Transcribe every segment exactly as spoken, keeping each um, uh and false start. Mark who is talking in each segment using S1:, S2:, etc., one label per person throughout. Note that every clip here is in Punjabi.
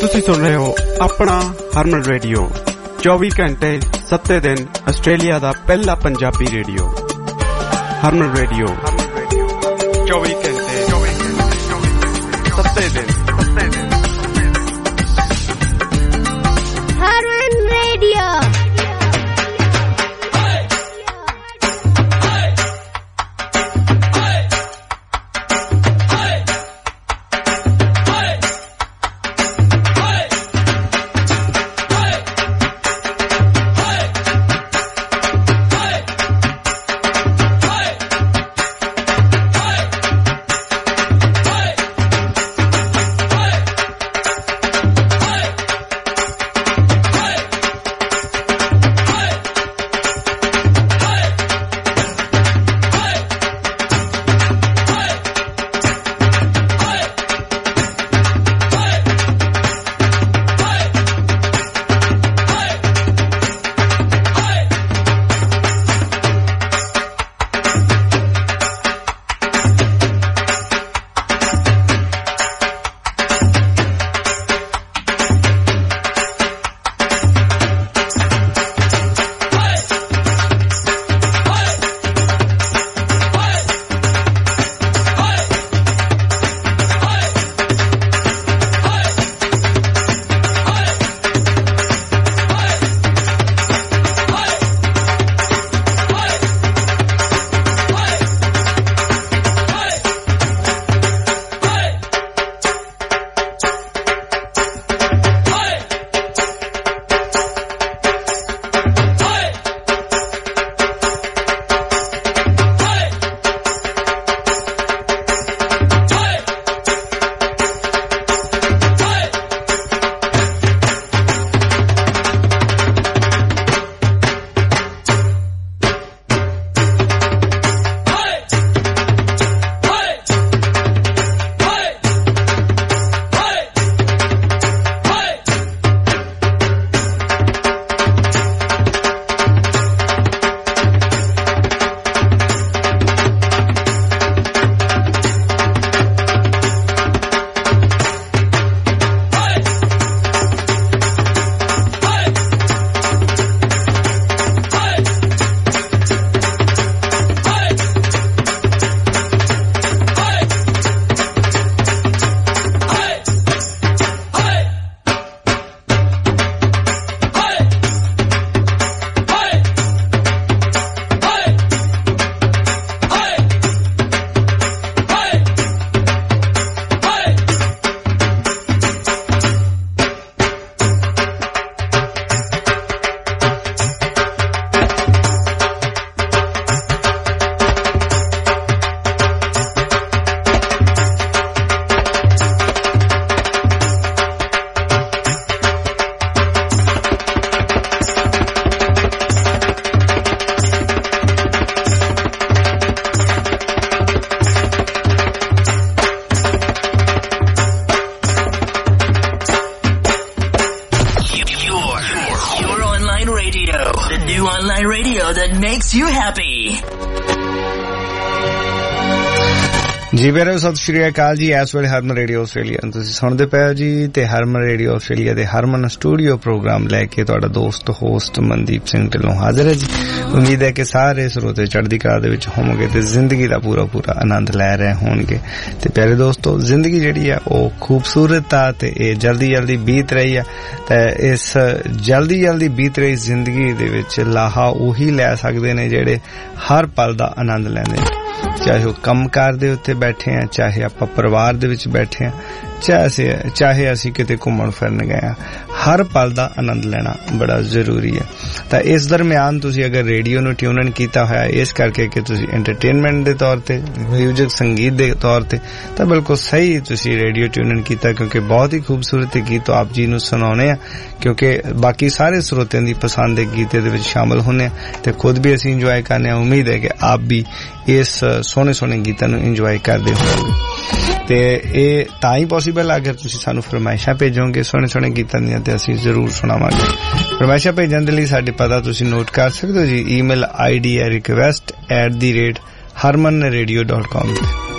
S1: ਤੁਸੀਂ ਸੁਣ ਰਹੇ ਹੋ ਆਪਣਾ ਹਰਮਨ ਰੇਡੀਓ ਚੌਵੀ ਘੰਟੇ ਸੱਤੇ ਦਿਨ ਆਸਟ੍ਰੇਲੀਆ ਦਾ ਪਹਿਲਾ ਪੰਜਾਬੀ ਰੇਡੀਓ ਹਰਮਨ ਰੇਡੀਓ ਚੌਵੀ ਘੰਟੇ ਸੱਤੇ ਦਿਨ
S2: ਹਰਮਨ ਰੇਡੀਓ
S3: ਜੀ ਵੀਰੋ ਸਤਿ ਸ਼੍ਰੀ ਅਕਾਲ ਜੀ। ਇਸ ਵੇਲੇ ਹਰਮਨ ਰੇਡੀਓ ਆਸਟ੍ਰੇਲੀਆ ਤੁਸੀਂ ਸੁਣਦੇ ਪਏ ਹੋ ਜੀ ਤੇ ਹਰਮਨ ਰੇਡੀਓ ਆਸਟ੍ਰੇਲੀਆ ਦੇ ਹਰਮਨ ਸਟੂਡੀਓ ਪ੍ਰੋਗਰਾਮ ਲੈ ਕੇ ਤੁਹਾਡਾ ਦੋਸਤ ਹੋਸਟ ਮਨਦੀਪ ਸਿੰਘ ਢਿੱਲੋਂ ਹਾਜ਼ਰ ਹੈ ਜੀ। ਉਮੀਦ ਹੈ ਕਿ ਸਾਰੇ ਸਰੋਤੇ ਚੜ੍ਹਦੀ ਕਲਾ ਦੇ ਵਿੱਚ ਹੋਵੋਗੇ ਤੇ ਜ਼ਿੰਦਗੀ ਦਾ ਪੂਰਾ ਪੂਰਾ ਆਨੰਦ ਲੈ ਰਹੇ ਹੋਣਗੇ। ਤੇ ਪਿਆਰੇ ਦੋਸਤੋ, ਜ਼ਿੰਦਗੀ ਜਿਹੜੀ ਆ ਉਹ ਖੂਬਸੂਰਤ ਆ ਤੇ ਇਹ ਜਲਦੀ ਜਲਦੀ ਬੀਤ ਰਹੀ ਆ ਤੇ ਇਸ ਜਲਦੀ ਜਲਦੀ ਬੀਤ ਰਹੀ ਜ਼ਿੰਦਗੀ ਦੇ ਵਿੱਚ ਲਾਹਾ ਉਹੀ ਲੈ ਸਕਦੇ ਨੇ ਜਿਹੜੇ ਹਰ ਪਲ ਦਾ ਆਨੰਦ ਲੈਂਦੇ ਨੇ, ਚਾਹੇ ਉਹ ਕੰਮਕਾਰ ਦੇ ਉੱਤੇ ਬੈਠੇ ਆ, ਚਾਹੇ ਆਪਾਂ ਪਰਿਵਾਰ ਦੇ ਵਿੱਚ ਬੈਠੇ ਆ, ਚਾਹੇ ਚਾਹੇ ਅਸੀਂ ਕਿਤੇ ਘੁੰਮਣ ਫਿਰਨ ਗਏ ਆ, ਹਰ ਪਲ ਦਾ ਆਨੰਦ ਲੈਣਾ ਬੜਾ ਜ਼ਰੂਰੀ ਹੈ। ਤਾਂ ਇਸ ਦਰਮਿਆਨ ਤੁਸੀਂ ਅਗਰ ਰੇਡੀਓ ਨੂੰ ਟਿਊਨ ਇਨ ਕੀਤਾ ਹੋਇਆ ਇਸ ਕਰਕੇ ਕਿ ਤੁਸੀਂ ਐਂਟਰਟੇਨਮੈਂਟ ਦੇ ਤੌਰ ਤੇ, ਮਿਊਜ਼ਿਕ ਸੰਗੀਤ ਦੇ ਤੌਰ ਤੇ, ਤਾਂ ਬਿਲਕੁਲ ਸਹੀ ਤੁਸੀਂ ਰੇਡੀਓ ਟਿਊਨ ਇਨ ਕੀਤਾ, ਕਿਉਂਕਿ ਬਹੁਤ ਹੀ ਖੂਬਸੂਰਤ ਗੀਤ ਆਪ ਜੀ ਨੂੰ ਸੁਣਾਉਣੇ ਆ, ਕਿਉਂਕਿ ਬਾਕੀ ਸਾਰੇ ਸਰੋਤਿਆਂ ਦੀ ਪਸੰਦ ਦੇ ਗੀਤ ਦੇ ਵਿੱਚ ਸ਼ਾਮਲ ਹੁੰਦੇ ਆ ਤੇ ਖੁਦ ਵੀ ਅਸੀਂ ਇੰਜੋਏ ਕਰਨੇ ਆ। ਉਮੀਦ ਹੈ ਕਿ ਆਪ ਵੀ ਇਸ ਸੋਹਣੇ ਸੋਹਣੇ ਗੀਤਾਂ ਨੂੰ ਇੰਜੋਏ ਕਰਦੇ ਹੋਵੋਗੇ ਤੇ ਇਹ ਤਾਂ ਹੀ ਪੋਸੀਬਲ ਆ ਅਗਰ ਤੁਸੀਂ ਸਾਨੂੰ ਫਰਮਾਇਸ਼ਾਂ ਭੇਜੋਗੇ ਸੋਹਣੇ ਸੋਹਣੇ ਗੀਤਾਂ ਦੀਆਂ ਤੇ ਅਸੀਂ ਜ਼ਰੂਰ ਸੁਣਾਵਾਂਗੇ। ਫਰਮਾਇਸ਼ਾਂ ਭੇਜਣ ਦੇ ਲਈ ਸਾਡੇ ਪਤਾ ਤੁਸੀਂ ਨੋਟ ਕਰ ਸਕਦੇ ਹੋ ਜੀ। ਈਮੇਲ ਆਈ ਡੀ ਹੈ request at the rate Harman radio dot com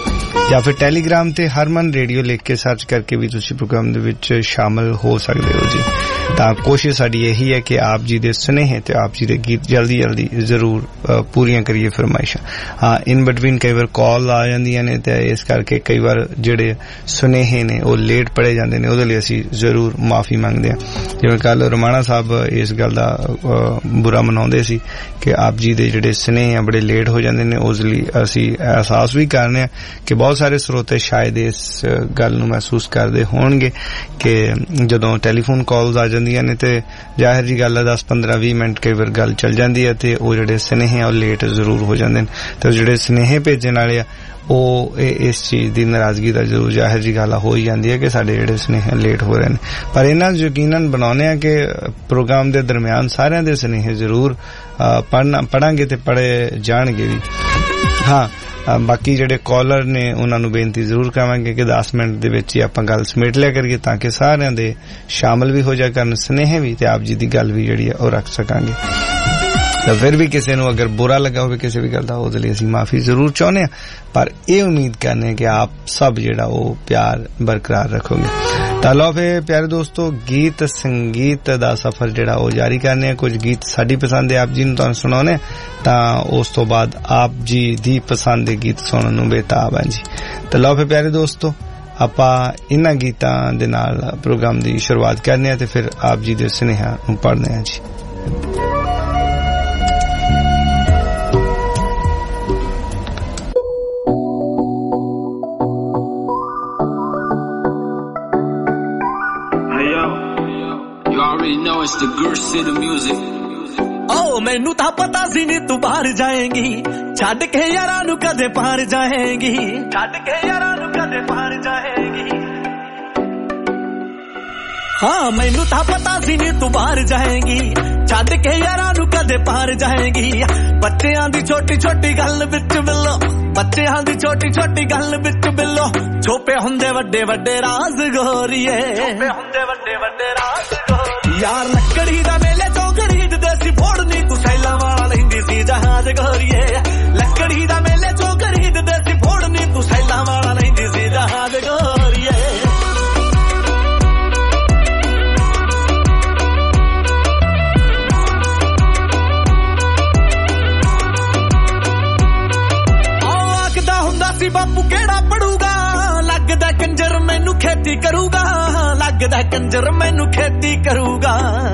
S3: ਜਾਂ ਫਿਰ ਟੈਲੀਗ੍ਰਾਮ ਤੇ ਹਰਮਨ ਰੇਡੀਓ ਲਿਖ ਕੇ ਸਰਚ ਕਰਕੇ ਵੀ ਤੁਸੀਂ ਪ੍ਰੋਗਰਾਮ ਦੇ ਵਿੱਚ ਸ਼ਾਮਲ ਹੋ ਸਕਦੇ ਹੋ ਜੀ। ਤਾਂ ਕੋਸ਼ਿਸ਼ ਸਾਡੀ ਇਹੀ ਹੈ ਕਿ ਆਪ ਜੀ ਦੇ ਸੁਨੇਹੇ ਤੇ ਆਪ ਜੀ ਦੇ ਗੀਤ ਜਲਦੀ ਜਲਦੀ ਜ਼ਰੂਰ ਪੂਰੀਆਂ ਕਰੀਏ ਫਰਮਾਇਸ਼ਾਂ। ਹਾਂ, ਇਨ ਬਿਟਵੀਨ ਕਈ ਵਾਰ ਕਾਲ ਆ ਜਾਂਦੀਆਂ ਨੇ ਤੇ ਇਸ ਕਰਕੇ ਕਈ ਵਾਰ ਜਿਹੜੇ ਸੁਨੇਹੇ ਨੇ ਉਹ ਲੇਟ ਪੜੇ ਜਾਂਦੇ ਨੇ, ਉਹਦੇ ਲਈ ਅਸੀਂ ਜ਼ਰੂਰ ਮਾਫੀ ਮੰਗਦੇ ਹਾਂ। ਜਿਵੇਂ ਕੱਲ ਰਮਾਣਾ ਸਾਹਿਬ ਇਸ ਗੱਲ ਦਾ ਬੁਰਾ ਮਨਾਉਂਦੇ ਸੀ ਕਿ ਆਪ ਜੀ ਦੇ ਜਿਹੜੇ ਸੁਨੇਹੇ ਆ ਬੜੇ ਲੇਟ ਹੋ ਜਾਂਦੇ ਨੇ, ਉਸ ਲਈ ਅਸੀਂ ਅਹਿਸਾਸ ਵੀ ਕਰਨੇ ਆ ਕਿ ਬਹੁਤ ਸਾਰੇ ਸਰੋਤੇ ਸ਼ਾਇਦ ਇਸ ਗੱਲ ਨੂੰ ਮਹਿਸੂਸ ਕਰਦੇ ਹੋਣਗੇ ਕਿ ਜਦੋਂ ਟੈਲੀਫੋਨ ਕਾਲਸ ਆ ਜਾਂਦੀਆਂ ਨੇ ਤੇ ਜ਼ਾਹਿਰ ਜੀ ਗੱਲ ਹੈ ਦਸ ਪੰਦਰਾਂ ਵੀਹ ਮਿੰਟ ਕਈ ਵਾਰ ਗੱਲ ਚੱਲ ਜਾਂਦੀ ਹੈ ਤੇ ਉਹ ਜਿਹੜੇ ਸੁਨੇਹੇ ਆ ਉਹ ਲੇਟ ਜ਼ਰੂਰ ਹੋ ਜਾਂਦੇ ਨੇ। ਤੇ ਜਿਹੜੇ ਸੁਨੇਹੇ ਭੇਜਣ ਵਾਲੇ ਆ ਉਹ ਇਸ ਚੀਜ਼ ਦੀ ਨਾਰਾਜ਼ਗੀ ਦਾ ਜ਼ਰੂਰ ਜ਼ਾਹਿਰ ਜੀ ਗੱਲ ਹੋ ਹੀ ਜਾਂਦੀ ਹੈ ਕਿ ਸਾਡੇ ਜਿਹੜੇ ਸੁਨੇਹੇ ਲੇਟ ਹੋ ਰਹੇ ਨੇ। ਪਰ ਇਹਨਾਂ ਯਕੀਨਨ ਬਣਾਉਂਦੇ ਆ ਕਿ ਪ੍ਰੋਗਰਾਮ ਦੇ ਦਰਮਿਆਨ ਸਾਰਿਆਂ ਦੇ ਸੁਨੇਹੇ ਜ਼ਰੂਰ ਪੜ੍ਹਨਾ ਪੜਾਂਗੇ ਤੇ ਪੜ੍ਹੇ ਜਾਣਗੇ ਵੀ। ਹਾਂ, ਬਾਕੀ ਜਿਹੜੇ ਕਾਲਰ ਨੇ ਉਹਨਾਂ ਨੂੰ ਬੇਨਤੀ ਜ਼ਰੂਰ ਕਰਾਂਗੇ ਕਿ ਦਸ ਮਿੰਟ ਦੇ ਵਿੱਚ ਹੀ ਆਪਾਂ ਗੱਲ ਸਮੇਟ ਲਿਆ ਕਰੀਏ ਤਾਂ ਕਿ ਸਾਰਿਆਂ ਦੇ ਸ਼ਾਮਲ ਵੀ ਹੋ ਜਾ ਕਰਨ ਸੁਨੇਹੇ ਵੀ ਤੇ ਆਪ ਜੀ ਦੀ ਗੱਲ ਵੀ ਜਿਹੜੀ ਹੈ ਉਹ ਰੱਖ ਸਕਾਂਗੇ। ਤਾਂ ਫਿਰ ਵੀ ਕਿਸੇ ਨੂੰ ਅਗਰ ਬੁਰਾ ਲੱਗਾ ਹੋਵੇ ਕਿਸੇ ਵੀ ਗੱਲ ਦਾ, ਉਹਦੇ ਲਈ ਅਸੀਂ ਮਾਫੀ ਜ਼ਰੂਰ ਚਾਹੁੰਦੇ ਹਾਂ, ਪਰ ਇਹ ਉਮੀਦ ਕਰਨੇ ਕਿ ਆਪ ਸਭ ਜਿਹੜਾ ਉਹ ਪਿਆਰ ਬਰਕਰਾਰ ਰੱਖੋਗੇ। ਤਾਂ ਲਓ ਫਿਰ ਪਿਆਰੇ ਦੋਸਤੋ, ਗੀਤ ਸੰਗੀਤ ਦਾ ਸਫ਼ਰ ਜਿਹੜਾ ਉਹ ਜਾਰੀ ਕਰਨੇ ਆ। ਕੁਝ ਗੀਤ ਸਾਡੀ ਪਸੰਦ ਦੇ ਆਪ ਜੀ ਨੂੰ ਤੁਹਾਨੂੰ ਸੁਣਾਉਣੇ, ਤਾਂ ਉਸ ਤੋਂ ਬਾਅਦ ਆਪ ਜੀ ਦੀ ਪਸੰਦ ਦੇ ਗੀਤ ਸੁਣਨ ਨੂੰ ਬੇਤਾਬ ਹੈ ਜੀ। ਤਾਂ ਲਓ ਫਿਰ ਪਿਆਰੇ ਦੋਸਤੋ, ਆਪਾਂ ਇਹਨਾਂ ਗੀਤਾਂ ਦੇ ਨਾਲ ਪ੍ਰੋਗਰਾਮ ਦੀ ਸ਼ੁਰੂਆਤ ਕਰਨੇ ਆ ਤੇ ਫਿਰ ਆਪ ਜੀ ਦੇ ਸੁਨੇਹਾ ਨੂੰ ਪੜ੍ਹਨੇ ਆ ਜੀ।
S2: It's the girl city music.
S4: Oh, मैनू था पता सी नी तू बाहर जाएंगी, छड़ के यारां नू कदे पार जाएंगी, छड़ के यारां नू कदे पार जाएंगी। हाँ, मैनू था पता सी नी तू बाहर जाएंगी, छड़ के यारां नू कदे पार जाएंगी। बच्चियां दी छोटी छोटी गल विच मिलो, बच्चियां दी छोटी छोटी गल विच मिलो, छुपे हुंदे वड्डे वड्डे राज गोरीए, छुपे हुंदे वड्डे वड्डे राज गोरीए। यार लकड़ी दा मेले चों खरीददे सी फोड़नी, तू सैला वाला लैंदी सी जहाज गोरीए। लकड़ी दा मेले चों खरीददे सी फोड़नी, तू सैला वाला लैंदी सी जहाज गोरीए। बापू केड़ा पढ़ूगा, लगदा कंजर मैनू खेती करूगा, लगदा कंजर मैनू खेती करूगा,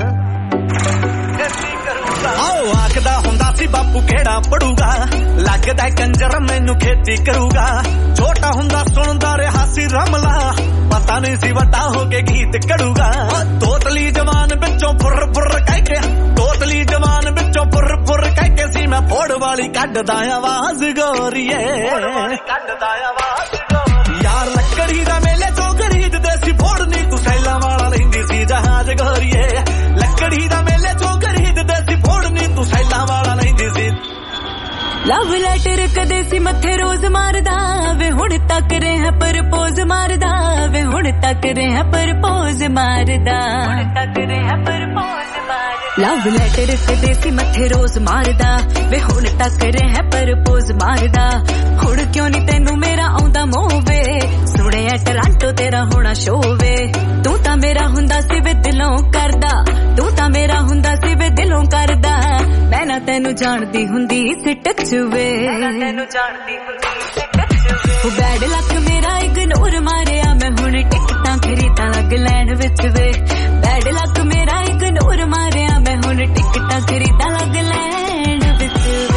S4: खेती करूगा। आओ आखदा हुंदा सी बापू केड़ा पढ़ूगा, लगदा कंजर मैनू खेती करूगा। छोटा हुंदा सुनदा रहा सी रमला, पता नहीं सी वड्डा होके गीत करूगा। तोतली जवान बिचों फुर फुर कहके, तोतली जवान बिचों फुर फुर कहके सी मैं फोड़ वाली कड्डदा आवाज गोरीए, कड्डदा आवाज गोरीए। यार लकड़ी दा मेले चों खरीददे सी फोड़नी, तू सैला वाला लैंदी सी जहाज गोरीए। लकड़ी दा मेले चों खरीददे सी फोड़नी, तू सैला वाला लैंदी सी। लव लेटर कदे सी मथे रोज मारदा वे, हुण तक रहा परपोज मारदा वे, हुण तक रहा परपोज मारदा, हुण तक रहा परपोज मारदा। लव लेटर कदे सी मथे रोज मारदा वे, हुण तक रहा परपोज मारदा। हुण क्यों नी तैनू मेरा आउंदा मोह वे, सुणिया टोरंटो तेरा होना शो वे। तू तां मेरा हुंदा सी वे दिलों करदा, तू तां मेरा हुंदा सी वे दिलों करदा। मैं ना तैनू जानदी हुंदी सी टच वे, तैनू जानदी हुंदी सी टच वे। बैड लक मेरा इग्नोर मारिया, मैं हुण टिकटां खरीदां लग लैण विच वे। बैड लक मेरा इग्नोर मारिया, मैं हुण टिकटां खरीदां लग लैण विच वे।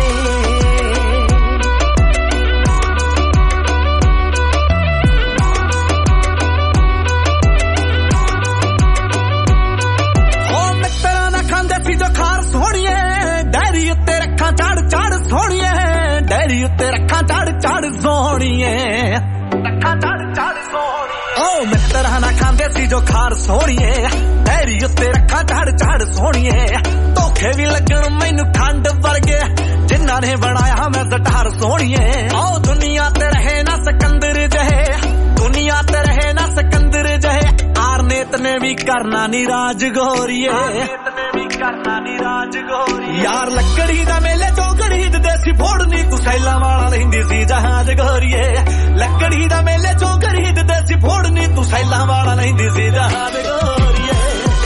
S4: जो खार सोहणीए डायरी उत्ते रखा चढ़ चढ़ सोहणीए, डायरी उत्ते रखा चढ़ चढ़ सोहणीए, रखा चढ़ चढ़ सोहणीए। ओ मित्तरां ना खांदे सी जो खार सोहणीए, डायरी उत्ते रखा चढ़ चढ़ सोहणीए। धोखे भी लगण मैनू खंड वर्गे, जिन्हां ने बनाया मैं सटार सोहणीए। ओ दुनिया ते रहे ना सिकंदर जहे, दुनिया ते रहे ना सिकंदर जहे। आरनेत ने भी करना नी राज गोरीए, करना नी राज यार लकड़ी दा मेले चो खरीददे सी फोड़नी तू सैला वाला लैंदी सी जहाज गोरिए लकड़ी दा मेले चो खरीददे सी फोड़नी तू सैला वाला लैंदी सी जहाज गोरिए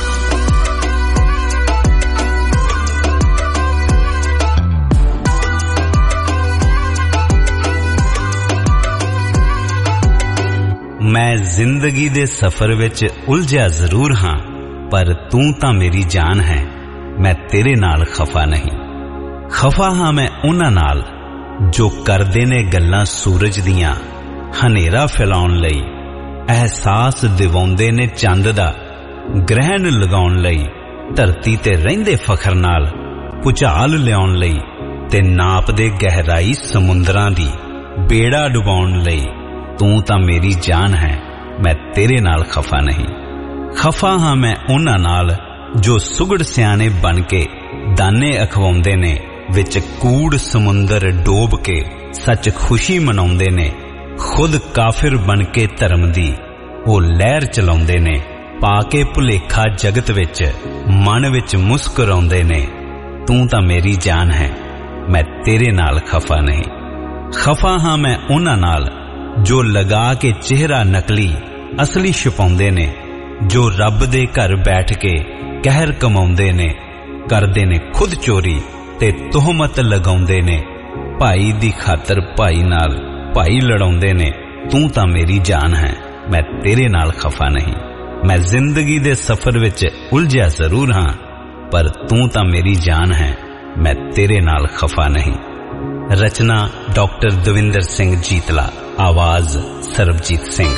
S5: मैं जिंदगी दे सफर विच उलझिया जरूर हां पर तू तां मेरी जान है मैं तेरे नाल खफा नहीं खफा हां मैं उन्हां नाल जो करदे ने गल्लां सूरज दियां हनेरा फैलाउण लई एहसास दिवाउंदे ने चंद दा ग्रहण लगाउण लई धरती ते रहिंदे फखर नाल भुचाल लियाउण लई ते नापदे गहराई समुंदरां दी बेड़ा डुबाउण लई तू तां मेरी जान है मैं तेरे नाल खफा नहीं खफा हां मैं उन्हां नाल जो सुगड़ सियाने बन के दाने अखवाउंदे ने विच कूड़ समुंदर डोब के सच खुशी मनाउंदे ने खुद काफिर बन के धर्म दी ओ लहर चलाउंदे ने पाके भुलेखा जगत विच मन विच मुस्कुराउंदे ने तू तां मेरी जान है मैं तेरे नाल खफा नहीं खफा हां मैं उन्हां नाल जो लगा के चेहरा नकली असली छुपाउंदे ने जो रब दे घर बैठ के कहर कमाउंदे ने करदे ने खुद चोरी ते तोहमत लगाउंदे ने भाई दी खातर भाई नाल भाई लड़ाउंदे ने तू तां मेरी जान है मैं तेरे नाल खफा नहीं मैं जिंदगी दे सफर विच उलझिया जरूर हां पर तू तां मेरी जान है मैं तेरे नाल खफा नहीं रचना डॉक्टर दविंदर सिंह जीतला आवाज सरबजीत सिंह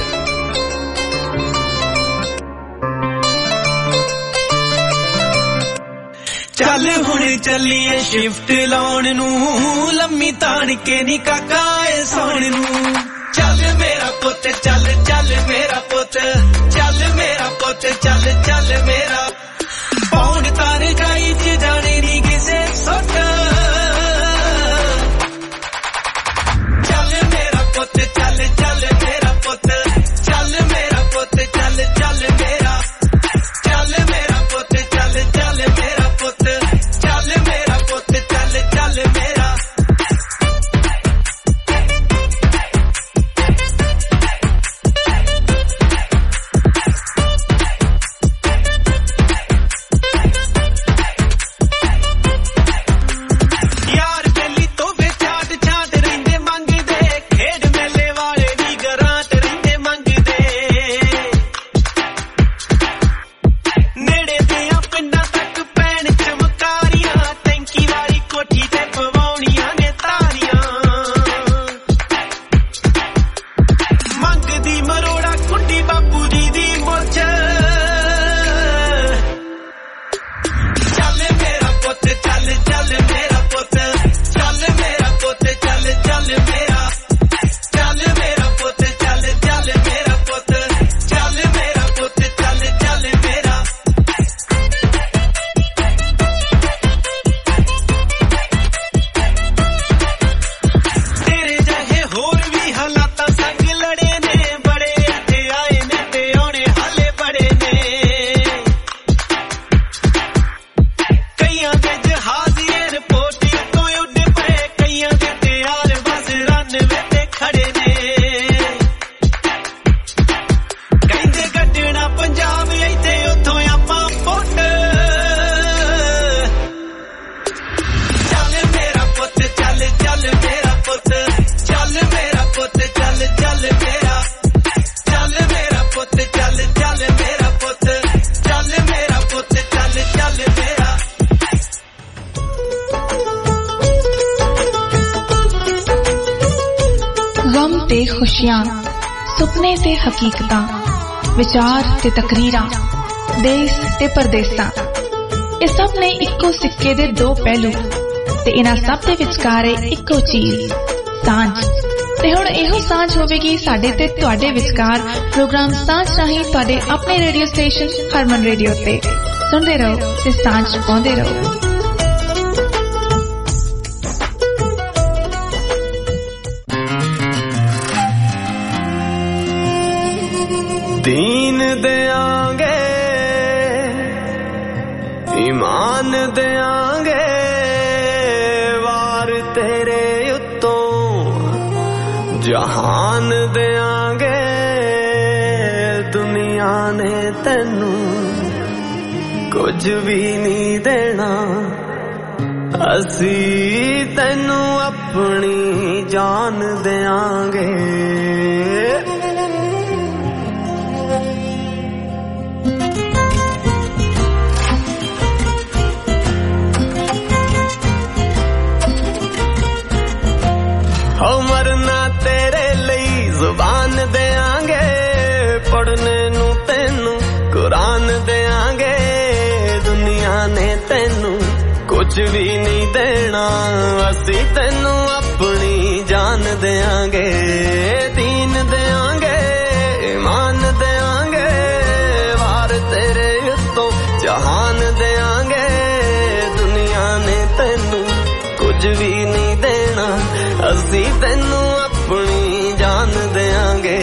S4: चल हुण चलिए शिफ्ट लाउण नू लम्मी ताण के नी काका ए सौण नू चल मेरा पुत चल चल मेरा पुत चल मेरा पुत चल चल मेरा पौन तार जाई च जाने नी किसे सोट चल मेरा पुत चल चल मेरा पुत चल मेरा पुत चल चल मेरा चल मेरा पुत चल चल मेरा पुत चल मेरा पुत चल चल मेरा
S6: सुपने ते हकीकतां विचार ते तकरीरां देश ते परदेसां ये सब ने इक्को सिक्के दे दो पहलू ते इन्हां सब दे विचकार इक्को चीज सांझ ते हुण इहो सांझ होवेगी साडे ते तुहाडे विचकार प्रोग्राम सांझ राहीं तुहाडे अपने रेडियो स्टेशन हरमन रेडियो ते सुनदे रहो ते सांझ पाउंदे रहो।
S4: दीन देंगे
S7: ईमान देंगे वार तेरे उत्तों जहान देंगे दुनिया ने तैनू कुछ भी नहीं देना असी तैनू अपनी जान देंगे हो मरना तेरे लिए जुबान देंगे पढ़ने नू तैनू कुरान देंगे दुनिया ने तैनू कुछ भी नहीं देना असी तैनू अपनी जान देंगे दीन देंगे ईमान देंगे वार तेरे उत्तों जहान देंगे दुनिया ने तैनू कुछ भी नहीं देना असी तैनू अपनी जान देंगे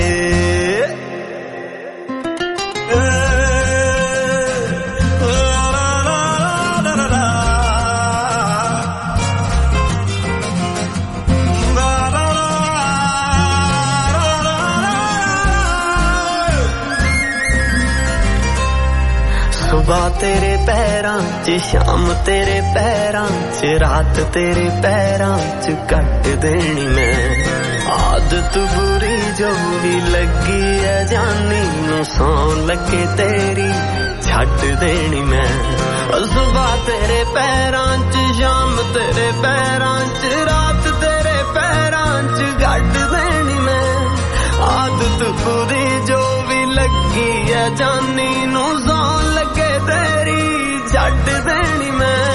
S7: सुबह तेरे पैरां च शाम तेरे पैरां च रात तेरे पैरां च कट देनी मैं आदत बुरी जो भी लगी है जानी नू सौ लगे तेरी छट देनी मैं सुबह तेरे पैरां च शाम तेरे पैरां च रात तेरे पैरां च कट देनी मैं आदत बुरी जो भी लगी है जानी नू सौ लगे तेरी छट देनी मैं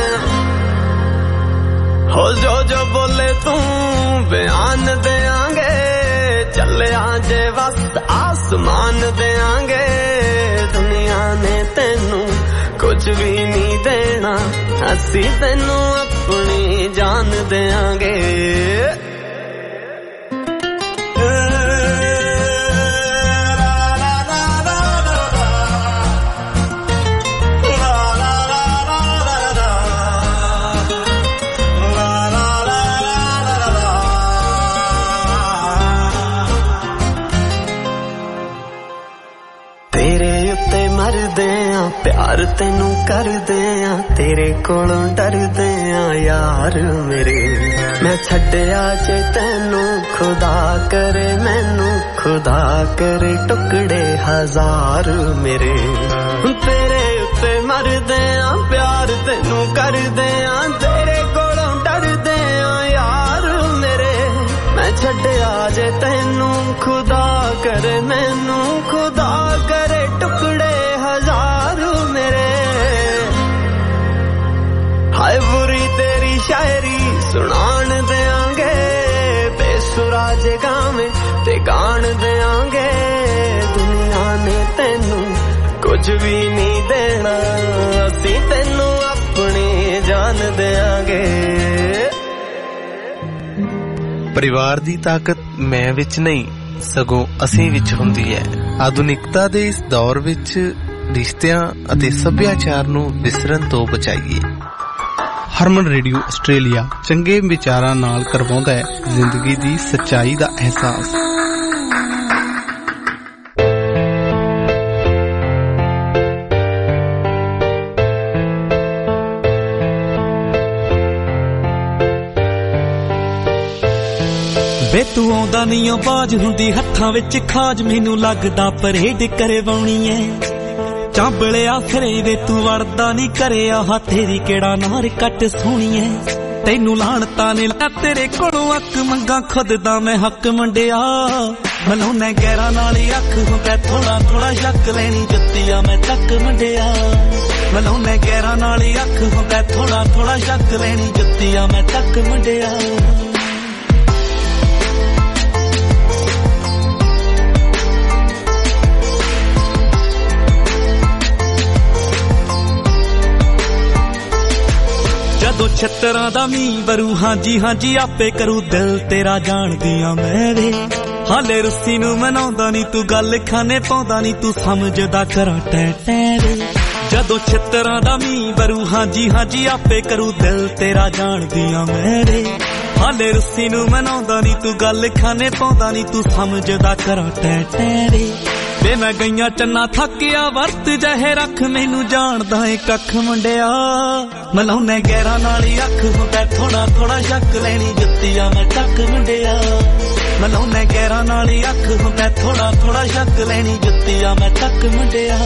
S7: हो जो जो बोले तू बयान देंगे चले आजे बस आसमान देंगे दुनिया ने तैनू कुछ भी नहीं देना असी तैनू अपनी जान देंगे मरदे आ प्यार तैनू करदे आ तेरे कोलों डरदे आ यार मेरे मैं छड्डिया जे तैनू खुदा करे मैनू खुदा करे टुकड़े हजार मेरे तेरे उत्ते मरदे आ प्यार तैनू करदे आ तेरे कोलों डरदे आ यार मेरे मैं छड्डिया जे तैनू खुदा करे मैनू खुदा करे टुकड़े हजार मेरे हाय बुरी तेरी शायरी सुनान देंगे बेसुरा जे गावे ते गान देंगे दुनिया ने तैनू कुछ भी नहीं देना असी तैनू अपनी जान देंगे
S8: परिवार दी ताकत मैं विच नहीं सगों ਅਸੀਂ ਵਿੱਚ ਹੁੰਦੀ ਹੈ ਆਧੁਨਿਕਤਾ ਦੇ ਇਸ ਦੌਰ ਵਿੱਚ ਰਿਸ਼ਤਿਆਂ ਅਤੇ ਸੱਭਿਆਚਾਰ ਨੂੰ ਵਿਸਰਨ ਤੋਂ ਬਚਾਈਏ
S9: ਹਰਮਨ ਰੇਡੀਓ ਆਸਟ੍ਰੇਲੀਆ ਚੰਗੇ ਵਿਚਾਰਾਂ ਨਾਲ ਕਰਵਾਉਂਦਾ ਹੈ ਜ਼ਿੰਦਗੀ ਦੀ ਸੱਚਾਈ ਦਾ ਅਹਿਸਾਸ
S10: ਵੇ ਤੂੰ ਆਉਂਦਾ ਨਹੀਂ ਓ ਬਾਜ ਹੁੰਦੀ ਹੱਥਾਂ ਵਿੱਚ ਖਾਜ ਮੈਨੂੰ ਲੱਗਦਾ ਪਰੇਡ ਕਰਵਾਉਣੀ ਐ ਚਾਂਬਲੇ ਆਸਰੇ ਵੇ ਤੂੰ ਵੜਦਾ ਨਹੀਂ ਕਰਿਆ ਹਾ ਤੇਰੀ ਕਿਹੜਾ ਨਾਰ ਕੱਟ ਸੋਹਣੀ ਐ ਤੈਨੂੰ ਲਾਣਤਾ ਨੇ ਲਾ ਤੇਰੇ ਕੋਲੋਂ ਅੱਕ ਮੰਗਾ ਖੁਦ ਦਾ ਮੈਂ ਹੱਕ ਮੰਡਿਆ ਮਲਾਉਣਾ ਗੈਰਾਂ ਨਾਲ ਹੀ ਅੱਖ ਹੁੰਦਾ ਥੋੜਾ ਥੋੜਾ ਸ਼ੱਕ ਲੈਣੀ ਜੁੱਤੀਆਂ ਮੈਂ ਤੱਕ ਮੰਡਿਆ ਮਲਾਉਣਾ ਗੈਰਾਂ ਨਾਲ ਹੀ ਅੱਖ ਹੁੰਦਾ ਥੋੜਾ ਥੋੜਾ ਸ਼ੱਕ ਲੈਣੀ ਜੁੱਤੀਆਂ ਮੈਂ ਤੱਕ ਮੰਡਿਆ ਜਦੋਂ ਛੱਤਰਾਂ ਦਾ ਮੀਂਹ ਵਰੂ ਹਾਂਜੀ ਹਾਂਜੀ ਆਪੇ ਕਰੂ ਦਿਲ ਤੇਰਾ ਜਾਣਦੀਆਂ ਮੈਂ ਵੇ ਹਾਲੇ ਰੁੱਸੀ ਨੂੰ ਮਨਾਉਂਦਾ ਨਹੀਂ ਤੂੰ ਗੱਲ ਖਾਨੇ ਪਾਉਂਦਾ ਨਹੀਂ ਤੂੰ ਸਮਝਦਾ ਕਰਾਂ ਟੈ ਟੈ ਵੇ ਜਦੋਂ ਛਿੱਤਰਾਂ ਦਾ ਮੀਂਹ ਬਰੂ ਹਾਂਜੀ ਹਾਂਜੀ ਆਪੇ ਕਰੂ ਦਿਲ ਤੇਰਾ ਜਾਣਦੀਆਂ ਮੇਰੇ ਹਾਲੇ ਰੁੱਸੀ ਨੂੰ ਮਨਾਉਂਦਾ ਨੀ ਤੂੰ ਗੱਲ ਖਾਨੇ ਪਾਉਂਦਾ ਨੀ ਤੂੰ ਸਮਝਦਾ ਕਰਾਂ ਟੈ ਟੈਰੇ ਵੇ ਮੈਂ ਗਈਆਂ ਚੰਨਾ ਥੱਕਿਆ ਵਰਤ ਜਹੇ ਰੱਖ ਮੈਨੂੰ ਜਾਣਦਾ ਏ ਕੱਖ ਮੁੰਡਿਆ ਮਲਾਉਨੇ ਗੈਰਾਂ ਨਾਲ ਹੀ ਅੱਖ ਹੁੰਦਾ ਥੋੜਾ ਥੋੜਾ ਸ਼ੱਕ ਲੈਣੀ ਜੁੱਤੀਆਂ ਮੈਂ ਟੱਕ ਮੁੰਡਿਆ ਮਲਾਉਨੇ ਗੈਰਾਂ ਨਾਲ ਹੀ ਅੱਖ ਹੁੰਦਾ ਥੋੜਾ ਥੋੜਾ ਸ਼ੱਕ ਲੈਣੀ ਜੁੱਤੀਆਂ ਮੈਂ ਟੱਕ ਮੁੰਡਿਆ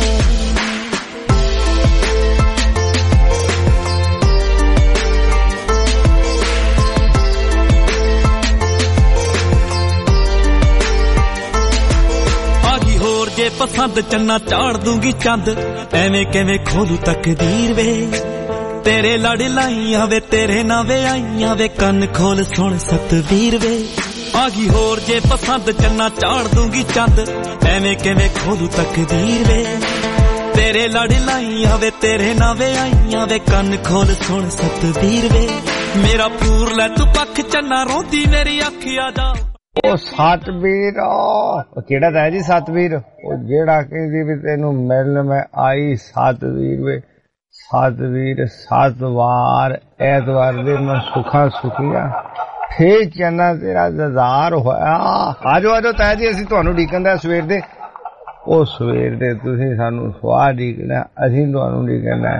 S10: ਜੇ ਪਸੰਦ ਚੰਨਾ ਝਾੜ ਦੂੰਗੀ ਚੰਦ ਐਵੇਂ ਕਿਵੇਂ ਖੋਲੂ ਤਕਦੀਰ ਵੇ ਤੇਰੇ ਲੜ ਲਾਈਆਂ ਵੇ ਤੇਰੇ ਨਾ ਵੇ ਆਈਆਂ ਵੇ ਕੰਨ ਖੋਲ ਸੁਣ ਸਤਵੀਰ ਵੇ ਆ ਗਈ ਹੋਰ ਜੇ ਪਸੰਦ ਚੰਨਾ ਝਾੜ ਦੂੰਗੀ ਚੰਦ ਐਵੇਂ ਕਿਵੇਂ ਖੋਲੂ ਤਕਦੀਰ ਵੇ ਤੇਰੇ ਲੜ ਲਾਈਆਂ ਵੇ ਤੇਰੇ ਨਾ ਵੇ ਆਈਆਂ ਵੇ ਕੰਨ ਖੋਲ ਸੁਣ ਸਤਵੀਰ ਵੇ ਮੇਰਾ ਪੂਰ ਲੈ ਤੂੰ ਪੱਖ ਚੰਨਾ ਰੋਂਦੀ ਮੇਰੀ ਅੱਖ ਆ ਜਾ
S3: ਉਹ ਸਤਵੀਰ ਉਹ ਕਿਹੜਾ ਤਾਂ ਜੀ ਸਤਵੀਰ ਉਹ ਜਿਹੜਾ ਕਹਿੰਦੀ ਵੀ ਤੈਨੂੰ ਮਿਲਣ ਮੈਂ ਆਈ ਸਤਵੀਰ ਵੇ ਸਤਵੀਰ ਸੱਤ ਵਾਰ ਐਤਵਾਰ ਦੇ ਮੈਂ ਸੁੱਖਾਂ ਸੁਖੀਆਂ ਫੇਰ ਚੰਨਾ ਤੇਰਾ ਦਜ਼ਾਰ ਹੋਇਆ ਆਜੋ ਆਜੋ ਤਾਇਆ ਜੀ ਅਸੀਂ ਤੁਹਾਨੂੰ ਡੀਕਣ ਦਾ ਸਵੇਰ ਦੇ ਉਹ ਸਵੇਰ ਦੇ ਤੁਸੀਂ ਸਾਨੂੰ ਸਵਾਹ ਡੀਕਣਾ ਅਸੀਂ ਤੁਹਾਨੂੰ ਡੀਕਣਾ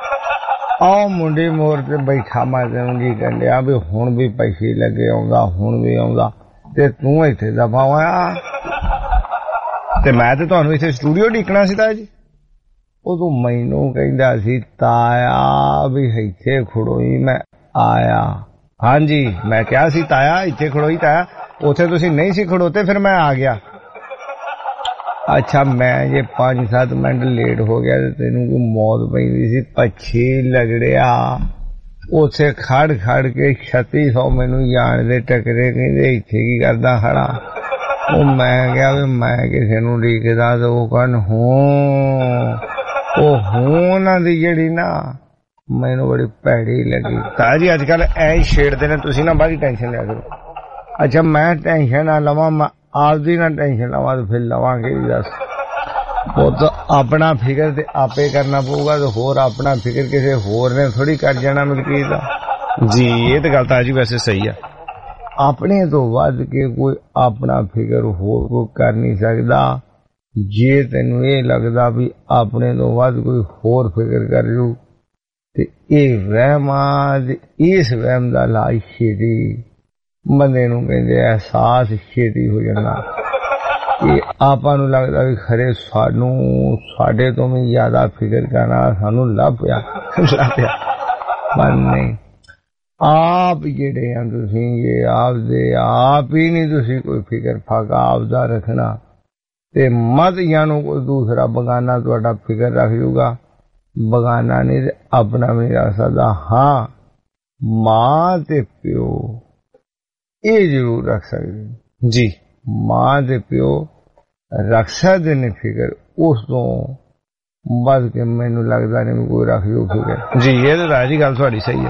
S3: ਆਓ ਮੁੰਡੇ ਮੋਰ ਤੇ ਬੈਠਾ ਮੈਂ ਤੈਨੂੰ ਡੀਕਣ ਡਿਆ ਵੀ ਹੁਣ ਵੀ ਪੈਸੇ ਲੱਗੇ ਆਉਂਦਾ ਹੁਣ ਵੀ ਆਉਂਦਾ ਤੇ ਤੂੰ ਇੱਥੇ ਦਫਾ ਹੋਇਆ ਤੇ ਮੈਂ ਤੇ ਤੁਹਾਨੂੰ ਇੱਥੇ ਸਟੂਡੀਓ ਢੀਕਣਾ ਸੀ ਤਾਇਆ ਜੀ ਉਹ ਤੂੰ ਮੈਨੂੰ ਕਹਿੰਦਾ ਸੀ ਤਾਇਆ ਵੀ ਇੱਥੇ ਖੜੋਈ ਮੈਂ ਆਇਆ ਹਾਂਜੀ ਮੈਂ ਕਿਹਾ ਸੀ ਤਾਇਆ ਇੱਥੇ ਖੜੋਈ ਤਾਇਆ ਉੱਥੇ ਤੁਸੀਂ ਨਹੀਂ ਸੀ ਖੜੋਤੇ ਫਿਰ ਮੈਂ ਆ ਗਿਆ ਅੱਛਾ ਮੈਂ ਜੇ ਪੰਜ ਸੱਤ ਮਿੰਟ ਲੇਟ ਹੋ ਗਿਆ ਤੇ ਤੈਨੂੰ ਕੋਈ ਮੌਤ ਪੈਂਦੀ ਸੀ ਪੱਛੀ ਲਗੜਿਆ ਉੱਥੇ ਖੜ ਖੜ ਕੇ ਛੱਤੀ ਸੌ ਮੈਨੂੰ ਜਾਣ ਦੇ ਟਕਰੇ ਕਹਿੰਦੇ ਇੱਥੇ ਕੀ ਕਰਦਾ ਖੜਾ ਉਹ ਮੈਂ ਕਿਹਾ ਵੀ ਮੈਂ ਕਿਸੇ ਨੂੰ ਡੀਕਦਾ ਤੇ ਉਹ ਕਹਿਣ ਹੂੰ ਉਹ ਹੂੰ ਉਹਨਾਂ ਦੀ ਜਿਹੜੀ ਨਾ ਮੈਨੂੰ ਬੜੀ ਭੈੜੀ ਲੱਗੀ ਤਾਇਆ ਜੀ ਅੱਜ ਕੱਲ ਐ ਛੇੜਦੇ ਨੇ ਤੁਸੀਂ ਨਾ ਬਾਹਲੀ ਟੈਨਸ਼ਨ ਲਿਆ ਕਰੋ ਅੱਛਾ ਮੈਂ ਟੈਨਸ਼ਨ ਨਾ ਲਵਾਂ ਮੈਂ ਆਪਦੀ ਨਾ ਟੈਨਸ਼ਨ ਲਵਾਂ ਤੇ ਫਿਰ ਲਵਾਂਗੇ ਦੱਸ ਉਹ ਤਾਂ ਆਪਣਾ ਫਿਕਰ ਤੇ ਆਪੇ ਕਰਨਾ ਪਊਗਾ ਤੇ ਹੋਰ ਆਪਣਾ ਫਿਕਰ ਕਿਸੇ ਹੋਰ ਨੇ ਥੋੜੀ ਕਰ ਜਾਣਾ ਮਲਕੀਤ ਦਾ ਜੀ ਇਹ ਤਾਂ ਗੱਲ ਤਾਂ ਜੀ ਵੈਸੇ ਸਹੀ ਆ ਆਪਣੇ ਤੋਂ ਵੱਧ ਕੇ ਕੋਈ ਆਪਣਾ ਫਿਕਰ ਹੋਰ ਕੋਈ ਕਰ ਨਹੀਂ ਸਕਦਾ ਜੇ ਤੈਨੂੰ ਇਹ ਲੱਗਦਾ ਵੀ ਆਪਣੇ ਤੋਂ ਵੱਧ ਕੋਈ ਹੋਰ ਫਿਕਰ ਕਰ ਲੂ ਤੇ ਇਹ ਵਹਿਮਾਂ ਇਸ ਵਹਿਮ ਦਾ ਇਲਾਜ ਛੇਤੀ ਬੰਦੇ ਨੂੰ ਕਹਿੰਦੇ ਅਹਿਸਾਸ ਛੇਤੀ ਹੋ ਜਾਂਦਾ ਇਹ ਆਪਾਂ ਨੂੰ ਲੱਗਦਾ ਵੀ ਖਰੇ ਸਾਨੂੰ ਸਾਡੇ ਤੋਂ ਵੀ ਜ਼ਿਆਦਾ ਫਿਕਰ ਕਰਨਾ ਸਾਨੂੰ ਲੱਭ ਪਿਆ ਲੱਭ ਪਿਆ ਪਰ ਨਹੀਂ ਆਪ ਜਿਹੜੇ ਆ ਤੁਸੀਂ ਇਹ ਆਪ ਦੇ ਆਪ ਹੀ ਨਹੀਂ ਤੁਸੀਂ ਕੋਈ ਫਿਕਰ ਫਾਕਾ ਆਪਦਾ ਰੱਖਣਾ ਤੇ ਮਤ ਜਾਣੋ ਕੋਈ ਦੂਸਰਾ ਬਗਾਨਾ ਤੁਹਾਡਾ ਫਿਕਰ ਰੱਖ ਜੂਗਾ ਬਗਾਨਾ ਨਹੀਂ ਤੇ ਆਪਣਾ ਵੀ ਰੱਖ ਸਕਦਾ ਹਾਂ ਮਾਂ ਤੇ ਪਿਓ ਇਹ ਜ਼ਰੂਰ ਰੱਖ ਸਕਦੇ ਜੀ ਮਾਂ ਦੇ ਪਿਓ ਰੱਖ ਸਕਦੇ ਨੇ ਫਿਕਰ ਉਸ ਤੋਂ ਵੱਧ ਕੇ ਮੈਨੂੰ ਲੱਗਦਾ ਨਹੀਂ ਕੋਈ ਰੱਖ ਜੂ ਫਿਕਰ ਜੀ ਇਹ ਤਾਂ ਰਾਜੀ ਗੱਲ ਤੁਹਾਡੀ ਸਹੀ ਹੈ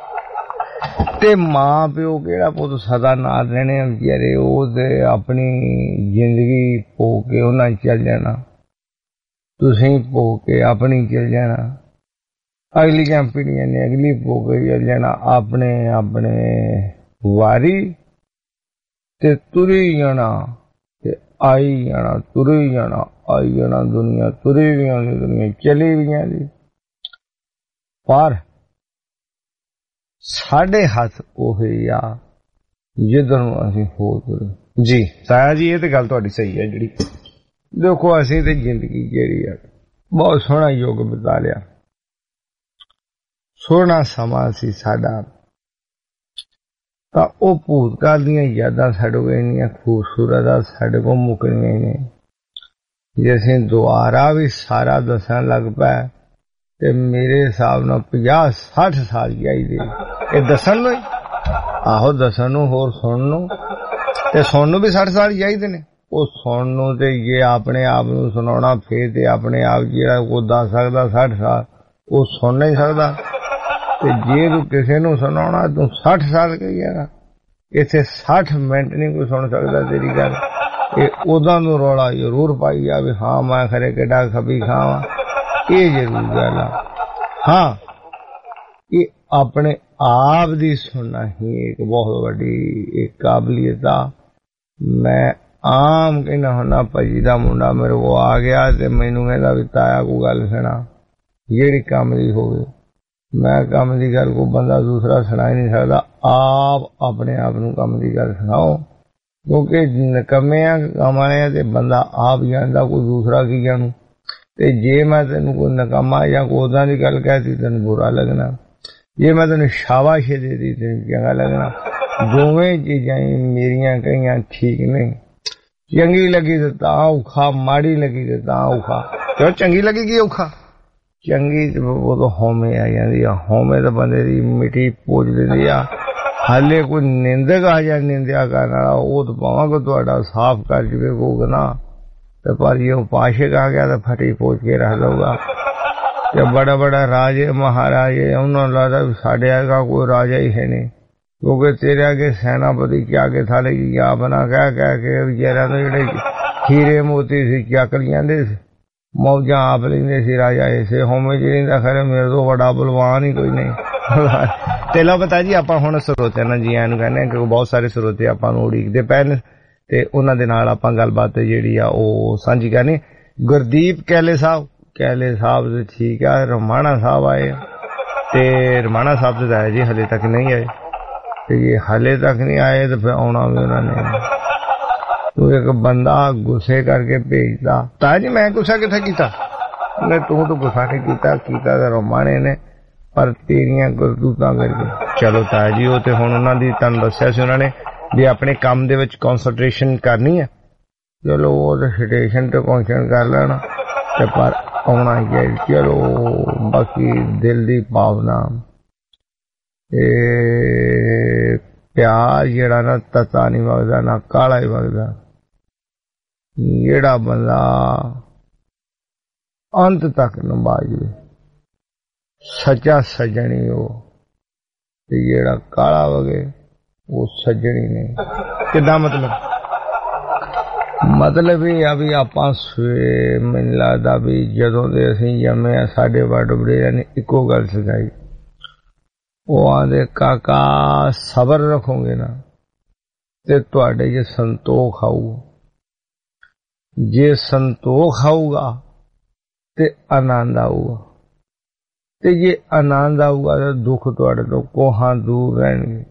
S3: ਤੇ ਮਾਂ ਪਿਓ ਕਿਹੜਾ ਪੁੱਤ ਸਦਾ ਨਾਲ ਰਹਿਣੇ ਵਿਚਾਰੇ ਉਹ ਤੇ ਆਪਣੀ ਜ਼ਿੰਦਗੀ ਪੋ ਕੇ ਉਹਨਾਂ ਚੱਲ ਜਾਣਾ ਤੁਸੀਂ ਪੋ ਕੇ ਆਪਣੀ ਚੱਲ ਜਾਣਾ ਅਗਲੀਆਂ ਪੀੜ੍ਹੀਆਂ ਨੇ ਅਗਲੀ ਪੋ ਕੇ ਚੱਲ ਜਾਣਾ ਆਪਣੇ ਆਪਣੇ ਵਾਰੀ ਤੇ ਤੁਰੀ ਜਾਣਾ ਤੇ ਆਈ ਜਾਣਾ ਤੁਰੀ ਜਾਣਾ ਆਈ ਜਾਣਾ ਦੁਨੀਆ ਤੁਰੀ ਵੀ ਆਉਂਦੀ ਦੁਨੀਆ ਚਲੀ ਵੀ ਜਾਂਦੀ ਪਰ ਸਾਡੇ ਹੱਥ ਉਹੀ ਆ ਜਿੱਧਰ ਨੂੰ ਅਸੀਂ ਹੋ ਤੁਰੇ ਜੀ ਤਾਇਆ ਜੀ ਇਹ ਤੇ ਗੱਲ ਤੁਹਾਡੀ ਸਹੀ ਹੈ ਜਿਹੜੀ ਦੇਖੋ ਅਸੀਂ ਤੇ ਜ਼ਿੰਦਗੀ ਜਿਹੜੀ ਆ ਬਹੁਤ ਸੋਹਣਾ ਯੁੱਗ ਬਿਤਾ ਲਿਆ ਸੋਹਣਾ ਸਮਾਂ ਸੀ ਸਾਡਾ ਤਾਂ ਉਹ ਭੂਤਕਾਲ ਦੀਆਂ ਯਾਦਾਂ ਸਾਡੇ ਕੋਲ ਇੰਨੀਆਂ ਖੂਬਸੂਰਤ ਆ ਸਾਡੇ ਕੋਲ ਮੁੱਕਣੀਆਂ ਨੇ ਜੇ ਅਸੀਂ ਦੁਬਾਰਾ ਵੀ ਸਾਰਾ ਦੱਸਣ ਲੱਗ ਪਏ ਤੇ ਮੇਰੇ ਹਿਸਾਬ ਨਾਲ ਪੰਜਾਹ ਸੱਠ ਸਾਲ ਚਾਹੀਦੇ ਇਹ ਦੱਸਣ ਨੂੰ ਹੀ ਆਹੋ ਦੱਸਣ ਨੂੰ ਹੋਰ ਸੁਣਨ ਨੂੰ ਤੇ ਸੁਣਨ ਨੂੰ ਵੀ ਸੱਠ ਸਾਲ ਚਾਹੀਦੇ ਨੇ ਉਹ ਸੁਣਨ ਨੂੰ ਤੇ ਜੇ ਆਪਣੇ ਆਪ ਨੂੰ ਸੁਣਾਉਣਾ ਫੇਰ ਤੇ ਆਪਣੇ ਆਪ ਜਿਹੜਾ ਉਹ ਦੱਸ ਸਕਦਾ ਸੱਠ ਸਾਲ ਉਹ ਸੁਣ ਨਹੀਂ ਸਕਦਾ ਤੇ ਜੇ ਤੂੰ ਕਿਸੇ ਨੂੰ ਸੁਣਾਉਣਾ ਤੂੰ ਸੱਠ ਸਾਲ ਕਹੀ ਜਾਣਾ ਇੱਥੇ ਸੱਠ ਮਿੰਟ ਨਹੀਂ ਕੋਈ ਸੁਣ ਸਕਦਾ ਤੇਰੀ ਗੱਲ ਇਹ ਉਦਾਂ ਨੂੰ ਰੌਲਾ ਜ਼ਰੂਰ ਪਾਈ ਜਾਵੇ ਹਾਂ ਮੈਂ ਖਰੇ ਕਿੱਡਾ ਖਪੀ ਖਾਵਾਂ ये जरूर गल आ। हाँ ये अपने आप दी सुनना ही एक बहुत बड़ी एक काबलियत आ। मैं आम कहना होना भाजी दा मुंडा मेरे को आ गया ते मैनू कहंदा भी ताया को गल सुना जेहड़ी काम दी होवे। मैं काम दी गल को बंदा दूसरा सुना ही नहीं सकदा। आप अपने आप नू काम दी गल सुनाओ क्योंकि नकमे काम आए ते बंदा आप जानदा कोई दूसरा की जानू। ते जे मैं तेन कोई नकामा या कोई उदां दी गल कहती तेन बुरा लगना, जे मैं तेन शाबाशी दे दी तेन चंगा लगना। दोवें चीजां मेरियां कईयां ठीक नहीं। चंगी लगी तो तां औखा, माड़ी लगी तो तां औखा। क्यों चंगी लगी की औखा? चंगी वो तो होमे आ जाती है। होमे तो बंदे दी मिट्टी पोच देंदी आ। हाले कोई निंदक आ जाए निंदिया करने वाला वो तो भावें तुहाडा साफ कर जावे कोई ना, तो पर जे उपासक आ गया तो फटी पोच के रख दूगा। जब बड़ा बड़ा राजे महाराजे उन्होंने लगता भी साढ़े आगे कोई राजा ही है नहीं, क्योंकि तेरे आगे सेनापति के आगे थाले की क्या बना कह कह के बेचारा तो जेडे हीरे मोती सी चक लेंदे सी, मौजा आप लेंदे सी राजा ऐसे होमे च रहिंदा। खरे मेरे तो बड़ा बलवान ही कोई नहीं। ते लो बता जी आप हुण ਸਰੋਤਿਆਂ ਨਾਲ जी आनू कहने कि बहुत सारे ਸਰੋਤੇ ਆਪਾਂ ਨੂੰ ਉਡੀਕਦੇ ਪਏ ਨੇ ਤੇ ਉਹਨਾਂ ਦੇ ਨਾਲ ਆਪਾਂ ਗੱਲਬਾਤ ਜਿਹੜੀ ਆ ਉਹ ਸਾਂਝੀ ਕਰਨੀ। ਗੁਰਦੀਪ ਕੈਲੇ ਸਾਹਿਬ ਕੈਲੇ ਸਾਹਿਬ ਤੇ ਠੀਕ ਆ। ਰਮਾਣਾ ਸਾਹਿਬ ਆਏ ਤੇ ਰਮਾਣਾ ਸਾਹਿਬ ਤੇ ਆਏ ਜੀ ਹਲੇ ਤੱਕ ਨਹੀਂ ਆਏ ਤੇ ਇਹ ਹਲੇ ਤੱਕ ਨਹੀਂ ਆਏ ਤੇ ਫਿਰ ਆਉਣਾ ਵੀ ਉਹਨਾਂ ਨੇ। ਤੂੰ ਇੱਕ ਬੰਦਾ ਗੁੱਸੇ ਕਰਕੇ ਭੇਜਦਾ ਤਾਂ ਜੀ ਮੈਂ ਗੁੱਸਾ ਕਿੱਥੇ ਕੀਤਾ? ਨਹੀਂ ਤੂੰ ਤਾਂ ਗੁੱਸਾ ਨਹੀਂ ਕੀਤਾ, ਕੀਤਾ ਤਾਂ ਰਮਾਣੇ ਨੇ पर तेरियां करतूतां करके। चलो ताया जी वो तो हुण उन्हां दी तुहानूं दस्सिया सी उन्हां ने भी अपने काम दे विच कॉन्सनट्रेशन करनी है। चलो वो तो स्टेशन ते कॉन्सन कर लेना ते पर आउणा ही है। चलो बाकी दिल दी भावना ए प्यार जेड़ा ना तता नहीं वगदा ना काला ही वगदा। जेड़ा बंदा अंत तक निभा जाए सच्चा सजनी हो, जेड़ा काला वगे वो सजनी नहीं। किदा मतलब? मतलब ही अभी आपां मैनूं लगदा भी जदों दे असीं जम्मे आ साडे वड वडेरियां ने इक्को गल सिखाई। वो आंदे काका सबर रखोगे ना ते तुहाडे च संतोख आऊगा, जे संतोख आऊगा ते आनंद आऊगा, ते जे आनंद आऊगा तो दुख तुहाडे तो कोहां दूर रहणगे।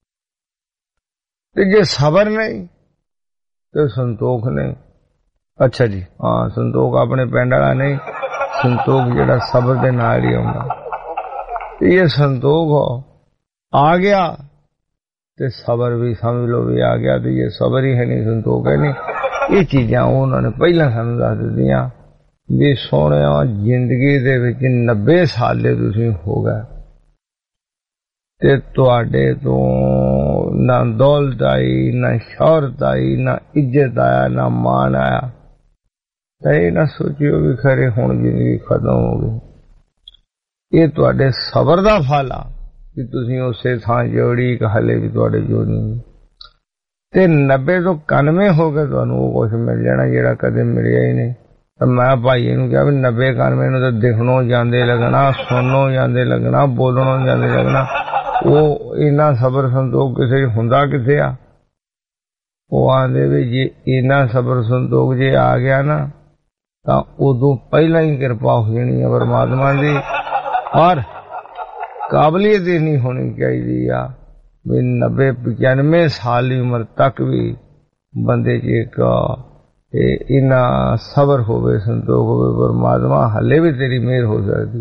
S3: ते जे सबर नहीं तो संतोख नहीं। अच्छा जी हाँ संतोख अपने पिंड वाला नहीं, संतोख जेड़ा सबर दे नाल ही आउंदा। ते ये संतोख आ गया ते सबर भी समझ लो भी आ गया। ते ये सबर ही है नहीं संतोख है नहीं। ये चीजां उन्होंने पहला सानूं दस दित्तियां भी सोने जिंदगी दे विच नब्बे साल दे तुसीं हो गए ते तुहाडे तो ना दौलत आई, ना शौहरत आई, ना इज्जत आया, ना मान आया। ते ना सोचियो भी खरे हुण जिंदगी खत्म हो गई। ये तुहाडे सबर दा फल आ कि तुसीं उसे थां जोड़ी कि हले भी तुहाडे जो नहीं। ते नब्बे तो कानवे हो गए तुहानूं वो कुछ मिल जाना जेड़ा कदे मिलिया ही नहीं। तो मैं भाई नूं कहा भी नब्बे कानवे नूं तो दिखणों जांदे लगना, सुननों जांदे लगना, बोलणों जांदे लगना। वो इन्ना सबर संतोख किसे हुंदा किथे आ? वो आंदे भी जे इन्ना सबर संतोख जे आ गया ना तां उदों पहला ही कृपा हो जानी है परमात्मा दी। और काबलियत नहीं होनी चाहिए आ भी नब्बे पचानवे साल की उम्र तक भी बंदे च एक इन्ना सबर होवे संतोख होवे। परमात्मा हले भी तेरी मेहर हो सकती,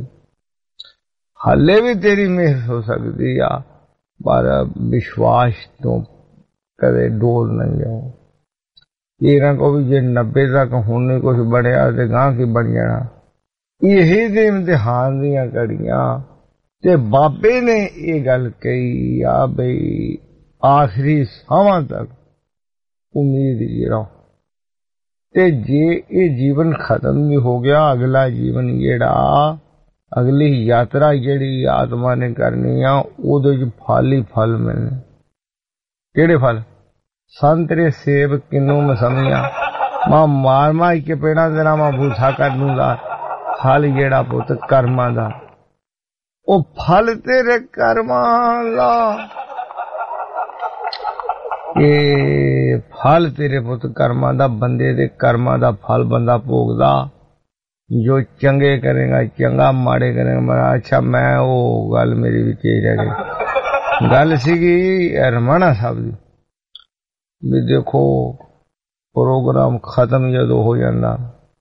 S3: हले भी तेरी मेहर हो सकती आ, पर विश्वास तो कदे डोल नहीं जाओ। ये ना को भी जे नब्बे तक हुण नहीं कुछ बढ़िया ते गांह की बन जाना। यही ते इम्तिहान दियां कड़ियां ते बाबे ने ये गल कही आ बई आखिरी सावां तक उम्मीद ही रहो। ते जे ये जीवन खत्म भी हो गया अगला जीवन जेड़ा अगली यात्रा जेड़ी आत्मा ने करनी आ ओदे च फल ही फल मिलने। केड़े फल? संतरे सेब किन्नू मसमिया मां मार मार के पेड़ा तेरा मां भूसा कर दूंगा। फल जेड़ा पुत कर्मां दा, ओ फल तेरे कर्मां दा, ये फल तेरे पुत कर्मां दा, बंदे दे कर्मां दा फल बंदा भोगदा। जो चंगे करेगा चंगा, माड़े करेगा माड़ा। अच्छा मैं वो गल मेरी विच रह गई, गल सीगी रमाणा साहब दी भी देखो प्रोग्राम खत्म जदों हो जांदा,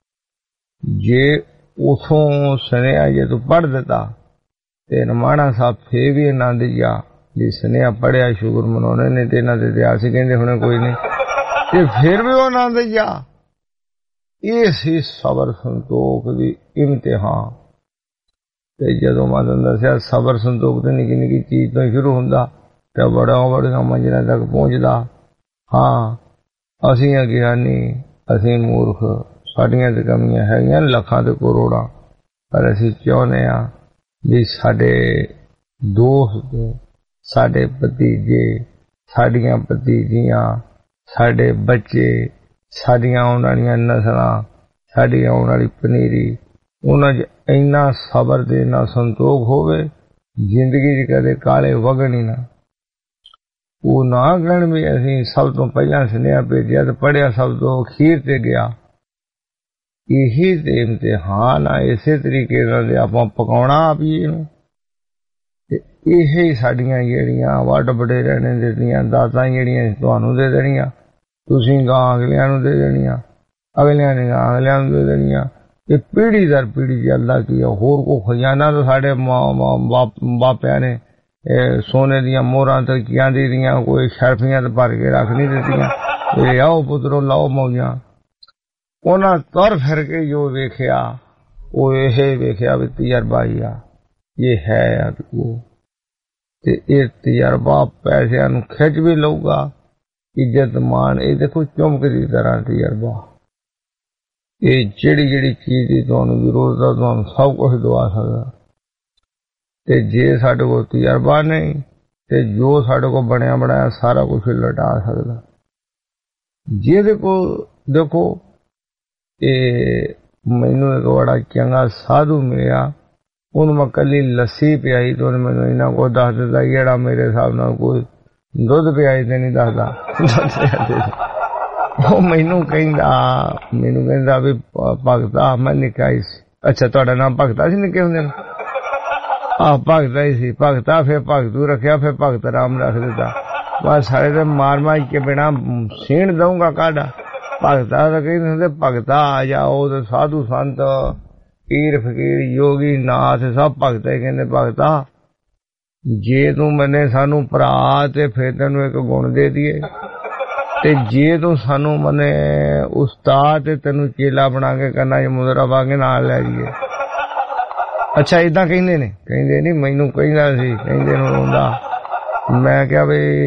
S3: जे उथों सुनेहा जे तू पढ़ दिता ते रमाणा साहब फिर भी आनंद जा जी सुनेहा पढ़िया, शुगर मनाने ने ते इन्हां दे इतिहास कहंदे हुणे कोई नहीं, ते फिर भी आनंद जा। ये सी सबर संतोख दी इम्तिहान। ते जदों मैं तुहानूं दस्सिया सबर संतोख ते निक्की निक्की चीज तो शुरू हुंदा ते बड़ा बड़ियां मंजिलां तक पहुंचदा। हाँ असीं अज्ञानी, असीं मूर्ख, साडियां ते कमियां हैगियां लखां ते करोड़ां, पर असीं चाहुंदे आ भी साडे दोस्त, साडे भतीजे, साडियां भतीजियां, साडे बच्चे, साडियां आउण वालियां नसलां, साडी आउण वाली पनीरी, उन्हां च इन्ना सबर ते इन्ना संतोख होवे जिंदगी च कदे काले वगण ही ना। वो ना कहण भी असीं सब तो पहला सुनेहा भेजिया ते पढ़िया सब तो अखीर ते गया। यही ते इम्तिहान आ, इसे तरीके नाल आपां पकाउणा आप जी नूं ते इहे साडियां जेहड़ियां वड वडेरिਆਂ ने दित्तियां दातां जेहड़ियां तुहानूं दे देणीਆਂ, तुसीं गां अगलियां नूं दे देणीਆਂ, अगलियां ने गां अगलियां नूं दे देणीਆਂ। ये पीढ़ी दर पीढ़ी चलदा की होर को खजाना तो साडे बापिਆਂ ने सोने दियां मोहरां ते चांदी दियां कोई शर्फियां ते भर के रख नहीं दित्तियां, ये आओ पुत्रो लाओ मौजां। उन्हां तुर फिर के जो वेखिया वो यह वेखिया भी तजर्बा ही आ, ये है वो ते ये तजर्बा पैसिਆਂ नूं खिच भी लऊगा, इज्जत मान। ये देखो चुंबक की तरह तजर्बा, ये जेड़ी जेड़ी चीज की तुहानूं जरूरत है तुहानूं सब कुछ दवा सकदा। ते जे साडे कोल तजर्बा नहीं ते जो साडे कोल बनिया बनाया सारा कुछ लटा सकदा। जेदे कोल देखो ये मैनूं एक बड़ा चंगा साधु मिलिया, उन्होंने मैं कली लस्सी पियाई तो उन्हें मैनूं इन्ना कुछ दस दित्ता जेड़ा मेरे हिसाब नाल कोई दुध पियाई ते नहीं दसदा। वो मैनू कहंदा मैनू कहंदा भी भगता मैं निक्का ही सी। अच्छा तुहाडा नाम भगता सी निक्के हुंदे? आह भगता ही सी। भगता फिर भगतू रखिया, फिर भगत राम रख दिता। बस सारे ते मार मार के बिना सीण दूंगा काढ़ा। भगता तो कहंदे हुंदे भगता आ जाओ, ते साधु संत पीर फकीर योगी नाथ सब भगता ही कहंदे भगता जे तू मने सानू भरा ते फिर तेनू एक गुण दे दिए, ते जे तू सानू मने उस्ताद ते तेनू चेला बना के करना च मुदरा पा के नाल लै जाइए। अच्छा इदां कहंदे ने? कहंदे नहीं, मैनू कहंदा सी, कहंदे नूं रोंदा। मैं क्या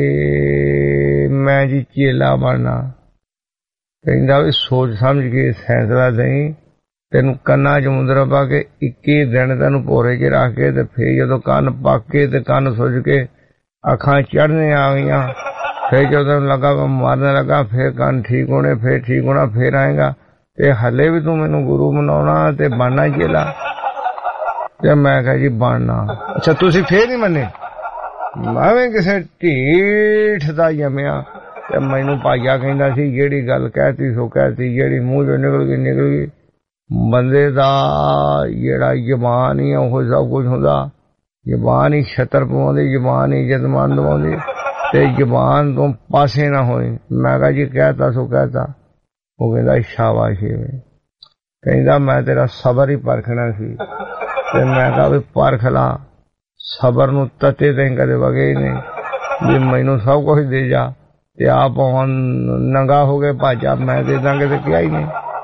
S3: भी मैं जी चेला बनना। कहंदा भी सोच समझ के फैसला दई, तेनू कन्ना च मुंदरा पा के इक्की दिन तेनू भोरे च रख के ते फिर जदों कन्न पक के ते कन्न सुज के अखां चढ़ने आ गईयां, फिर जो तेन लगा मारने लगा, फिर कन्न ठीक होने, फिर ठीक होना, फिर आएगा ते हले भी तू मैनू गुरु मनाउणा ते बनना चेला? ते मैं कहा जी बनना। अच्छा तुसीं फिर नहीं मन्ने? मैं भी किसे ढीठ दा जम्मिया ते मैनू भाईया कहंदा सी जेहड़ी गल कहती सो कहती, जेहड़ी मूंह चों निकल गई निकल गई। बंदे दा जेहड़ा जबान ही वो सब कुछ हुंदा। जबान ही छत्तर पवाउंदी, जबान ही इज्जतमान दवाउंदी, ते जबान तो पासे ना होए। मैं कहा जी कहता सो कहता। वो कहंदा शाबाश। कहंदा मैं तेरा सबर ही परखना सी। ते मैं कहा भी परख ला, सबर नूं तते ते कदे वगे ही नहीं भी मैनू सब कुछ दे जा ते आप हुण नंगा हो गए भाजा मैं दे दांगे ते क्या ही नहीं।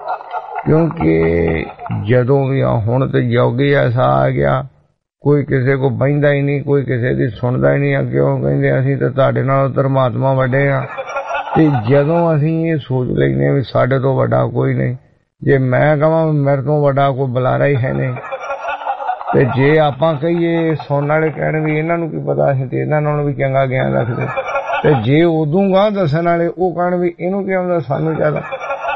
S3: क्योंकि जदों भी हुण ते योगी ऐसा आ गया, कोई किसी को बहिंदा ही नहीं, कोई किसी दी सुनदा ही नहीं। क्यों कहंदे असीं ते तुहाडे नालों धर्मात्मा वड्डे आ। ते जदों असीं ये सोच लैंदे भी साडे तो वड्डा कोई नहीं, जे मैं कहां मेरे तो वड्डा कोई बुलारा ही है नहीं, ते जे आपां कहीए सुनण वाले कहण भी इन्हां नूं की पता असीं ते इन्हां नालों भी चंगा ज्ञान रखदे, ते जे उदों गां दस्सण वाले ओह कहण भी इहनूं की आउंदा सानूं ज्यादा।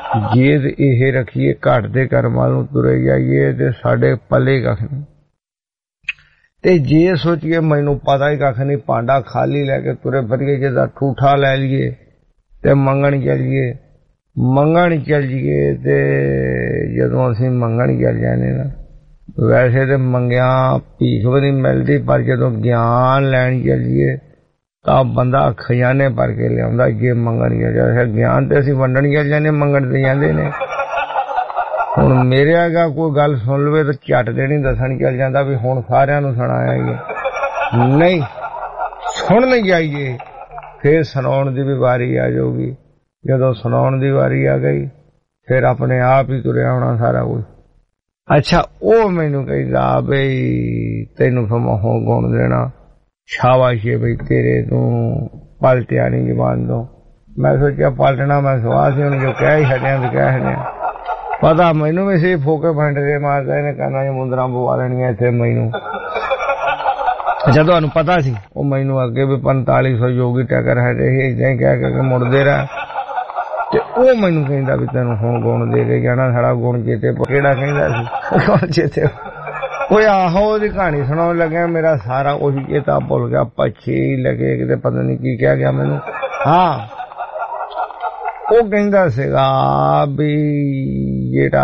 S11: ਜੇ ਇਹ ਰੱਖੀਏ ਘੱਟ ਦੇ ਕਰਮਾਂ ਨੂੰ ਤੁਰੇ ਜਾਈਏ ਤੇ ਸਾਡੇ ਪੱਲੇ ਕੱਖ ਨਹੀਂ। ਤੇ ਜੇ ਸੋਚੀਏ ਮੈਨੂੰ ਪਤਾ ਹੀ ਕੱਖ ਨਹੀਂ, ਭਾਂਡਾ ਖਾਲੀ ਲੈ ਕੇ ਤੁਰੇ ਫਿਰੀਏ, ਜਿਹਦਾ ਠੂਠਾ ਲੈ ਲਈਏ ਤੇ ਮੰਗਣ ਚੱਲੀਏ, ਮੰਗਣ ਚੱਲ ਜੀਏ ਤੇ ਜਦੋਂ ਅਸੀਂ ਮੰਗਣ ਚੱਲ ਜਾਂਦੇ ਨਾ, ਵੈਸੇ ਤੇ ਮੰਗਿਆ ਭੀਖ ਵੀ ਨਹੀਂ ਮਿਲਦੀ, ਪਰ ਜਦੋਂ ਗਿਆਨ ਲੈਣ ਚੱਲੀਏ ਤਾਂ ਬੰਦਾ ਖਜ਼ਾਨੇ ਭਰ ਕੇ ਲਿਆਉਂਦਾ। ਜੇ ਮੰਗਣ ਚੱਲ ਜਾਂਦਾ, ਗਿਆਨ ਤੇ ਅਸੀਂ ਵੰਡਣ ਚੱਲ ਜਾਂਦੇ, ਮੰਗਣ ਤੇ ਜਾਂਦੇ ਨੇ। ਹੁਣ ਮੇਰੇ ਆਗਾ ਕੋਈ ਗੱਲ ਸੁਣ ਲਵੇ ਤਾਂ ਝੱਟ ਦੇਣੀ ਦੱਸਣ ਚੱਲ ਜਾਂਦਾ ਵੀ ਹੁਣ ਸਾਰਿਆਂ ਨੂੰ ਸੁਣਾਇਆ ਹੀ ਨਹੀਂ, ਸੁਣਨ ਜਾਈਏ ਫੇਰ ਸੁਣਾਉਣ ਦੀ ਵੀ ਵਾਰੀ ਆ ਜਾਊਗੀ। ਜਦੋਂ ਸੁਣਾਉਣ ਦੀ ਵਾਰੀ ਆ ਗਈ ਫਿਰ ਆਪਣੇ ਆਪ ਹੀ ਤੁਰਿਆ ਹੋਣਾ ਸਾਰਾ ਕੁਝ। ਅੱਛਾ, ਉਹ ਮੈਨੂੰ ਕਹਿੰਦਾ ਬਈ ਤੈਨੂੰ ਫਿਰ ਮੈਂ ਹੋ ਗੁਣ ਦੇਣਾ, ਸ਼ਾਬਾਸ਼ ਏ ਬਈ ਤੇਰੇ ਤੂੰ ਪਲਟਿਆ ਨਹੀਂ ਜ਼ਬਾਨ ਤੋਂ। ਮੈਂ ਸੋਚਿਆ ਪਲਟਣਾ ਮੈਂ ਸਵਾਸ ਹੀ ਹੁਣ ਜੋ ਕਹਿ ਹੀ ਛੱਡਿਆ ਤੇ ਕਹਿ ਛੱਡਿਆ। ਪਤਾ ਮੈਨੂੰ ਵੀ ਸੀ ਫੋਕੇ ਫੰਡਰੇ ਮਾਰਦਾ ਇਹਨੇ ਕੰਨਾਂ 'ਚ ਮੁੰਦਰਾਂ ਪਵਾ ਲੈਣੀਆਂ ਇੱਥੇ ਮੈਨੂੰ। ਅੱਛਾ, ਤੁਹਾਨੂੰ ਪਤਾ ਸੀ ਉਹ ਮੈਨੂੰ ਅੱਗੇ ਵੀ ਪੰਤਾਲੀ ਸੌ ਯੋਗੀ ਟੱਕਰ ਹੈ ਏਦਾਂ ਹੀ ਕਹਿ ਕੇ ਮੁੜਦੇ ਰਹੇ। ਤੇ ਉਹ ਮੈਨੂੰ ਕਹਿੰਦਾ ਵੀ ਤੈਨੂੰ ਹੁਣ ਗੁਣ ਦੇ ਕੇ ਜਾਣਾ, ਸਾਡਾ ਗੁਣ ਚੇਤੇ। ਕਿਹੜਾ ਕਹਿੰਦਾ ਸੀ ਗੁਣ ਚੇਤੇ? ਉਹ ਆਹੋ ਉਹਦੀ ਕਹਾਣੀ ਸੁਣਾਉਣ ਲੱਗਿਆ, ਮੇਰਾ ਸਾਰਾ ਉਹੀ ਚੇਤਾ ਭੁੱਲ ਗਿਆ, ਪੱਛੇ ਹੀ ਲੱਗੇ ਕਿਤੇ ਪਤਾ ਨਹੀਂ ਕੀ ਕਹਿ ਗਿਆ ਮੈਨੂੰ। ਹਾਂ, ਉਹ ਕਹਿੰਦਾ ਸੀਗਾ ਵੀ ਜਿਹੜਾ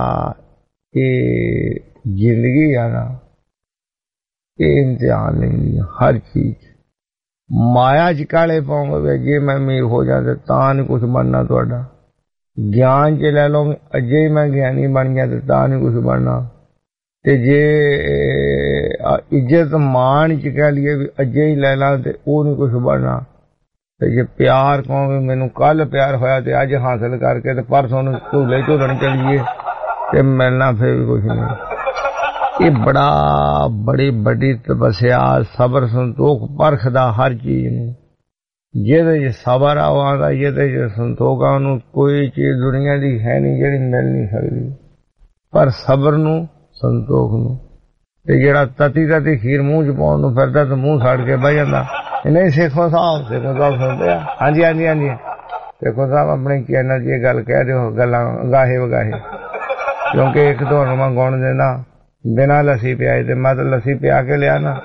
S11: ਇਹ ਜ਼ਿੰਦਗੀ ਆ ਨਾ, ਇਹ ਇਮਤਿਹਾਨ ਲੈਂਦੀ ਹਰ ਚੀਜ਼। ਮਾਇਆ ਚ ਕਾਲੇ ਪਾਉਂਗੇ, ਜੇ ਮੈਂ ਅਮੀਰ ਹੋ ਜਾਂਦੇ ਤਾਂ ਨਹੀਂ ਕੁਛ ਬਣਨਾ ਤੁਹਾਡਾ। ਗਿਆਨ ਚ ਲੈ ਲਓ, ਅਜੇ ਹੀ ਮੈਂ ਗਿਆਨੀ ਬਣ ਗਿਆ ਤੇ ਤਾਂ ਨਹੀਂ ਕੁਛ ਬਣਨਾ। ਤੇ ਜੇ ਇੱਜ਼ਤ ਮਾਣ ਚ ਕਹਿ ਲਈਏ ਵੀ ਅਜੇ ਹੀ ਲੈ ਲਾ ਤੇ ਉਹ ਨਹੀਂ ਕੁਛ ਬਣਨਾ। ਤੇ ਜੇ ਪਿਆਰ ਕਹੋਗੇ ਮੈਨੂੰ ਕੱਲ ਪਿਆਰ ਹੋਇਆ ਤੇ ਅੱਜ ਹਾਸਲ ਕਰਕੇ ਤੇ ਪਰਸੋਂ ਨੂੰ ਝੂਲੇ ਝੂਲਣ ਚੱਲੀਏ ਤੇ ਮਿਲਣਾ ਫਿਰ ਵੀ ਕੁਛ ਨਹੀਂ। ਇਹ ਬੜਾ ਬੜੀ ਵੱਡੀ ਤਪੱਸਿਆ, ਸਬਰ ਸੰਤੋਖ ਪਰਖਦਾ ਹਰ ਚੀਜ਼ ਨੂੰ। ਜਿਹਦੇ ਚ ਸਬਰ ਆਉਂਦਾ, ਜਿਹਦੇ ਚ ਸੰਤੋਖ ਆ, ਉਹਨੂੰ ਕੋਈ ਚੀਜ਼ ਦੁਨੀਆ ਦੀ ਹੈ ਨਹੀਂ ਜਿਹੜੀ ਮਿਲ ਨਹੀਂ ਸਕਦੀ। ਪਰ ਸਬਰ ਨੂੰ, ਸੰਤੋਖ ਨੂੰ। ਤੇ ਜਿਹੜਾ ਤਤੀ ਤਤੀ ਖੀਰ ਮੂੰਹ ਚ ਪਾਉਣ ਨੂੰ ਫਿਰਦਾ ਤੇ ਮੂੰਹ ਸਾੜ ਕੇ ਬਹਿ ਜਾਂਦਾ। ਨਹੀਂ ਸੇਖੋ ਸਾਹਿਬ, ਸੇਖੋ ਸਾਹਿਬ ਸੁਣਦੇ ਆ? ਹਾਂਜੀ ਹਾਂਜੀ ਹਾਂਜੀ ਸੇਖੋ ਸਾਹਿਬ ਆਪਣੇ ਚੈਨਲ 'ਚ ਇਹ ਗੱਲ ਕਹਿ ਦਿਓ, ਗੱਲਾਂ ਗਾਹੇ ਵਗਾਹੇ। ਕਿਉਂਕਿ ਇੱਕ ਤੁਹਾਨੂੰ ਮੈਂ ਗੁਣ ਦੇਣਾ, ਬਿਨਾਂ ਲੱਸੀ ਪਿਆਏ ਤੇ ਮੈਂ ਤਾਂ ਲੱਸੀ ਪਿਆ ਕੇ ਲਿਆ ਨਾ।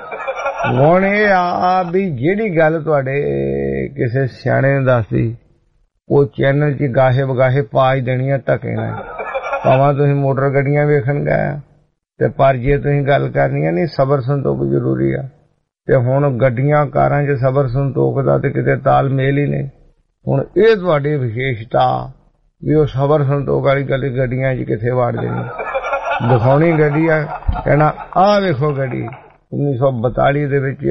S11: ਗੁਣ ਇਹ ਆ ਵੀ ਜਿਹੜੀ ਗੱਲ ਤੁਹਾਡੇ ਕਿਸੇ ਸਿਆਣੇ ਨੇ ਦੱਸਦੀ ਉਹ ਚੈਨਲ 'ਚ ਗਾਹੇ ਵਗਾਹੇ ਪਾ ਹੀ ਦੇਣੀ ਆ ਧੱਕੇ ਨਾਲ। ਭਾਵੇਂ ਤੁਸੀਂ ਮੋਟਰ ਗੱਡੀਆਂ ਵੇਖਣ ਗਏ ਤੇ ਪਰ ਜੇ ਤੁਸੀਂ ਗੱਲ ਕਰਨੀ ਆ, ਨਹੀਂ ਸਬਰ ਸੰਤੋਖ ਜ਼ਰੂਰੀ ਆ। ਤੇ ਹੁਣ ਗੱਡੀਆਂ ਕਾਰਾਂ 'ਚ ਸਬਰ ਸੰਤੋਖ ਦਾ ਤੇ ਕਿਤੇ ਤਾਲਮੇਲ ਹੀ ਨਹੀਂ। ਹੁਣ ਇਹ ਤੁਹਾਡੀ ਵਿਸ਼ੇਸ਼ਤਾ ਵੀ ਉਹ ਸਬਰ ਸੰਤੋਖ ਵਾਲੀ ਗੱਲ ਗੱਡੀਆਂ 'ਚ ਕਿੱਥੇ ਵਾੜ ਦੇਣੀ। ਦਿਖਾਉਣੀ ਗੱਡੀ ਆ, ਕਹਿਣਾ ਆਹ ਵੇਖੋ ਗੱਡੀ ਉੱਨੀ ਸੌ ਬਤਾਲੀ ਦੇ ਵਿੱਚ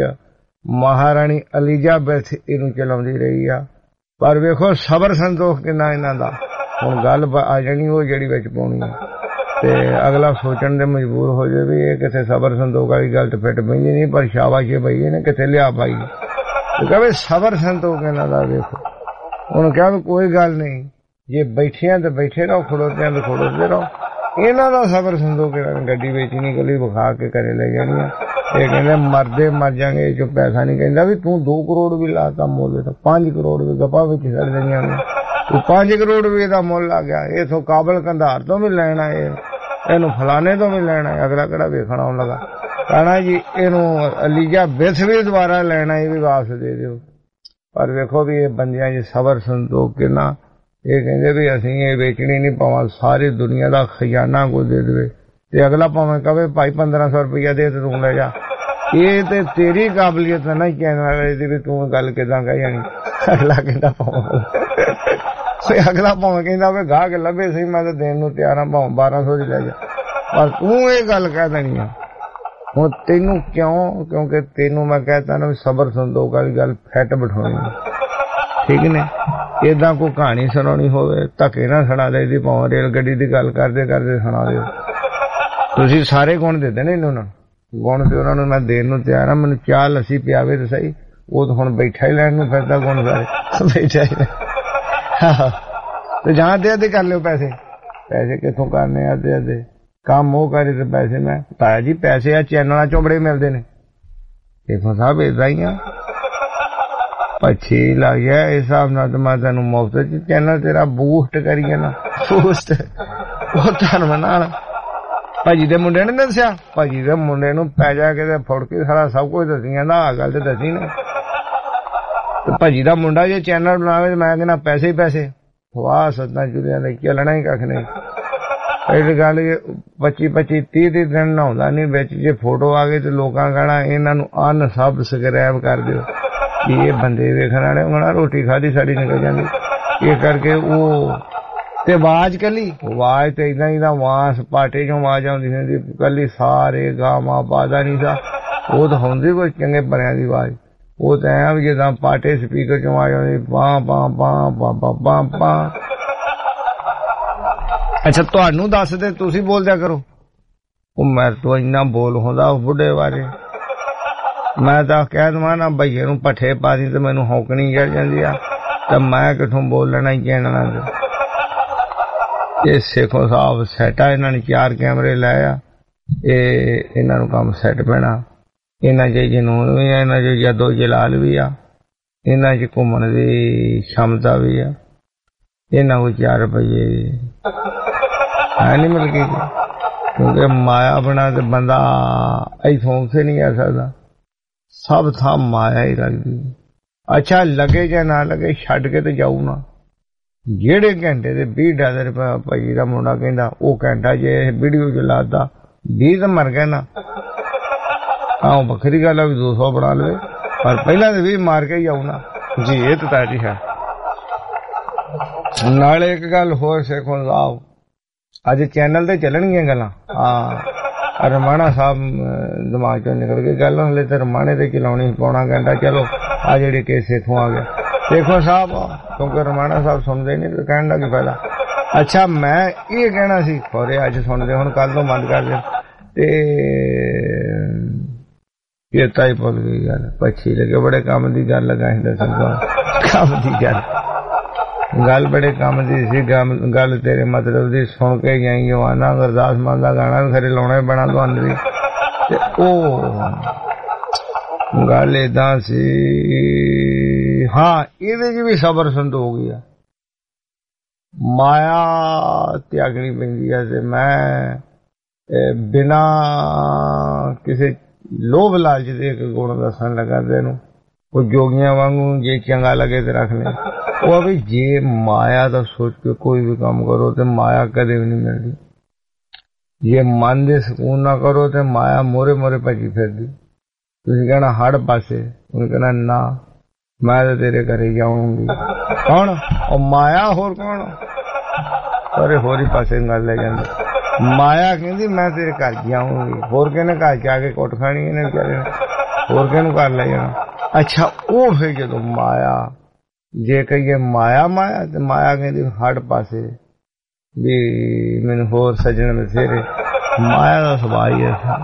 S11: ਮਹਾਰਾਣੀ ਐਲਿਜ਼ਾਬੈਥ ਇਹਨੂੰ ਚਲਾਉਂਦੀ ਰਹੀ ਆ, ਪਰ ਵੇਖੋ ਸਬਰ ਸੰਤੋਖ ਕਿੰਨਾ ਇਹਨਾਂ ਦਾ। ਹੁਣ ਗੱਲ ਆ ਜਾਣੀ ਉਹ ਜਿਹੜੀ ਵਿੱਚ ਪਾਉਣੀ ਆ ਤੇ ਅਗਲਾ ਸੋਚਣ ਦੇ ਮਜਬੂਰ ਹੋ ਜਾਵੇ ਵੀ ਇਹ ਕਿਤੇ ਸਬਰ ਸੰਤੋਖ ਵਾਲੀ ਗੱਲ ਤੇ ਫਿੱਟ ਪੈਂਦੀ ਨਹੀਂ, ਪਰ ਸ਼ਾਬਾਸ਼ ਬਈ ਇਹਨੇ ਕਿੱਥੇ ਲਿਆ ਪਾਈ। ਤੇ ਕਹੇ ਸਬਰ ਸੰਤੋਖ ਇਹਨਾਂ ਦਾ ਵੇਖੋ। ਉਹਨੂੰ ਕਿਹਾ ਵੀ ਕੋਈ ਗੱਲ ਨਹੀਂ, ਜੇ ਬੈਠਿਆਂ ਤੇ ਬੈਠੇ ਰਹੋ, ਖੜੋਤਿਆਂ ਤੇ ਖੜੋਤੇ ਰਹੋ। ਇਹਨਾਂ ਦਾ ਸਬਰ ਸੰਤੋਖ ਗੱਡੀ ਵੇਚਣੀ ਗਲੀ ਵਿਖਾ ਕੇ ਘਰੇ ਲੈ ਜਾਣੀ ਆ। ਇਹ ਕਹਿੰਦੇ ਮਰਦੇ ਮਰ ਜਾਂਗੇ, ਇਹ ਚੋਂ ਪੈਸਾ ਨਹੀਂ। ਕਹਿੰਦਾ ਵੀ ਤੂੰ ਦੋ ਕਰੋੜ ਵੀ ਲਾਤਾ ਮੁੱਲ, ਤਾਂ ਪੰਜ ਕਰੋੜ ਵੀ ਗੱਪਾਂ ਵਿੱਚ ਛੱਡ ਦੇਣੀਆਂ ਨੇ। ਤੂੰ ਪੰਜ ਕਰੋੜ ਵੀ ਇਹਦਾ ਮੁੱਲ ਆ ਗਿਆ। ਇਥੋਂ ਕਾਬਲ ਕੰਧਾਰ ਤੋਂ ਵੀ ਲੈਣਾ, ਇਹ ਇਹਨੂੰ ਫਲਾਣੇ ਤੋਂ ਵੀ ਲੈਣਾ। ਅਗਲਾ ਕਿਹੜਾ ਵੇਖਣ ਆਉਣ ਲੱਗਾ, ਕਹਿਣਾ ਜੀ ਇਹਨੂੰ ਐਲਿਜ਼ਾਬੈਥ ਵੀ ਦੁਬਾਰਾ ਲੈਣਾ, ਇਹ ਵੀ ਵਾਪਸ ਦੇ ਦਿਓ। ਪਰ ਵੇਖੋ ਵੀ ਇਹ ਬੰਦਿਆਂ 'ਚ ਸਬਰ ਸੰਤੋਖ ਕਿੰਨਾ। ਇਹ ਕਹਿੰਦੇ ਵੀ ਅਸੀਂ ਇਹ ਵੇਚਣੀ ਨਹੀਂ, ਭਾਵੇਂ ਸਾਰੀ ਦੁਨੀਆ ਦਾ ਖਜ਼ਾਨਾ ਕੋਈ ਦੇ ਦੇਵੇ ਤੇ ਅਗਲਾ ਭਾਵੇਂ ਕਵੇ ਭਾਈ ਪੰਦਰਾਂ ਸੌ ਰੁਪਇਆ ਦੇ ਤੇ ਤੂੰ ਲੈ ਜਾ। ਇਹ ਤੇ ਤੇਰੀ ਕਾਬਲੀਅਤ ਨਾ ਹੀ ਕਹਿਣ ਵਾਲੇ ਦੀ ਵੀ ਤੂੰ ਗੱਲ ਕਿਦਾਂ ਕਹਿ ਜਾਣੀ। ਅਗਲਾ ਕਹਿੰਦਾ ਭਾਵੇਂ ਅਗਲਾ ਭਾਵੇਂ ਕਹਿੰਦਾ ਵੀ ਗਾਹਕ ਲੱਭੇ ਸਹੀ, ਮੈਂ ਤਾਂ ਦੇਣ ਨੂੰ ਤਿਆਰ ਹਾਂ, ਭਾਵੇਂ ਬਾਰਾਂ ਸੌ ਦੀ ਲੈ ਜਾ, ਪਰ ਤੂੰ ਇਹ ਗੱਲ ਕਹਿ ਦੇਣੀ ਆ। ਹੁਣ ਤੈਨੂੰ ਕਿਉਂ? ਕਿਉਂਕਿ ਤੈਨੂੰ ਮੈਂ ਕਹਿਤਾ ਨਾ ਵੀ ਸਬਰ ਸੰਤੋਖ ਵਾਲੀ ਗੱਲ ਫਿੱਟ ਬਿਠਾਉਣੀ, ਠੀਕ ਨੇ। ਏਦਾਂ ਕੋਈ ਕਹਾਣੀ ਸੁਣਾਉਣੀ ਹੋਵੇ ਧੱਕੇ ਨਾ ਸੁਣਾ ਦੇ ਦੀ, ਭਾਵੇਂ ਰੇਲ ਗੱਡੀ ਦੀ ਗੱਲ ਕਰਦੇ ਕਰਦੇ ਸੁਣਾ ਦਿਓ। ਤੁਸੀਂ ਸਾਰੇ ਗੁਣ ਦੇ ਦੇਣੇ ਇਹਨਾਂ ਨੂੰ, ਗੁਣ ਤੇ ਉਹਨਾਂ ਨੂੰ ਮੈਂ ਦੇਣ ਨੂੰ ਤਿਆਰ ਹਾਂ। ਮੈਨੂੰ ਚਾਹ ਲੱਸੀ ਪਿਆਵੇ ਤੇ ਸਹੀ, ਉਹ ਤਾਂ ਹੁਣ ਬੈਠਾ ਹੀ ਲੈਣ ਨੂੰ ਫਿਰਦਾ ਗੁਣ ਸਾਰੇ ਬੈਠਾ ਹੀ। ਤੇ ਜਾਂ ਅੱਧੇ ਅੱਧੇ ਕਰ ਲਿਓ ਪੈਸੇ। ਪੈਸੇ ਕਿੱਥੋਂ ਕਰਨੇ ਅੱਧੇ ਅੱਧੇ? ਕੰਮ ਉਹ ਕਰੇ ਤੇ ਪੈਸੇ ਮੈਂ। ਤਾਇਆ ਜੀ ਪੈਸੇ ਆ ਚੈਨਲਾਂ ਚੋਂ ਬੜੇ ਮਿਲਦੇ ਨੇ। ਦੇਖੋ ਸਾਹਿਬ ਏਦਾਂ ਹੀ ਆ, पछी लग गया इस हिसाब नाल ते मैं तेनू मुफ्त च चैनल तेरा बूस्ट करिए ना बूस्ट ओ धर्म नाल भाजी दे मुंडे ने दस्या भाजी दे मुंडे नू पै जा के ते फड़ के सारा सब कुछ दसी जांदा आ गल ते दसी ने ते भाजी दा मुंडा जे चैनल बनावे ते मैं कहना पैसे ही पैसे वाह सतना जुलिया ने चलना ही कख नहीं ਇਹ ਗੱਲ ਪੱਚੀ ਪੱਚੀ ਤੀਹ ਤੀਹ ਦਿਨ ਨਹਾਉਂਦਾ ਨਹੀਂ ਵਿੱਚ ਜੇ ਫੋਟੋ ਆ ਗਈ ਤੇ ਲੋਕਾਂ ਕਹਿਣਾ ਇਹਨਾਂ ਨੂੰ ਅਨਸਬਸਕ੍ਰਾਈਬ ਕਰ ਦਿਓ ਕਿ ਇਹ ਬੰਦੇ ਵੇਖਣ ਵਾਲੇ ਹੋਣਾ ਰੋਟੀ ਖਾਧੀ ਸਾਡੀ ਨਿਕਲ ਜਾਂਦੀ ਇਹ ਕਰਕੇ ਉਹ ਤੇ ਆਵਾਜ਼ ਕੱਲੀ ਆਵਾਜ਼ ਤੇ ਇਦਾਂ ਹੀ ਦਾ ਵਾਂਸ ਪਾਟੇ ਚੋਂ ਆਵਾਜ਼ ਆਉਂਦੀ ਹੁੰਦੀ ਕੱਲੀ ਸਾਰੇ ਗਾਵਾਂ ਪਾਦਾ ਨਹੀਂ ਸਾ ਉਹ ਤਾਂ ਹੁੰਦੀ ਕੋਈ ਚੰਗੇ ਬਣਿਆ ਦੀ ਆਵਾਜ਼ ਉਹ ਤਾਂ ਐਂ ਵੀ ਜਿੱਦਾਂ ਪਾਟੇ ਸਪੀਕਰ ਚੋਂ ਆਵਾਜ਼ ਆਉਂਦੀ ਬਾਂ ਬਾਂ ਬਾਂ ਬਾਂ ਬਾਂ ਬਾਂ अच्छा तुहानू दस दे तुसी बोल दिया करो ओ मैं तो इन्ना बोल होंदा बुढ़े बारे मैं तो कह दवां ना भईए नू पट्ठे पा दी ते मैनू हौकनी चढ़ जांदी आ ते मैं किथों बोलना ही कहना ये सेखो साहब सैट आ इन्हां ने चार कैमरे लाए आ ये इन्हां नू काम सैट पैना इन्हां च जनून भी आ इन्हां च जदो जलाल भी आ इन्हां च घूमण दी क्षमता भी आ इन्हां को चार रुपये है नहीं मिल गई क्योंकि माया बना तो बंदा इथों से नहीं आ सकता सब था माया ही लगती अच्छा लगे या ना लगे छड़ के तो जाऊ ना जेड़े घंटे दे बीस डॉलर भाई का मुंडा कहंदा वो घंटा जे वीडियो चलाता बीस तो मर गए ना हाँ बखरी गल भी दो सौ बना ले पर पहला तो भी मार के ही जाऊ ना जी ये तो तारी है नाले एक गल होर सेखो साहब अज चैनल ते चलणगियां गल्लां हाँ रमाणा साहब दिमाग चों निकल गई गल हले ते रमाणे ते चलाउणी पौना घंटा चलो आ जेहड़े केस इत्थों आ गए देखो साहब क्योंकि रमाणा साहब सुनदे नहीं ते कहण दा की फायदा अच्छा मैं ये कहना सी खोरे अज सुनदे हुण कल तो बंद कर दे ते ये ताई भुल गई गल पछी लगे बड़े काम दी गल लगा ही दसण काम दी गल गल बड़े काम दी सी गल तेरे मतलब दी सुन के गई आना गुरदास मान का गाना भी खरे लाउणा ही बना तुहानू भी ते ओ गल इदां सी हाँ इहदे च भी सबर संतोख गया माया त्यागनी पैंदी है ते मैं बिना किसी लोभ लालच दे के गुण दसन लगा तेनू वो जोगियां वांगू जे चंगा लगे तो रख ले वो अभी जे माया का सोच के कोई भी काम करो तो माया कदे भी नहीं मिलती जे मन दे सुकून ना करो तो माया मोरे मोरे भजी फिरदी तुसीं कहना हड़ पासे उन्हें कहना ना मैं तो तेरे घर ही जाऊंगी कौन और माया होर कौन अरे होर ही पासे गल ले जाती माया कहती मैं तेरे घर जाऊंगी होर कहने घर जाके कुट खानी इन्हें बेचारे होर कहनू घर ले जाना अच्छा वो फिर जो माया जे कहिए माया माया तो माया कहती हड़ पासे भी मैनू होर सजन बथेरे माया का सुभाव ही ऐसा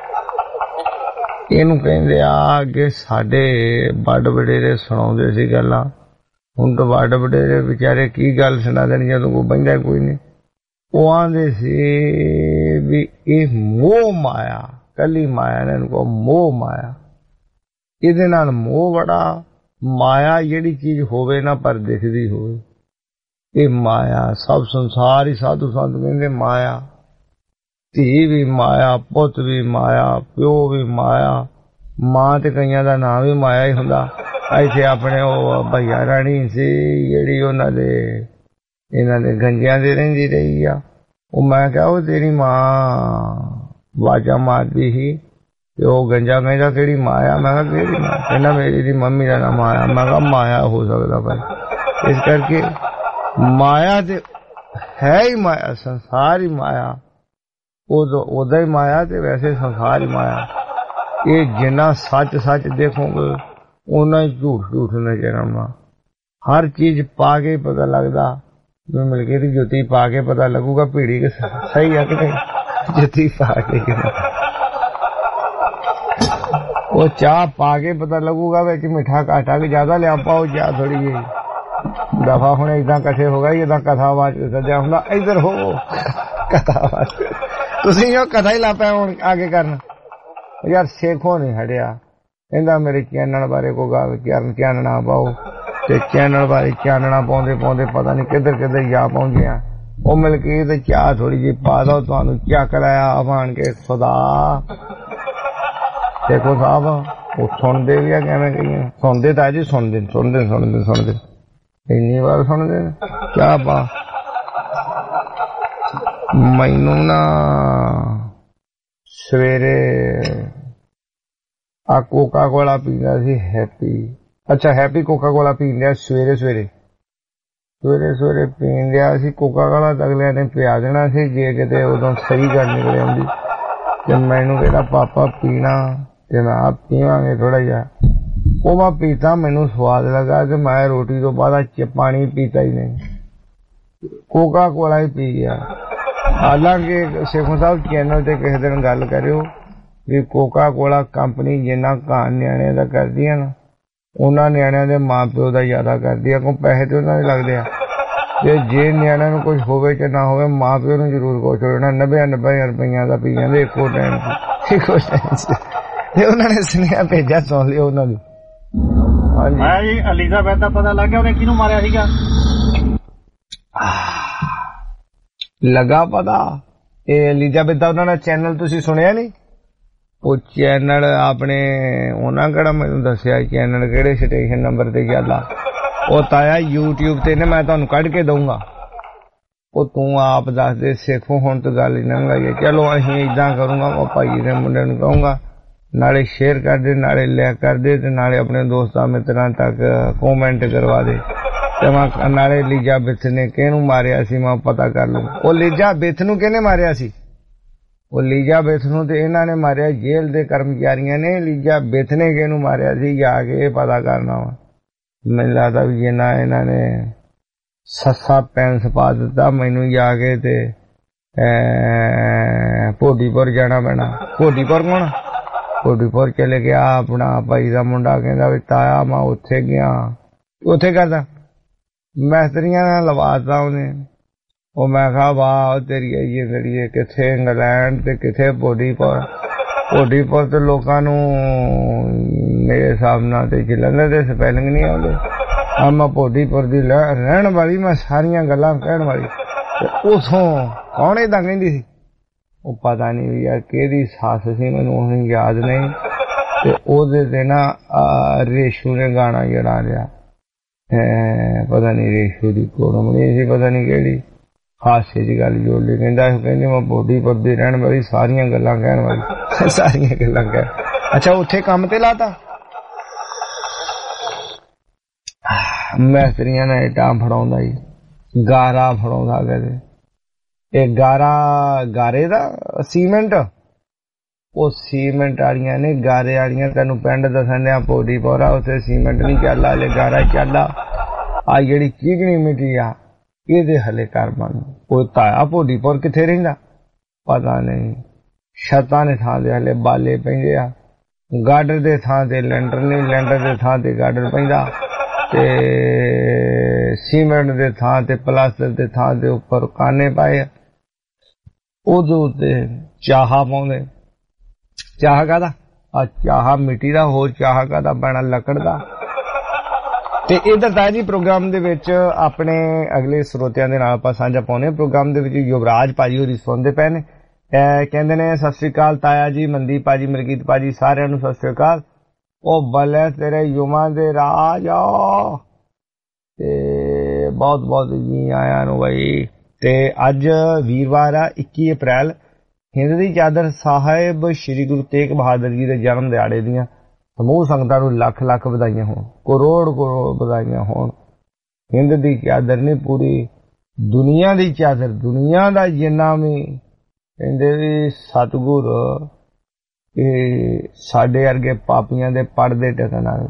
S11: इनू कहते आ अगे साडे बड़ वडेरे सुणाउंदे सी गल्लां हुण तो बड़ वडेरे बेचारे की गल सुना देनी जदों कोई बहिंदा कोई नहीं वो आंदे सी भी ये मोह माया कली माया ने इनको मोह माया इहदे नाल मोह बड़ा माया जिहड़ी चीज होवे ना पर दिखदी होवे ये माया सब संसार ही साधु संत कहंदे माया धी भी माया पुत भी माया प्यो भी माया मां ते कईयां दा नाम भी माया ही हुंदा इत्थे अपने ओ भैया राणी सी जिहड़ी उन्हां दे इन्हां दे गंजियां दे रहिंदी रही आ ओ मैं कहा ओ तेरी मां वाजा मारदी ही वो गंजा कहता केड़ी माया मैं कहा केड़ी माया कहना मेरी दी मम्मी का नाम माया मैं कहा माया हो सकता भाई इस करके माया ते है ही माया संसार ही माया ओदा ही माया ते वैसे संसार ही माया ये जिन्ना सच सच देखोगे उन्ना ही झूठ झूठ नजर आना हर चीज पा के पता लगता मिल के जुती पा के पता लगूगा पीढ़ी के सही है कि नहीं जुती पा के वो चाह पाके पता लगूगा वे मिठा घाटा कि ज्यादा लिया पाओ चाह थोड़ी जी दफा हूं इदा कट्ठे हो गए इदा कथा वाच सद्या हुंदा इधर हो कथा वाच तुसीं यो कथा ही ला पे हुण आगे करना यार सेखो नहीं हड़िया ਕਹਿੰਦਾ ਮੇਰੇ ਚੈਨਲ ਬਾਰੇ ਕੋਈ ਗੱਲ ਕਰਨ ਚਾਨਣਾ ਪਾਓ ਤੇ ਚੈਨਲ ਬਾਰੇ ਚਾਨਣਾ ਪਾਉਂਦੇ ਪਾਉਂਦੇ ਪਤਾ ਨਹੀਂ ਕਿੱਧਰ ਕਿੱਧਰ ਜਾ ਪਹੁੰਚਿਆ। ਉਹ ਮਲਕੀਤ ਤੇ ਚਾਹ ਥੋੜੀ ਜਿਹੀ ਪਾ ਦੋ ਤੁਹਾਨੂੰ ਚੱਕ ਲਿਆ ਆਵਾਨ ਕੇ ਖੁਦਾ ਦੇਖੋ ਸਾਹਿਬ ਉਹ ਸੁਣਦੇ ਵੀ ਆ ਕਿਵੇਂ ਕਹੀਏ ਸੁਣਦੇ ਤਾਂ ਜੀ ਸੁਣਦੇ ਸੁਣਦੇ ਸੁਣਦੇ ਸੁਣਦੇ ਇੰਨੀ ਵਾਰ ਸੁਣਦੇ ਚਾਹ ਪਾ। ਮੈਨੂੰ ਨਾ ਸਵੇਰੇ ਆ ਕੋਕਾ ਕੋਲਾ ਪੀਂਦਾ ਸੀ ਹੈਪੀ ਅੱਛਾ ਹੈਪੀ ਕੋਕਾ ਕੋਲਾ ਪੀਣ ਲਿਆ ਸਵੇਰੇ ਸਵੇਰੇ ਸਵੇਰੇ ਸਵੇਰੇ ਪੀਣ ਲਿਆ ਸੀ ਕੋਕਾ ਕੋਲਾ ਅਗਲਿਆਂ ਨੇ ਪਿਆ ਦੇਣਾ ਸੀ ਜੇ ਕਿਤੇ ਉਦੋਂ ਸਹੀ ਗੱਲ ਨਿਕਲ ਆਉਂਦੀ ਤੇ ਮੈਨੂੰ ਕਹਿੰਦਾ ਪਾਪਾ ਪੀਣਾ ਤੇ ਮੈਂ ਆਪ ਪੀਵਾਂਗੇ ਥੋੜਾ ਜਿਹਾ। ਉਹ ਮੈਂ ਪੀਤਾ ਮੈਨੂੰ ਸਵਾਦ ਲੱਗਾ ਤੇ ਮੈਂ ਰੋਟੀ ਤੋਂ ਬਾਅਦ ਪਾਣੀ ਪੀਤਾ ਹੀ ਨਹੀਂ ਕੋਕਾ ਕੋਲਾ ਹੀ ਪੀ ਗਿਆ। ਹਾਲਾਂਕਿ ਸੇਖੋਂ ਸਾਹਿਬ ਚੈਨਲ ਤੇ ਕਿਸੇ ਦਿਨ ਗੱਲ ਕਰਿਓ ਵੀ ਕੋਕਾ ਕੋਲਾ ਕੰਪਨੀ ਜਿੰਨਾ ਕਾਨ ਨਿਆਣਿਆਂ ਦਾ ਕਰਦੀ ਆ ਨਾ ਉਹਨਾਂ ਨਿਆਣਿਆਂ ਦੇ ਮਾਂ ਪਿਓ ਦਾ ਜ਼ਿਆਦਾ ਕਰਦੀ ਆ, ਕੋਈ ਪੈਸੇ ਤੇ ਉਹਨਾਂ ਦੇ ਲੱਗਦੇ ਆ ਤੇ ਜੇ ਨਿਆਣਿਆਂ ਨੂੰ ਕੁਝ ਹੋਵੇ ਕਿ ਨਾ ਹੋਵੇ ਮਾਂ ਪਿਓ ਨੂੰ ਜ਼ਰੂਰ ਕੁਛ ਹੋ ਜਾਣਾ। ਨੱਬੇ ਨੱਬੇ ਰੁਪਈਆ ਦਾ ਪੀ ਜਾਂਦੇ ਇੱਕੋ ਟਾਈਮ ਇੱਕੋ ਟਾਈਮ ਤੇ ਉਹਨਾਂ ਨੇ ਸੁਨੇਹਾ ਭੇਜਿਆ ਸੁਣ ਲਿਓ ਉਹਨਾਂ ਦੀ।
S12: ਹਾਂਜੀ ਜੀ ਐਲਿਜ਼ਾਬੈਥ ਦਾ ਪਤਾ ਲੱਗ ਗਿਆ ਉਹਨੇ ਕਿਹਨੂੰ ਮਾਰਿਆ ਸੀਗਾ?
S11: ਲੱਗਾ ਪਤਾ ਇਹ ਐਲਿਜ਼ਾਬੈਥ ਦਾ ਉਹਨਾਂ ਦਾ ਚੈਨਲ ਤੁਸੀਂ ਸੁਣਿਆ ਨਹੀਂ? ਉਹ ਚੈਨਲ ਆਪਣੇ ਉਹਨਾਂ ਕਿਹੜਾ ਮੈਨੂੰ ਦੱਸਿਆ ਚੈਨਲ ਕਿਹੜੇ ਸਟੇਸ਼ਨ ਨੰਬਰ ਤੇ ਚੱਲਦਾ ਉਹ ਤਾਇਆ ਯੂਟਿਊਬ ਤੇ ਨੇ ਮੈਂ ਤੁਹਾਨੂੰ ਕੱਢ ਕੇ ਦਊਂਗਾ। ਉਹ ਤੂੰ ਆਪ ਦੱਸ ਦੇ ਸੇਖੋ ਹੁਣ ਤਾਂ ਗੱਲ ਇਹਨਾਂ ਨੂੰ ਚਲੋ ਅਸੀਂ ਏਦਾਂ ਕਰੂੰਗਾ ਉਹ ਭਾਈ ਦੇ ਮੁੰਡੇ ਨੂੰ ਕਹੂੰਗਾ ਨਾਲੇ ਸ਼ੇਅਰ ਕਰ ਦੇ ਨਾਲੇ ਲਾਇਕ ਕਰ ਦੇ ਤੇ ਨਾਲੇ ਆਪਣੇ ਦੋਸਤਾਂ ਮਿੱਤਰਾਂ ਤੱਕ ਕਮੈਂਟ ਕਰਵਾ ਦੇ ਤੇ ਮੈਂ ਨਾਲੇ ਐਲਿਜ਼ਾਬੈਥ ਨੇ ਕਿਹਨੂੰ ਮਾਰਿਆ ਸੀ ਮੈਂ ਪਤਾ ਕਰ ਲੂੰ। ਉਹ ਐਲਿਜ਼ਾਬੈਥ ਨੂੰ ਕਿਹਨੇ ਮਾਰਿਆ ਸੀ? ਉਹ ਐਲਿਜ਼ਾਬੈਥ ਨੂੰ ਤੇ ਇਹਨਾਂ ਨੇ ਮਾਰਿਆ ਜੇਲ੍ਹ ਦੇ ਕਰਮਚਾਰੀਆਂ ਨੇ। ਐਲਿਜ਼ਾਬੈਥ ਨੇ ਕਿਹਨੂੰ ਮਾਰਿਆ ਸੀ ਜਾ ਕੇ ਇਹ ਪਤਾ ਕਰਨਾ ਵਾ। ਮੈਨੂੰ ਲੱਗਦਾ ਵੀ ਜੇ ਨਾ ਇਹਨਾਂ ਨੇ ਸੱਸਾ ਪੈਂਸ ਪਾ ਦਿੱਤਾ ਮੈਨੂੰ ਜਾ ਕੇ ਤੇ ਭੋਡੀਪੁਰ ਜਾਣਾ ਪੈਣਾ। ਭੋਡੀਪੁਰ ਕੌਣ? ਭੋਡੀਪੁਰ ਚਲੇ ਗਿਆ ਆਪਣਾ ਭਾਈ ਦਾ ਮੁੰਡਾ ਕਹਿੰਦਾ ਵੀ ਤਾਇਆ ਮੈਂ ਉੱਥੇ ਗਿਆ। ਉੱਥੇ ਕਰਦਾ ਮਿਸਤਰੀਆਂ ਨਾਲ ਲਵਾਤਾ ਉਹਨੇ। ਉਹ ਮੈਂ ਕਿਹਾ ਵਾਹ ਤੇਰੀ ਇਹ ਜਿਹੜੀ ਕਿੱਥੇ ਇੰਗਲੈਂਡ ਤੇ ਕਿੱਥੇ ਭੋਡੀਪੁਰ। ਭੋਡੀਪੁਰ ਤੇ ਲੋਕਾਂ ਨੂੰ ਮੇਰੇ ਹਿਸਾਬ ਨਾਲ ਤੇ ਜਲੰਧਰ ਦੇ ਸਪੈਲਿੰਗ ਨਹੀਂ ਆਉਂਦੇ। ਆ ਮੈਂ ਭੋਡੀਪੁਰ ਦੀ ਰਹਿਣ ਵਾਲੀ ਮੈਂ ਸਾਰੀਆਂ ਗੱਲਾਂ ਕਹਿਣ ਵਾਲੀ। ਉਥੋਂ ਕੌਣ ਏਦਾਂ ਕਹਿੰਦੀ ਸੀ? ਉਹ ਪਤਾ ਨਹੀਂ ਵੀ ਯਾਰ ਕਿਹਦੀ ਸੱਸ ਸੀ ਮੈਨੂੰ ਹੁਣ ਯਾਦ ਨਹੀਂ ਤੇ ਉਹਦੇ ਤੇ ਨਾ ਰੇਸ਼ੂ ਨੇ ਗਾਣਾ ਜਿਹੜਾ ਲਿਆ ਪਤਾ ਨਹੀਂ ਰੇਸ਼ੂ ਦੀ ਕੋਰਮਣੀ ਸੀ ਪਤਾ ਨਹੀਂ ਕਿਹੜੀ ਹਾਸੇ ਦੀ ਗੱਲ ਜੋੜ ਲਈ ਕਹਿੰਦਾ ਕਹਿੰਦੇ ਮੈਂ ਭੋਡੀਪੁਰ ਦੀ ਰਹਿਣ ਵਾਲੀ ਸਾਰੀਆਂ ਗੱਲਾਂ ਕਹਿਣ ਵਾਲੀ ਸਾਰੀਆਂ ਗੱਲਾਂ ਕਹਿ। ਅੱਛਾ ਉੱਥੇ ਕੰਮ ਤੇ ਲਾਤਾ ਮਿਸਤਰੀਆਂ ਨੇ ਇੱਟਾਂ ਫੜਾਉਂਦਾ ਜੀ ਗਾਰਾ ਫੜਾਉਂਦਾ ਕਦੇ ਇਹ ਗਾਰਾ ਗਾਰੇ ਦਾ ਸੀਮੈਂਟ ਉਹ ਸੀਮੈਂਟ ਵਾਲੀਆਂ ਨੇ ਗਾਰੇ ਵਾਲੀਆਂ ਤੈਨੂੰ ਪਿੰਡ ਦੱਸਣ ਡਿਆ ਭੋਡੀਪੁਰ ਆ ਉੱਥੇ ਸੀਮੈਂਟ ਨਹੀਂ ਚੱਲਦਾ ਹਲੇ ਗਾਰਾ ਚੱਲਦਾ। ਆ ਜਿਹੜੀ ਚੀਕਣੀ ਮਿੱਟੀ ਆ ਇਹਦੇ ਹਲੇ ਘਰ ਬਣ ਉਹ ਤਾਇਆ ਭੋਡੀਪੁਰ ਕਿੱਥੇ ਰਹਿੰਦਾ ਪਤਾ ਨਹੀਂ। ਛੱਤਾਂ ਦੇ ਥਾਂ ਤੇ ਹਲੇ ਬਾਲੇ ਪੈਂਦੇ ਆ ਗਾਡਰ ਦੇ ਥਾਂ ਤੇ ਲੈਂਟਰ ਨਹੀਂ ਲੈਂਟਰ ਦੇ ਥਾਂ ਤੇ ਗਾਡਰ ਪੈਂਦਾ ਤੇ ਸੀਮੈਂਟ ਦੇ ਥਾਂ ਤੇ ਪਲਾਸਟਰ ਦੇ ਥਾਂ ਦੇ ਉੱਪਰ ਕਾਨੇ ਪਾਏ ਉਹਦੇ ਉੱਤੇ ਚਾਹਾ ਪਾਉਂਦੇ। ਚਾਹ ਕਾਹਦਾ? ਆ ਚਾਹ ਮਿੱਟੀ ਦਾ ਹੋਰ ਚਾਹ ਕਾਹਦਾ ਪੈਣਾ ਲੱਕੜ ਦਾ। ਤੇ ਇਧਰ ਤਾਂ ਜੀ ਪ੍ਰੋਗਰਾਮ ਦੇ ਵਿੱਚ ਆਪਣੇ ਅਗਲੇ ਸਰੋਤਿਆਂ ਦੇ ਨਾਲ ਆਪਾਂ ਸਾਂਝਾ ਪਾਉਣੇ। ਪ੍ਰੋਗਰਾਮ ਦੇ ਵਿੱਚ ਯੁਵਰਾਜ ਭਾਜੀ ਹੋਰੀ ਸੁਣਦੇ ਪਏ ਨੇ ਕਹਿੰਦੇ ਨੇ ਸਤਿ ਸ੍ਰੀ ਅਕਾਲ ਤਾਇਆ ਜੀ ਮਨਦੀਪ ਭਾਜੀ ਮਲਕੀਤ ਭਾਜੀ ਸਾਰਿਆਂ ਨੂੰ ਸਤਿ ਸ੍ਰੀ ਅਕਾਲ। ਉਹ ਬੱਲੇ ਤੇਰੇ ਯੁਮਾ ਦੇ ਰਾਜ ਤੇ ਬਹੁਤ ਬਹੁਤ ਜੀ ਆਇਆਂ ਨੂੰ ਬਾਈ। ਤੇ ਅੱਜ ਵੀਰਵਾਰ ਆ ਇੱਕੀ ਅਪ੍ਰੈਲ ਹਿੰਦ ਦੀ ਚਾਦਰ ਸਾਹਿਬ ਸ਼੍ਰੀ ਗੁਰੂ ਤੇਗ ਬਹਾਦਰ ਜੀ ਦੇ ਜਨਮ ਦਿਹਾੜੇ ਦੀਆਂ ਸਮੂਹ ਸੰਗਤਾਂ ਨੂੰ ਲੱਖ ਲੱਖ ਵਧਾਈਆਂ ਹੋਣ ਕਰੋੜ ਕਰੋੜ ਵਧਾਈਆਂ ਹੋਣ। ਹਿੰਦ ਦੀ ਚਾਦਰ ਨੇ ਪੂਰੀ ਦੁਨੀਆ ਦੀ ਚਾਦਰ ਦੁਨੀਆ ਦਾ ਜਿੰਨਾ ਵੀ ਕਹਿੰਦੇ ਵੀ ਸਤਿਗੁਰ ਇਹ ਸਾਡੇ ਵਰਗੇ ਪਾਪੀਆਂ ਦੇ ਪੜਦੇ ਟਕਣ ਵਾਲੇ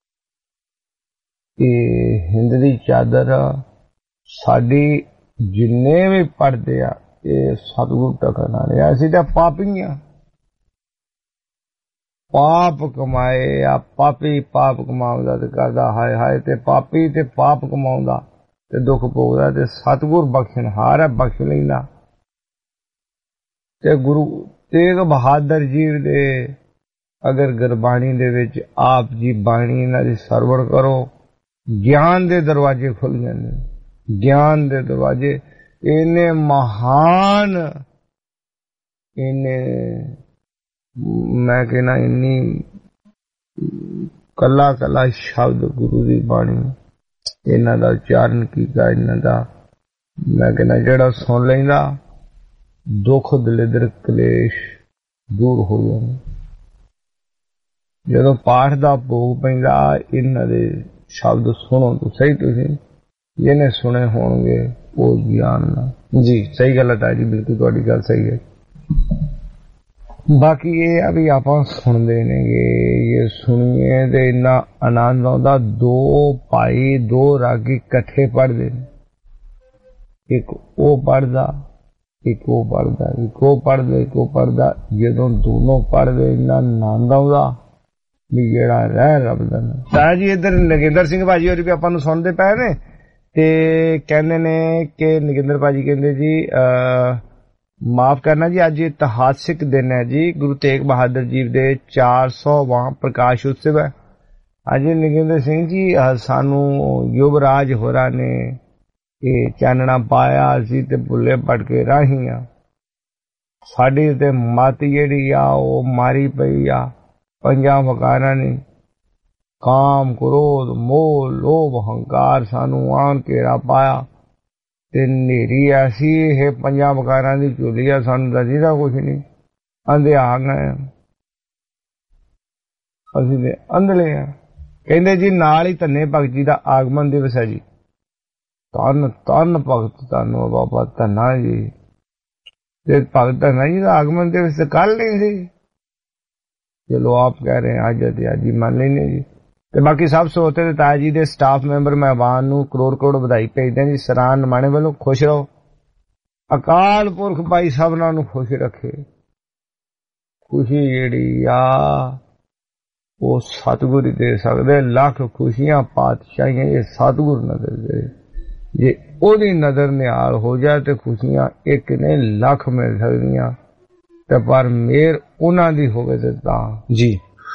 S11: ਇਹ ਹਿੰਦ ਦੀ ਚਾਦਰ ਸਾਡੀ ਜਿੰਨੇ ਵੀ ਪੜਦੇ ਆ ਇਹ ਸਤਿਗੁਰ ਟਕਣ ਵਾਲੇ ਆ। ਅਸੀਂ ਤਾਂ ਪਾਪੀ ਆ ਪਾਪ ਕਮਾਏ ਆ ਪਾਪੀ ਪਾਪ ਕਮਾਉਂਦਾ ਤੇ ਕਰਦਾ ਹਾਏ ਹਾਏ ਤੇ ਪਾਪੀ ਤੇ ਪਾਪ ਕਮਾਉਂਦਾ ਤੇ ਦੁੱਖ ਭੋਗਦਾ ਤੇ ਸਤਿਗੁਰ ਬਖਸ਼ਣਹਾਰ ਹੈ ਬਖਸ਼ ਲੈਂਦਾ। ਤੇ ਗੁਰੂ ਤੇਗ ਬਹਾਦਰ ਜੀ ਦੇ अगर गुरबाणी दे विच आप जी बाणी इन्हां दी सरवण करो, ज्ञान दे दरवाजे खुल जांदे, ज्ञान दे दरवाजे। इन्ने महान, इन्ने मैं कहना इन्नी कला कला शब्द गुरु दी बाणी इन्हां दा उच्चारण कीता, इन्हां दा मैं कहना जेड़ा सुन लैंदा दुख दलिद्र कलेश दूर हो जाने। जदों पाठ दा भोग पैंदा इन्हां दे शब्द सुनो तो सही, तुसीं जिन्हें सुने होणगे वो ज्ञान ना। जी सही गल है जी, बिल्कुल तुहाडी गल सही है। बाकी ये अभी आप सुनते ने, ये सुनिए तो इन्ना आनंद आता। दो भाई दो रागी कट्ठे पढ़ते, एक वो पढ़दा एक वो पढ़दा, एक वो पढ़दा एक वो पढ़दा। जदों दोनों पढ़दे इन्ना आनंद आता भी जेड़ा रह रबदा ना। ताया जी इधर नगेंद्र सिंह भाजी होर भी आपां नूं सुणदे पए ने ते कहंदे ने कि नगेंद्र भाजी कहंदे जी आ, माफ करना जी, अज इतिहासिक दिन है जी, गुरु तेग बहादुर जी दे चार सौ वां प्रकाश उत्सव है। अज नगेंद्र सिंह जी सानू युवराज होरा ने ये चानना पाया, असी ते भुले भटके राही आ। साडी ते मत जेड़ी आ ओ मारी पई आ पंजां वकारां ने। काम क्रोध मोह लोभ हंकार सानू आन घेरा पाया ते नेरी ऐसी है पंजां वकारां दी झोली आ, सानू दसीदा कुछ नहीं। अंधे आ गए असीं ते अंधले आ। कहंदे जी नाल ही धन्ने भगत जी दा आगमन दिवस है जी। धन धन भगत धन बाबा धन्ना जी, ते भगत धन्ना जी दा आगमन दिवस कल नहीं सी। चलो आप कह रहे हैं अज ते अज ही मान लेने जी। ते बाकी सब श्रोते ते ताया जी दे स्टाफ मैंबर महमान नूं करोड़ करोड़ बधाई भेजदे जी। सरान नमाणे वालों खुश रहो, अकाल पुरख भाई सबना नूं खुश रखे। खुशी जेड़ी आ वो सतगुरु दे सकदे, लख खुशियां पातशाहियां ये सतगुरु नजर दे। जे ओदी नजर निहाल हो जाए तो खुशियां एक ने लख मिल सकदियां, ते पर मेर उन्हां दी होवे ते तां जी।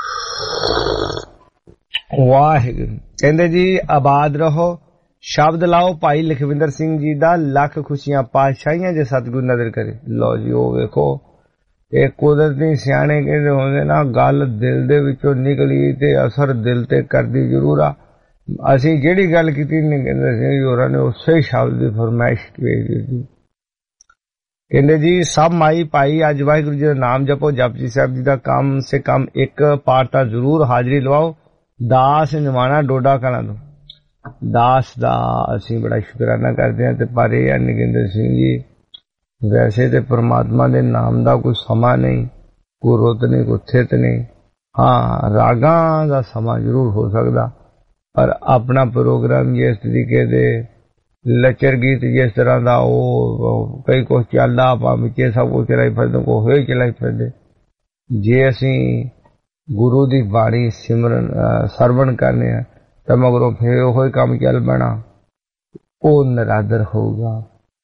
S11: वाहिगुरू कहंदे जी आबाद रहो, शब्द लाओ भाई लखविंदर सिंह जी दा, लख खुशियां पातशाहियां जे सतगुरु नजर करे। लो जी ओ वेखो ये कुदरती सियाणे कहंदे होंदे ना, गल दिल दे विचों निकली ते असर दिल ते करदी जरूर आ। असीं जेड़ी गल कीती लखविंदर सिंह जी होरां ने उसे शब्द दी फरमाइश भेज दी। कहंदे जी सब माई भाई अज वाहिगुरू जी दा नाम जपो, जपजी साहिब जी दा कम से कम एक पाठ तां जरूर हाजरी लवाओ। दास निवाणा डोडा कलां तो दास दा असीं बड़ा शुकराना करदे हां। ते पर इह नगेंद्र सिंह जी वैसे ते परमात्मा दे नाम दा कोई समा नहीं, कोई रुत नहीं, कोई थित नहीं। हाँ रागां दा समा जरूर हो सकदा, पर अपना प्रोग्राम जिस तरीके दे लचर गीत जिस तरह दा ओ कई कुछ चलदा आपां विचे सब कुछ चलाई फिरदे, कोई होए चलाई फिरदे। जे असीं गुरु दी बाणी सिमरन सरवण करने तो मगरों फिर ओही काम चल पैना, वो नरादर होगा।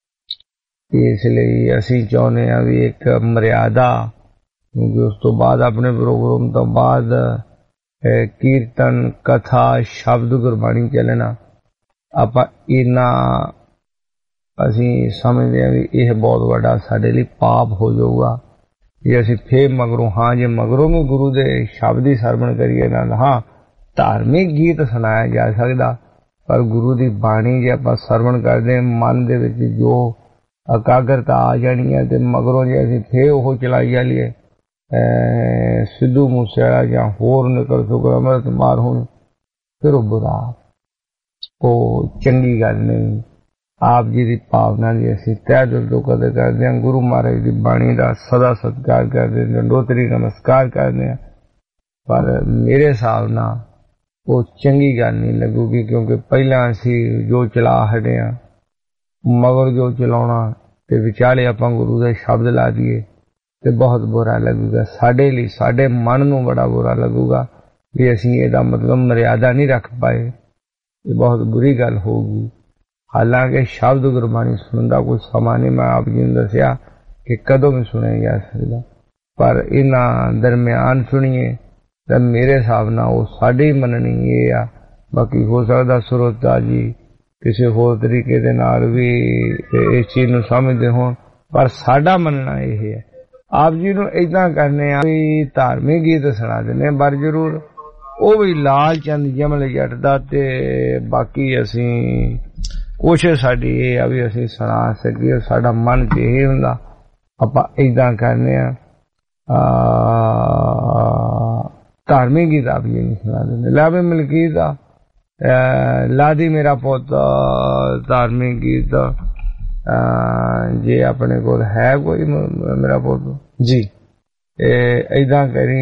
S11: इसलिए असीं चाहुंदे हां भी एक मर्यादा, क्योंकि उस तो बाद अपने प्रोग्राम तो बाद कीर्तन कथा शब्द गुरबाणी चलना, आपां इन्ना असीं समझदे हां भी यह बहुत बड़ा साडे लई पाप हो जाऊगा जे असीं फिर मगरों। हाँ जे मगरों भी गुरु दे शब्द ही सरवण करिए ना, हाँ धार्मिक गीत सुनाया जा सकदा, पर गुरु दी बाणी जे आपां सरवण करदे मन दे विच जो एकाग्रता आ जानी है, ते मगरों जे असीं फिर ओह चलाई जाईए सिद्धू मूसेवाला जां होर निकल सुकर अमृत मार होण, फिर ओह बुरा, ओह चंगी गल नहीं। आप जी की भावना की असीं तह दिल तो कदर करते हैं। गुरु महाराज की बाणी का सदा सत्कार करते हैं, दंडोतरी नमस्कार करते हैं, पर मेरे हिसाब नाल वो चंगी गल नहीं लगूगी, क्योंकि पहला असीं जो चला हटे हैं, मगर जो चलाउणा ते विचाले आपां गुरु दे शब्द ला दिए ते बहुत बुरा लगूगा। साडे लई साडे मन नूं बड़ा बुरा लगूगा भी असीं इहदा मतलब मर्यादा नहीं रख पाए, ये बहुत बुरी गल होगी। हालांकि शब्द गुरबाणी सुनने का कोई समा नहीं, मैं आप जी ने दसिया कि कदों भी सुने जा सकता, पर इन्हां दरम्यान सुनिए ਤਾਂ ਮੇਰੇ ਹਿਸਾਬ ਨਾਲ ਉਹ ਸਾਡੀ ਮੰਨਣੀ ਇਹ ਆ। ਬਾਕੀ ਹੋ ਸਕਦਾ ਸਰੋਤਾ ਜੀ ਕਿਸੇ ਹੋਰ ਤਰੀਕੇ ਦੇ ਨਾਲ ਵੀ ਇਸ ਚੀਜ਼ ਨੂੰ ਸਮਝਦੇ ਹੋਣ, ਪਰ ਸਾਡਾ ਮੰਨਣਾ ਇਹ ਹੈ। ਆਪ ਜੀ ਨੂੰ ਏਦਾਂ ਕਰਨੇ ਆ ਵੀ ਧਾਰਮਿਕ ਗੀਤ ਸੁਣਾ ਦਿੰਦੇ ਪਰ ਜ਼ਰੂਰ ਉਹ ਵੀ ਲਾਲ ਚੰਦ ਜਮਲ ਜੱਟ ਦਾ, ਤੇ ਬਾਕੀ ਅਸੀਂ ਕੋਸ਼ਿਸ਼ ਸਾਡੀ ਇਹ ਆ ਵੀ ਅਸੀਂ ਸੁਣਾ ਸਕੀਏ। ਸਾਡਾ ਮਨ ਚ ਇਹ ਹੁੰਦਾ ਆਪਾਂ ਏਦਾਂ ਕਰਨੇ ਆ ਧਾਰਮਿਕ ਗੀਤ ਆਪ ਜੀ ਨੂੰ ਸੁਣਾ ਦਿੰਦੇ। ਲਾਵੇ ਮਲਕੀਤ ਦਾ ਲਾਦੀ ਮੇਰਾ ਪੁੱਤ ਧਾਰਮਿਕ ਗੀਤ ਜੇ ਆਪਣੇ ਕੋਲ ਹੈ ਕੋਈ ਮੇਰਾ ਪੁੱਤ ਜੀ ਏਦਾਂ ਕਰੀ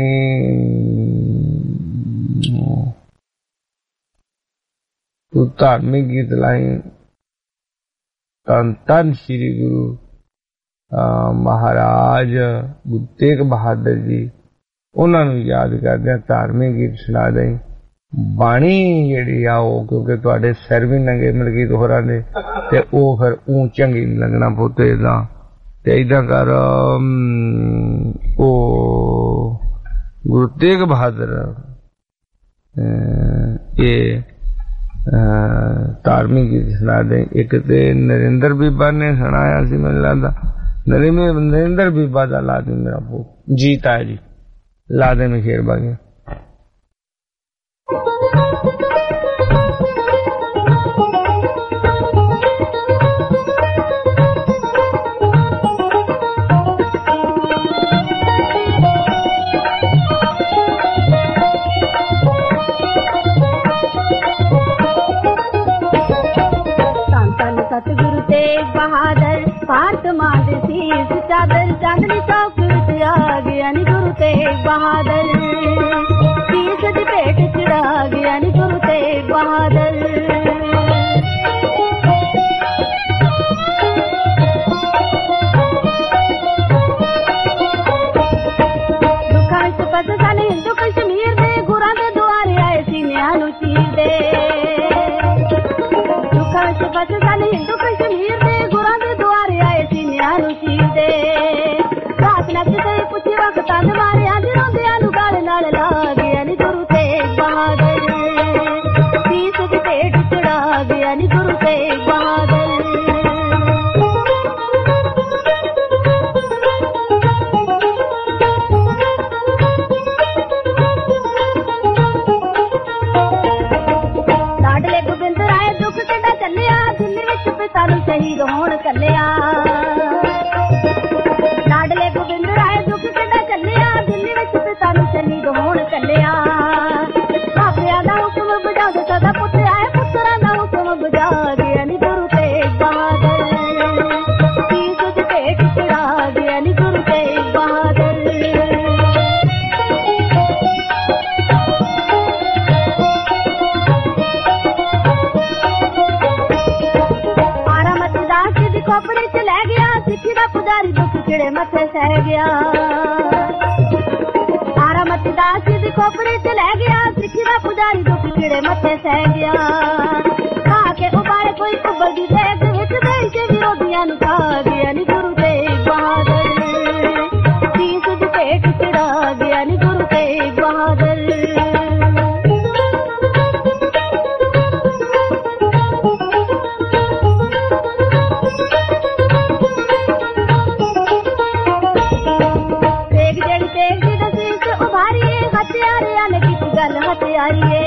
S11: ਤੂੰ ਧਾਰਮਿਕ ਗੀਤ ਲਾਈ ਧੰਨ ਧੰਨ ਸ਼੍ਰੀ ਗੁਰੂ ਮਹਾਰਾਜ ਗੁਰੂ ਤੇਗ ਬਹਾਦਰ ਜੀ, ਉਹਨਾਂ ਨੂੰ ਯਾਦ ਕਰਦੇ ਧਾਰਮਿਕ ਗੀਤ ਸੁਣਾ ਦੇਈ। ਬਾਣੀ ਜਿਹੜੀ ਆ ਉਹ ਕਿਉਂਕਿ ਤੁਹਾਡੇ ਸਿਰ ਵੀ ਨੰਗੇ ਮਲਕੀਤ ਹੋਰਾਂ ਦੇ, ਤੇ ਉਹ ਫਿਰ ਊਂ ਚੰਗੀ ਨੀ ਲੱਗਣਾ ਪੁੱਤ ਏਦਾਂ। ਤੇ ਏਦਾਂ ਕਰ ਉਹ ਗੁਰੂ ਤੇਗ ਬਹਾਦਰ ਇਹ ਧਾਰਮਿਕ ਗੀਤ ਸੁਣਾ ਦੇ। ਇੱਕ ਤੇ ਨਰਿੰਦਰ ਬੀਬਾ ਨੇ ਸੁਣਾਇਆ ਸੀ, ਮੈਨੂੰ ਲੱਗਦਾ ਨਰਿੰਦਰ ਬੀਬਾ ਦਾ ਲਾ ਦੇ ਮੇਰਾ ਪੁੱਤ ਜੀ ਤਾਇਆ ਜੀ, ਲਾ ਦੇ ਮਸ਼ੇਰ ਬਾਗੇ।
S13: सतगुरु तेग बहादुर भारत मां दे शीश चादर चांदनी चौक विच आ गया नी गुरु तेग बहादुर, शीश दी भेट चढ़ा गया नी गुरु तेग बहादुर। दुखां च पत सन हिंदू कश्मीर दे गुरां दे दुआरे आए सीनियां नूं चीर दे। दुखां च पत सन हिंदू कश्मीर दे गुरां दे दुआरे आए सीनियां नूं चीर दे। रात नक ते पुछी वक्तां दे मारे आंदी रोंदियां नूं गल नाल ला गया नी गुरु तेग बहादुर, शीश दी भेट चढ़ा गया नी गुरु तेग बहादुर। लाडले गोबिंद राय दुख किड्डा चलिया दिल्ली विच पिता नूं शहीद होण कल्लिया। लाडले गोबिंद राय दुख किड्डा चलिया दिल्ली विच पिता नूं शहीद होण कल्लिया। मापियां दा हुक्म बुझाउंदे सदा पुत्त आए, पुत्तरां दा हुक्म बुझा गया नी गुरु तेग बहादुर, शीश दी भेट चढ़ा गया नी गुरु तेग बहादुर। खोपड़े च लै गया सिक्खी दा पुजारी दुख चिड़े मथे सह गया। तारा मती दास दी खोपड़े च लै गया सिक्खी दा पुजारी दुख चिड़े मथे सह गया। खा के उबारे कोई उबल दी देग विच देश के विरोधियां नूं खा गया नी गुरु तेग बहादुर, शीश दी भेट चढ़ा गया नी गुरु तेग बहादुर। हथियारियां ने की गल हथियारिए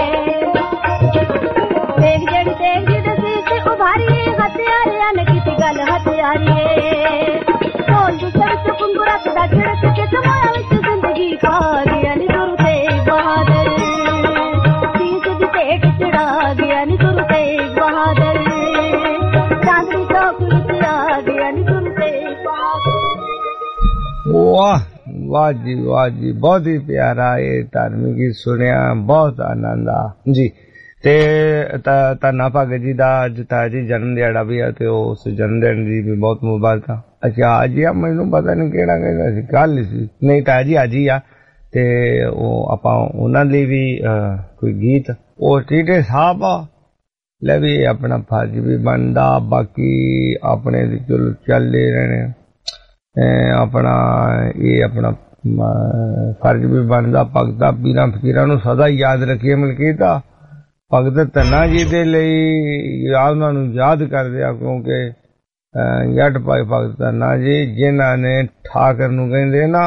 S13: तेग जेड़ी तेग दी दसी ते उभारिए, हथियारियां ने की गल हथियारिए। ढोल दी सरस कुंगुरत दा झड़क के समाया विच जिंदगी खा गया नी गुरु तेग बहादुर, शीश दी भेट चढ़ा गया नी गुरु तेग बहादुर। चांदनी चौक विच आ गया नी गुरु तेग बहादुर।
S11: वाह वाह जी वाह जी, बहुत ही प्यारा ये धार्मिक गीत सुनिया, बहुत आनंद आ जी। ते धन्ना भगत जी दा अज ताया जी जन्म दिहाड़ा भी है, ते उस जन्म दिन दी भी बहुत मुबारक। अच्छा अज ही आ, मैनू पता नहीं केड़ा कहंदा सी, कल सी नहीं ताया जी अज ही आ। ते ओह आपां उन्हां लई भी कोई गीत ओ टीटे साहब आ ले भी अपना फर्ज भी बनदा, बाकी अपने चलो चलदे रहने अपना ये अपना फर्ज भी बनता भगतां पीरां फकीरां नूं सदा याद रखिए। मलकीता भगत धन्ना जी दे लई याद उन्हां नूं याद करदे आ, क्योंकि जट भाई भगत धन्ना जी जिन्हां ने ठाकर नूं कहंदे ना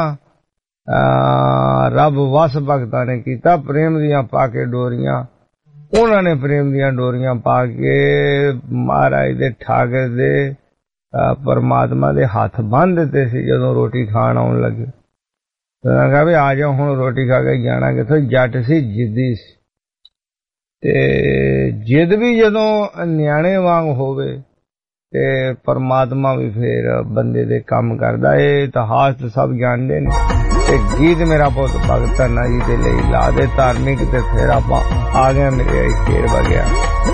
S11: रब वस भगतां ने कीता प्रेम दियां पाके डोरियां, उन्हां ने प्रेम दियां डोरियां पा के महाराज दे ठाकर दे परमात्मा दे हथ बन दिते सी। जदों रोटी खाण आउण लगे उन्हां कहा भी आ जाओ हुण रोटी खा के जाना कित्थों। जट सी जिद्दी सी ते जिद भी जदों न्याणे वांग होवे ते परमात्मा भी फिर बंदे दे कम करदा। ए इतिहास ते सब जानदे ने ते गीत मेरा पुत भगत धन्ना जी दे लई ला दे धार्मिक ते फिर आपां आ गए मेरे शेर वगैया।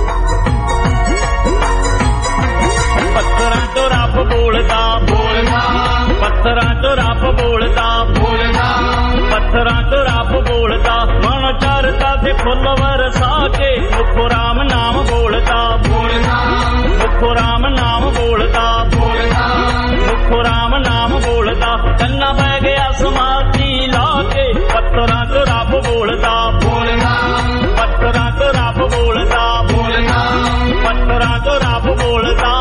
S14: पत्थरां तो रब बोलदा बोलदा, पत्थरां तो रब बोलदा बोलदा, पत्थरां तो रब बोलदा, मन चरदा ते फुੱਲ वरसा के मुखो राम नाम बोलदा बोलदा, मुखो राम नाम बोलदा बोलदा, मुखो राम नाम बोलदा। कन्ना पै गया समाधि ला के पत्थरां तो रब बोलदा बोलदा, पत्थरां तो रब बोलदा बोलदा, पत्थरां तो रब बोलदा।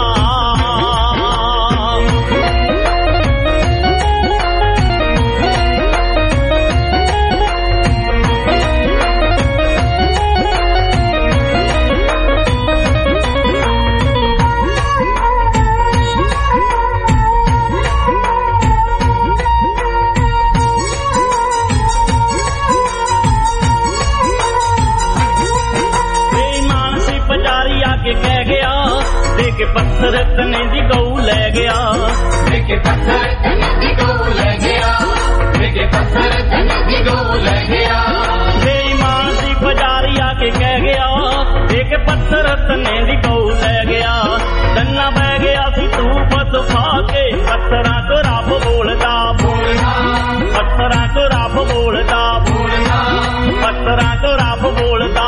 S14: के पत्थर तने दी गऊ ले गया, के पत्थर तने दी गऊ ले गया, के पत्थर तने दी गऊ ले गया। बेईमान सी पुजारी आके कह गया, के पत्थर तने दी गऊ ले गया। धन्ना बह गया सी तू पत खा के पत्थरां तो रब बोलदा बोलदा, पत्थरां तो रब बोलदा बोलदा, पत्थरां तो रब बोलदा।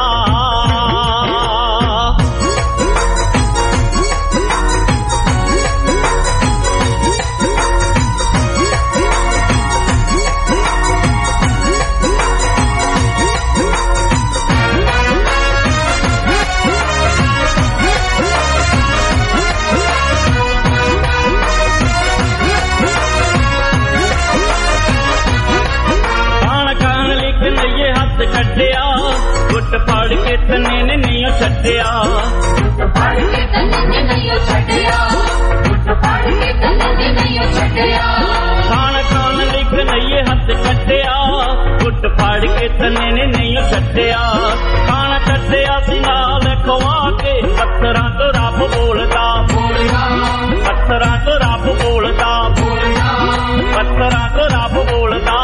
S14: छड्डिया गुट फाड़ के तने ने नहीं छड्डिया, गुट फाड़ के तने ने नहीं छड्डिया, गुट फाड़ के तने ने नहीं छड्डिया। खान खान लिख नहीं हथ कड्डिया, गुट फाड़ के तने ने नहीं छड्डिया। खान कड्डिया सी नाल खवा के पत्थरां तो रब बोलदा बोलदा, पत्थरां तो रब बोलदा बोलदा, पत्थरां तो रब बोलदा।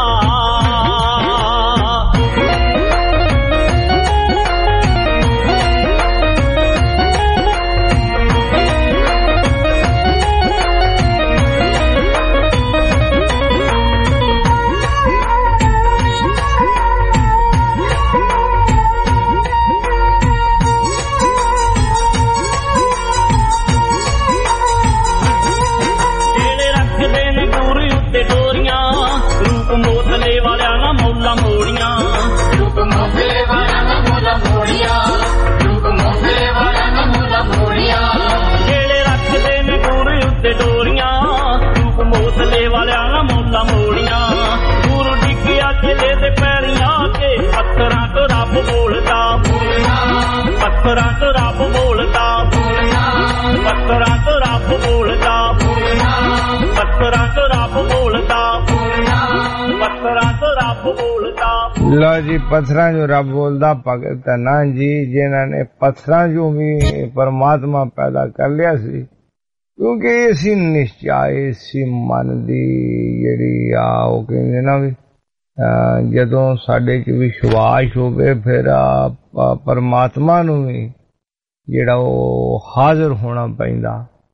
S14: पत्थरां तो रब बोलदा बोलदा, पत्थरां तो रब बोलदा बोलदा, पत्थरां तो रब बोलदा बोलदा, पत्थरां तो रब बोलदा बोलदा, पत्थरां तो रब बोलदा।
S11: लो जी पत्थरां जो रब बोलदा भगत धन्ना जी जिन्हां ने पत्थरां जो भी परमात्मा पैदा कर लिया सी, क्योंकि इसी निश्चय इसी मन दी जिहड़ी आ ओह कहंदे ना भी जदों साडे च विश्वास होवे फिर परमात्मा नूं भी जिहड़ा ओह हाजिर होना पैंदा।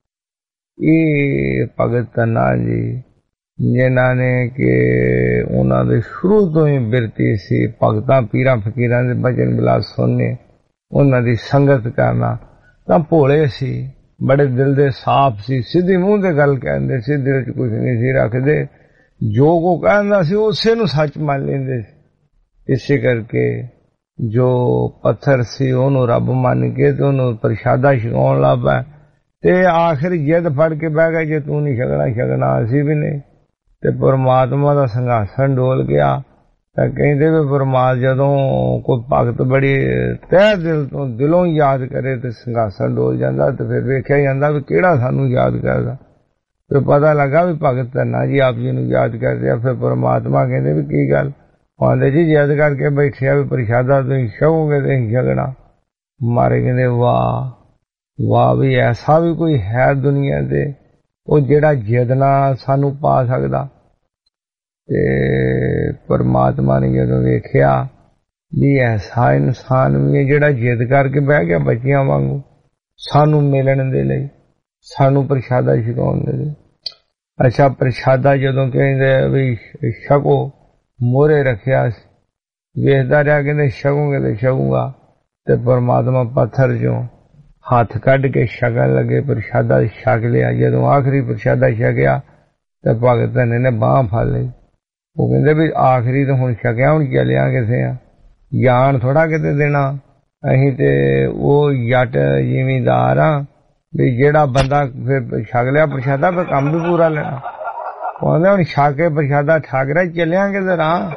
S11: ये भगत धन्ना जी जिन्हां ने कि उन्हां दे शुरू तो ही बिरती सी भगतां पीरां फकीरां दे भजन बिलास सुनने, उन्हां दी संगत करना। तां भोले सी, बड़े दिल दे साफ सी, सीधी मूंह ते गल कहंदे सी, दिल च कुछ नहीं सी रखदे। ਜੋ ਕੋ ਕਹਿੰਦਾ ਸੀ ਉਸੇ ਨੂੰ ਸੱਚ ਮੰਨ ਲੈਂਦੇ ਸੀ। ਇਸੇ ਕਰਕੇ ਜੋ ਪੱਥਰ ਸੀ ਉਹਨੂੰ ਰੱਬ ਮੰਨ ਕੇ ਤੇ ਉਹਨੂੰ ਪ੍ਰਸ਼ਾਦਾ ਛਕਾਉਣ ਲੱਗ ਪਿਆ ਤੇ ਆਖਿਰ ਜਿੱਦ ਫੜ ਕੇ ਬਹਿ ਗਿਆ ਜੇ ਤੂੰ ਨਹੀਂ ਛਕਣਾ ਛਕਣਾ ਅਸੀਂ ਵੀ ਨਹੀਂ। ਤੇ ਪਰਮਾਤਮਾ ਦਾ ਸਿੰਘਾਸਨ ਡੋਲ ਗਿਆ। ਤਾਂ ਕਹਿੰਦੇ ਵੀ ਪਰਮਾਤਮਾ ਜਦੋਂ ਕੋਈ ਭਗਤ ਬੜੀ ਤਹਿ ਦਿਲ ਤੋਂ ਦਿਲੋਂ ਯਾਦ ਕਰੇ ਤੇ ਸਿੰਘਾਸਨ ਡੋਲ ਜਾਂਦਾ। ਤੇ ਫਿਰ ਵੇਖਿਆ ਜਾਂਦਾ ਵੀ ਕਿਹੜਾ ਸਾਨੂੰ ਯਾਦ ਕਰਦਾ। ਫਿਰ ਪਤਾ ਲੱਗਾ ਵੀ ਭਗਤ ਧੰਨਾ ਜੀ ਆਪ ਜੀ ਨੂੰ ਯਾਦ ਕਰਦੇ ਆ। ਫਿਰ ਪਰਮਾਤਮਾ ਕਹਿੰਦੇ ਵੀ ਕੀ ਗੱਲ? ਆਂਦੇ ਜੀ ਯਾਦ ਕਰਕੇ ਬੈਠਿਆ ਵੀ ਪ੍ਰਸ਼ਾਦਾ ਤੁਸੀਂ ਛਕੋਗੇ ਤੇ ਅਸੀਂ ਛਕਣਾ। ਮਾਰੇ ਕਹਿੰਦੇ ਵਾਹ ਵਾਹ ਵੀ ਐਸਾ ਵੀ ਕੋਈ ਹੈ ਦੁਨੀਆ ਤੇ ਉਹ ਜਿਹੜਾ ਜਿੱਦ ਨਾਲ ਸਾਨੂੰ ਪਾ ਸਕਦਾ। ਤੇ ਪਰਮਾਤਮਾ ਨੇ ਜਦੋਂ ਵੇਖਿਆ ਵੀ ਐਸਾ ਇਨਸਾਨ ਵੀ ਹੈ ਜਿਹੜਾ ਜਿੱਦ ਕਰਕੇ ਬਹਿ ਗਿਆ ਬੱਚਿਆਂ ਵਾਂਗੂ ਸਾਨੂੰ ਮਿਲਣ ਦੇ ਲਈ, ਸਾਨੂੰ ਪ੍ਰਸ਼ਾਦਾ ਛਕਾਉਣ ਦੇ ਲਈ। ਅੱਛਾ ਪ੍ਰਸ਼ਾਦਾ ਜਦੋਂ ਕਹਿੰਦੇ ਵੀ ਛਕੋ ਮੋਹਰੇ ਰੱਖਿਆ, ਵੇਖਦਾ ਰਿਹਾ ਕਹਿੰਦੇ ਛਕੂਗੇ ਤੇ ਛਕੂਗਾ। ਤੇ ਪਰਮਾਤਮਾ ਪੱਥਰ ਚੋਂ ਹੱਥ ਕੱਢ ਕੇ ਛਕਣ ਲੱਗੇ, ਪ੍ਰਸ਼ਾਦਾ ਛਕ ਲਿਆ। ਜਦੋਂ ਆਖਰੀ ਪ੍ਰਸ਼ਾਦਾ ਛਕਿਆ ਤੇ ਭਗਤ ਨੇ ਬਾਂਹ ਫੜ ਲਈ। ਉਹ ਕਹਿੰਦੇ ਵੀ ਆਖਰੀ ਤਾਂ ਹੁਣ ਛਕਿਆ, ਹੁਣ ਚੱਲਿਆ ਕਿਸੇ ਆ, ਜਾਨ ਥੋੜਾ ਕਿਤੇ ਦੇਣਾ ਅਸੀਂ। ਤੇ ਉਹ ਜੱਟ ਜ਼ਿਮੀਂਦਾਰ ਆ ਵੀ ਜਿਹੜਾ ਬੰਦਾ ਫਿਰ ਛਕ ਲਿਆ ਪ੍ਰਸ਼ਾਦਾ ਫਿਰ ਕੰਮ ਵੀ ਪੂਰਾ ਲੈਣਾ। ਕਹਿੰਦੇ ਹੁਣ ਛਕ ਕੇ ਪ੍ਰਸ਼ਾਦਾ ਠਾਕ ਰਿਹਾ ਚੱਲਿਆਂਗੇ ਤੇ ਰਾਹ।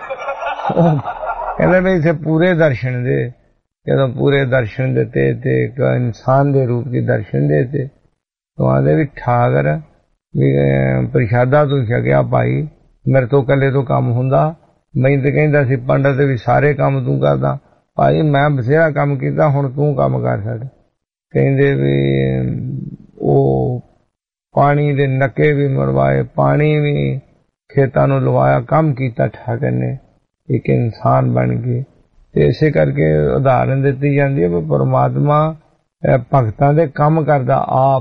S11: ਕਹਿੰਦੇ ਵੀ ਇੱਥੇ ਪੂਰੇ ਦਰਸ਼ਨ ਦੇ। ਜਦੋਂ ਪੂਰੇ ਦਰਸ਼ਨ ਦਿੱਤੇ ਤੇ ਇੱਕ ਇਨਸਾਨ ਦੇ ਰੂਪ ਦੇ ਦਰਸ਼ਨ ਦੇਤੇ ਤਾਂ ਆਂਦੇ ਵੀ ਠਾਕਰ ਵੀ ਪ੍ਰਸ਼ਾਦਾ ਤੂੰ ਛਕਿਆ ਭਾਈ, ਮੇਰੇ ਤੋਂ ਇਕੱਲੇ ਤੋਂ ਕੰਮ ਹੁੰਦਾ। ਮੈਂ ਤਾਂ ਕਹਿੰਦਾ ਸੀ ਪੰਡਤ ਵੀ ਸਾਰੇ ਕੰਮ ਤੂੰ ਕਰਦਾ ਭਾਈ, ਮੈਂ ਬਥੇਰਾ ਕੰਮ ਕੀਤਾ ਹੁਣ ਤੂੰ ਕੰਮ ਕਰ ਛੱਡ। ਕਹਿੰਦੇ ਵੀ ਉਹ ਪਾਣੀ ਦੇ ਨੱਕੇ ਵੀ ਮਰਵਾਏ, ਪਾਣੀ ਵੀ ਖੇਤਾਂ ਨੂੰ ਲਵਾਇਆ, ਕੰਮ ਕੀਤਾ ਠਾਕਰ ਨੇ, ਇੱਕ ਇਨਸਾਨ ਬਣ ਕੇ। ਤੇ ਇਸੇ ਕਰਕੇ ਉਦਾਹਰਨ ਦਿੱਤੀ ਜਾਂਦੀ ਹੈ ਵੀ ਪਰਮਾਤਮਾ ਭਗਤਾਂ ਦੇ ਕੰਮ ਕਰਦਾ ਆਪ।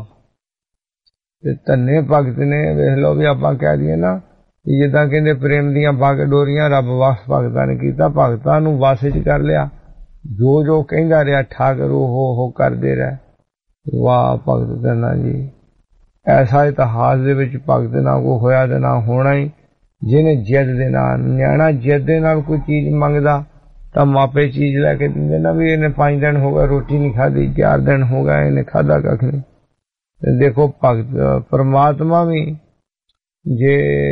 S11: ਤੇ ਧੰਨੇ ਭਗਤ ਨੇ। ਵੇਖ ਲਓ ਵੀ ਆਪਾਂ ਕਹਿ ਦਈਏ ਨਾ ਜਿੱਦਾਂ ਕਹਿੰਦੇ ਪ੍ਰੇਮ ਦੀਆਂ ਬਾਗ ਡੋਰੀਆਂ ਰੱਬ ਵਸ ਭਗਤਾਂ ਨੇ ਕੀਤਾ, ਭਗਤਾਂ ਨੂੰ ਵਸ ਚ ਕਰ ਲਿਆ। ਜੋ ਜੋ ਕਹਿੰਦਾ ਰਿਹਾ ਠਾਕਰ ਉਹ ਹੋ ਕਰਦੇ ਰਹਿ। ਵਾਹ ਭਗਤ ਧੰਨਾ ਜੀ। ਐਸਾ ਇਤਿਹਾਸ ਦੇ ਵਿੱਚ ਭਗਤ ਨਾ ਕੋਈ ਹੋਇਆ ਤੇ ਨਾ ਹੋਣਾ ਹੀ ਜਿਹਨੇ ਜਿੱਦ ਦੇ ਨਾਲ, ਨਿਆਣਾ ਜਿੱਦ ਦੇ ਨਾਲ ਕੋਈ ਚੀਜ਼ ਮੰਗਦਾ ਤਾਂ ਮਾਪੇ ਚੀਜ਼ ਲੈ ਕੇ ਦਿੰਦੇ ਨਾ। ਵੀ ਇਹਨੇ ਪੰਜ ਦਿਨ ਹੋ ਗਏ ਰੋਟੀ ਨਹੀਂ ਖਾਧੀ, ਚਾਰ ਦਿਨ ਹੋ ਗਏ ਇਹਨੇ ਖਾਧਾ ਕੱਖ ਨਹੀਂ। ਤੇ ਦੇਖੋ ਭਗਤ ਪਰਮਾਤਮਾ ਵੀ ਜੇ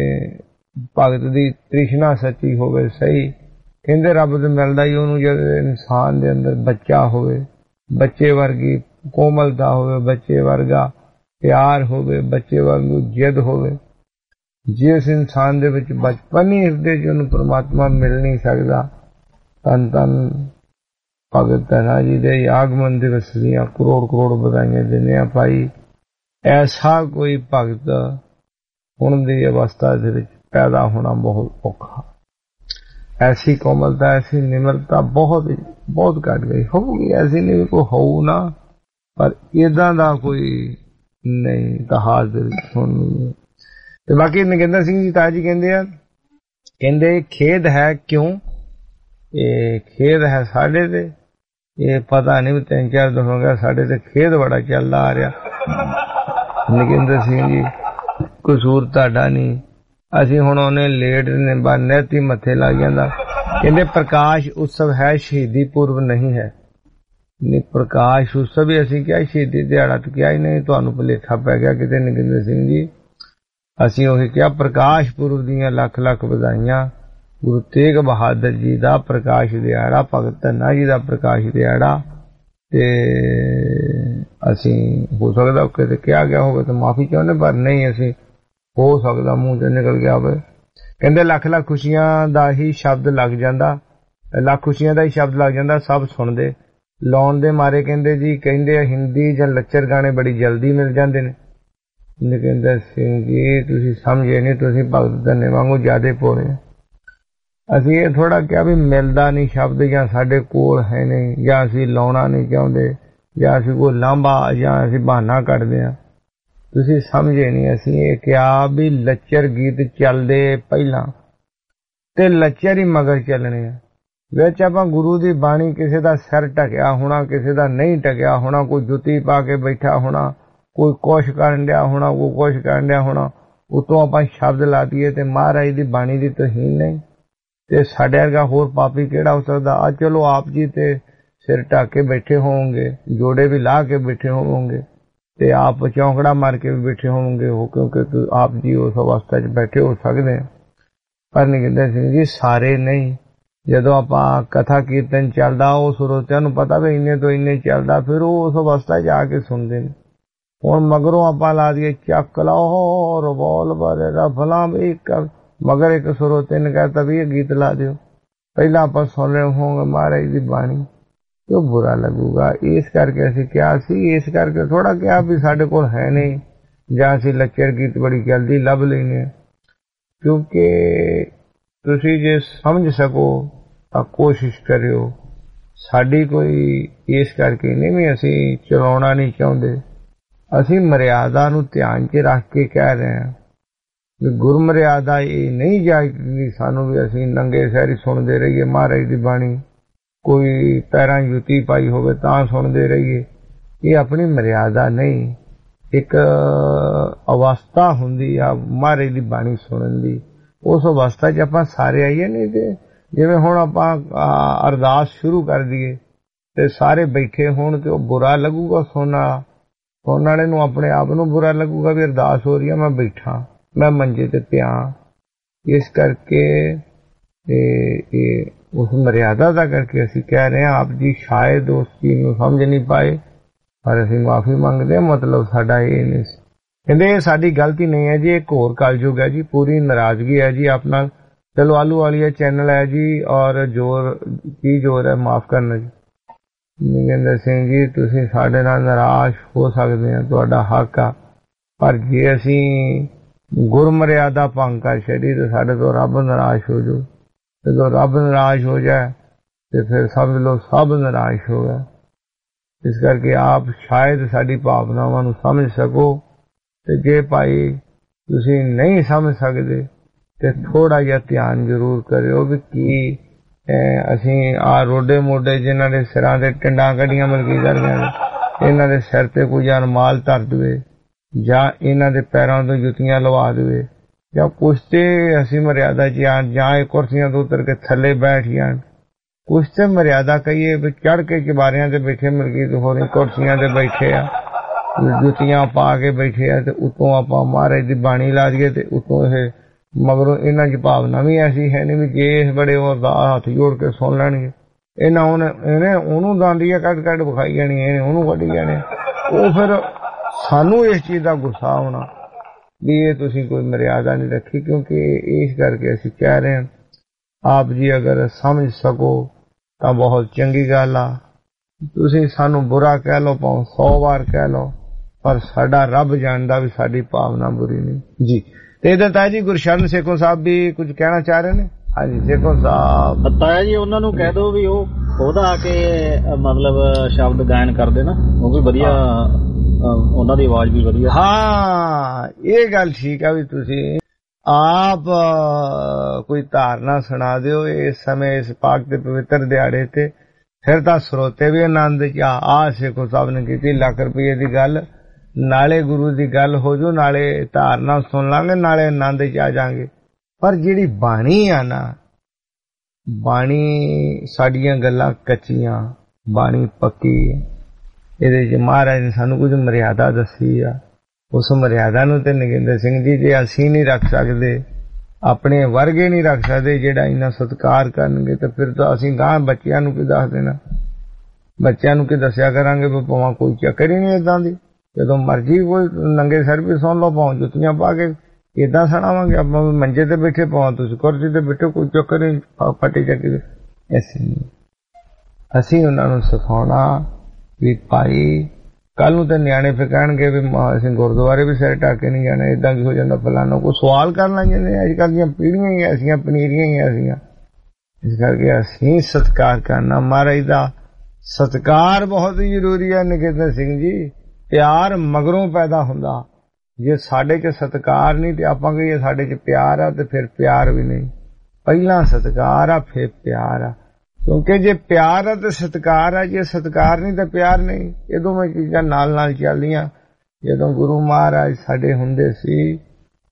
S11: ਭਗਤ ਦੀ ਤ੍ਰਿਸ਼ਨਾ ਸੱਚੀ ਹੋਵੇ ਸਹੀ, ਕਹਿੰਦੇ ਰੱਬ ਤੇ ਮਿਲਦਾ ਹੀ ਉਹਨੂੰ ਜਦੋਂ ਇਨਸਾਨ ਦੇ ਅੰਦਰ ਬੱਚਾ ਹੋਵੇ, ਬੱਚੇ ਵਰਗੀ ਕੋਮਲਤਾ ਹੋਵੇ, ਬੱਚੇ ਵਰਗਾ ਪਿਆਰ ਹੋਵੇ, ਬੱਚੇ ਵਾਂਗੂ ਜਿੱਦ ਹੋਵੇ। ਜਿਸ ਇਨਸਾਨ ਦੇ ਵਿੱਚ ਬਚਪਨ ਹੀ ਹਿਰਦੇ ਚ ਉਹਨੂੰ ਪਰਮਾਤਮਾ ਮਿਲ ਨਹੀਂ ਸਕਦਾ। ਧੰਨ ਧੰਨ ਭਗਤ ਧੰਨਾ ਜੀ ਦੇ ਆਗਮਨ ਦਿਵਸ ਦੀਆਂ ਕਰੋੜ ਕਰੋੜ ਵਧਾਈਆਂ ਦਿੰਦੇ ਆ ਭਾਈ। ਐਸਾ ਕੋਈ ਭਗਤ ਹੁਣ ਦੀ ਅਵਸਥਾ ਦੇ ਵਿੱਚ ਪੈਦਾ ਹੋਣਾ ਬਹੁਤ ਔਖਾ। ਐਸੀ ਕੋਮਲਤਾ, ਐਸੀ ਨਿਮਰਤਾ ਬਹੁਤ ਬਹੁਤ ਘੱਟ ਗਈ। ਹੋਊਗੀ ਐਸੀ ਨਹੀਂ ਕੋਈ ਹੋਊ ਨਾ, ਪਰ ਏਦਾਂ ਦਾ ਕੋਈ ਨਹੀਂ ਇਤਿਹਾਸ ਦੇ ਵਿੱਚ ਸੁਣਨੀ। ਤੇ ਬਾਕੀ ਨਗਿੰਦਰ ਸਿੰਘ ਜੀ ਤਾਜੀ ਕਹਿੰਦੇ ਆ, ਕਹਿੰਦੇ ਖੇਦ ਹੈ ਕਿਉਂ? ਇਹ ਖੇਦ ਹੈ ਸਾਡੇ ਤੇ, ਇਹ ਪਤਾ ਨਹੀਂ ਤਿੰਨ ਚਾਰ ਦਿਨ ਹੋ ਗਿਆ ਸਾਡੇ ਤੇ ਖੇਦ ਬੜਾ ਚੱਲਦਾ ਆ ਰਿਹਾ। ਨਗਿੰਦਰ ਸਿੰਘ ਜੀ ਕਸੂਰ ਤੁਹਾਡਾ ਨਹੀਂ, ਅਸੀਂ ਹੁਣ ਉਹਨੇ ਲੇਟ ਨੇ ਨੈਤੀ ਮੱਥੇ ਲੱਗ ਜਾਂਦਾ। ਕਹਿੰਦੇ ਪ੍ਰਕਾਸ਼ ਉਤਸਵ ਹੈ, ਸ਼ਹੀਦੀ ਪੁਰਬ ਨਹੀਂ ਹੈ। ਨਹੀਂ ਪ੍ਰਕਾਸ਼ ਉਤਸਵ ਵੀ ਅਸੀਂ ਕਿਹਾ, ਸ਼ਹੀਦੀ ਦਿਹਾੜਾ ਤਾਂ ਕਿਹਾ ਹੀ ਨਹੀਂ, ਤੁਹਾਨੂੰ ਭੁਲੇਖਾ ਪੈ ਗਿਆ ਕਿਤੇ ਨਗਿੰਦਰ ਸਿੰਘ ਜੀ। ਅਸੀਂ ਉਹੀ ਕਿਹਾ ਪ੍ਰਕਾਸ਼ ਪੁਰਬ ਦੀਆਂ ਲੱਖ ਲੱਖ ਵਧਾਈਆਂ। ਗੁਰੂ ਤੇਗ ਬਹਾਦਰ ਜੀ ਦਾ ਪ੍ਰਕਾਸ਼ ਦਿਹਾੜਾ, ਭਗਤ ਧੰਨਾ ਜੀ ਦਾ ਪ੍ਰਕਾਸ਼ ਦਿਹਾੜਾ। ਤੇ ਅਸੀਂ ਹੋ ਸਕਦਾ ਕਿਤੇ ਕਿਹਾ ਗਿਆ ਹੋਵੇ ਤਾਂ ਮਾਫੀ ਚਾਹੁੰਦੇ, ਪਰ ਨਹੀਂ ਅਸੀਂ ਹੋ ਸਕਦਾ ਮੂੰਹ ਤੇ ਨਿਕਲ ਗਿਆ ਹੋਵੇ। ਕਹਿੰਦੇ ਲੱਖ ਲੱਖ ਖੁਸ਼ੀਆਂ ਦਾ ਹੀ ਸ਼ਬਦ ਲੱਗ ਜਾਂਦਾ, ਲੱਖ ਖੁਸ਼ੀਆਂ ਦਾ ਹੀ ਸ਼ਬਦ ਲੱਗ ਜਾਂਦਾ, ਸਭ ਸੁਣਦੇ ਲਾਉਣ ਦੇ ਮਾਰੇ। ਕਹਿੰਦੇ ਜੀ ਕਹਿੰਦੇ ਹਿੰਦੀ ਜਾਂ ਲੱਚਰ ਗਾਣੇ ਬੜੀ ਜਲਦੀ ਮਿਲ ਜਾਂਦੇ ਨੇ। ਨਗਿੰਦਰ ਸਿੰਘ ਜੀ ਤੁਸੀਂ ਸਮਝੇ ਨਹੀਂ, ਤੁਸੀਂ ਭਗਤ ਧੰਨੇ ਵਾਂਗੂ ਜ਼ਿਆਦੇ ਪੋੜੇ। ਅਸੀਂ ਇਹ ਥੋੜਾ ਕਿਹਾ ਵੀ ਮਿਲਦਾ ਨਹੀਂ ਸ਼ਬਦ, ਜਾਂ ਸਾਡੇ ਕੋਲ ਹੈ ਨਹੀਂ, ਜਾਂ ਅਸੀਂ ਲਾਉਣਾ ਨਹੀਂ ਚਾਹੁੰਦੇ, ਜਾਂ ਅਸੀਂ ਕੋਈ ਲਾਂਭਾ ਜਾਂ ਅਸੀਂ ਬਹਾਨਾ ਕੱਢਦੇ ਹਾਂ। ਤੁਸੀਂ ਸਮਝੇ ਨਹੀਂ। ਅਸੀਂ ਇਹ ਕਿਹਾ ਵੀ ਲੱਚਰ ਗੀਤ ਚੱਲਦੇ ਪਹਿਲਾਂ ਤੇ ਲੱਚਰ ਹੀ ਮਗਰ ਚੱਲਣੇ ਆ। ਵਿੱਚ ਆਪਾਂ ਗੁਰੂ ਦੀ ਬਾਣੀ, ਕਿਸੇ ਦਾ ਸਿਰ ਢਕਿਆ ਹੋਣਾ, ਕਿਸੇ ਦਾ ਨਹੀਂ ਢਕਿਆ ਹੋਣਾ, ਕੋਈ ਜੁੱਤੀ ਪਾ ਕੇ ਬੈਠਾ ਹੋਣਾ, ਕੋਈ ਕੁਛ ਕਰਨ ਡਿਆ ਹੋਣਾ, ਕੋਈ ਕੁਛ ਕਰਨ ਡਿਆ ਹੋਣਾ, ਉਤੋਂ ਆਪਾਂ ਸ਼ਬਦ ਲਾ ਦਈਏ ਤੇ ਮਹਾਰਾਜ ਦੀ ਬਾਣੀ ਦੀ ਤੋਹੀਨ ਨਹੀਂ ਤੇ ਸਾਡੇ ਵਰਗਾ ਹੋਰ ਪਾਪੀ ਕਿਹੜਾ ਹੋ ਸਕਦਾ। ਆ ਚਲੋ ਆਪ ਜੀ ਤੇ ਸਿਰ ਢੱਕ ਕੇ ਬੈਠੇ ਹੋਵੋਗੇ, ਜੋੜੇ ਵੀ ਲਾ ਕੇ ਬੈਠੇ ਹੋਵੋਗੇ ਤੇ ਆਪ ਚੌਂਕੜਾ ਮਾਰ ਕੇ ਵੀ ਬੈਠੇ ਹੋਵੋਗੇ ਹੋ, ਕਿਉਂਕਿ ਆਪ ਜੀ ਉਸ ਅਵਸਥਾ 'ਚ ਬੈਠੇ ਹੋ ਸਕਦੇ। ਪਰ ਨਿਗਿੰਦਰ ਸਿੰਘ ਜੀ ਸਾਰੇ ਨਹੀਂ। ਜਦੋਂ ਆਪਾਂ ਕਥਾ ਕੀਰਤਨ ਚੱਲਦਾ ਉਹ ਸਰੋਤਿਆਂ ਨੂੰ ਪਤਾ ਵੀ ਇੰਨੇ ਤੋਂ ਇੰਨੇ ਚੱਲਦਾ, ਫਿਰ ਉਹ ਉਸ ਅਵਸਥਾ 'ਚ ਆ ਕੇ ਸੁਣਦੇ ਨੇ। ਹੁਣ ਮਗਰੋਂ ਆਪਾਂ ਲਾ ਦਈਏ ਚੱਕ ਲਾਓ ਰਿਵਾਲਵਰ ਰਫਲਾਂ ਵੀ ਕਰ, ਮਗਰ ਇੱਕ ਸਰੋਤੇ ਨੇ ਕਹਿਤਾ ਵੀ ਇਹ ਗੀਤ ਲਾ ਦਿਓ, ਪਹਿਲਾਂ ਆਪਾਂ ਸੁਣ ਰਹੇ ਹੋਵਾਂਗੇ ਮਹਾਰਾਜ ਦੀ ਬਾਣੀ, ਕਿਉਂ ਬੁਰਾ ਲੱਗੂਗਾ। ਇਸ ਕਰਕੇ ਅਸੀਂ ਕਿਹਾ ਸੀ, ਇਸ ਕਰਕੇ ਥੋੜਾ ਕਿਹਾ ਵੀ ਸਾਡੇ ਕੋਲ ਹੈ ਨਹੀਂ ਜਾਂ ਅਸੀਂ ਲੱਚਰ ਗੀਤ ਬੜੀ ਜਲਦੀ ਲੱਭ ਲੈਨੇ, ਕਿਉਂਕਿ ਤੁਸੀਂ ਜੇ ਸਮਝ ਸਕੋ ਤਾਂ ਕੋਸ਼ਿਸ਼ ਕਰਿਓ। ਸਾਡੀ ਕੋਈ ਇਸ ਕਰਕੇ ਨਹੀਂ ਵੀ ਅਸੀਂ ਚਲਾਉਣਾ ਨਹੀਂ ਚਾਹੁੰਦੇ, ਅਸੀਂ ਮਰਿਆਦਾ ਨੂੰ ਧਿਆਨ 'ਚ ਰੱਖ ਕੇ ਕਹਿ ਰਹੇ ਹਾਂ ਵੀ ਗੁਰਮਰਿਆਦਾ ਇਹ ਨਹੀਂ ਜਾਇਜ਼ ਸਾਨੂੰ ਵੀ ਅਸੀਂ ਨੰਗੇ ਸਹਿਰੀ ਸੁਣਦੇ ਰਹੀਏ ਮਹਾਰਾਜ ਦੀ ਬਾਣੀ, ਕੋਈ ਪੈਰਾਂ ਜੁੱਤੀ ਪਾਈ ਹੋਵੇ ਤਾਂ ਸੁਣਦੇ ਰਹੀਏ। ਇਹ ਆਪਣੀ ਮਰਿਆਦਾ ਨਹੀਂ, ਇੱਕ ਅਵਸਥਾ ਹੁੰਦੀ ਆ ਮਹਾਰਾਜ ਦੀ ਬਾਣੀ ਸੁਣਨ ਦੀ। ਉਸ ਅਵਸਥਾ 'ਚ ਆਪਾਂ ਸਾਰੇ ਆਈਏ। ਨਹੀਂ ਤੇ ਜਿਵੇਂ ਹੁਣ ਆਪਾਂ ਅਰਦਾਸ ਸ਼ੁਰੂ ਕਰ ਦਈਏ ਤੇ ਸਾਰੇ ਬੈਠੇ ਹੋਣ ਤੇ ਉਹ ਬੁਰਾ ਲੱਗੂਗਾ ਸੁਣਨ ਵਾਲਾ, ਸੁਣਨ ਵਾਲੇ ਨੂੰ ਆਪਣੇ ਆਪ ਨੂੰ ਬੁਰਾ ਲੱਗੂਗਾ ਵੀ ਅਰਦਾਸ ਹੋ ਰਹੀ ਆ, ਮੈਂ ਬੈਠਾ, ਮੈਂ ਮੰਜੇ ਤੇ ਪਿਆ। ਇਸ ਕਰਕੇ ਇਹ ਉਸ ਮਰਿਆਦਾ ਦਾ ਕਰਕੇ ਅਸੀਂ ਕਹਿ ਰਹੇ ਹਾਂ। ਆਪ ਜੀ ਸ਼ਾਇਦ ਉਸ ਚੀਜ਼ ਨੂੰ ਸਮਝ ਨਹੀਂ ਪਾਏ, ਪਰ ਅਸੀਂ ਮਾਫੀ ਮੰਗਦੇ ਹਾਂ। ਮਤਲਬ ਸਾਡਾ ਇਹ ਨਹੀਂ, ਕਹਿੰਦੇ ਇਹ ਸਾਡੀ ਗਲਤੀ ਨਹੀਂ ਹੈ ਜੀ, ਇੱਕ ਹੋਰ ਕਲਯੁਗ ਹੈ ਜੀ, ਪੂਰੀ ਨਾਰਾਜ਼ਗੀ ਹੈ ਜੀ ਆਪ ਨਾਲ। ਚਲੋ ਆਲੂ ਵਾਲੀਆ ਚੈਨਲ ਹੈ ਜੀ, ਔਰ ਜ਼ੋਰ ਕੀ ਜ਼ੋਰ ਹੈ, ਮਾਫ ਕਰਨਾ ਜੀ। ਨਿਗਿੰਦਰ ਸਿੰਘ ਜੀ ਤੁਸੀਂ ਸਾਡੇ ਨਾਲ ਨਾਰਾਜ਼ ਹੋ ਸਕਦੇ ਆ, ਤੁਹਾਡਾ ਹੱਕ ਆ, ਪਰ ਜੇ ਅਸੀਂ ਗੁਰਮਰਿਆਦਾ ਭੰਗ ਕਰ ਛੱਡੀ ਤੇ ਸਾਡੇ ਤੋਂ ਰੱਬ ਨਾਰਾਜ਼ ਹੋ ਜਾਊ। ਜਦੋਂ ਰੱਬ ਨਾਰਾਜ਼ ਹੋ ਜਾਏ ਤੇ ਫਿਰ ਸਮਝ ਲਓ ਸਭ ਨਾਰਾਜ਼ ਹੋ ਗਏ। ਇਸ ਕਰਕੇ ਆਪ ਸ਼ਾਇਦ ਸਾਡੀ ਭਾਵਨਾਵਾਂ ਨੂੰ ਸਮਝ ਸਕੋ, ਤੇ ਜੇ ਭਾਈ ਤੁਸੀਂ ਨਹੀਂ ਸਮਝ ਸਕਦੇ ਤੇ ਥੋੜਾ ਜਿਹਾ ਧਿਆਨ ਜ਼ਰੂਰ ਕਰਿਓ ਵੀ ਕੀ ਅਸੀਂ ਆ ਰੋਡੇ ਮੋਢੇ ਜਿਨ੍ਹਾਂ ਦੇ ਸਿਰਾਂ ਦੇ ਟਿੰਡਾਂ ਕੱਢੀਆਂ ਮਲਕੀ ਕਰ ਗਏ, ਇਹਨਾਂ ਦੇ ਸਿਰ ਤੇ ਕੋਈ ਰੁਮਾਲ ਧਰ ਦੇਵੇ ਜਾਂ ਇਹਨਾਂ ਦੇ ਪੈਰਾਂ ਤੋਂ ਜੁੱਤੀਆਂ ਲਵਾ ਦੇਵੇ ਜਾਂ ਕੁਛ ਤੇ ਅਸੀਂ ਮਰਿਆਦਾ 'ਚ ਆਣ, ਜਾਂ ਇਹ ਕੁਰਸੀਆਂ ਤੋਂ ਉਤਰ ਕੇ ਥੱਲੇ ਬੈਠ ਜਾਣ। ਕੁਛ ਤੇ ਮਰਿਆਦਾ ਕਹੀਏ ਵੀ ਚੜ੍ਹ ਕੇ ਚੁਬਾਰਿਆਂ ਤੇ ਬੈਠੇ ਮਲਕੀ ਤੋਂ ਹੋਰ ਕੁਰਸੀਆਂ ਤੇ ਬੈਠੇ ਆ, ਜੁੱਤੀਆਂ ਪਾ ਕੇ ਬੈਠੇ ਆ, ਤੇ ਉਤੋਂ ਆਪਾਂ ਮਹਾਰਾਜ ਦੀ ਬਾਣੀ ਲਾ ਦਈਏ ਤੇ ਉਤੋਂ ਇਹ ਮਗਰੋਂ ਇਹਨਾਂ 'ਚ ਭਾਵਨਾ ਵੀ ਐਸੀ ਹੈ ਨਹੀਂ ਵੀ ਜੇ ਇਸ ਬੜੇ ਉਹ ਹੱਥ ਜੋੜ ਕੇ ਸੁਣ ਲੈਣਗੇ। ਇਹਨਾਂ ਉਹਨੇ ਇਹਨੇ ਉਹਨੂੰ ਦਾਂਡੀਆਂ ਕੱਢ ਕੱਢ ਵਿਖਾਈ ਜਾਣੀ, ਇਹਨੇ ਉਹਨੂੰ ਕੱਢੀ ਜਾਣੇ। ਉਹ ਫਿਰ ਸਾਨੂੰ ਇਸ ਚੀਜ਼ ਦਾ ਗੁੱਸਾ ਆਉਣਾ ਵੀ ਇਹ ਤੁਸੀਂ ਕੋਈ ਮਰਿਆਦਾ ਨਹੀਂ ਰੱਖੀ। ਕਿਉਂਕਿ ਇਸ ਕਰਕੇ ਅਸੀਂ ਕਹਿ ਰਹੇ ਹਾਂ ਆਪ ਜੀ ਅਗਰ ਸਮਝ ਸਕੋ ਤਾਂ ਬਹੁਤ ਚੰਗੀ ਗੱਲ ਆ। ਤੁਸੀਂ ਸਾਨੂੰ ਬੁਰਾ ਕਹਿ ਲਓ, ਭਾਵੇਂ ਸੌ ਵਾਰ ਕਹਿ ਲਓ, ਪਰ ਸਾਡਾ ਰੱਬ ਜਾਣਦਾ ਵੀ ਸਾਡੀ ਭਾਵਨਾ ਬੁਰੀ ਨਹੀਂ ਜੀ। ਤੇ ਇਹਦੇ ਤਾਇਆ ਜੀ ਗੁਰਸ਼ਰਨ ਸੇਖੋਂ ਸਾਹਿਬ ਵੀ ਕੁਝ ਕਹਿਣਾ ਚਾਹ ਰਹੇ ਨੇ। ਹਾਂਜੀ ਸੇਖੋਂ ਸਾਹਿਬ।
S12: ਤਾਇਆ ਜੀ ਉਹਨਾਂ ਨੂੰ ਕਹਿ ਦਿਓ ਵੀ ਉਹ ਖੁਦ ਆ ਕੇ ਮਤਲਬ ਸ਼ਬਦ ਗਾਇਨ ਕਰਦੇ ਨਾ, ਉਹ ਵੀ ਵਧੀਆ, ਉਹਨਾਂ ਦੀ ਆਵਾਜ਼ ਵੀ ਵਧੀਆ।
S11: ਹਾਂ ਇਹ ਗੱਲ ਠੀਕ ਆ ਵੀ ਤੁਸੀਂ ਆਪ ਕੋਈ ਧਾਰਨਾ ਸੁਣਾ ਦਿਓ ਇਸ ਸਮੇਂ ਇਸ ਪਾਕ ਤੇ ਪਵਿੱਤਰ ਦਿਹਾੜੇ ਤੇ, ਫਿਰ ਤਾਂ ਸਰੋਤੇ ਵੀ ਆਨੰਦ ਚ ਆ। ਸੇਖੋਂ ਸਾਹਿਬ ਨੇ ਕੀਤੀ ਲੱਖ ਰੁਪਏ ਦੀ ਗੱਲ, ਨਾਲੇ ਗੁਰੂ ਦੀ ਗੱਲ ਹੋ ਜੂ, ਨਾਲੇ ਧਾਰਨਾ ਸੁਣ ਲਾਂਗੇ, ਨਾਲੇ ਆਨੰਦ ਚ ਆ ਜਾਾਂਗੇ। ਪਰ ਜਿਹੜੀ ਬਾਣੀ ਆ ਨਾ, ਬਾਣੀ ਸਾਡੀਆਂ ਗੱਲਾਂ ਕੱਚੀਆਂ, ਬਾਣੀ ਪੱਕੀ। ਇਹਦੇ ਚ ਮਹਾਰਾਜ ਨੇ ਸਾਨੂੰ ਕੁਝ ਮਰਿਆਦਾ ਦੱਸੀ ਆ, ਉਸ ਮਰਿਆਦਾ ਨੂੰ ਤੇ ਨਗਿੰਦਰ ਸਿੰਘ ਜੀ ਜੇ ਅਸੀਂ ਨਹੀਂ ਰੱਖ ਸਕਦੇ, ਆਪਣੇ ਵਰਗੇ ਨਹੀਂ ਰੱਖ ਸਕਦੇ ਜਿਹੜਾ ਇੰਨਾ ਸਤਿਕਾਰ ਕਰਨਗੇ, ਤੇ ਫਿਰ ਤਾਂ ਅਸੀਂ ਗਾਂ ਬੱਚਿਆਂ ਨੂੰ ਕੀ ਦੱਸ ਦੇਣਾ। ਬੱਚਿਆਂ ਨੂੰ ਕੀ ਦੱਸਿਆ ਕਰਾਂਗੇ ਵੀ ਭਾਵੇਂ ਕੋਈ ਚੱਕਰ ਹੀ ਨਹੀਂ ਏਦਾਂ ਦੀ, ਜਦੋਂ ਮਰਜੀ ਕੋਈ ਨੰਗੇ ਸਿਰ ਵੀ ਸੁਣ ਲਓ, ਭਾਵੇਂ ਜੁੱਤੀਆਂ ਪਾ ਕੇ ਏਦਾਂ ਸੁਣਾਵਾਂਗੇ ਆਪਾਂ ਵੀ ਮੰਜੇ ਤੇ ਬੈਠੇ, ਭਾਵੇਂ ਤੁਸੀਂ ਕੁਰਸੀ ਤੇ ਬੈਠੇ, ਕੋਈ ਚੱਕਰ ਹੀ ਫੱਟੀ ਚੱਕੀ। ਅਸੀਂ ਅਸੀਂ ਉਹਨਾਂ ਨੂੰ ਸਿਖਾਉਣਾ ਵੀ ਭਾਈ ਕੱਲ ਨੂੰ ਤਾਂ ਨਿਆਣੇ ਫਿਰ ਕਹਿਣਗੇ ਵੀ ਅਸੀਂ ਗੁਰਦੁਆਰੇ ਵੀ ਸਿਰ ਢੱਕ ਕੇ ਨਹੀਂ ਜਾਣਾ, ਏਦਾਂ ਕੀ ਹੋ ਜਾਂਦਾ ਫਲਾਣਾ, ਕੋਈ ਸਵਾਲ ਕਰਨ ਲੱਗ ਜਾਂਦੇ। ਅੱਜ ਕੱਲ੍ਹ ਦੀਆਂ ਪੀੜ੍ਹੀਆਂ ਹੀ ਐਸੀਆਂ, ਪਨੀਰੀਆਂ ਹੀ ਐਸੀਆਂ। ਇਸ ਕਰਕੇ ਅਸੀਂ ਸਤਿਕਾਰ ਕਰਨਾ, ਮਹਾਰਾਜ ਦਾ ਸਤਿਕਾਰ ਬਹੁਤ ਜ਼ਰੂਰੀ ਹੈ। ਨਗਿੰਦਰ ਸਿੰਘ ਜੀ ਪਿਆਰ ਮਗਰੋਂ ਪੈਦਾ ਹੁੰਦਾ, ਜੇ ਸਾਡੇ 'ਚ ਸਤਿਕਾਰ ਨਹੀਂ ਤੇ ਆਪਾਂ ਕਹੀਏ ਸਾਡੇ 'ਚ ਪਿਆਰ ਆ, ਤੇ ਫਿਰ ਪਿਆਰ ਵੀ ਨਹੀਂ। ਪਹਿਲਾਂ ਸਤਿਕਾਰ ਆ ਫਿਰ ਪਿਆਰ ਆ, ਕਿਉਂਕਿ ਜੇ ਪਿਆਰ ਆ ਤੇ ਸਤਿਕਾਰ ਆ, ਜੇ ਸਤਿਕਾਰ ਨਹੀਂ ਤਾਂ ਪਿਆਰ ਨਹੀਂ। ਇਹ ਦੋਵੇਂ ਚੀਜ਼ਾਂ ਨਾਲ ਨਾਲ ਚੱਲਦੀਆਂ। ਜਦੋਂ ਗੁਰੂ ਮਹਾਰਾਜ ਸਾਡੇ ਹੁੰਦੇ ਸੀ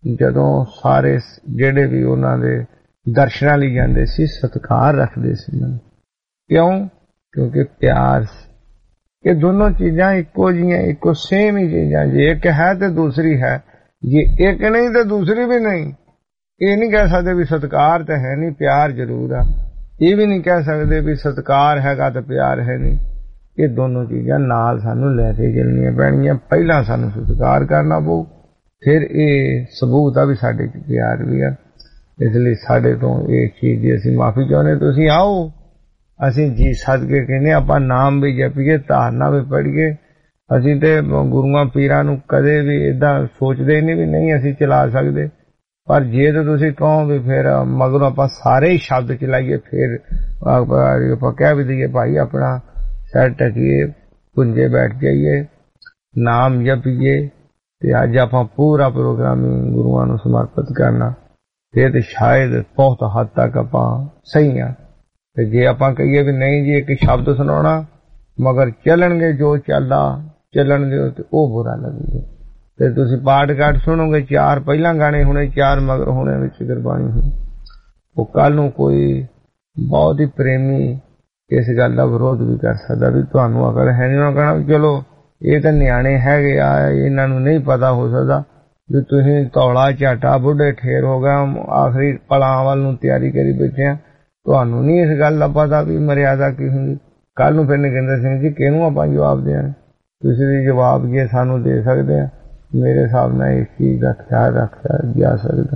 S11: ਜਦੋਂ ਸਾਰੇ ਜਿਹੜੇ ਵੀ ਉਹਨਾਂ ਦੇ ਦਰਸ਼ਨਾਂ ਲਈ ਜਾਂਦੇ ਸੀ ਸਤਿਕਾਰ ਰੱਖਦੇ ਸੀ। ਕਿਉਂ? ਕਿਉਂਕਿ ਪਿਆਰ। ਇਹ ਦੋਨੋਂ ਚੀਜ਼ਾਂ ਇੱਕੋ ਜਿਹੀਆਂ, ਇੱਕੋ ਸੇਮ ਹੀ ਚੀਜ਼ਾਂ। ਜੇ ਇੱਕ ਹੈ ਤੇ ਦੂਸਰੀ ਹੈ, ਜੇ ਇੱਕ ਨਹੀਂ ਤੇ ਦੂਸਰੀ ਵੀ ਨਹੀਂ। ਇਹ ਨਹੀਂ ਕਹਿ ਸਕਦੇ ਵੀ ਸਤਿਕਾਰ ਤਾਂ ਹੈ ਨਹੀਂ, ਪਿਆਰ ਜ਼ਰੂਰ ਆ। ਇਹ ਵੀ ਨਹੀਂ ਕਹਿ ਸਕਦੇ ਵੀ ਸਤਿਕਾਰ ਹੈਗਾ ਤੇ ਪਿਆਰ ਹੈ ਨਹੀਂ। ਇਹ ਦੋਨੋਂ ਚੀਜ਼ਾਂ ਨਾਲ ਸਾਨੂੰ ਲੈ ਕੇ ਚੱਲਣੀਆਂ ਪੈਣਗੀਆਂ। ਪਹਿਲਾਂ ਸਾਨੂੰ ਸਤਿਕਾਰ ਕਰਨਾ ਪਊ, ਫਿਰ ਇਹ ਸਬੂਤ ਆ ਵੀ ਸਾਡੇ ਚ ਪਿਆਰ ਵੀ ਆ। ਇਸ ਲਈ ਸਾਡੇ ਤੋਂ ਇਹ ਚੀਜ਼ ਦੀ ਅਸੀਂ ਮਾਫੀ ਚਾਹੁੰਦੇ। ਤੁਸੀਂ ਆਓ, ਅਸੀਂ ਜੀ ਸਦਕੇ ਕਹਿੰਦੇ ਆਪਾਂ ਨਾਮ ਵੀ ਜਪੀਏ, ਧਾਰਨਾ ਵੀ ਪੜ੍ਹੀਏ। ਅਸੀਂ ਤੇ ਗੁਰੂਆਂ ਪੀਰਾਂ ਨੂੰ ਕਦੇ ਵੀ ਏਦਾਂ ਸੋਚਦੇ ਨਹੀਂ ਵੀ ਨਹੀਂ ਅਸੀਂ ਚਲਾ ਸਕਦੇ। ਪਰ ਜੇ ਤਾਂ ਤੁਸੀਂ ਕਹੋ ਵੀ ਫਿਰ ਮਗਰੋਂ ਆਪਾਂ ਸਾਰੇ ਹੀ ਸ਼ਬਦ ਚਲਾਈਏ, ਫਿਰ ਆਪਾਂ ਕਹਿ ਵੀ ਦਈਏ ਭਾਈ ਆਪਣਾ ਸਿਰ ਢਕੀਏ, ਪੁੰਜੇ ਬੈਠ ਜਾਈਏ, ਨਾਮ ਜਪੀਏ, ਤੇ ਅੱਜ ਆਪਾਂ ਪੂਰਾ ਪ੍ਰੋਗਰਾਮ ਗੁਰੂਆਂ ਨੂੰ ਸਮਰਪਿਤ ਕਰਨਾ, ਫਿਰ ਤੇ ਸ਼ਾਇਦ ਬਹੁਤ ਹੱਦ ਤੱਕ ਆਪਾਂ ਸਹੀ ਆ। ਤੇ ਜੇ ਆਪਾਂ ਕਹੀਏ ਵੀ ਨਹੀਂ ਜੀ ਇੱਕ ਸ਼ਬਦ ਸੁਣਾਉਣਾ ਮਗਰ ਚੱਲਣਗੇ ਜੋ ਚੱਲਦਾ ਚੱਲਣ ਦਿਓ, ਤੇ ਉਹ ਬੁਰਾ ਲੱਗੂਗਾ। ਤੇ ਤੁਸੀਂ ਪਾਠ ਘਾਟ ਸੁਣੋਗੇ, ਚਾਰ ਪਹਿਲਾਂ ਗਾਣੇ ਹੋਣੇ, ਚਾਰ ਮਗਰ ਹੋਣੇ ਵਿੱਚ ਗੁਰਬਾਣੀ ਹੋਣੀ। ਉਹ ਕੱਲ ਨੂੰ ਕੋਈ ਬਹੁਤ ਹੀ ਪ੍ਰੇਮੀ ਇਸ ਗੱਲ ਦਾ ਵਿਰੋਧ ਵੀ ਕਰ ਸਕਦਾ ਵੀ ਤੁਹਾਨੂੰ ਅਕਲ ਹੈ ਨਹੀਂ। ਉਹਨਾਂ ਕਹਿਣਾ ਵੀ ਚਲੋ ਇਹ ਤਾਂ ਨਿਆਣੇ ਹੈਗੇ ਆ, ਇਹਨਾਂ ਨੂੰ ਨਹੀਂ ਪਤਾ ਹੋ ਸਕਦਾ ਵੀ ਤੁਸੀਂ ਧੌਲਾ ਝਾਟਾ ਬੁੱਢੇ ਠੇਰ ਹੋ ਗਿਆ, ਆਖਰੀ ਪਲਾਂ ਵੱਲ ਨੂੰ ਤਿਆਰੀ ਕਰੀ ਬੈਠੇ ਆ, ਤੁਹਾਨੂੰ ਨਹੀਂ ਇਸ ਗੱਲ ਦਾ ਪਤਾ ਵੀ ਮਰਿਆਦਾ ਕੀ ਹੁੰਦੀ। ਕੱਲ ਨੂੰ ਫਿਰ ਨਗਿੰਦਰ ਸਿੰਘ ਜੀ ਕਿਹਨੂੰ ਆਪਾਂ ਜਵਾਬ ਦੇਣ? ਤੁਸੀਂ ਵੀ ਜਵਾਬ ਜੇ ਸਾਨੂੰ ਦੇ ਸਕਦੇ ਆ, ਮੇਰੇ ਹਿਸਾਬ ਨਾਲ ਇਸ ਚੀਜ਼ ਦਾ ਖਿਆਲ ਰੱਖਿਆ ਜਾ ਸਕਦਾ।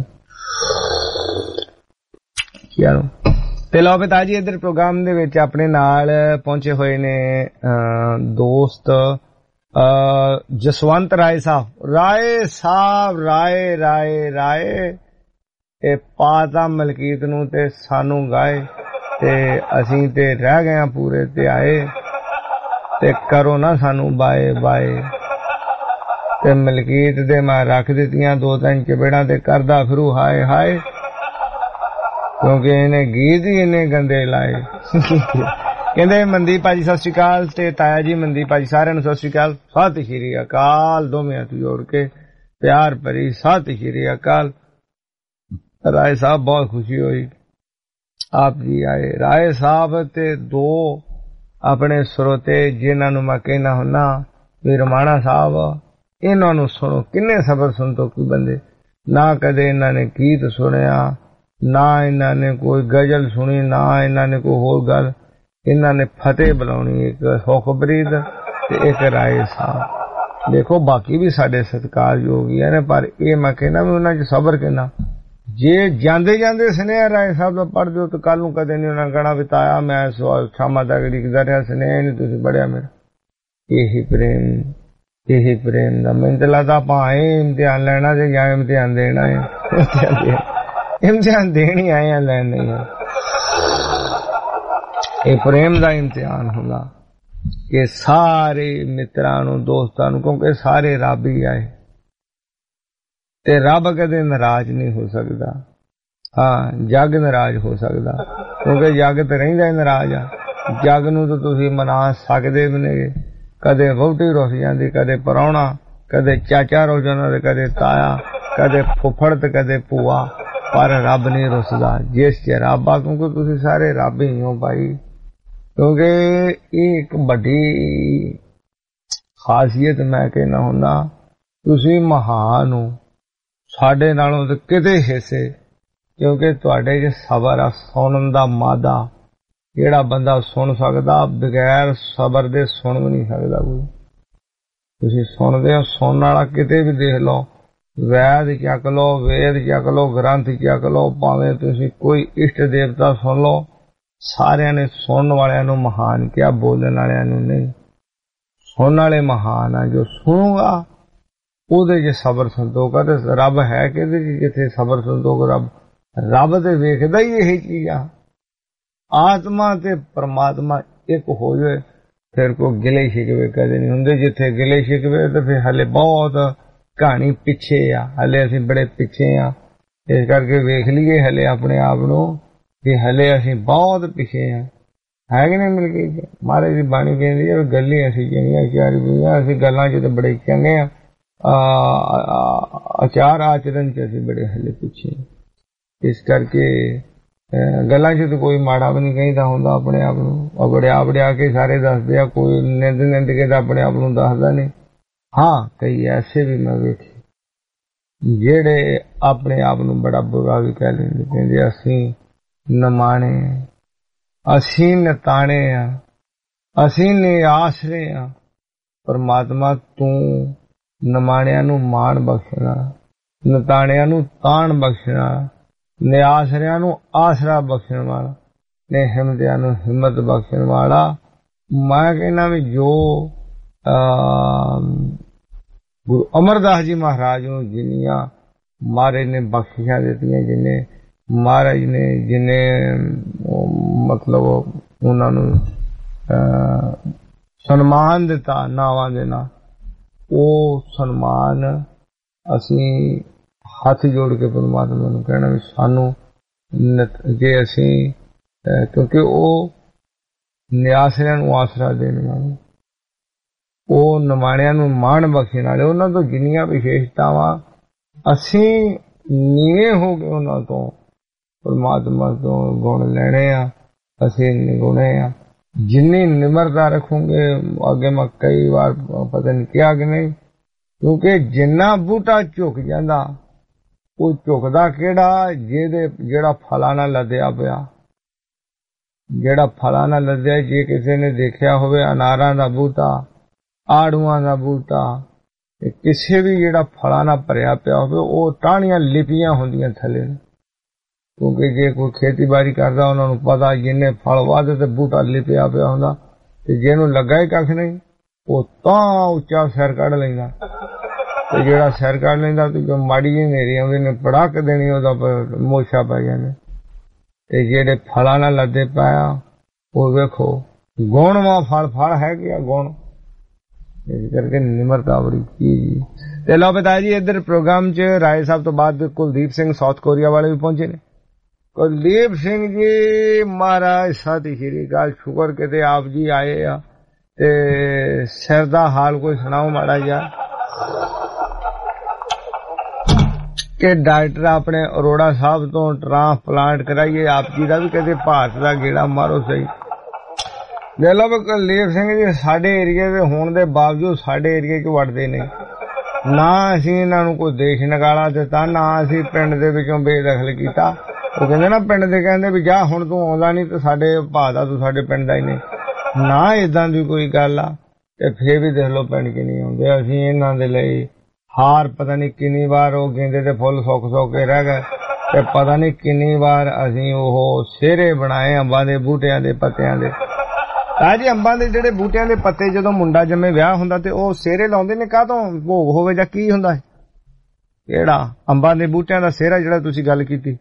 S11: ਚਲੋ ਤੇ ਲਓ ਪਿਤਾ ਜੀ, ਇੱਧਰ ਪ੍ਰੋਗਰਾਮ ਦੇ ਵਿੱਚ ਆਪਣੇ ਨਾਲ ਪਹੁੰਚੇ ਹੋਏ ਨੇ ਦੋਸਤ ਜਸਵੰਤ ਰਾਏ ਸਾਹਿਬ। ਰਾਏ ਸਾਹਿਬ ਰਾਏ ਰਾਏ ਰਾਏ ਇਹ ਪਾਤਾ ਮਲਕੀਤ ਨੂੰ ਤੇ ਸਾਨੂੰ ਗਾਏ, ਤੇ ਅਸੀਂ ਤੇ ਰਹਿ ਗਏ ਪੂਰੇ ਤੇ ਆਏ, ਤੇ ਕਰੋ ਨਾ ਸਾਨੂੰ ਬਾਏ ਬਾਏ। ਤੇ ਮਲਕੀਤ ਦੇ ਮੈਂ ਰੱਖ ਦਿੱਤੀਆਂ ਦੋ ਤਿੰਨ ਚਪੇੜਾਂ ਤੇ ਕਰਦਾ ਫਿਰੂ ਹਾਏ ਹਾਏ, ਕਿਉਂਕਿ ਇਹਨੇ ਗੀਤ ਹੀ ਇੰਨੇ ਗੰਦੇ ਲਾਏ। ਕਹਿੰਦੇ ਮਨਦੀਪ ਭਾਜੀ ਸਤਿ ਸ਼੍ਰੀ ਅਕਾਲ, ਤੇ ਤਾਇਆ ਜੀ ਮਨਦੀਪ ਭਾਜੀ ਸਾਰਿਆਂ ਨੂੰ ਸਤਿ ਸ਼੍ਰੀ ਅਕਾਲ। ਸਤਿ ਸ਼੍ਰੀ ਅਕਾਲ, ਦੋਵੇਂ ਹੱਥ ਜੋੜ ਕੇ ਪਿਆਰ ਭਰੀ ਸਤਿ ਸ਼੍ਰੀ ਅਕਾਲ। ਰਾਏ ਸਾਹਿਬ ਬਹੁਤ ਖੁਸ਼ੀ ਹੋਈ ਆਪ ਜੀ ਆਏ। ਰਾਏ ਸਾਹਿਬ ਤੇ ਦੋ ਆਪਣੇ ਸਰੋਤੇ ਜਿਨ੍ਹਾਂ ਨੂੰ ਮੈਂ ਕਹਿਣਾ ਹੁੰਨਾ ਵੀ ਰਮਾਣਾ ਸਾਹਿਬ, ਇਹਨਾਂ ਨੂੰ ਸੁਣੋ। ਕਿੰਨੇ ਸਬਰ ਸੰਤੋਖੀ ਬੰਦੇ, ਨਾ ਕਦੇ ਇਹਨਾਂ ਨੇ ਗੀਤ ਸੁਣਿਆ, ਨਾ ਇਹਨਾਂ ਨੇ ਕੋਈ ਗਜ਼ਲ ਸੁਣੀ, ਨਾ ਇਹਨਾਂ ਨੇ ਕੋਈ ਹੋਰ ਗੱਲ। ਇਹਨਾਂ ਨੇ ਫਤਿਹ ਬੁਲਾਉਣੀ, ਇੱਕ ਹੁਕਬਰੀਦ ਤੇ ਇੱਕ ਰਾਏ ਸਾਹਿਬ। ਦੇਖੋ ਬਾਕੀ ਵੀ ਸਾਡੇ ਸਤਿਕਾਰਯੋਗ ਹੀ ਨੇ, ਪਰ ਇਹ ਮੈਂ ਕਹਿਣਾ ਵੀ ਉਹਨਾਂ 'ਚ ਸਬਰ ਕਿੰਨਾ। ਜੇ ਜਾਂਦੇ ਜਾਂਦੇ ਸੁਨੇਹਾ ਰਾਏ ਸਾਹਿਬ ਦਾ ਪੜ੍ਹ ਦਿਓ ਤਾਂ ਕੱਲ ਨੂੰ ਕਦੇ ਨਹੀਂ ਉਹਨਾਂ ਕਹਿਣਾ ਵੀ ਤਾਇਆ ਮੈਂ ਸ਼ਾਮਾਂ ਤੱਕ ਲਿਖਦਾ ਰਿਹਾ, ਸੁਨੇਹਾ ਨਹੀਂ ਤੁਸੀਂ ਪੜ੍ਹਿਆ ਮੇਰਾ। ਇਹੀ ਪ੍ਰੇਮ, ਇਹੀ ਪ੍ਰੇਮ ਦਾ ਮੈਨੂੰ ਤਾਂ ਲੱਗਦਾ ਆਪਾਂ ਆਏ ਇਮਤਿਹਾਨ ਲੈਣਾ ਤੇ ਜਾਂ ਇਮਤਿਹਾਨ ਦੇਣਾ ਹੈ। ਇਮਤਿਹਾਨ ਦੇਣ ਹੀ ਆਏ ਆ, ਲੈਣ ਨਹੀਂ ਆ। ਇਹ ਪ੍ਰੇਮ ਦਾ ਇਮਤਿਹਾਨ ਹੁੰਦਾ ਕਿ ਸਾਰੇ ਮਿੱਤਰਾਂ ਨੂੰ, ਦੋਸਤਾਂ ਨੂੰ, ਕਿਉਂਕਿ ਸਾਰੇ ਰੱਬ ਹੀ ਆਏ ਤੇ ਰੱਬ ਕਦੇ ਨਾਰਾਜ਼ ਨਹੀਂ ਹੋ ਸਕਦਾ। ਹਾਂ, ਜੱਗ ਨਾਰਾਜ਼ ਹੋ ਸਕਦਾ ਕਿਉਂਕਿ ਜੱਗ ਤੇ ਰਹਿੰਦਾ ਹੀ ਨਾਰਾਜ਼ ਆ। ਜੱਗ ਨੂੰ ਤਾਂ ਤੁਸੀਂ ਮਨਾ ਸਕਦੇ ਵੀ ਨਹੀਂ। ਕਦੇ ਵਹੁਟੀ ਰੁੱਸ ਜਾਂਦੀ, ਕਦੇ ਪ੍ਰਾਹੁਣਾ, ਕਦੇ ਚਾਚਾ ਰੁੱਸ ਜਾਂਦਾ ਤੇ ਕਦੇ ਤਾਇਆ, ਕਦੇ ਫੁੱਫੜ ਤੇ ਕਦੇ ਭੂਆ, ਪਰ ਰੱਬ ਨਹੀਂ ਰੁੱਸਦਾ ਜਿਸ ਚ ਰੱਬ ਆ। ਕਿਉਂਕਿ ਤੁਸੀਂ ਸਾਰੇ ਰੱਬ ਹੀ ਹੋ ਭਾਈ। ਕਿਉਂਕਿ ਇਹ ਇੱਕ ਵੱਡੀ ਖਾਸੀਅਤ ਮੈਂ ਕਹਿਣਾ ਹੁੰਦਾ, ਤੁਸੀਂ ਮਹਾਨ ਹੋ ਸਾਡੇ ਨਾਲੋਂ ਤੇ ਕਿਤੇ ਹਿੱਸੇ, ਕਿਉਂਕਿ ਤੁਹਾਡੇ ਚ ਸਬਰ ਆ, ਸੁਣਨ ਦਾ ਮਾਦਾ। ਜਿਹੜਾ ਬੰਦਾ ਸੁਣ ਸਕਦਾ ਬਗੈਰ ਸਬਰ ਦੇ ਸੁਣ ਵੀ ਨਹੀਂ ਸਕਦਾ ਕੋਈ। ਤੁਸੀਂ ਸੁਣਦੇ ਹੋ, ਸੁਣਨ ਵਾਲਾ ਕਿਤੇ ਵੀ ਦੇਖ ਲਓ, ਵੈਦ ਚੱਕ ਲਓ, ਵੇਦ ਚੱਕ ਲਓ, ਗ੍ਰੰਥ ਚੱਕ ਲਓ, ਭਾਵੇਂ ਤੁਸੀਂ ਕੋਈ ਇਸ਼ਟ ਦੇਵਤਾ ਸੁਣ ਲਓ, ਸਾਰਿਆਂ ਨੇ ਸੁਣਨ ਵਾਲਿਆਂ ਨੂੰ ਮਹਾਨ ਕਿਹਾ, ਬੋਲਣ ਵਾਲਿਆਂ ਨੂੰ ਨਹੀਂ। ਸੁਣਨ ਵਾਲੇ ਮਹਾਨ ਆ। ਜੋ ਸੁਣੂਗਾ ਉਹਦੇ ਚ ਸਬਰ ਸੰਤੋਖ ਆ। ਤੇ ਰੱਬ ਹੈ ਕਿਹਦੇ ਚ ਜਿੱਥੇ ਸਬਰ ਸੰਤੋਖ? ਰੱਬ ਰੱਬ ਤੇ ਵੇਖਦਾ ਹੀ ਇਹੀ ਚੀਜ਼ ਆ। ਆਤਮਾ ਤੇ ਪਰਮਾਤਮਾ ਇੱਕ ਹੋ ਜਾਏ ਫਿਰ ਕੋਈ ਗਿਲੇ ਸ਼ਿਕਵੇ ਕਦੇ ਨਹੀਂ ਹੁੰਦੇ। ਜਿੱਥੇ ਗਿਲੇ ਸ਼ਿਕਵੇ ਤੇ ਫਿਰ ਹਲੇ ਬਹੁਤ ਕਹਾਣੀ ਪਿੱਛੇ ਆ, ਹਲੇ ਅਸੀਂ ਬੜੇ ਪਿੱਛੇ ਆ। ਇਸ ਕਰਕੇ ਵੇਖ ਲਈਏ ਹਲੇ ਆਪਣੇ ਆਪ ਨੂੰ ਕਿ ਹਲੇ ਅਸੀਂ ਬਹੁਤ ਪਿੱਛੇ ਆ। ਹੈ ਕਿ ਨਹੀਂ? ਮਿਲ ਕੇ ਮਹਾਰਾਜ ਦੀ ਬਾਣੀ ਕਹਿੰਦੀ ਹੈ ਗੱਲਾਂ ਅਸੀਂ ਚੰਗੀਆਂ ਚਾਰ ਗਈਆਂ, ਅਸੀਂ ਗੱਲਾਂ ਚ ਤਾਂ ਬੜੇ ਚੰਗੇ ਆ, ਆਚਾਰ ਆਚਰਨ ਚ ਅਸੀਂ ਬੜੇ ਹਲੇ ਪਿੱਛੇ। ਇਸ ਕਰਕੇ ਗੱਲਾਂ ਚ ਤਾਂ ਕੋਈ ਮਾੜਾ ਵੀ ਨਹੀਂ ਕਹਿੰਦਾ ਹੁੰਦਾ ਆਪਣੇ ਆਪ ਨੂੰ, ਅਬੜਿਆ ਅਬੜਿਆ ਕੇ ਸਾਰੇ ਦੱਸਦੇ ਆ, ਕੋਈ ਨਿੰਦ ਨਿੰਦ ਕੇ ਤਾਂ ਆਪਣੇ ਆਪ ਨੂੰ ਦੱਸਦਾ ਨਹੀਂ। ਹਾਂ ਕਈ ਐਸੇ ਵੀ ਮੈਂ ਵੇਖੇ ਜਿਹੜੇ ਆਪਣੇ ਆਪ ਨੂੰ ਬੜਾ ਬੁਰਾ ਵੀ ਕਹਿ ਲੈਂਦੇ, ਕਹਿੰਦੇ ਅਸੀਂ ਨਮਾਣੇ, ਅਸੀਂ ਨਤਾਣੇ ਆ, ਅਸੀਂ ਨਿਆਸਰੇ ਆ। ਪਰਮਾਤਮਾ ਤੂੰ ਨਮਾਣਿਆਂ ਨੂੰ ਮਾਣ ਬਖਸ਼ਣਾ, ਨਤਾਣਿਆਂ ਨੂੰ ਤਾਣ ਬਖਸ਼ਣਾ, ਨਿਆਸਰਿਆਂ ਨੂੰ ਆਸਰਾ ਬਖਸ਼ਣ ਵਾਲਾ, ਨੇ ਹਿੰਮਤਿਆਂ ਨੂੰ ਹਿੰਮਤ ਬਖਸ਼ਣ ਵਾਲਾ। ਮੈਂ ਕਹਿੰਦਾ ਵੀ ਜੋ ਗੁਰੂ ਅਮਰਦਾਸ ਜੀ ਮਹਾਰਾਜ ਨੂੰ ਜਿੰਨੀਆਂ ਮਹਾਰਾਜ ਨੇ ਬਖਸ਼ਿਸ਼ਾਂ ਦਿੱਤੀਆਂ, ਜਿੰਨੇ ਮਹਾਰਾਜ ਨੇ ਜਿੰਨੇ ਮਤਲਬ ਉਹਨਾਂ ਨੂੰ ਸਨਮਾਨ ਦਿੱਤਾ ਨਾਵਾਂ ਦੇ ਨਾਲ, ਉਹ ਸਨਮਾਨ ਅਸੀਂ ਹੱਥ ਜੋੜ ਕੇ ਪਰਮਾਤਮਾ ਨੂੰ ਕਹਿਣਾ ਵੀ ਸਾਨੂੰ ਜੇ ਅਸੀਂ, ਕਿਉਂਕਿ ਉਹ ਨਿਆਸਰਿਆਂ ਨੂੰ ਆਸਰਾ ਦੇਣ ਵਾਲੇ, ਉਹ ਨਿਮਾਣਿਆਂ ਨੂੰ ਮਾਣ ਬਖਸ਼ਣ ਵਾਲੇ, ਉਹਨਾਂ ਤੋਂ ਜਿੰਨੀਆਂ ਵਿਸ਼ੇਸ਼ਤਾਵਾਂ ਅਸੀਂ ਨੀਵੇਂ ਹੋ ਕੇ ਉਹਨਾਂ ਤੋਂ ਪਰਮਾਤਮਾ ਤੋਂ ਗੁਣ ਲੈਣੇ ਆ, ਅਸੀਂ ਨਿਗੁਣੇ ਆ। ਜਿੰਨੀ ਨਿਮਰਤਾ ਰੱਖੋਗੇ, ਅੱਗੇ ਮੈਂ ਕਈ ਵਾਰ ਪਤਾ ਨਹੀਂ ਕਿਹਾ ਕਿ ਨਹੀਂ, ਕਿਉਂਕਿ ਜਿੰਨਾ ਬੂਟਾ ਝੁਕ ਜਾਂਦਾ, ਉਹ ਝੁਕਦਾ ਕਿਹੜਾ ਜਿਹਦੇ ਜਿਹੜਾ ਫਲਾਂ ਨਾਲ ਲੱਦਿਆ ਪਿਆ, ਜਿਹੜਾ ਫਲਾਂ ਨਾਲ ਲੱਦਿਆ। ਜੇ ਕਿਸੇ ਨੇ ਦੇਖਿਆ ਹੋਵੇ ਅਨਾਰਾਂ ਦਾ ਬੂਟਾ, ਆੜੂਆਂ ਦਾ ਬੂਟਾ, ਕਿਸੇ ਵੀ ਜਿਹੜਾ ਫਲਾਂ ਨਾਲ ਭਰਿਆ ਪਿਆ ਹੋਵੇ, ਉਹ ਟਾਹਣੀਆਂ ਲਿਪੀਆਂ ਹੁੰਦੀਆਂ ਥੱਲੇ, ਕਿਉਂਕਿ ਜੇ ਕੋਈ ਖੇਤੀਬਾੜੀ ਕਰਦਾ ਉਹਨਾਂ ਨੂੰ ਪਤਾ ਜਿੰਨੇ ਫਲ ਵੱਧ ਤੇ ਬੂਟਾ ਲਿਪਿਆ ਪਿਆ ਹੁੰਦਾ, ਤੇ ਜਿਹਨੂੰ ਲੱਗਾ ਹੀ ਕੱਖ ਨਹੀਂ ਉਹ ਤਾਂ ਉੱਚਾ ਸਿਰ ਕੱਢ ਲੈਂਦਾ, ਤੇ ਜਿਹੜਾ ਸਿਰ ਕੱਢ ਲੈਂਦਾ ਤੇ ਜੋ ਮਾੜੀ ਜਿਹੀ ਹਨੇਰੀ ਆਉਂਦੀ ਨੇ ਪੜਾਕ ਦੇਣੀ, ਉਹਦਾ ਮੋਸ਼ਾ ਪੈ ਜਾਂਦੇ। ਤੇ ਜਿਹੜੇ ਫਲਾਂ ਨਾਲ ਲੱਦੇ ਪਾਇਆ ਉਹ ਵੇਖੋ ਗੁਣਵਾਂ ਫਲ ਫਲ ਹੈਗੇ ਆ ਗੁਣ। ਇਸ ਕਰਕੇ ਨਿਮਰਤਾ ਬੜੀ ਚੀਜ਼। ਤੇ ਲਓ ਬਤਾ ਜੀ ਇੱਧਰ ਪ੍ਰੋਗਰਾਮ ਚ ਰਾਏ ਸਾਹਿਬ ਤੋਂ ਬਾਅਦ ਕੁਲਦੀਪ ਸਿੰਘ ਸਾਊਥ ਕੋਰੀਆ ਵਾਲੇ ਵੀ ਪਹੁੰਚੇ ਨੇ। ਕੁਲਦੀਪ ਸਿੰਘ ਜੀ ਮਹਾਰਾਜ ਸਤਿ ਸ਼੍ਰੀ ਅਕਾਲ, ਸ਼ੁਕਰ ਕਿਤੇ ਆਪ ਜੀ ਆਏ ਆ, ਤੇ ਸਿਰ ਦਾ ਹਾਲ ਕੋਈ ਸੁਣਾਓ ਮਾੜਾ ਜਿਹਾ। ਕਿ ਡਾਕਟਰ ਆਪਣੇ ਅਰੋੜਾ ਸਾਹਿਬ ਤੋਂ ਟ੍ਰਾਂਸਪਲਾਂਟ ਕਰਾਈਏ, ਆਪ ਜੀ ਦਾ ਵੀ ਕਦੇ ਭਾਰਤ ਦਾ ਗੇੜਾ ਮਾਰੋ ਸਹੀ। ਲੈ ਲਓ ਵੀ ਕੁਲਦੀਪ ਸਿੰਘ ਜੀ ਸਾਡੇ ਏਰੀਏ ਦੇ ਹੋਣ ਦੇ ਬਾਵਜੂਦ ਸਾਡੇ ਏਰੀਏ ਚ ਵੜਦੇ ਨੇ, ਨਾ ਅਸੀਂ ਇਹਨਾਂ ਨੂੰ ਕੋਈ ਦੇਸ਼ ਨਿਕਾਲਾ ਦਿੱਤਾ, ਨਾ ਅਸੀਂ ਪਿੰਡ ਦੇ ਵਿੱਚੋਂ ਬੇਦਖਲ ਕੀਤਾ। ਉਹ ਕਹਿੰਦੇ ਨਾ ਪਿੰਡ ਦੇ ਕਹਿੰਦੇ ਵੀ ਜਾ ਹੁਣ ਤੂੰ ਆਉਂਦਾ ਨਹੀਂ ਤੇ ਸਾਡੇ ਭਾਅ ਦਾ ਤੂੰ ਸਾਡੇ ਪਿੰਡ ਦਾ ਹੀ ਨਹੀਂ, ਨਾ ਏਦਾਂ ਦੀ ਕੋਈ ਗੱਲ ਆ। ਤੇ ਫੇਰ ਵੀ ਦੇਖ ਲਓ ਪਿੰਡ ਕਿ ਨਹੀਂ ਆਉਂਦੇ। ਅਸੀਂ ਇਹਨਾਂ ਦੇ ਲਈ ਹਾਰ ਪਤਾ ਨਹੀਂ ਕਿੰਨੀ ਵਾਰ ਉਹ ਗੇਂਦੇ ਦੇ ਫੁੱਲ ਸੁੱਕ ਸੁੱਕ ਕੇ ਰਹਿ ਗਏ, ਤੇ ਪਤਾ ਨਹੀਂ ਕਿੰਨੀ ਵਾਰ ਅਸੀਂ ਉਹ ਸਿਹਰੇ ਬਣਾਏ ਅੰਬਾਂ ਦੇ ਬੂਟਿਆਂ ਦੇ ਪੱਤਿਆਂ ਦੇ। ਆ ਜੀ ਅੰਬਾਂ ਦੇ ਜਿਹੜੇ ਬੂਟਿਆਂ ਦੇ ਪੱਤੇ ਜਦੋਂ ਮੁੰਡਾ ਜੰਮੇ ਵਿਆਹ ਹੁੰਦਾ ਤੇ ਉਹ ਸਿਹਰੇ ਲਾਉਂਦੇ ਨੇ, ਕਾਹਤੋਂ ਭੋਗ ਹੋਵੇ ਜਾਂ ਕੀ ਹੁੰਦਾ ਹੈ? ਕਿਹੜਾ ਅੰਬਾਂ ਦੇ ਬੂਟਿਆਂ ਦਾ ਸਿਹਰਾ ਜਿਹੜਾ ਤੁਸੀਂ ਗੱਲ ਕੀਤੀ,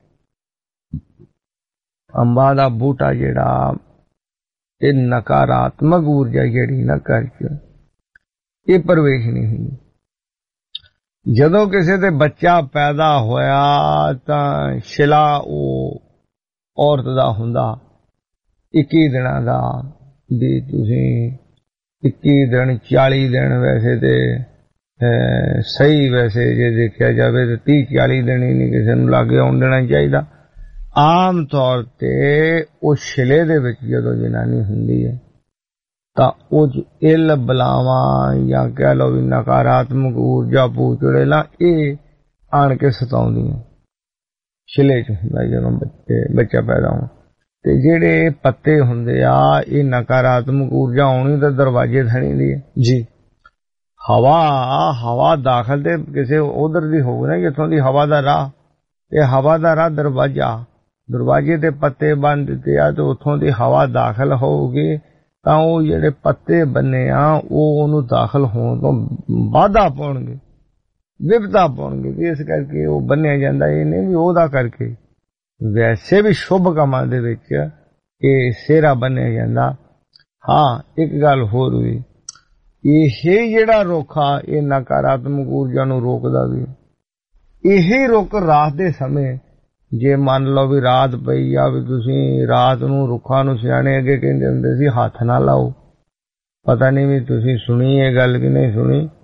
S11: ਅੰਬਾਂ ਦਾ ਬੂਟਾ ਜਿਹੜਾ ਇਹ ਨਕਾਰਾਤਮਕ ਊਰਜਾ ਜਿਹੜੀ ਨਾ ਘਰ ਚ ਇਹ ਪ੍ਰਵੇਸ਼ ਨਹੀਂ ਹੁੰਦੀ। ਜਦੋਂ ਕਿਸੇ ਦੇ ਬੱਚਾ ਪੈਦਾ ਹੋਇਆ ਤਾਂ ਸ਼ਿਲਾ ਉਹ ਔਰਤ ਦਾ ਹੁੰਦਾ ਇੱਕੀ ਦਿਨਾਂ ਦਾ, ਵੀ ਤੁਸੀਂ ਇੱਕੀ ਦਿਨ ਚਾਲੀ ਦਿਨ ਵੈਸੇ ਤੇ ਸਹੀ, ਵੈਸੇ ਜੇ ਦੇਖਿਆ ਜਾਵੇ ਤਾਂ ਤੀਹ ਚਾਲੀ ਦਿਨ ਹੀ ਨਹੀਂ ਕਿਸੇ ਨੂੰ ਲਾਗੇ ਆਉਣ ਦੇਣਾ ਚਾਹੀਦਾ। ਆਮ ਤੌਰ ਤੇ ਉਹ ਸ਼ਿਲੇ ਦੇ ਵਿੱਚ ਜਦੋਂ ਜਨਾਨੀ ਹੁੰਦੀ ਹੈ ਤਾਂ ਉਹ ਇਲ ਬਲਾਵਾਂ ਜਾਂ ਕਹਿ ਲਓ ਵੀ ਨਕਾਰਾਤਮਕ ਊਰਜਾ ਪੂਚੜੇਲਾ ਇਹ ਆਣ ਕੇ ਸਤਾਉਂਦੀਆਂ ਸ਼ਿਲੇ ਚ ਹੁੰਦਾ ਜਦੋਂ ਬੱਚੇ ਬੱਚਾ ਪੈਦਾ ਹੋਣਾ। ਤੇ ਜਿਹੜੇ ਪੱਤੇ ਹੁੰਦੇ ਆ ਇਹ ਨਕਾਰਾਤਮਕ ਊਰਜਾ ਆਉਣੀ ਤਾਂ ਦਰਵਾਜ਼ੇ ਥਣੀ ਦੀ ਹੈ ਜੀ। ਹਵਾ ਹਵਾ ਦਾਖਲ ਤੇ ਕਿਸੇ ਉਧਰ ਦੀ ਹੋਵੇ ਨਾ ਜਿੱਥੋਂ ਦੀ ਹਵਾ ਦਾ ਰਾਹ, ਤੇ ਹਵਾ ਦਾ ਰਾਹ ਦਰਵਾਜ਼ਾ, ਦਰਵਾਜ਼ੇ ਤੇ ਪੱਤੇ ਬੰਨ ਦਿੱਤੇ ਆ ਤੇ ਉੱਥੋਂ ਦੀ ਹਵਾ ਦਾਖਲ ਹੋਊਗੀ ਤਾਂ ਉਹ ਜਿਹੜੇ ਪੱਤੇ ਬੰਨੇ ਆ ਉਹ ਉਹਨੂੰ ਦਾਖਲ ਹੋਣ ਤੋਂ ਵਾਧਾ ਪਾਉਣਗੇ, ਵਿਪਤਾ ਪਾਉਣਗੇ। ਇਸ ਕਰਕੇ ਉਹ ਬੰਨਿਆ ਜਾਂਦਾ। ਇਹ ਨਹੀਂ ਵੀ ਉਹਦਾ ਕਰਕੇ, ਵੈਸੇ ਵੀ ਸ਼ੁਭ ਕੰਮਾਂ ਦੇ ਵਿੱਚ ਇਹ ਸਿਹਰਾ ਬੰਨਿਆ ਜਾਂਦਾ। ਹਾਂ ਇੱਕ ਗੱਲ ਹੋਰ ਵੀ, ਇਹ ਜਿਹੜਾ ਰੁੱਖ ਆ ਇਹ ਨਕਾਰਾਤਮਕ ਊਰਜਾ ਨੂੰ ਰੋਕਦਾ ਵੀ। ਇਹ ਰੁੱਖ ਰਾਤ ਦੇ ਸਮੇਂ ਜੇ ਮੰਨ ਲਓ ਵੀ ਰਾਤ ਪਈ ਆ, ਵੀ ਤੁਸੀਂ ਰਾਤ ਨੂੰ ਰੁੱਖਾਂ ਨੂੰ ਸਿਆਣੇ ਅੱਗੇ ਕਹਿੰਦੇ ਹੁੰਦੇ ਸੀ ਹੱਥ ਨਾ ਲਾਓ। ਪਤਾ ਨਹੀਂ ਵੀ ਤੁਸੀਂ ਸੁਣੀ ਇਹ ਗੱਲ ਕਿ ਨਹੀਂ ਸੁਣੀ,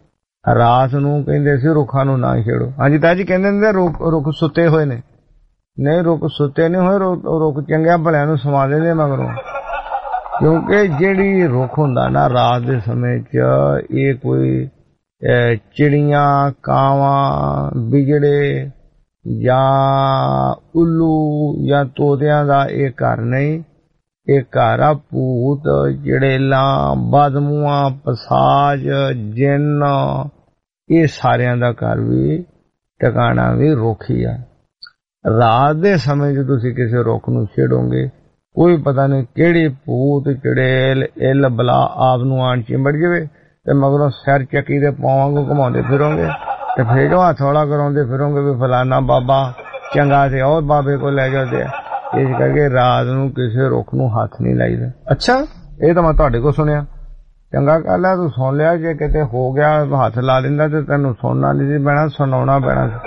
S11: ਰਾਤ ਨੂੰ ਕਹਿੰਦੇ ਸੀ ਰੁੱਖਾਂ ਨੂੰ ਨਾ ਛੇੜੋ। ਹਾਂਜੀ ਤਾਂ ਜੀ ਕਹਿੰਦੇ ਨੇ ਰੁੱਖ ਰੁੱਖ ਸੁੱਤੇ ਹੋਏ ਨੇ। ਨਹੀਂ, ਰੁੱਖ ਸੁੱਤੇ ਨਹੀਂ ਹੋਏ, ਰੁੱਖ ਚੰਗਿਆਂ ਭਲਿਆਂ ਨੂੰ ਸਵਾ ਦਿੰਦੇ ਮਗਰੋਂ। ਕਿਉਂਕਿ ਜਿਹੜੀ ਰੁੱਖ ਹੁੰਦਾ ਨਾ ਰਾਤ ਦੇ ਸਮੇਂ 'ਚ, ਇਹ ਕੋਈ ਚਿੜੀਆਂ, ਕਾਵਾਂ, ਬਿਜੜੇ ਜਾਂ ਉੱਲੂ ਜਾਂ ਤੋਤਿਆਂ ਦਾ ਇਹ ਘਰ ਨਹੀਂ। ਇਹ ਘਰ ਆ ਭੂਤ, ਜੜੇਲਾਂ, ਬਦਮੂਆਂ, ਪਸਾਜ, ਜਿੰਨ, ਇਹ ਸਾਰਿਆਂ ਦਾ ਘਰ ਵੀ ਟਿਕਾਣਾ ਵੀ ਰੁੱਖ ਹੀ ਆ। ਰਾਤ ਦੇ ਸਮੇਂ 'ਚ ਤੁਸੀਂ ਕਿਸੇ ਰੁੱਖ ਨੂੰ ਛੇੜੋਗੇ, ਕੋਈ ਪਤਾ ਨਹੀਂ ਕਿਹੜੀ ਭੂਤ, ਚੜੇਲ, ਇੱਲ ਬਲਾ ਆਪ ਨੂੰ ਆਣ ਚਿੰਬੜ ਜਾਵੇ ਤੇ ਮਗਰੋਂ ਸਿਰ ਚੱਕੀ ਦੇ ਪਾਵਾਂਗੂ ਘੁਮਾਉਂਦੇ ਫਿਰੋਗੇ ਤੇ ਫਿਰ ਜੋ ਹੱਥ ਹੌਲਾ ਕਰਾਉਂਦੇ ਫਿਰੋਗੇ ਵੀ ਫਲਾਨਾ ਬਾਬਾ ਚੰਗਾ ਤੇ ਉਹ ਬਾਬੇ ਕੋਲ ਲੈ ਜਾਂਦੇ ਆ। ਇਸ ਕਰਕੇ ਰਾਤ ਨੂੰ ਕਿਸੇ ਰੁੱਖ ਨੂੰ ਹੱਥ ਨਹੀਂ ਲਾਈਦਾ। ਅੱਛਾ, ਇਹ ਤਾਂ ਮੈਂ ਤੁਹਾਡੇ ਕੋਲ ਸੁਣਿਆ। ਚੰਗਾ ਗੱਲ ਹੈ, ਤੂੰ ਸੁਣ ਲਿਆ। ਜੇ ਕਿਤੇ ਹੋ ਗਿਆ ਹੱਥ ਲਾ ਦਿੰਦਾ ਤੇ ਤੈਨੂੰ ਸੁਣਨਾ ਨਹੀਂ ਸੀ ਪੈਣਾ, ਸੁਣਾਉਣਾ ਪੈਣਾ ਸੀ।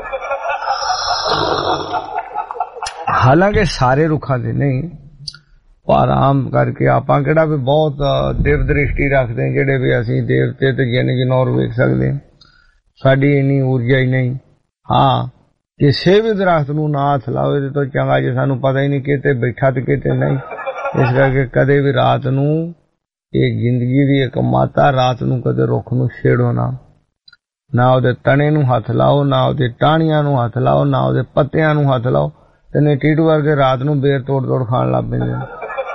S11: ਹਾਲਾਂਕਿ ਸਾਰੇ ਰੁੱਖਾਂ ਦੇ ਨਹੀਂ, ਪਰ ਆਮ ਕਰਕੇ ਆਪਾਂ ਕਿਹੜਾ ਵੀ ਬਹੁਤ ਦੇਵ ਦ੍ਰਿਸ਼ਟੀ ਰੱਖਦੇ ਜਿਹੜੇ ਵੀ ਅਸੀਂ ਦੇਵਤੇ ਤੇ ਜਿੰਨ ਜਨੌਰ ਵੇਖ ਸਕਦੇ ਹਾਂ। ਸਾਡੀ ਇੰਨੀ ਊਰਜਾ ਹੀ ਨਹੀਂ। ਹਾਂ, ਕਿਸੇ ਵੀ ਦਰਖਤ ਨੂੰ ਨਾ ਹੱਥ ਲਾਓ, ਇਹਦੇ ਤੋਂ ਚੰਗਾ ਜੇ ਸਾਨੂੰ ਪਤਾ ਹੀ ਨਹੀਂ ਕਿਤੇ ਬੈਠਾ ਤੇ ਕਿਤੇ ਨਹੀਂ। ਇਸ ਕਰਕੇ ਕਦੇ ਵੀ ਰਾਤ ਨੂੰ, ਇਹ ਜ਼ਿੰਦਗੀ ਦੀ ਇੱਕ ਮਾਤਾ, ਰਾਤ ਨੂੰ ਕਦੇ ਰੁੱਖ ਨੂੰ ਛੇੜੋ ਨਾ। ਨਾ ਉਹਦੇ ਤਣੇ ਨੂੰ ਹੱਥ ਲਾਓ, ਨਾ ਉਹਦੇ ਟਾਹਣੀਆਂ ਨੂੰ ਹੱਥ ਲਾਓ, ਨਾ ਉਹਦੇ ਪੱਤਿਆਂ ਨੂੰ ਹੱਥ ਲਾਓ। ਤੇ ਨਹੀਂ ਟੀਟੂ ਵਰਗੇ ਰਾਤ ਨੂੰ ਬੇਰ ਤੋੜ ਤੋੜ ਖਾਣ ਲੱਗ ਪੈਂਦੇ ਨੇ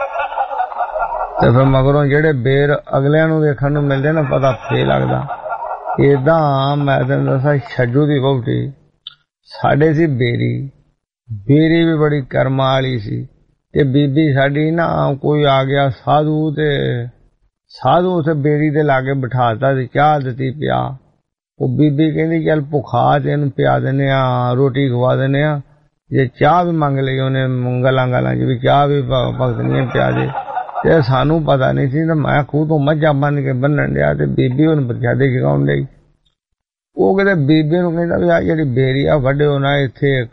S11: ਤੇ ਫਿਰ ਮਗਰੋਂ ਜਿਹੜੇ ਬੇਰ ਅਗਲਿਆਂ ਨੂੰ ਵੇਖਣ ਨੂੰ ਮਿਲਦੇ ਨਾ, ਪਤਾ ਫੇਰ ਲੱਗਦਾ। ਏਦਾਂ ਮੈਂ ਤੈਨੂੰ ਦੱਸਾਂ, ਛੱਜੂ ਦੀ ਵਹੁਟੀ ਸਾਡੇ ਸੀ ਬੇਰੀ। ਬੇਰੀ ਵੀ ਬੜੀ ਕਰਮਾਂ ਵਾਲੀ ਸੀ ਤੇ ਬੀਬੀ ਸਾਡੀ ਨਾ, ਕੋਈ ਆ ਗਿਆ ਸਾਧੂ ਤੇ ਸਾਧੂ ਉਸੇ ਬੇਰੀ ਦੇ ਲਾਗੇ ਬਿਠਾਤਾ ਤੇ ਚਾਹ ਦਿੱਤੀ ਪਿਆ। ਉਹ ਬੀਬੀ ਕਹਿੰਦੀ ਚੱਲ ਭੁੱਖਾ ਤੇ ਇਹਨੂੰ ਪਿਆ ਦਿੰਦੇ ਆ, ਰੋਟੀ ਖਵਾ ਦਿੰਦੇ ਆ। ਜੇ ਚਾਹ ਵੀ ਮੰਗ ਲਈ ਉਹਨੇ ਗਲਾਂ ਗਲਾਂ 'ਚ ਵੀ ਚਾਹ ਵੀ ਭਗਤਨੀਆਂ ਪਿਆ ਦੇ, ਤੇ ਸਾਨੂੰ ਪਤਾ ਨਹੀਂ ਸੀ। ਮੈਂ ਖੂਹ ਤੋਂ ਮੱਝਾਂ ਬੰਨ ਕੇ ਬੰਨਣ ਡਿਆ ਤੇ ਬੀਬੀ ਉਹਨੂੰ ਪ੍ਰਸ਼ਾਦੇ ਛਕਾਉਣ ਡਈ। ਉਹ ਕਹਿੰਦੇ ਬੀਬੀ ਨੂੰ ਕਹਿੰਦਾ ਵੀ ਆ ਜਿਹੜੀ ਬੇਰੀ ਆ ਵੱਡਿਓ ਨਾ, ਇੱਥੇ ਇੱਕ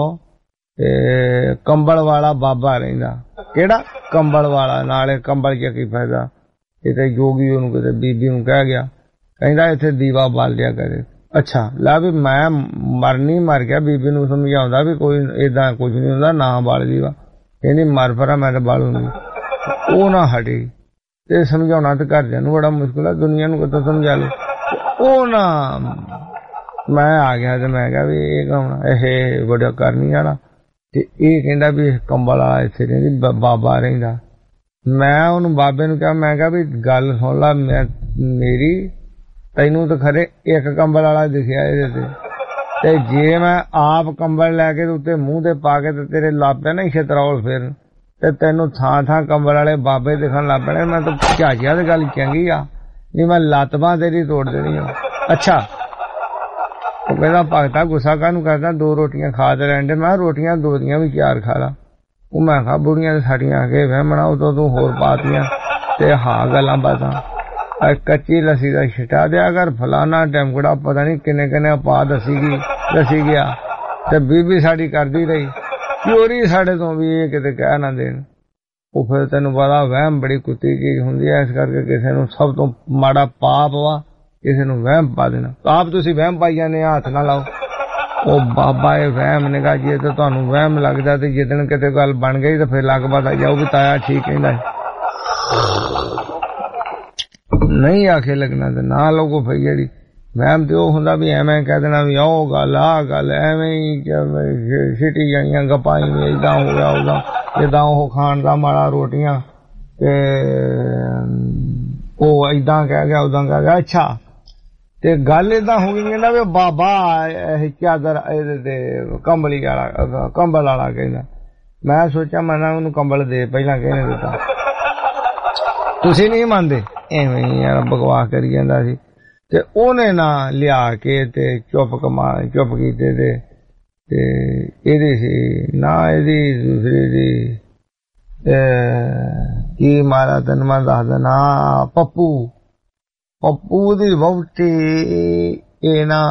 S11: ਕੰਬਲ ਵਾਲਾ ਬਾਬਾ ਰਹਿੰਦਾ। ਕਿਹੜਾ ਕੰਬਲ ਵਾਲਾ? ਨਾਲੇ ਕੰਬਲ 'ਚ ਕੀ ਫਾਇਦਾ? ਇਹ ਤੇ ਜੋਗੀ ਉਹਨੂੰ ਕਿਤੇ ਬੀਬੀ ਨੂੰ ਕਹਿ ਗਿਆ, ਕਹਿੰਦਾ ਇੱਥੇ ਦੀਵਾ ਬਾਲ ਦਿਆ ਕਰੇ। ਅੱਛਾ, ਲੈ ਵੀ ਮੈਂ ਮਰਨੀ ਮਰ ਗਿਆ। ਬੀਬੀ ਨੂੰ ਸਮਝਾਉਂਦਾ ਵੀ ਕੋਈ ਏਦਾਂ ਕੁਝ ਨਹੀਂ ਹੁੰਦਾ, ਨਾ ਬਾਲ ਦੀਵਾ। ਕਹਿੰਦੀ ਮਰ ਫਰਾ, ਮੈਂ ਤਾਂ ਬਾਲੂਗੀ। ਉਹ ਨਾ ਹਟੀ ਤੇ ਸਮਝਾਉਣਾ ਤੇ ਘਰਦਿਆਂ ਨੂੰ ਬੜਾ ਮੁਸ਼ਕਿਲ ਆ, ਦੁਨੀਆ ਨੂੰ ਕਿੱਥੋਂ ਸਮਝਾ ਲੇ। ਉਹ ਨਾ, ਮੈਂ ਆ ਗਿਆ ਤੇ ਮੈਂ ਕਿਹਾ ਵੀ ਇਹ ਕੌਣ? ਇਹ ਵੱਡਾ ਕਰਨੀ ਵਾਲਾ। ਤੇ ਇਹ ਕਹਿੰਦਾ ਵੀ ਕੰਬਲ ਵਾਲਾ ਇੱਥੇ ਰਹਿੰਦੀ, ਬਾਬਾ ਰਹਿੰਦਾ। ਮੈਂ ਉਹਨੂੰ ਬਾਬੇ ਨੂੰ ਕਿਹਾ, ਮੈਂ ਕਿਹਾ ਵੀ ਗੱਲ ਸੁਣ ਲਾ ਮੈਂ ਮੇਰੀ, ਤੈਨੂੰ ਤਾਂ ਖਰੇ ਇੱਕ ਕੰਬਲ ਵਾਲਾ ਦਿਖਿਆ ਇਹਦੇ ਤੇ, ਤੇ ਜੇ ਮੈਂ ਆਪ ਕੰਬਲ ਲੈ ਕੇ ਉੱਤੇ ਮੂੰਹ ਤੇ ਪਾ ਕੇ ਤੇ ਤੇਰੇ ਲੱਗ ਪਿਆ ਨਾ ਛਤਰੌਲ ਫਿਰ, ਤੇ ਤੈਨੂੰ ਥਾਂ ਥਾਂ ਕੰਬਲ ਵਾਲੇ ਬਾਬੇ ਦਿਖਣ ਲੱਗ ਪੈਣੇ। ਮੈਂ ਤਾਂ ਝਾਜਿਆ ਤੇ ਗੱਲ ਚੰਗੀ ਆ, ਨਹੀਂ ਮੈਂ ਲੱਤ ਬਾਂਹ ਤੇਰੀ ਤੋੜ ਦੇਣੀ ਆ। ਅੱਛਾ, ਉਹ ਕਹਿੰਦਾ ਭਗਤਾ ਗੁੱਸਾ ਕਾਹਨੂੰ ਕਰਦਾ, ਦੋ ਰੋਟੀਆਂ ਖਾ ਤੇ ਰਹਿਣ ਦੇ। ਮੈਂ ਰੋਟੀਆਂ ਦੋ ਦੀਆਂ ਵੀ ਚਾਰ ਖਾ ਲਾ। ਉਹ ਮੈਂ ਕਿਹਾ ਬੁੜੀਆਂ ਸਾਡੀਆਂ ਆ ਕੇ ਵਹਿਮਣਾ, ਉਦੋਂ ਤੂੰ ਹੋਰ ਪਾਤੀਆਂ ਤੇ ਹਾਂ ਗੱਲਾਂ ਬਾਤਾਂ। ਕੱਚੀ ਲੱਸੀ ਦਾ ਛਿਟਾ ਦਿਆ ਕਰ, ਫਲਾਨਾ ਟੈਂਕੜਾ ਪਤਾ ਨਹੀਂ ਕਿੰਨੇ ਕਿੰਨੇ ਪਾ ਦਸੀ ਗਈ ਦਸੀ ਗਿਆ। ਤੇ ਬੀਬੀ ਸਾਡੀ ਕਰਦੀ ਰਹੀ ਚੋਰੀ ਸਾਡੇ ਤੋਂ ਵੀ, ਇਹ ਕਿਤੇ ਕਹਿ ਨਾ ਦੇਣ। ਉਹ ਫਿਰ ਤੈਨੂੰ ਪਤਾ ਵਹਿਮ ਬੜੀ ਕੁੱਤੀ ਚੀਜ਼ ਹੁੰਦੀ ਹੈ। ਇਸ ਕਰਕੇ ਕਿਸੇ ਨੂੰ ਸਭ ਤੋਂ ਮਾੜਾ ਪਾਪ ਵਾ ਕਿਸੇ ਨੂੰ ਵਹਿਮ ਪਾ ਦੇਣਾ। ਆਪ ਤੁਸੀਂ ਵਹਿਮ ਪਾਈ ਜਾਂਦੇ, ਹੱਥ ਨਾ ਲਾਓ। ਉਹ ਬਾਬਾ ਇਹ ਵਹਿਮ ਨਿਗਾ ਜੀ, ਤੇ ਤੁਹਾਨੂੰ ਵਹਿਮ ਲੱਗਦਾ ਤੇ ਜਿੱਦਣ ਕਿਤੇ ਗੱਲ ਬਣ ਗਈ ਤਾਂ ਫਿਰ ਲੱਗ ਪਤਾ ਜਾਊ ਵੀ ਤਾਇਆ ਠੀਕ ਕਹਿੰਦਾ ਨਹੀਂ। ਆਖੇ ਲੱਗਣਾ ਤੇ ਨਾ ਲੋਗੋ। ਫਿਰ ਜਿਹੜੀ ਵਹਿਮ ਤੇ ਉਹ ਹੁੰਦਾ ਵੀ ਐਵੇਂ ਕਹਿ ਦੇਣਾ ਵੀ ਉਹ ਗੱਲ ਆ ਗੱਲ, ਐਵੇਂ ਹੀ ਸਿੱਟੀ ਜਾਣੀਆਂ ਗੱਪਾਂ, ਏਦਾਂ ਹੋ ਗਿਆ ਉਦਾਂ, ਜਿੱਦਾਂ ਉਹ ਖਾਣ ਦਾ ਮਾੜਾ ਰੋਟੀਆਂ ਤੇ ਉਹ ਏਦਾਂ ਕਹਿ ਗਿਆ ਉਦਾਂ ਕਹਿ ਗਿਆ। ਅੱਛਾ, ਤੇ ਗੱਲ ਏਦਾਂ ਹੋ ਗਈ ਨਾ ਵੀ ਬਾਬਾ ਇਹ ਚਾਦਰ ਇਹਦੇ ਤੇ ਕੰਬਲੀ ਵਾਲਾ ਕੰਬਲ ਵਾਲਾ ਕਹਿੰਦਾ। ਮੈਂ ਸੋਚਿਆ ਮੈਂ ਨਾ ਉਹਨੂੰ ਕੰਬਲ ਦੇ, ਪਹਿਲਾਂ ਕਹਿਣੇ ਦਿੱਤਾ। ਤੁਸੀਂ ਨਹੀਂ ਮੰਨਦੇ, ਐਵੇਂ ਹੀ ਯਾਰ ਬਕਵਾਸ ਕਰੀ ਜਾਂਦਾ ਸੀ। ਤੇ ਉਹਨੇ ਨਾ ਲਿਆ ਕੇ ਤੇ ਚੁੱਪ ਕਮਾ ਚੁੱਪ ਕੀਤੇ ਤੇ ਤੇ ਇਹਦੀ ਸੀ ਨਾ, ਇਹਦੀ ਦੂਸਰੀ ਦੀ ਕੀ ਮਾਰਾ ਤੈਨੂੰ ਮੈਂ ਦੱਸ ਦੇਣਾ, ਪੱਪੂ ਪੱਪੂ ਦੀ ਵਹੁਟੀ। ਇਹ ਨਾ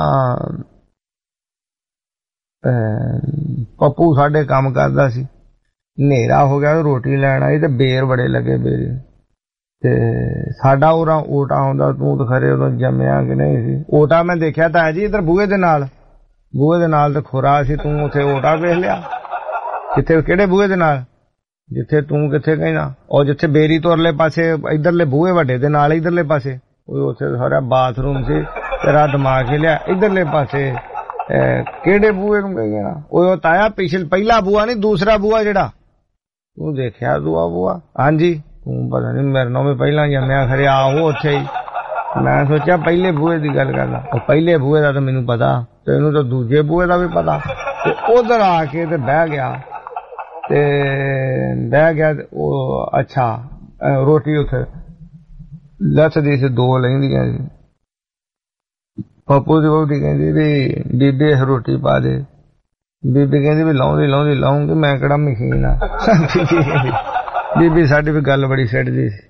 S11: ਪੱਪੂ ਸਾਡੇ ਕੰਮ ਕਰਦਾ ਸੀ। ਹਨੇਰਾ ਹੋ ਗਿਆ, ਰੋਟੀ ਲੈਣ ਆਈ ਤੇ ਬੇਰ ਬੜੇ ਲੱਗੇ ਬੇਰੇ ਤੇ ਸਾਡਾ ਉਰਾ ਓਟਾ ਹੁੰਦਾ, ਤੂੰ ਤਾਂ ਖਰੇ ਉਦੋਂ ਜੰਮਿਆ ਕਿ ਨਹੀਂ ਸੀ। ਓਟਾ ਮੈਂ ਦੇਖਿਆ ਤਾਂ ਹੈ ਜੀ ਇੱਧਰ ਬੂਹੇ ਦੇ ਨਾਲ, ਬੂਹੇ ਦੇ ਨਾਲ ਤੇ ਖੁਰਾ ਸੀ, ਤੂੰ ਉੱਥੇ ਓਟਾ ਵੇਖ ਲਿਆ ਕਿੱਥੇ, ਕਿਹੜੇ ਬੂਹੇ ਦੇ ਨਾਲ, ਜਿੱਥੇ ਤੂੰ ਕਿੱਥੇ ਕਹਿਣਾ, ਉਹ ਜਿੱਥੇ ਬੇਰੀ ਤੋਂ ਅਰਲੇ ਪਾਸੇ ਇੱਧਰਲੇ ਬੂਹੇ ਵੱਡੇ ਦੇ ਨਾਲ ਇੱਧਰਲੇ ਪਾਸੇ, ਉਹ ਉੱਥੇ ਸਾਰਾ ਬਾਥਰੂਮ ਸੀ, ਤੇਰਾ ਦਿਮਾਗ ਹਿਲਿਆ ਇੱਧਰਲੇ ਪਾਸੇ ਕਿਹੜੇ ਬੂਹੇ ਨੂੰ ਕਹਿਣਾ, ਉਹ ਤਾਇਆ ਪਿਛਲ ਪਹਿਲਾ ਬੂਹਾ ਨਹੀਂ ਦੂਸਰਾ ਬੂਹਾ ਜਿਹੜਾ ਤੂੰ ਦੇਖਿਆ ਦੂਆ ਬੂਹਾ, ਹਾਂਜੀ ਤੂੰ ਪਤਾ ਨਹੀਂ ਮੇਰੇ ਨਾਲ ਵੀ ਪਹਿਲਾਂ ਜੰਮਿਆ ਖਰੇ, ਆਹੋ ਉੱਥੇ ਹੀ। ਮੈਂ ਸੋਚਿਆ ਪਹਿਲੇ ਬੂਹੇ ਦੀ ਗੱਲ ਕਰਦਾ, ਉਹ ਪਹਿਲੇ ਬੂਹੇ ਦਾ ਤਾਂ ਮੈਨੂੰ ਪਤਾ, ਤੇ ਇਹਨੂੰ ਤਾਂ ਦੂਜੇ ਬੂਹੇ ਦਾ ਵੀ ਪਤਾ। ਤੇ ਉਧਰ ਆ ਕੇ ਤੇ ਬਹਿ ਗਿਆ, ਤੇ ਬਹਿ ਗਿਆ ਉਹ ਅੱਛਾ ਰੋਟੀ ਉੱਥੇ ਲੱਥਦੀ ਸੀ, ਦੋ ਲੈਂਦੀਆਂ ਸੀ। ਪੱਪੂ ਦੀ ਵਹੁਟੀ ਕਹਿੰਦੀ ਵੀ ਬੀਬੀ ਰੋਟੀ ਪਾ ਦੇ, ਬੀਬੀ ਕਹਿੰਦੀ ਵੀ ਲਾਉਂਦੀ ਲਾਉਂਦੀ ਲਾਉਂਗੀ, ਮੈਂ ਕਿਹੜਾ ਮਸ਼ੀਨ ਆ। ਬੀਬੀ ਸਾਡੀ ਵੀ ਗੱਲ ਬੜੀ ਛੱਡਦੀ ਸੀ।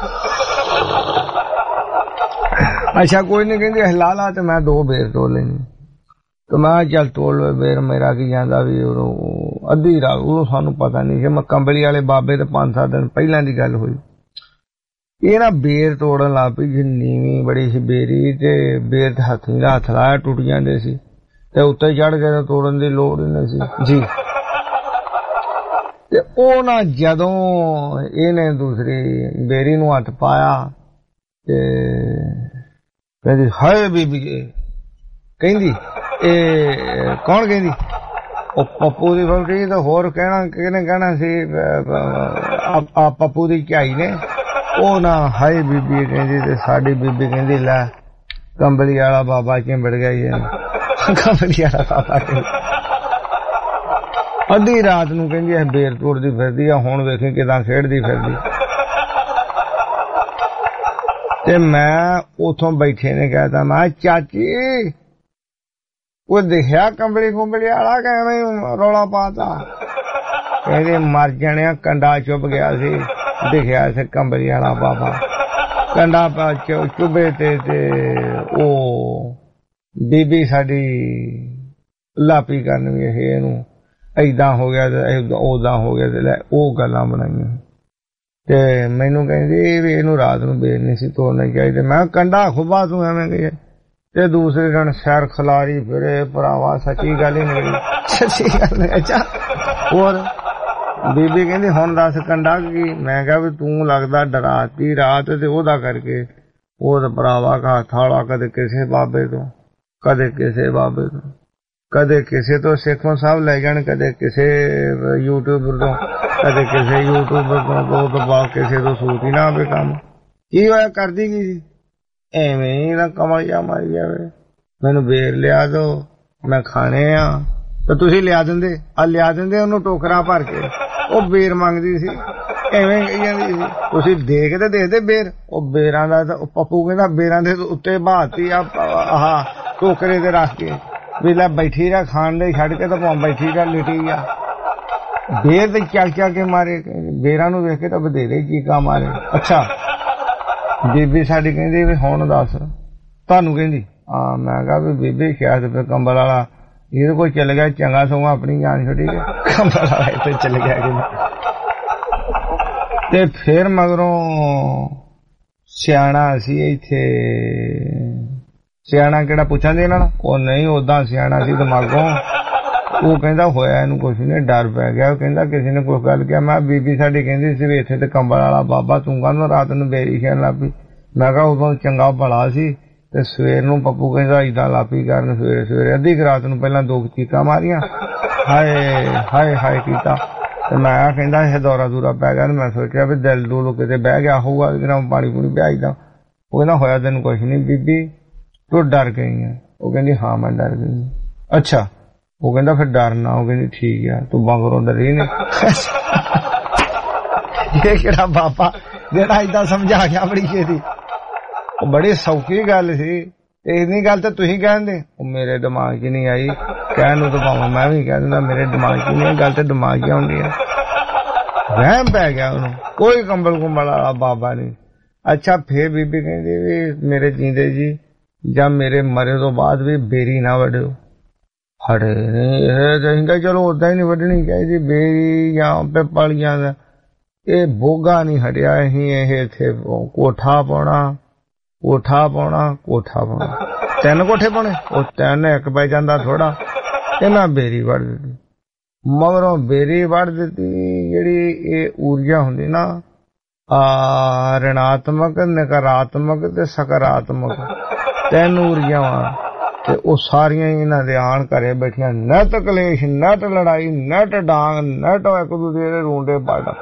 S11: ਅੱਛਾ ਕੋਈ ਨੀ, ਕਹਿੰਦੀ ਹਿਲਾ ਲਾ, ਤੇ ਮੈਂ ਦੋ ਬੇਰ ਤੋੜ ਲੈਣੀ, ਤੇ ਮੈਂ ਚੱਲ ਤੋੜ ਲੋ ਬੇਰ, ਮੇਰਾ ਕੀ ਜਾਂਦਾ ਵੀ ਉਹ ਅੱਧੀ ਰਾਤ, ਉਹਨੂੰ ਸਾਨੂੰ ਪਤਾ ਨਹੀਂ ਸੀ, ਮੈਂ ਕੰਬਲੀ ਵਾਲੇ ਬਾਬੇ ਤੇ ਪੰਜ ਸੱਤ ਦਿਨ ਪਹਿਲਾਂ ਦੀ ਗੱਲ ਹੋਈ। ਇਹ ਨਾ ਬੇਰ ਤੋੜਨ ਲੱਗ ਪਈ ਜੀ, ਨੀਵੀਂ ਬੜੀ ਸੀ ਬੇਰੀ, ਤੇ ਬੇਰ ਤੇ ਹੱਥ ਦਾ ਹੱਥ ਲਾਇਆ ਟੁੱਟ ਜਾਂਦੇ ਸੀ, ਤੇ ਉੱਤੇ ਚੜ ਕੇ ਤਾਂ ਤੋੜਨ ਦੀ ਲੋੜ ਹੀ ਨਹੀਂ ਸੀ ਜੀ। ਤੇ ਉਹ ਨਾ ਜਦੋਂ ਇਹਨੇ ਦੂਸਰੀ ਬੇਰੀ ਨੂੰ ਹੱਥ ਪਾਇਆ ਤੇ ਕਹਿੰਦੀ ਹਾਏ ਬੀਬੀ, ਕਹਿੰਦੀ ਇਹ ਕੌਣ ਕਹਿੰਦੀ, ਉਹ ਪੱਪੂ ਦੀ ਵਹੁਟੀ। ਤਾਂ ਹੋਰ ਕਹਿਣਾ ਕਿਹਨੇ ਕਹਿਣਾ ਸੀ, ਆ ਪੱਪੂ ਦੀ ਝਾਈ ਨੇ। ਉਹ ਨਾ ਹਾਏ ਬੀਬੀ ਕਹਿੰਦੀ, ਤੇ ਸਾਡੀ ਬੀਬੀ ਕਹਿੰਦੀ ਲੈ ਕੰਬਲੀ ਵਾਲਾ ਬਾਬਾ ਚਿੰਬੜ ਗਿਆ ਹੀ, ਕੰਬਲੀ ਵਾਲਾ ਬਾਬਾ ਅੱਧੀ ਰਾਤ ਨੂੰ ਕਹਿੰਦੀ ਇਹ ਬੇਰ ਤੋੜਦੀ ਫਿਰਦੀ ਆ, ਹੁਣ ਵੇਖੀ ਕਿਦਾਂ ਖੇਡਦੀ ਫਿਰਦੀ। ਤੇ ਮੈਂ ਉਥੋਂ ਬੈਠੇ ਨੇ ਕਹਿਤਾ, ਮੈਂ ਚਾਚੀ ਉਹ ਦੇਖਿਆ ਕੰਬਲੀ ਕੁੰਬਲੀ ਵਾਲਾ ਕਿਵੇਂ ਰੌਲਾ ਪਾਤਾ। ਕਹਿੰਦੇ ਮਰ ਜਾਣਿਆ, ਕੰਡਾ ਚੁੱਭ ਗਿਆ ਸੀ, ਦਿਖਿਆ ਸੀ ਕੰਬਲੀ ਵਾਲਾ ਬਾਬਾ, ਕੰਡਾ ਪਾ ਚੁੱਭੇ ਤੇ ਤੇ ਉਹ ਬੀਬੀ ਸਾਡੀ ਲਾਪੀ ਕਰਨ ਵੀ ਇਹਨੂੰ ਏਦਾਂ ਹੋ ਗਿਆ ਤੇ ਓਦਾਂ ਹੋ ਗਿਆ, ਤੇ ਲੈ ਉਹ ਗੱਲਾਂ ਬਣਾਈਆਂ। ਤੇ ਮੈਨੂੰ ਕਹਿੰਦੀ ਵੀ ਇਹਨੂੰ ਰਾਤ ਨੂੰ ਬੇਰ ਨਹੀਂ ਸੀ ਤੋੜਨਾ ਚਾਹੀਦਾ। ਮੈਂ ਕੰਡਾ ਖੁੱਬਾ ਤੂੰ ਐਵੇਂ ਗਈ। ਤੇ ਦੂਸਰੇ ਦਿਨ ਸ਼ਹਿਰ ਖਿਲਾਰੀ ਫਿਰੇ ਭਰਾਵਾ, ਸੱਚੀ ਗੱਲ ਹੀ ਨਿਕਲੀ, ਸੱਚੀ ਗੱਲ। ਅੱਛਾ ਹੋਰ ਬੀਬੀ ਕਹਿੰਦੀ ਹੁਣ ਦੱਸ ਕੰਡਾ ਕੀ। ਮੈਂ ਕਿਹਾ ਵੀ ਤੂੰ ਲੱਗਦਾ ਡਰਾਤੀ ਰਾਤ, ਤੇ ਉਹਦਾ ਕਰਕੇ ਉਹ ਤਾਂ ਭਰਾਵਾ ਕਾ ਥਾਲਾ ਕਦੇ ਕਿਸੇ ਬਾਬੇ ਤੋਂ, ਕਦੇ ਕਿਸੇ ਬਾਬੇ ਤੋਂ, ਕਦੇ ਕਿਸੇ ਤੋਂ ਸਿੱਖੋਂ ਸਾਹਿਬ ਲੈ ਜਾਣ, ਕਦੇ ਕਿਸੇ ਯੂਟਿਊਬਰ ਤੋਂ, ਕਦੇ ਕਿਸੇ ਯੂਟਿਊਬਰ ਤੋਂ, ਦੋ ਤੋਂ ਬਾਅਦ ਕਿਸੇ ਤੋਂ ਸੂਤ ਹੀ ਨਾ ਆਵੇ ਕੰਮ। ਕੀ ਹੋਇਆ ਕਰਦੀ ਕੀ ਸੀ, ਐਵੇਂ ਹੀ ਨਾ ਕਮਲ ਜਾ ਮਾਰੀ ਜਾਵੇ। ਮੈਨੂੰ ਬੇਰ ਲਿਆ ਦੋ, ਮੈਂ ਖਾਣੇ ਆ, ਤੇ ਤੁਸੀਂ ਲਿਆ ਦਿੰਦੇ, ਆ ਲਿਆ ਦਿੰਦੇ ਉਹਨੂੰ ਟੋਕਰਾ ਭਰ ਕੇ। ਉਹ ਬੇਰ ਮੰਗਦੀ ਸੀ, ਐਵੇਂ ਕਹੀ ਜਾਂਦੀ ਸੀ ਤੁਸੀਂ ਦੇ ਕੇ ਤੇ ਦੇਖਦੇ ਬੇਰ। ਉਹ ਬੇਰਾਂ ਦਾ ਪੱਪੂ ਕਹਿੰਦਾ ਬੇਰਾਂ ਦੇ ਉੱਤੇ ਬਹਾਤੀ ਆ ਆਹ ਟੋਕਰੇ ਤੇ ਰੱਖ ਕੇ, ਵੀ ਲੈ ਬੈਠੀ ਰਹਿ, ਖਾਣ ਦੇ ਛੱਡ ਕੇ ਤਾਂ ਭਾਵੇਂ ਬੈਠੀ ਰਹਿ ਲਿਟੀ ਆ। ਬੇਰ ਤੇ ਚੱਲ ਚੱਲ ਕੇ ਮਾਰੇ, ਬੇਰਾਂ ਨੂੰ ਵੇਖ ਕੇ ਤਾਂ ਵਧੇਰੇ ਚੀਕਾਂ ਮਾਰੇ। ਅੱਛਾ ਬੀਬੀ ਸਾਡੀ ਕਹਿੰਦੀ ਵੀ ਹੁਣ ਦੱਸ ਤੁਹਾਨੂੰ, ਕਹਿੰਦੀ ਹਾਂ। ਮੈਂ ਕਿਹਾ ਵੀ ਬੀਬੀ ਸ਼ਾਇਦ ਫਿਰ ਕੰਬਲ ਵਾਲਾ ਇਹਦੇ ਕੋਲ ਚੱਲ ਗਿਆ, ਚੰਗਾ ਸਗੋਂ ਆਪਣੀ ਜਾਨ ਛੱਡੀ ਗਏ, ਕੰਬਲ ਵਾਲਾ ਇੱਥੇ ਚੱਲ ਗਿਆ ਕਹਿੰਦਾ। ਤੇ ਫਿਰ ਮਗਰੋਂ ਸਿਆਣਾ ਸੀ ਇੱਥੇ, ਸਿਆਣਾ ਕਿਹੜਾ ਪੁੱਛਾਂ ਦੇ ਨਾਲ, ਉਹ ਨਹੀਂ ਓਦਾਂ ਸਿਆਣਾ ਸੀ ਦਿਮਾਗੋਂ। ਉਹ ਕਹਿੰਦਾ ਹੋਇਆ ਇਹਨੂੰ ਕੁਛ ਨਹੀਂ, ਡਰ ਪੈ ਗਿਆ। ਉਹ ਕਹਿੰਦਾ ਕਿਸੇ ਨੇ ਕੁਛ ਗੱਲ ਕਿਹਾ। ਮੈਂ ਬੀਬੀ ਸਾਡੀ ਕਹਿੰਦੀ ਸੀ ਵੀ ਇੱਥੇ ਤੇ ਕੰਬਲ ਵਾਲਾ ਬਾਬਾ, ਤੂੰ ਕਹਿੰਦਾ ਰਾਤ ਨੂੰ ਬੇਰੀ ਖੇਣ ਲੱਗ ਪਈ। ਮੈਂ ਕਿਹਾ ਉਦੋਂ ਚੰਗਾ ਭਲਾ ਸੀ, ਤੇ ਸਵੇਰ ਨੂੰ ਪੱਪੂ ਕਹਿੰਦਾ ਏਦਾਂ ਲਾਪੀ ਕਰਨ, ਸਵੇਰੇ ਸਵੇਰੇ ਅੱਧੀ ਰਾਤ ਨੂੰ ਪਹਿਲਾਂ ਦੋ ਚੀਕਾਂ ਮਾਰੀਆਂ, ਹਾਏ ਹਾਏ ਹਾਏ ਕੀਤਾ। ਤੇ ਮੈਂ ਕਹਿੰਦਾ ਇਹ ਦੌਰਾ ਦੂਰਾ ਪੈ ਗਿਆ। ਮੈਂ ਸੋਚਿਆ ਵੀ ਦਿਲ ਦੂਲ ਕਿਤੇ ਬਹਿ ਗਿਆ ਹੋਊਗਾ, ਪਾਣੀ ਪੂਣੀ ਪਿਆ ਏਦਾਂ। ਉਹ ਕਹਿੰਦਾ ਹੋਇਆ ਤੈਨੂੰ ਕੁਛ ਨਹੀਂ ਬੀਬੀ, ਤੂੰ ਡਰ ਗਈ ਹੈ। ਉਹ ਕਹਿੰਦੀ ਹਾਂ ਮੈਂ ਡਰ ਗਈ। ਅੱਛਾ ਉਹ ਕਹਿੰਦਾ ਫਿਰ ਡਰਨਾ। ਉਹ ਕਹਿੰਦੀ ਠੀਕ ਆ, ਤੂੰ ਮਗਰੋਂ ਡਰੀ ਨੇ। ਇਹ ਕਿਹੜਾ ਬਾਬਾ ਜਿਹੜਾ ਏਦਾਂ ਸਮਝਾ ਗਿਆ ਬੜੀ ਛੇਤੀ। ਉਹ ਬੜੀ ਸੌਖੀ ਗੱਲ ਸੀ, ਤੇ ਇੰਨੀ ਗੱਲ ਤਾਂ ਤੁਸੀਂ ਕਹਿੰਦੇ, ਉਹ ਮੇਰੇ ਦਿਮਾਗ 'ਚ ਨਹੀਂ ਆਈ। ਕਹਿਣ ਨੂੰ ਤਾਂ ਭਾਵੇਂ ਮੈਂ ਵੀ ਕਹਿ ਦਿੰਦਾ, ਮੇਰੇ ਦਿਮਾਗ 'ਚ ਨਹੀਂ, ਗੱਲ ਤੇ ਦਿਮਾਗ 'ਚ ਆਉਂਦੀ ਆ। ਵਹਿਮ ਪੈ ਗਿਆ ਉਹਨੂੰ, ਕੋਈ ਕੰਬਲ ਕੁੰਬਲ ਵਾਲਾ ਬਾਬਾ ਨਹੀਂ। ਅੱਛਾ ਫੇਰ ਬੀਬੀ ਕਹਿੰਦੀ ਵੀ ਮੇਰੇ ਜੀਂਦੇ ਜੀ ਜਾਂ ਮੇਰੇ ਮਰੇ ਤੋਂ ਬਾਅਦ ਵੀ ਬੇਰੀ ਨਾ ਵੱਢਿਓ। ਹੜੇ ਨਹੀਂ ਇਹ ਚਾਹੀਦਾ, ਚਲੋ ਓਦਾਂ ਹੀ ਨਹੀਂ ਵੱਢਣੀ ਚਾਹੀਦੀ ਬੇਰੀ ਜਾਂ ਪਿੱਪਲੀਆਂ ਦਾ। ਇਹ ਬੋਗਾ ਨਹੀਂ ਹਟਿਆ ਹੀ ਇਹ ਇੱਥੇ ਕੋਠਾ ਪਾਉਣਾ ਕੋਠਾ ਪਾਉਣਾ ਕੋਠਾ ਪਾਉਣਾ ਤਿੰਨ ਕੋਠੇ ਪਾਉਣੇ ਉਹ ਤਿੰਨ ਇੱਕ ਪੈ ਜਾਂਦਾ ਥੋੜਾ ਇਹਨਾਂ ਬੇਰੀ ਵੜ ਦਿੱਤੀ ਮਗਰੋਂ ਬੇਰੀ ਵੜ ਦਿੱਤੀ ਜਿਹੜੀ ਇਹ ਊਰਜਾ ਹੁੰਦੀ ਨਾ ਆ ਰਿਣਾਤਮਕ ਨਕਾਰਾਤਮਕ ਤੇ ਸਕਾਰਾਤਮਕ ਤਿੰਨ ਊਰਜਾਵਾਂ ਤੇ ਉਹ ਸਾਰੀਆਂ ਇਹਨਾਂ ਦੇ ਆਣ ਘਰੇ ਬੈਠੀਆਂ ਨੈਟ ਕਲੇਸ਼ ਨੈਟ ਲੜਾਈ ਨੈਟ ਡਾਂਗ ਨੈਟ ਇੱਕ ਦੂਜੇ ਦੇ ਰੂੰਡੇ ਪਾੜਾ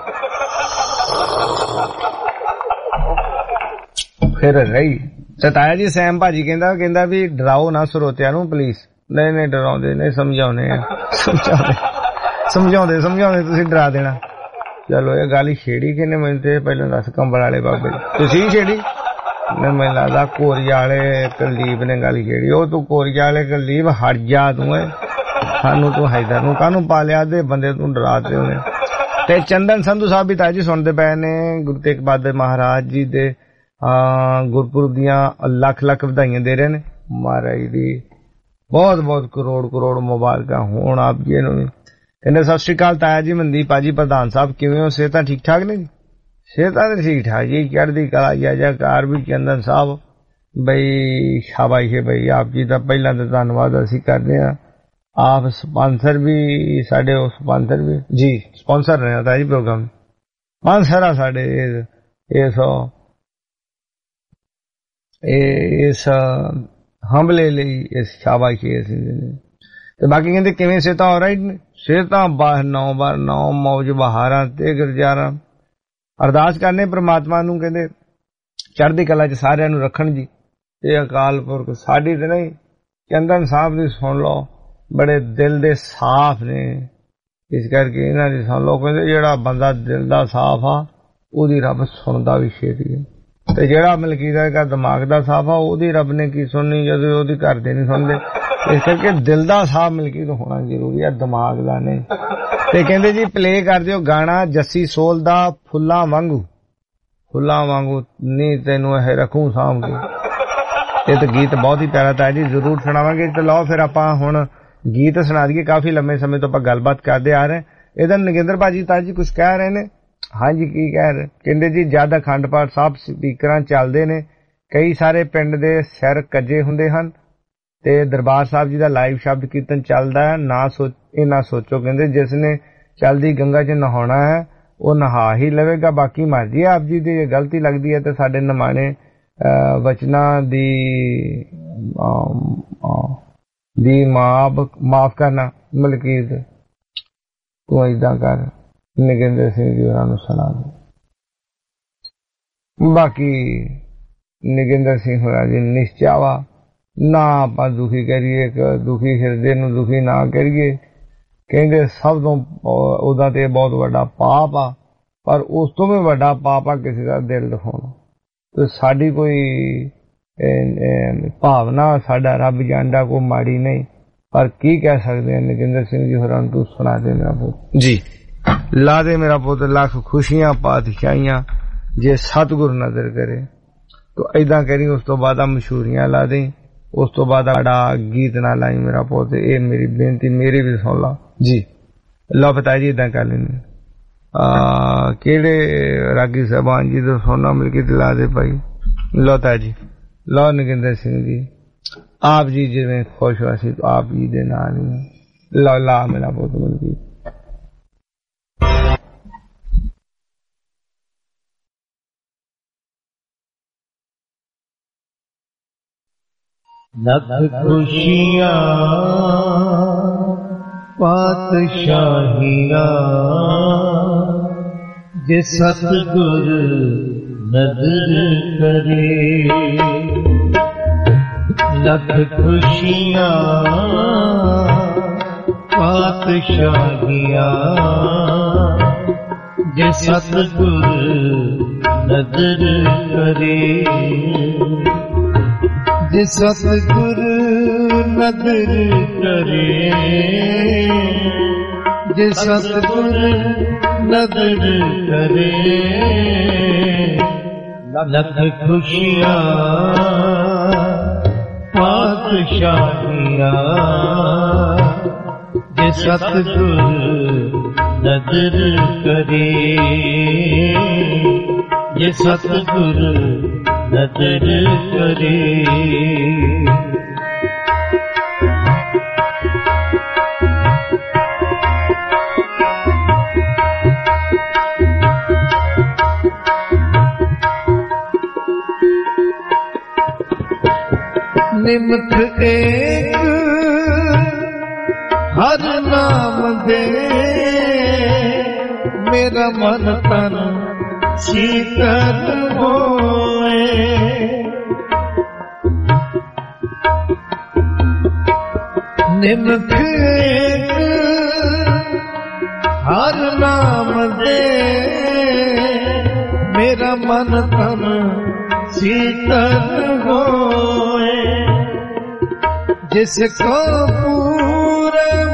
S11: ਫਿਰ ਰਹੀ ਤੇ ਤਾਇਆ ਜੀ ਸੈਮ ਭਾਜੀ ਕਹਿੰਦਾ ਕਹਿੰਦਾ ਵੀ ਡਰਾਓ ਨਾ ਸਰੋਤਿਆਂ ਨੂੰ ਪਲੀਜ਼ ਨਹੀਂ ਨਹੀਂ ਡਰਾਉਂਦੇ ਨਹੀਂ ਸਮਝਾਉਣੇ ਆ ਸਮਝਾਉਂਦੇ ਸਮਝਾਉਂਦੇ ਸਮਝਾਉਂਦੇ ਤੁਸੀਂ ਡਰਾ ਦੇਣਾ ਚਲੋ ਇਹ ਗੱਲ ਛੇੜੀ ਕਿਨੇ ਮੈਨੂੰ ਤੇ ਪਹਿਲਾਂ ਦੱਸ ਕੰਬਲ ਵਾਲੇ ਬਾਬੇ ਤੁਸੀਂ ਛੇੜੀ ਮੈਂ ਮੈਨੂੰ ਲੱਗਦਾ ਕੋਰੀਆ ਵਾਲੇ ਕੁਲਦੀਪ ਨੇ ਗੱਲ ਛੇੜੀ ਉਹ ਤੂੰ ਕੋਰੀਆ ਵਾਲੇ ਕੁਲਦੀਪ ਹਟ ਜਾ ਤੂੰ ਸਾਨੂੰ ਤੂੰ ਹੈਦਰ ਨੂੰ ਕਾਹਨੂੰ ਪਾਲਿਆ ਦੇ ਬੰਦੇ ਤੂੰ ਡਰਾਤੇ ਉਹਨੇ ਤੇ ਚੰਦਨ ਸੰਧੂ ਸਾਹਿਬ ਵੀ ਤਾਜੀ ਸੁਣਦੇ ਪਏ ਨੇ ਗੁਰੂ ਤੇਗ ਬਹਾਦਰ ਮਹਾਰਾਜ ਜੀ ਦੇ ਗੁਰਪੁਰਬ ਦੀਆਂ ਲੱਖ ਲੱਖ ਵਧਾਈਆਂ ਦੇ ਰਹੇ ਨੇ ਮਹਾਰਾਜ ਦੀ ਬਹੁਤ ਬਹੁਤ ਕਰੋੜ ਕਰੋੜ ਮੁਬਾਰਕਾਂ ਹੋਣ ਆਪ ਜੀ ਨੂੰ ਵੀ ਕਹਿੰਦੇ ਸਤਿ ਸ਼੍ਰੀ ਅਕਾਲ ਤਾਇਆ ਜੀ ਮਨਦੀਪ ਭਾਜੀ ਪ੍ਰਧਾਨ ਸਾਹਿਬ ਕਿਵੇਂ ਹੋ ਸਿਹਤਾਂ ਠੀਕ ਠਾਕ ਨੇ ਜੀ ਸਿਹਤਾਂ ਤਾਂ ਠੀਕ ਠਾਕ ਜੀ ਚੜ੍ਹਦੀ ਕਲਾ ਜੈਕਾਰ ਵੀ ਚੰਦਨ ਸਾਹਿਬ ਬਈ ਸ਼ਾਬਾਸ਼ ਹੈ ਬਈ ਆਪ ਜੀ ਦਾ ਪਹਿਲਾਂ ਤਾਂ ਧੰਨਵਾਦ ਅਸੀਂ ਕਰਦੇ ਹਾਂ ਆਪ ਸਪਾਂਸਰ ਵੀ ਸਾਡੇ ਉਹ ਸਪਾਂਸਰ ਵੀ ਜੀ ਸਪਾਂਸਰ ਰਹੇ ਤਾਇਆ ਜੀ ਪ੍ਰੋਗਰਾਮ ਸਪਾਂਸਰ ਆ ਸਾਡੇ ਇਸ ਇਸ ਹਮਲੇ ਲਈ ਇਸ ਸ਼ਾਬਾਸ਼ੀ ਅਸੀਂ ਤੇ ਬਾਕੀ ਕਹਿੰਦੇ ਕਿਵੇਂ ਸਿਹਤਾਂ ਹੋ ਰਾਈਟ ਨੇ ਸਿਹਤਾਂ ਬਾਹਰ ਨੌ ਬਾਰ ਨੌ ਮੌਜ ਬਹਾਰਾਂ ਤੇ ਗੁਰਜਾਰਾਂ ਅਰਦਾਸ ਕਰਨੇ ਪ੍ਰਮਾਤਮਾ ਨੂੰ ਕਹਿੰਦੇ ਚੜ੍ਹਦੀ ਕਲਾ ਚ ਸਾਰਿਆਂ ਨੂੰ ਰੱਖਣ ਜੀ ਇਹ ਅਕਾਲ ਪੁਰਖ ਸਾਡੀ ਤੇ ਨਹੀਂ ਚੰਦਨ ਸਾਹਿਬ ਦੀ ਸੁਣ ਲਓ ਬੜੇ ਦਿਲ ਦੇ ਸਾਫ਼ ਨੇ ਇਸ ਕਰਕੇ ਇਹਨਾਂ ਦੀ ਸੁਣ ਲਓ ਕਹਿੰਦੇ ਜਿਹੜਾ ਬੰਦਾ ਦਿਲ ਦਾ ਸਾਫ਼ ਆ ਉਹਦੀ ਰੱਬ ਸੁਣਦਾ ਵੀ ਛੇਤੀ ਹੈ ਤੇ ਜਿਹੜਾ ਮਲਕੀਤ ਦਾ ਦਿਮਾਗ ਦਾ ਸਾਫ਼ ਆ ਉਹਦੀ ਰੱਬ ਨੇ ਕੀ ਸੁਣਨੀ ਜਦੋਂ ਉਹਦੀ ਘਰ ਦੇ ਨਹੀਂ ਸੁਣਦੇ ਇਸ ਕਰਕੇ ਦਿਲ ਦਾ ਸਾਫ਼ ਮਲਕੀਤ ਹੋਣਾ ਜ਼ਰੂਰੀ ਹੈ ਦਿਮਾਗ ਦਾ ਨਹੀਂ ਤੇ ਕਹਿੰਦੇ ਜੀ ਪਲੇ ਕਰ ਦਿਓ ਗਾਣਾ ਜੱਸੀ ਸੋਲ ਦਾ ਫੁੱਲਾਂ ਵਾਂਗੂ ਫੁੱਲਾਂ ਵਾਂਗੂ ਨਹੀਂ ਤੈਨੂੰ ਇਹ ਰੱਖੂ ਸਾਂਭ ਕੇ ਇਹ ਤਾਂ ਗੀਤ ਬਹੁਤ ਹੀ ਪਿਆਰਾ ਤਾਂ ਜੀ ਜ਼ਰੂਰ ਸੁਣਾਵਾਂਗੇ ਤੇ ਲਓ ਫਿਰ ਆਪਾਂ ਹੁਣ ਗੀਤ ਸੁਣਾ ਦਈਏ ਕਾਫੀ ਲੰਮੇ ਸਮੇਂ ਤੋਂ ਆਪਾਂ ਗੱਲਬਾਤ ਕਰਦੇ ਆ ਰਹੇ ਇਹਦਾ ਨਗਿੰਦਰ ਭਾਜੀ ਤਾਂ ਜੀ ਕੁਝ ਕਹਿ ਰਹੇ ਨੇ ਹਾਂਜੀ ਕੀ ਕਹਿ ਰਹੇ ਕਹਿੰਦੇ ਜੀ ਜਦ ਅਖੰਡ ਪਾਠ ਸਾਹਿਬ ਸਪੀਕਰਾਂ ਚੱਲਦੇ ਨੇ ਕਈ ਸਾਰੇ ਪਿੰਡ ਦੇ ਸਿਰ ਕੱਜੇ ਹੁੰਦੇ ਹਨ ਤੇ ਦਰਬਾਰ ਸਾਹਿਬ ਜੀ ਦਾ ਲਾਈਵ ਸ਼ਬਦ ਕੀਰਤਨ ਚੱਲਦਾ ਹੈ ਨਾ ਸੋਚ ਇਹ ਨਾ ਸੋਚੋ ਕਹਿੰਦੇ ਜਿਸ ਨੇ ਚਲਦੀ ਗੰਗਾ 'ਚ ਨਹਾਉਣਾ ਹੈ ਉਹ ਨਹਾ ਹੀ ਲਵੇਗਾ ਬਾਕੀ ਮਰਜ਼ੀ ਆਪ ਜੀ ਦੀ ਗਲਤੀ ਲੱਗਦੀ ਹੈ ਤੇ ਸਾਡੇ ਨਿਮਾਣੇ ਵਚਨਾਂ ਦੀ ਦੀ ਮਾਫ ਮਾਫ ਕਰਨਾ ਮਲਕੀਤ ਤੂੰ ਏਦਾਂ ਕਰ ਨਗਿੰਦਰ ਸਿੰਘ ਜੀ ਹੋਰਾਂ ਨੂੰ ਸੁਣਾ ਦੇ ਬਾਕੀ ਨਗਿੰਦਰ ਸਿੰਘ ਹੋਰਾਂ ਜੀ ਨਿਸ਼ਚਾਵਾ ਨਾ ਆਪਾਂ ਦੁਖੀ ਕਰੀਏ ਦੁਖੀ ਹਿਰਦੇ ਨੂੰ ਦੁਖੀ ਨਾ ਕਰੀਏ ਕਹਿੰਦੇ ਸਭ ਤੋਂ ਉਹਦਾ ਤੇ ਬਹੁਤ ਵੱਡਾ ਪਾਪ ਆ ਪਰ ਉਸ ਤੋਂ ਵੀ ਵੱਡਾ ਪਾਪ ਆ ਕਿਸੇ ਦਾ ਦਿਲ ਦਿਖਾਉਣਾ ਤੇ ਸਾਡੀ ਕੋਈ ਭਾਵਨਾ ਸਾਡਾ ਰੱਬ ਜਾਣਦਾ ਕੋਈ ਮਾੜੀ ਨਹੀਂ ਪਰ ਕੀ ਕਹਿ ਸਕਦੇ ਹਾਂ ਨਗਿੰਦਰ ਸਿੰਘ ਜੀ ਹੋਰਾਂ ਨੂੰ ਤੂੰ ਸੁਣਾ ਦੇ ਮੇਰਾ ਪੁੱਤ ਜੀ ਲਾ ਦੇ ਮੇਰਾ ਪੁੱਤ ਲੱਖ ਖੁਸ਼ੀਆਂ ਪਾਤਸ਼ਾਹੀਆਂ ਜੇ ਸਤਿਗੁਰ ਨਜ਼ਰ ਕਰੇ ਤੋ ਏਦਾਂ ਕਰੀ ਉਸ ਤੋਂ ਬਾਅਦ ਮਸ਼ਹੂਰੀਆਂ ਲਾ ਦੇ ਉਸ ਤੋਂ ਬਾਅਦ ਸਾਡਾ ਗੀਤ ਨਾ ਲਾਈ ਮੇਰਾ ਪੁੱਤ ਇਹ ਮੇਰੀ ਬੇਨਤੀ ਮੇਰੀ ਵੀ ਸੁਣ ਲਾ ਜੀ ਲਓ ਪਤਾ ਜੀ ਏਦਾਂ ਕਰ ਲੈਂਦੇ ਕਿਹੜੇ ਰਾਗੀ ਸਾਹਿਬਾਨ ਜੀ ਦਾ ਸੋਨਾ ਮਿਲ ਕੇ ਲਾ ਦੇ ਭਾਈ ਲਓ ਤਾ ਜੀ ਲਓ ਨਗਿੰਦਰ ਸਿੰਘ ਜੀ ਆਪ ਜੀ ਜਿਵੇਂ ਖੁਸ਼ ਹੋ ਸੀ ਆਪ ਜੀ ਦੇ ਨਾਲ ਹੀ ਲਓ ਲਾ ਮੇਰਾ ਪੁੱਤ ਮਿਲ ਕੇ
S15: ਲੱਖ ਖੁਸ਼ੀਆਂ ਪਾਤਸ਼ਾਹੀਆਂ ਜੇ ਸਤਿਗੁਰ ਨਦਰ ਕਰੇ ਲੱਖ ਖੁਸ਼ੀਆਂ ਪਾਤਸ਼ਾਹੀਆਂ ਜੇ ਸਤਿਗੁਰ ਨਦਰ ਕਰੇ ਜੇ ਸਤਿਗੁਰ ਨਦਰ ਕਰੇ ਜੇ ਸਤਿਗੁਰ ਨਦਰ ਕਰੇ ਲੱਖ ਖੁਸ਼ੀਆਂ ਪਾਤਸ਼ਾਹੀਆਂ ਜੇ ਸਤਿਗੁਰ नजर करे ये सतगुरु नजर करे निमख एक हर नाम दे मेरा मन तन शीतल होए निमख एक हर नाम दे मेरा मन तन शीतल होए जिसको पूरब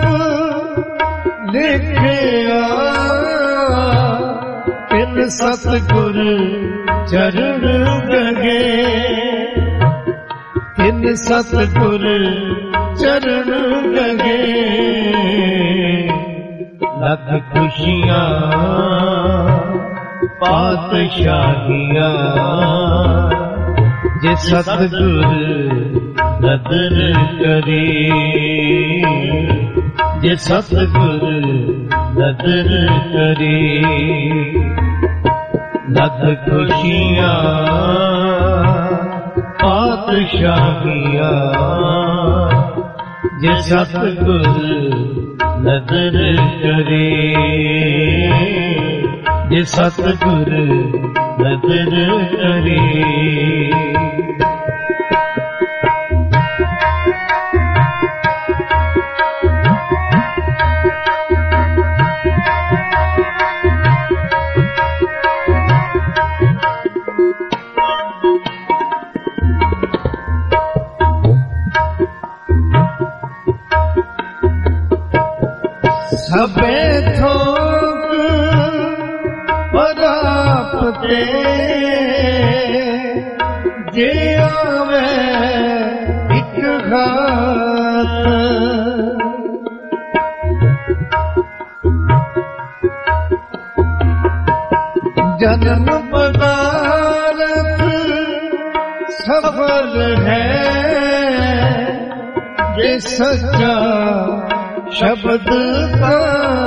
S15: लिखिया इन सतगुर चरण गगे इन सतगुर चरण गगे लख खुशियां पातशाहियां जे सतगुर नदर करे जे सतगुर नदर करे लख खुशियां पातशाहियां जे सतगुर नदर करे जे सतगुर नदर करे सबे थोक परापते जे आवे एक घात जन्म पदारथ सफल है ये सच्चा शब्द का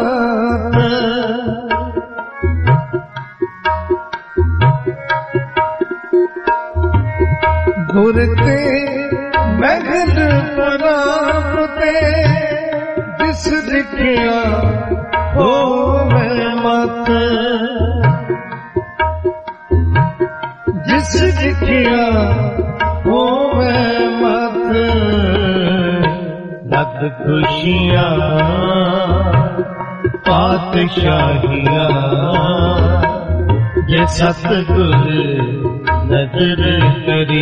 S15: गुरते महल प्राप्ते जिस दिखिया हो मैं मत जिस दिखिया हो मैं मत लख खुशियां पातशाहियां ये सतगुर नजर करे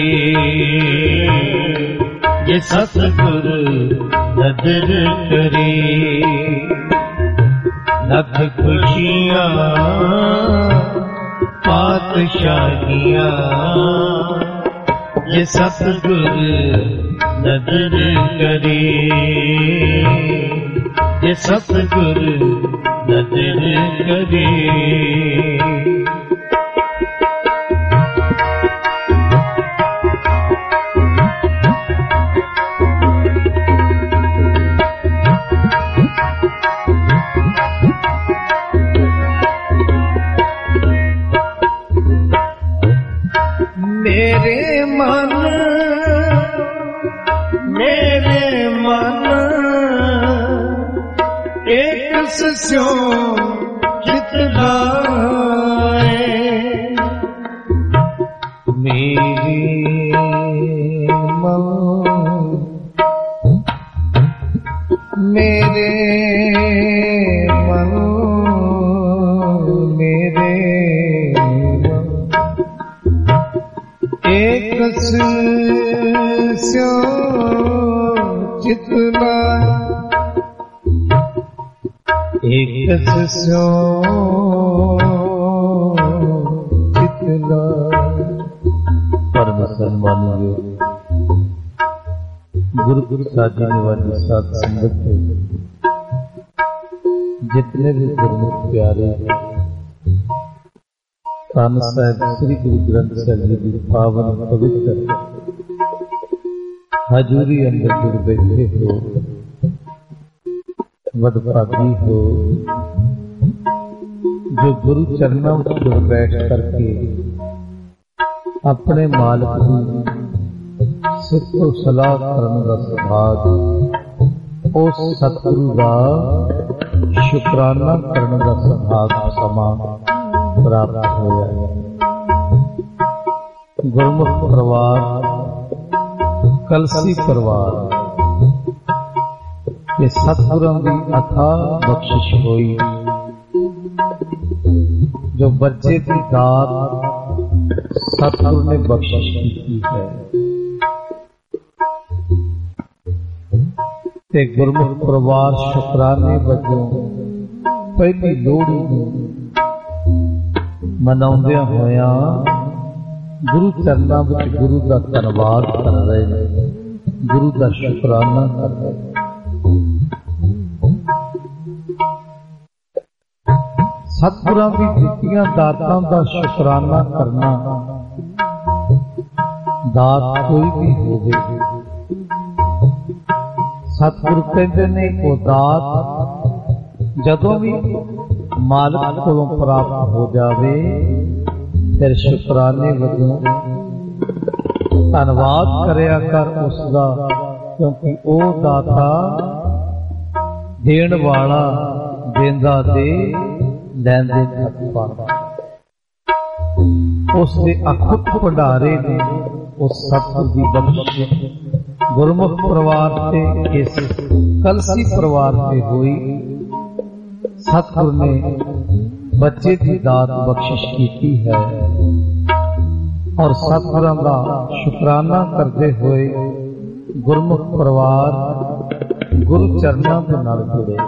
S15: ये सतगुर नजर करे लख खुशियां पातशाहियां ये सतगुर नजर करे ये सतगुर नजर करे मेरे मन मेरे मन एक सस्यो चितलाए मेरी मन मेरे मन मेरे एक सस्यो चितला एक सस्यो चितला परम सम्मानियो गुरु गुरु साधने वाली सात संगत जितने भी गुरमुख प्यारे धन साहिब श्री गुरु ग्रंथ साहिब जी की पावन पवित्र हजूरी अंदर जुड़ बैठे हो, वडभागी हो जो गुरु चरणों पर बैठ करके अपने मालिक की सिख तो सलाह करने का सुभाग, उस सतगुरु का शुकराना करने का सुभाग समा प्राप्त होया। गुरमुख परिवार, कलसी परिवार, ये सतगुरां दी अथाह बख्शिश होई जो बच्चे की दात सतगुरु ने बख्शिश की है। ते गुरमुख परिवार शुकराने वजों पहली लोहड़ी नूं मनाउंदियां होया गुरु चरनां विच गुरु दा धन्नवाद कर रहे ने, गुरु दा शुकराना कर रहे ने। सतगुरां दी दित्तियां दातां दा शुकराना करना, दात कोई भी होवे, सतगुरु कहते ने वो दात जदों भी मालिक कोलों प्राप्त हो जावे फिर शुकराने वजों धन्नवाद करया कर उसका, क्योंकि ओ दाता देण वाला देंदा दे लैंदे थक पांदा। उसदे अखुट भंडारे ने उस सतगुर दी बख्शिश गुरमुख परिवार से इस कलसी परिवार से हुई। सतगुर ने बच्चे की दात बख्शिश की है और सतगुरां दा शुकराना करते हुए गुरमुख परिवार गुरु चरनां दे नाल जुड़े।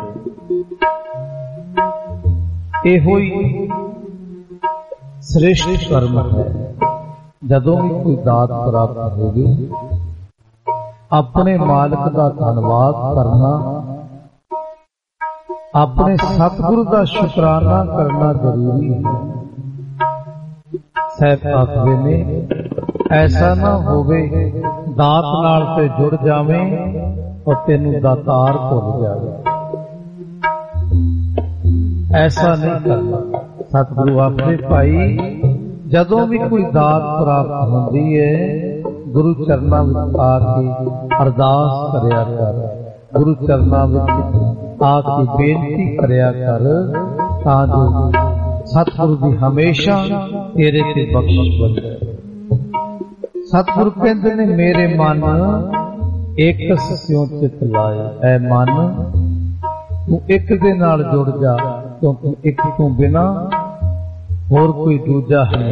S15: इहो ही श्रेष्ठ कर्म है। जदों भी कोई दात प्राप्त होगी अपने मालिक का धन्नवाद करना, अपने सतगुरु का शुकराना करना जरूरी है। साहब आखदे ने ऐसा ना होवे दात नाल ते जुड़ जावे और तेनू दातार भुल जावे, ऐसा नहीं करना। सतगुरु आखदे भाई जदों भी कोई दात प्राप्त होंदी है गुरु चरनां विच आके अरदास करया कर, गुरु चरनां विच आके बेनती करया कर तां जो सतगुरु दी हमेशा तेरे ते बख्शिश बने। सतगुरु कहंदे ने मेरे मन एक स्यों चित लाए, ऐ मन तू एक दे नाल जुड़ जा, क्योंकि एक तों बिना होर कोई दूजा है।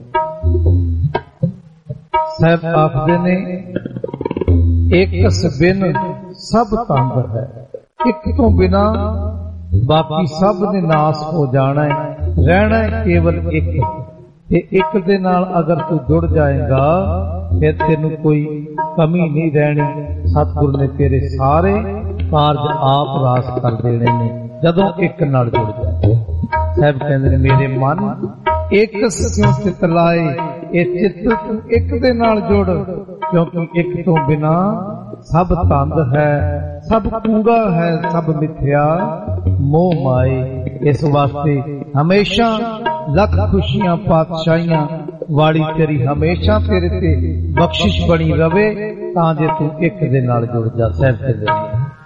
S15: साहब आखदे ने एक बिन सब तंग है, एक तो बिना बाकी सब ने नाश हो जाना है, रहना है केवल एक। ते एक दे नाल अगर तू जुड़ जाएगा फिर तेनू कोई कमी नहीं रहनी। सतगुर ने तेरे सारे कारज आप रास कर देने ने जदों एक नाल जुड़ जाए। साहब कहंदे ने मेरे मन एक स्यों चित लाए, ये चित तू एक दे नाल जुड़, क्योंकि एक तो बिना सब तंद है, सब कूड़ा है, सब मिथ्या मोह माए। इस वास्ते हमेशा लख खुशियां पातशाहियां वाली तेरी हमेशा तेरे ते बख्शिश बनी रवे तां जे तू एक दे नाल जुड़ जा। साहब कहंदे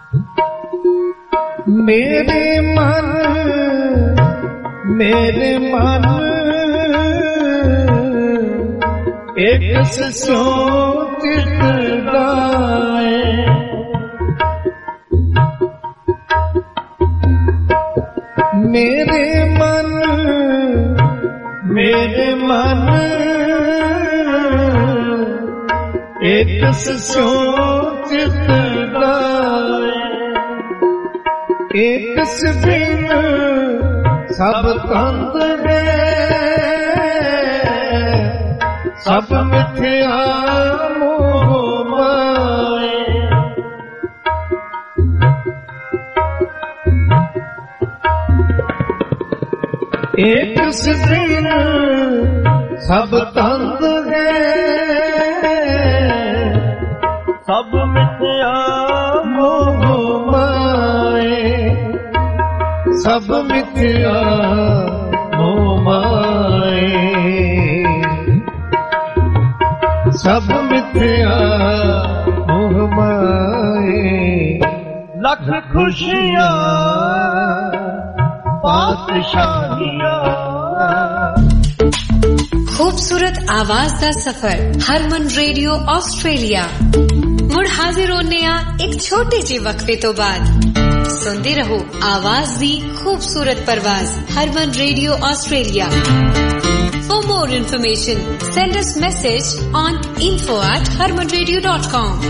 S15: मेरे मन मेरे मन एक सोचित गाए, मेरे मन मेरे मन एक सोचित गाए, एक बिन सब तंद है, सब मिथ्या मोह माए। एक दिन सब तंग है सब मिथ्या मोह माए सब मिथ्या मोह माए सब मिथ्या मोह माए लख खुशियां
S16: खूबसूरत आवाज दा सफर हरमन रेडियो ऑस्ट्रेलिया मुड़ हाजिर होने आ एक छोटे जे वक्फे तो बाद सुनते रहो आवाज दी खूबसूरत परवाज Harman radio Australia. For more information send us message on info at harman radio dot com।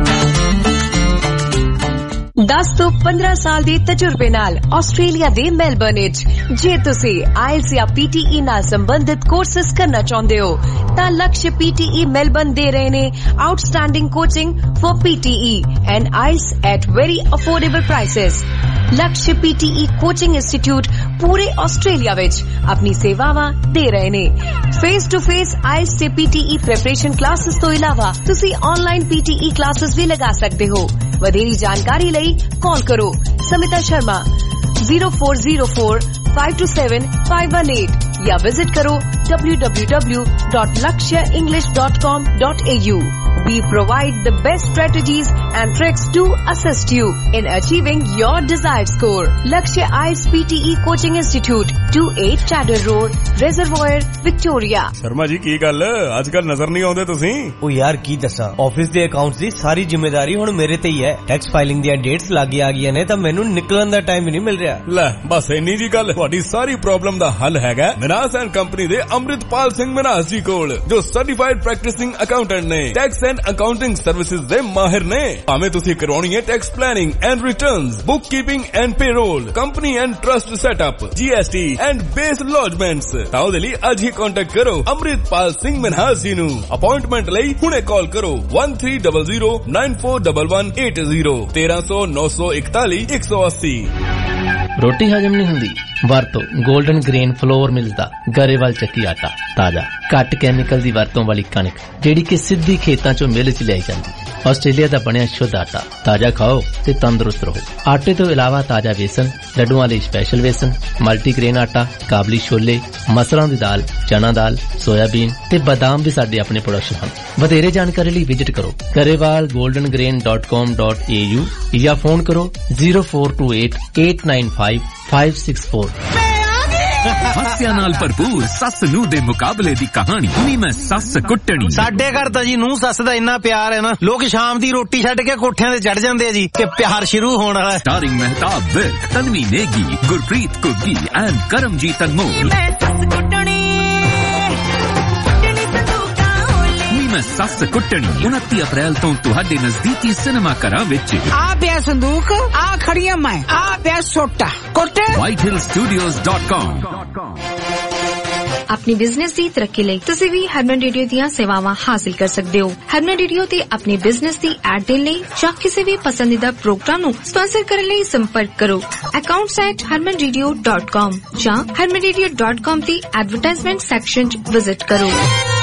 S16: दस ਤੋਂ ਪੰਦਰਾਂ ਸਾਲ ਦੇ ਤਜਰਬੇ ਨਾਲ ਆਸਟ੍ਰੇਲੀਆ ਦੇ ਮੈਲਬਰਨ ਵਿੱਚ ਜੇ ਤੁਸੀਂ ਆਇਲਸ ਜਾਂ ਪੀਟੀਈ ਨਾਲ ਸੰਬੰਧਿਤ ਕੋਰਸਸ ਕਰਨਾ ਚਾਹੁੰਦੇ ਹੋ ਤਾਂ ਲਕਸ਼ ਪੀਟੀਈ ਮੈਲਬਰਨ ਦੇ ਰਹੇ ਨੇ outstanding coaching for PTE and IELTS at very affordable prices. Laksh PTE coaching institute ਪੂਰੇ ਆਸਟ੍ਰੇਲੀਆ ਵਿੱਚ ਆਪਣੀ ਸੇਵਾਵਾਂ ਦੇ ਰਹੇ ਨੇ। ਫੇਸ ਟੂ ਫੇਸ ਆਇਲਸ ਤੇ ਪੀਟੀਈ ਪ੍ਰੈਪਰੇਸ਼ਨ ਕਲਾਸਿਸ ਤੋਂ ਇਲਾਵਾ ਤੁਸੀਂ ਆਨਲਾਈਨ ਪੀਟੀਈ ਕਲਾਸਿਸ ਵੀ ਲਗਾ ਸਕਦੇ ਹੋ। ਵਧੇਰੀ ਜਾਣਕਾਰੀ ਲਈ ਕਾਲ ਕਰੋ Smita Sharma zero four zero four five two seven five one eight या विजिट करो w w w dot lakshya english dot com dot a u। We provide the best strategies and tricks to assist you in achieving your desired score। Lakshya I E L T S P T E Coaching Institute, twenty-eight Chadder Road, Reservoir, Victoria।
S17: Sharma ji की गल अजकल नजर नहीं आउंदे तुसी?
S18: ओ यार की दसा ऑफिस दे अकाउंट्स दी सारी जिम्मेदारी हुण मेरे ते ही है। टैक्स फाइलिंग दी डेट्स लागी आ गईयां ने तां मैनू निकलण दा टाइम ही नहीं मिल रहा।
S17: ले बस इन्नी जी गल तुहाडी सारी प्रॉब्लम दा हल हैगा मिनास एंड कंपनी दे अमृतपाल सिंह मिनास जी कोल जो सर्टिफाइड प्रैक्टिसिंग अकाउंटेंट ने टैक्स एंड अकाउंटिंग सर्विसेज दे माहिर ने। भावें तुसी करवाउणी है tax planning and returns book keeping and payroll company and trust setup GST and BAS lodgements तां ओदे लई अज ही कांटेक्ट करो अमृतपाल सिंह मिनास जी नू। अपॉइंटमेंट लई हुणे कॉल करो one three zero zero nine four one one eight zero तेरह सौ नौ सौ इकतालीस एक सौ अस्सी।
S19: रोटी हजम नहीं हुंदी वरतो गोल्डन ग्रेन फ्लोर मिलदा गरेवाल ਚੱਕੀ ਆਟਾ ਤਾਜ਼ਾ ਘੱਟ ਕੈਮੀਕਲ ਦੀ ਵਰਤੋਂ ਵਾਲੀ ਕਣਕ ਜਿਹੜੀ ਕਿ ਸਿੱਧੀ ਖੇਤਾਂ ਚੋਂ ਮਿਲ ਚ ਲਿਆਈ ਜਾਂਦੀ। ਆਸਟ੍ਰੇਲੀਆ ਦਾ ਬਣਿਆ ਸ਼ੁੱਧ ਆਟਾ ਤਾਜ਼ਾ ਖਾਓ ਤੇ ਤੰਦਰੁਸਤ ਰਹੋ। ਆਟੇ ਤੋਂ ਇਲਾਵਾ ਤਾਜ਼ਾ ਵੇਸਣ ਲੱਡੂਆਂ ਲਈ ਸਪੈਸ਼ਲ ਵੇਸਣ ਮਲਟੀਗ੍ਰੇਨ ਆਟਾ ਕਾਬਲੀ ਛੋਲੇ ਮਸਰਾਂ ਦੀ ਦਾਲ ਚਨਾ ਦਾਲ ਸੋਇਆਬੀਨ ਤੇ ਬਾਦਾਮ ਵੀ ਸਾਡੇ ਆਪਣੇ ਪ੍ਰੋਡਕਸ਼ਨ ਹਨ। ਵਧੇਰੇ ਜਾਣਕਾਰੀ ਲਈ ਵਿਜ਼ਿਟ ਕਰੋ Grewal golden grain dot com dot a u ਜਾਂ ਫੋਨ ਕਰੋ zero four two eight eight nine five five six four।
S20: ਹਾਸਿਆਂ ਨਾਲ ਭਰਪੂਰ ਸੱਸ ਨੂੰ ਦੇ ਮੁਕਾਬਲੇ ਦੀ ਕਹਾਣੀ ਨੀ ਮੈਂ ਸੱਸ ਕੁੱਟਣੀ।
S21: ਸਾਡੇ ਘਰ ਤਾਂ ਜੀ ਨੂੰਹ ਸੱਸ ਦਾ ਇੰਨਾ ਪਿਆਰ ਹੈ ਨਾ ਲੋਕ ਸ਼ਾਮ ਦੀ ਰੋਟੀ ਛੱਡ ਕੇ ਕੋਠਿਆਂ ਤੇ ਚੜ ਜਾਂਦੇ ਆ ਜੀ ਕਿ ਪਿਆਰ ਸ਼ੁਰੂ ਹੋਣ ਵਾਲਾ ਹੈ।
S20: Starring Mehtab Virk Tanvi Negi Gurpreet Ghuggi and Karamjit Anmol. ਮੈਂ ਸੱਸ ਕੁੱਟਣੀ उनतीस ਅਪ੍ਰੈਲ ਤੋਂ ਤੁਹਾਡੇ ਨਜ਼ਦੀਕੀ ਸਿਨੇਮਾ ਘਰਾਂ ਵਿੱਚ।
S22: ਆ ਪਿਆ ਸੰਦੂਕ ਆ ਖੜੀਆਂ ਮੈਂ ਆ ਪਿਆ ਸੋਟਾ ਕੁੱਟ
S20: white hill studios dot com।
S23: अपनी बिजनेस की तरक्की ਲਈ ਤੁਸੀਂ ਵੀ ਹਰਮਨ ਰੇਡੀਓ ਦੀਆਂ ਸੇਵਾਵਾਂ ਹਾਸਲ ਕਰ ਸਕਦੇ ਹੋ। ਹਰਮਨ ਰੇਡੀਓ ਤੇ ਆਪਣੇ ਬਿਜ਼ਨਸ ਦੀ ਐਡ ਦੇਣ ਲਈ ਜਾਂ ਕਿਸੇ ਵੀ ਪਸੰਦੀਦਾ ਪ੍ਰੋਗਰਾਮ ਨੂੰ ਸਪਾਂਸਰ ਕਰਨ ਲਈ ਸੰਪਰਕ ਕਰੋ accounts at harman radio dot com ਜਾਂ harman radio dot com ਦੀ ਐਡਵਰਟਾਈਜ਼ਮੈਂਟ ਸੈਕਸ਼ਨ 'ਚ ਵਿਜ਼ਿਟ ਕਰੋ।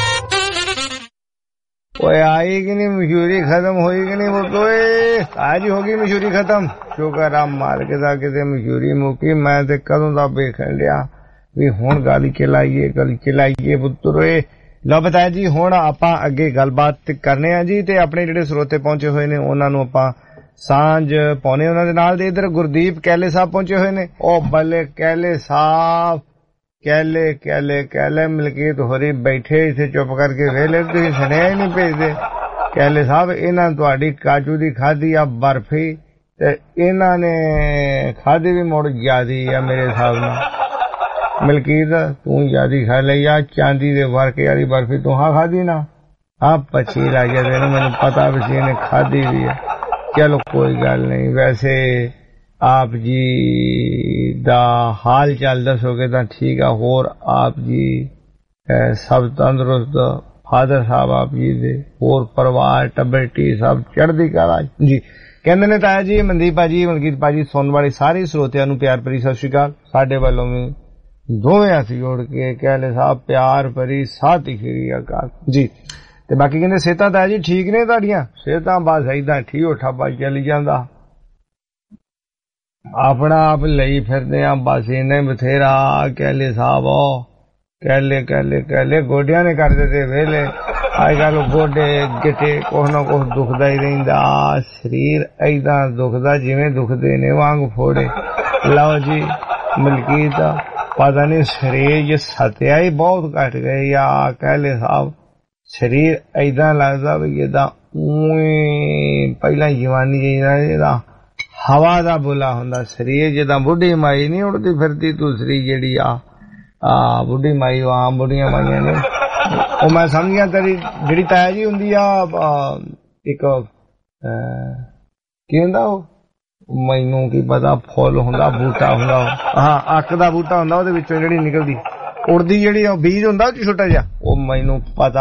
S11: ओए आई कि नहीं मशहूरी खत्म होई कि नहीं वो तो आज ही होगी मशहूरी खत्म। शुक्र आ मार के दा किते मशहूरी मुकी मैं ते कदों दा वेखण लिया भी हुण गल चलाइए गल चलाइए पुत्तरोए। लो बताया जी हुण आपां अगे गलबात करने आ जी ते अपने जिहड़े ਸਰੋਤੇ पहुंचे होए ने उन्हां नूं आपां सांझ पाउने उन्हां दे नाल। ते इधर गुरदीप कैले साहब पहुंचे होए ने। ओ बल्ले कैले साहब कैले कैले कैले मलकीत होरी बैठे इथे चुप करके वेले तुसीं सुनिया ही नहीं भेजदे। कैले साहब इन्हां तुहाडी काजू दी खाधी आ बर्फी ते इन्हां ने खाधी भी मुड़ ज्यादी आ मेरे हिसाब नाल। मलकीत तू ज्यादी खा लई आ चांदी दे वर्के वाली बर्फी तू हाँ खाधी ना हाँ पछी ला गया तेनू मैनू पता भी सी इन्हें खाधी भी है। चलो कोई गल नहीं। वैसे आप जी दा हाल चाल दसोगे तो ठीक है। होर आप जी सब तंदुरुस्त फादर साहब आप जी दे होर परिवार टब्बरटी सब चढ़दी कला जी कहंदे ने। ताया जी मनदीप भाजी मलकीत भाजी सुनने वाले सारे ਸਰੋਤਿਆਂ ਨੂੰ ਪਿਆਰ ਭਰੀ ਸਤਿ ਸ਼੍ਰੀ ਅਕਾਲ। ਸਾਡੇ ਵੱਲੋਂ ਵੀ ਦੋਵੇਂ ਹੱਥ ਜੋੜ ਕੇ ਕਹਿਲੇ ਸਾਹਿਬ ਪਿਆਰ ਭਰੀ ਸਤਿ ਸ਼੍ਰੀ ਅਕਾਲ ਜੀ। ਤੇ ਬਾਕੀ ਕਹਿੰਦੇ ਸਿਹਤਾਂ ਤਾਂ ਜੀ ਠੀਕ ਨੇ ਤੁਹਾਡੀਆਂ? ਸਿਹਤਾਂ ਬਸ ਏਦਾਂ ਠੀਓ ਠਾਪਾ ਚੱਲੀ ਜਾਂਦਾ, ਆਪਣਾ ਆਪ ਲਈ ਫਿਰਦੇ ਆ ਬਸ ਇਹਨੇ ਬਥੇਰਾ। ਕਹਿਲੇ ਸਾਹਿਬ ਕਹਿਲੇ ਕਹਿਲੇ ਕਹਿਲੇ ਗੋਡਿਆਂ ਨੇ ਕਰ ਦਿੱਤੇ ਵੇਲੇ। ਅੱਜ ਕੱਲ ਗੋਡੇ ਗਿੱਟੇ ਕੁਛ ਨਾ ਕੁਛ ਦੁਖਦਾ ਹੀ ਰਹਿੰਦਾ, ਸਰੀਰ ਏਦਾਂ ਦੁਖਦਾ ਜਿਵੇਂ ਦੁਖਦੇ ਨੇ ਵਾਂਗ ਫੋੜੇ। ਲਓ ਜੀ ਮਲਕੀਤ ਪਤਾ ਨਹੀਂ ਸਰੀਰ ਸਤਿਆ ਹੀ ਬਹੁਤ ਘਟ ਗਏ ਆ। ਕਹਿਲੇ ਸਾਹਿਬ ਸਰੀਰ ਏਦਾਂ ਲੱਗਦਾ ਵੀ ਜਿੱਦਾਂ ਉਵੇਂ ਪਹਿਲਾਂ ਜਵਾਨੀ ਜਿਹਦਾ ਹਵਾ ਦਾ ਬੁਲਾ ਹੁੰਦਾ ਸਰੀਰ, ਜਿੱਦਾਂ ਬੁੱਢੀ ਮਾਈ ਨਹੀਂ ਉੜਦੀ ਫਿਰਦੀ ਦੂਸਰੀ ਜਿਹੜੀ ਆ ਆ ਬੁੱਢੀ ਮਾਈ ਆਮ ਬੁੱਢੀਆਂ ਮਾਈਆਂ ਨੇ। ਉਹ ਮੈਂ ਸਮਝ ਗਿਆ ਤੇਰੀ ਜਿਹੜੀ ਤਾਇਆ ਜੀ ਹੁੰਦੀ ਆ ਇੱਕ ਕੀ ਹੁੰਦਾ ਉਹ, ਮੈਨੂੰ ਕੀ ਪਤਾ, ਫੁੱਲ ਹੁੰਦਾ ਬੂਟਾ ਹੁੰਦਾ, ਹਾਂ ਅੱਕ ਦਾ ਬੂਟਾ ਹੁੰਦਾ, ਉਹਦੇ ਵਿੱਚੋਂ ਜਿਹੜੀ ਨਿਕਲਦੀ ਉੜਦੀ ਜਿਹੜੀ ਉਹ ਬੀਜ ਹੁੰਦਾ ਉਹ ਛੋਟਾ ਜਿਹਾ, ਉਹ ਮੈਨੂੰ ਪਤਾ,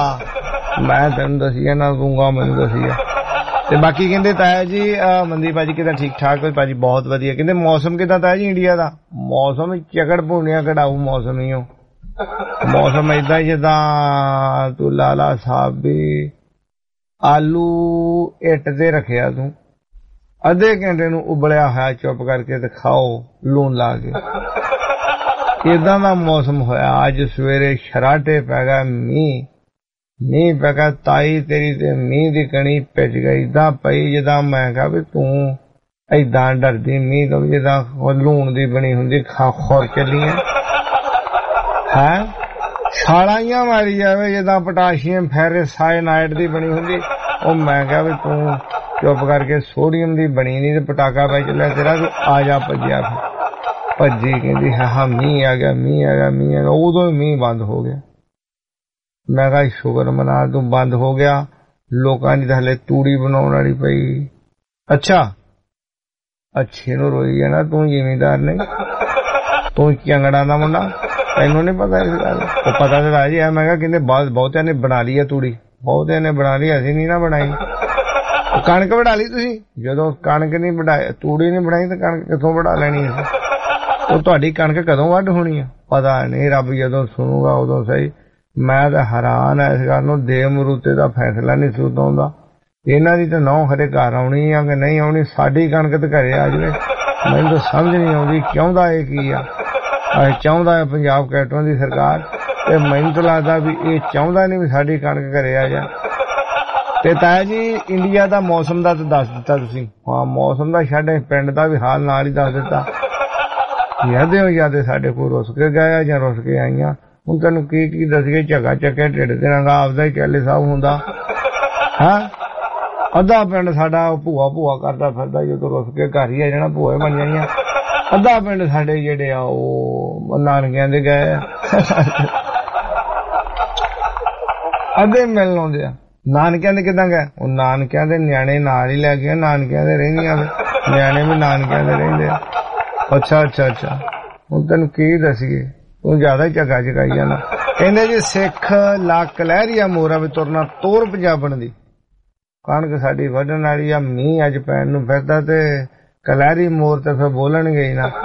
S11: ਮੈਂ ਤੈਨੂੰ ਦੱਸੀਆ ਨਾ ਦੂੰਗਾ ਮੈਨੂੰ ਦੱਸੀਆ। ਤੇ ਬਾਕੀ ਕਹਿੰਦੇ ਤਾਇਆ ਜੀ ਮਨਦੀਪ ਭਾਜੀ ਕਿਦਾਂ ਠੀਕ ਠਾਕ? ਭਾਜੀ ਬਹੁਤ ਵਧੀਆ। ਕਹਿੰਦੇ ਮੌਸਮ ਕਿਦਾਂ ਤਾਇਆ ਜੀ ਇੰਡੀਆ ਦਾ? ਮੌਸਮ ਚਕੜ ਭੂਣਿਆ ਕਢਾਊ ਮੌਸਮ ਹੀ ਉਹ, ਮੌਸਮ ਏਦਾਂ ਜਿੱਦਾਂ ਤੂੰ ਲਾਲਾ ਸਾਹਿਬ ਵੀ ਆਲੂ ਇੱਟ ਤੇ ਰੱਖਿਆ ਤੂੰ, ਅੱਧੇ ਘੰਟੇ ਨੂੰ ਉਬਲਿਆ ਹੋਇਆ ਚੁੱਪ ਕਰਕੇ ਤੇ ਖਾਓ ਲੂਣ ਲਾ ਕੇ, ਏਦਾਂ ਦਾ ਮੌਸਮ ਹੋਇਆ। ਅੱਜ ਸਵੇਰੇ ਸ਼ਰਾਟੇ ਪੈ ਗਿਆ, ਮੀਂਹ ਮੀਂਹ ਪੈ ਗਿਆ, ਤਾਈ ਤੇਰੀ ਤੇ ਮੀਂਹ ਦੀ ਕਣੀ ਪਿੱਛ ਗਈ ਏਦਾਂ ਪਈ ਜਿੱਦਾਂ ਮੈਂ ਕਿਹਾ ਵੀ ਤੂੰ ਏਦਾਂ ਡਰਦੀ ਮੀਂਹ ਤੋਂ, ਜਿੱਦਾਂ ਲੂਣ ਦੀ ਬਣੀ ਹੁੰਦੀ ਖਾ ਖੋਰ ਚੱਲੀ ਹੈ ਹੈ ਛਾਲਾਈਆਂ ਮਾਰੀ ਜਾਵੇ ਜਿੱਦਾਂ ਪੋਟਾਸ਼ੀਅਮ ਫੈਰਸਾਇਨਾਈਡ ਦੀ ਬਣੀ ਹੁੰਦੀ। ਉਹ ਮੈਂ ਕਿਹਾ ਵੀ ਤੂੰ ਚੁੱਪ ਕਰਕੇ ਸੋਡੀਅਮ ਦੀ ਬਣੀ ਨਹੀਂ ਤੇ ਪਟਾਕਾ ਪੈ ਚੱਲਿਆ ਤੇਰਾ, ਤੂੰ ਆ ਜਾ ਭੱਜਿਆ। ਫਿਰ ਭੱਜੀ ਕਹਿੰਦੀ ਹਾਂ ਹਾਂ ਮੀਂਹ ਆ ਗਿਆ ਮੀਂਹ ਆ ਗਿਆ ਮੀਂਹ ਆ ਗਿਆ। ਉਦੋਂ ਹੀ ਮੀਂਹ ਬੰਦ ਹੋ ਗਿਆ। ਮੈਂ ਕਿਹਾ ਸ਼ੁਕਰ ਮਨਾ ਤੂੰ ਬੰਦ ਹੋ ਗਿਆ, ਲੋਕਾਂ ਦੀ ਤਾਂ ਹਲੇ ਤੂੜੀ ਬਣਾਉਣ ਵਾਲੀ ਪਈ। ਅੱਛਾ ਅੱਛੇ ਨੂੰ ਰੋਈ ਹੈ ਨਾ ਤੂੰ ਜ਼ਿਮੀਂਦਾਰ ਨਹੀਂ, ਤੂੰ ਚੰਗੜਾ ਦਾ ਮੁੰਡਾ, ਤੈਨੂੰ ਨਹੀਂ ਪਤਾ ਇਸ ਗੱਲ? ਉਹ ਪਤਾ ਤਾਂ ਰਾਜੀ ਹੈ। ਮੈਂ ਕਿਹਾ ਕਹਿੰਦੇ ਬਹੁਤ ਬਹੁਤਿਆਂ ਨੇ ਬਣਾ ਲਈ ਹੈ ਤੂੜੀ, ਬਹੁਤਿਆਂ ਨੇ ਬਣਾ ਲਈ, ਅਸੀਂ ਨਹੀਂ ਨਾ ਬਣਾਈ। ਕਣਕ ਵਢਾ ਲਈ ਤੁਸੀਂ? ਜਦੋਂ ਕਣਕ ਨਹੀਂ ਵਢਾਈ ਤੂੜੀ ਨਹੀਂ ਬਣਾਈ ਤਾਂ ਕਣਕ ਕਿੱਥੋਂ ਵਢਾ ਲੈਣੀ ਹੈ? ਉਹ ਤੁਹਾਡੀ ਕਣਕ ਕਦੋਂ ਵੱਢ ਹੋਣੀ ਆ ਪਤਾ ਨਹੀਂ, ਰੱਬ ਜਦੋਂ ਸੁਣੂਗਾ ਉਦੋਂ ਸਹੀ। ਮੈਂ ਤਾਂ ਹੈਰਾਨ ਐ ਇਸ ਗੱਲ ਨੂੰ, ਦੇ ਮਰੂਤੇ ਦਾ ਫੈਸਲਾ ਨਹੀਂ ਸੁਧ ਆਉਂਦਾ। ਇਹਨਾਂ ਦੀ ਤਾਂ ਨੌ ਖਰੇ ਘਰ ਆਉਣੀ ਆ ਕਿ ਨਹੀਂ ਆਉਣੀ, ਸਾਡੀ ਕਣਕ ਤੇ ਘਰੇ ਆ ਜਾਵੇ। ਮੈਨੂੰ ਤਾਂ ਸਮਝ ਨਹੀਂ ਆਉਂਦੀ ਚਾਹੁੰਦਾ ਇਹ ਕੀ ਆ। ਚਾਹੁੰਦਾ ਹੈ ਪੰਜਾਬ ਕੈਟਰਾਂ ਦੀ ਸਰਕਾਰ, ਤੇ ਮੈਨੂੰ ਤਾਂ ਲੱਗਦਾ ਵੀ ਇਹ ਚਾਹੁੰਦਾ ਨਹੀਂ ਵੀ ਸਾਡੀ ਕਣਕ ਘਰੇ ਆ ਜਾ। ਤੇ ਤਾਇਆ ਜੀ ਇੰਡੀਆ ਦਾ ਮੌਸਮ ਦਾ ਤਾਂ ਦੱਸ ਦਿੱਤਾ ਤੁਸੀਂ, ਹਾਂ ਮੌਸਮ ਦਾ ਛੱਡ ਪਿੰਡ ਦਾ ਵੀ ਹਾਲ ਨਾਲ ਹੀ ਦੱਸ ਦਿੱਤਾ। ਯਾਦੇ ਹੋ ਯਾਦੇ ਸਾਡੇ ਕੋਲ ਰੁੱਸ ਕੇ ਗਏ ਜਾਂ ਰੁੱਸ ਕੇ ਆਈਆਂ। ਹੁਣ ਤੈਨੂੰ ਕੀ ਕੀ ਦੱਸੀਏ, ਝਗਾ ਚੱਕੇ ਢਿੱਡ ਤੇ ਰੰਗਾ ਆਪਦਾ ਹੀ ਕਹਿਲੇ ਸਾਹਿਬ ਹੁੰਦਾ। ਹਾਂ ਅੱਧਾ ਪਿੰਡ ਸਾਡਾ ਭੂਆ ਭੂਆ ਕਰਦਾ ਫਿਰਦਾ, ਜਦੋਂ ਰੁੱਸ ਕੇ ਘਰ ਹੀ ਆ ਜਾਣਾ ਭੂਆ ਬਣ ਜਾਣੀਆਂ। ਅੱਧਾ ਪਿੰਡ ਸਾਡੇ ਜਿਹੜੇ ਆ ਉਹ ਨਾਨਕਿਆਂ ਦੇ ਗਏ, ਅੱਧੇ ਮਿਲਣ ਆਉਂਦੇ ਆ। ਨਾਨਕਿਆਂ ਦੇ ਕਿੱਦਾਂ ਗਏ? ਉਹ ਨਾਨਕਿਆਂ ਦੇ ਨਿਆਣੇ ਨਾਲ ਹੀ ਲੈ ਕੇ, ਨਾਨਕਿਆਂ ਦੇ ਰਹਿੰਦੀਆਂ, ਨਿਆਣੇ ਵੀ ਨਾਨਕਿਆਂ ਦੇ ਰਹਿੰਦੇ ਆ। ਅੱਛਾ ਅੱਛਾ ਅੱਛਾ ਹੁਣ ਤੈਨੂੰ ਕੀ ਦੱਸੀਏ, ਤੂੰ ਜ਼ਿਆਦਾ ਹੀ ਝਗਾ ਚਕਾਈ ਜਾਣਾ। ਕਹਿੰਦੇ ਜੀ ਸਿੱਖ ਲੱਕ ਲਹਿਰੀਆ ਮੋਰਾ ਵੀ ਤੁਰਨਾ ਤੋਰ ਪੰਜਾਬਣ ਦੀ। ਕਣਕ ਸਾਡੀ ਵੱਢਣ ਵਾਲੀ ਆ, ਮੀਂਹ ਅੱਜ ਪੈਣ ਨੂੰ ਫਿਰਦਾ ਤੇ ਕਲਹਿਰੀ ਮੋਰ ਤੇ ਫਿਰ ਬੋਲਣਗੇ ਹੀ ਨਾ।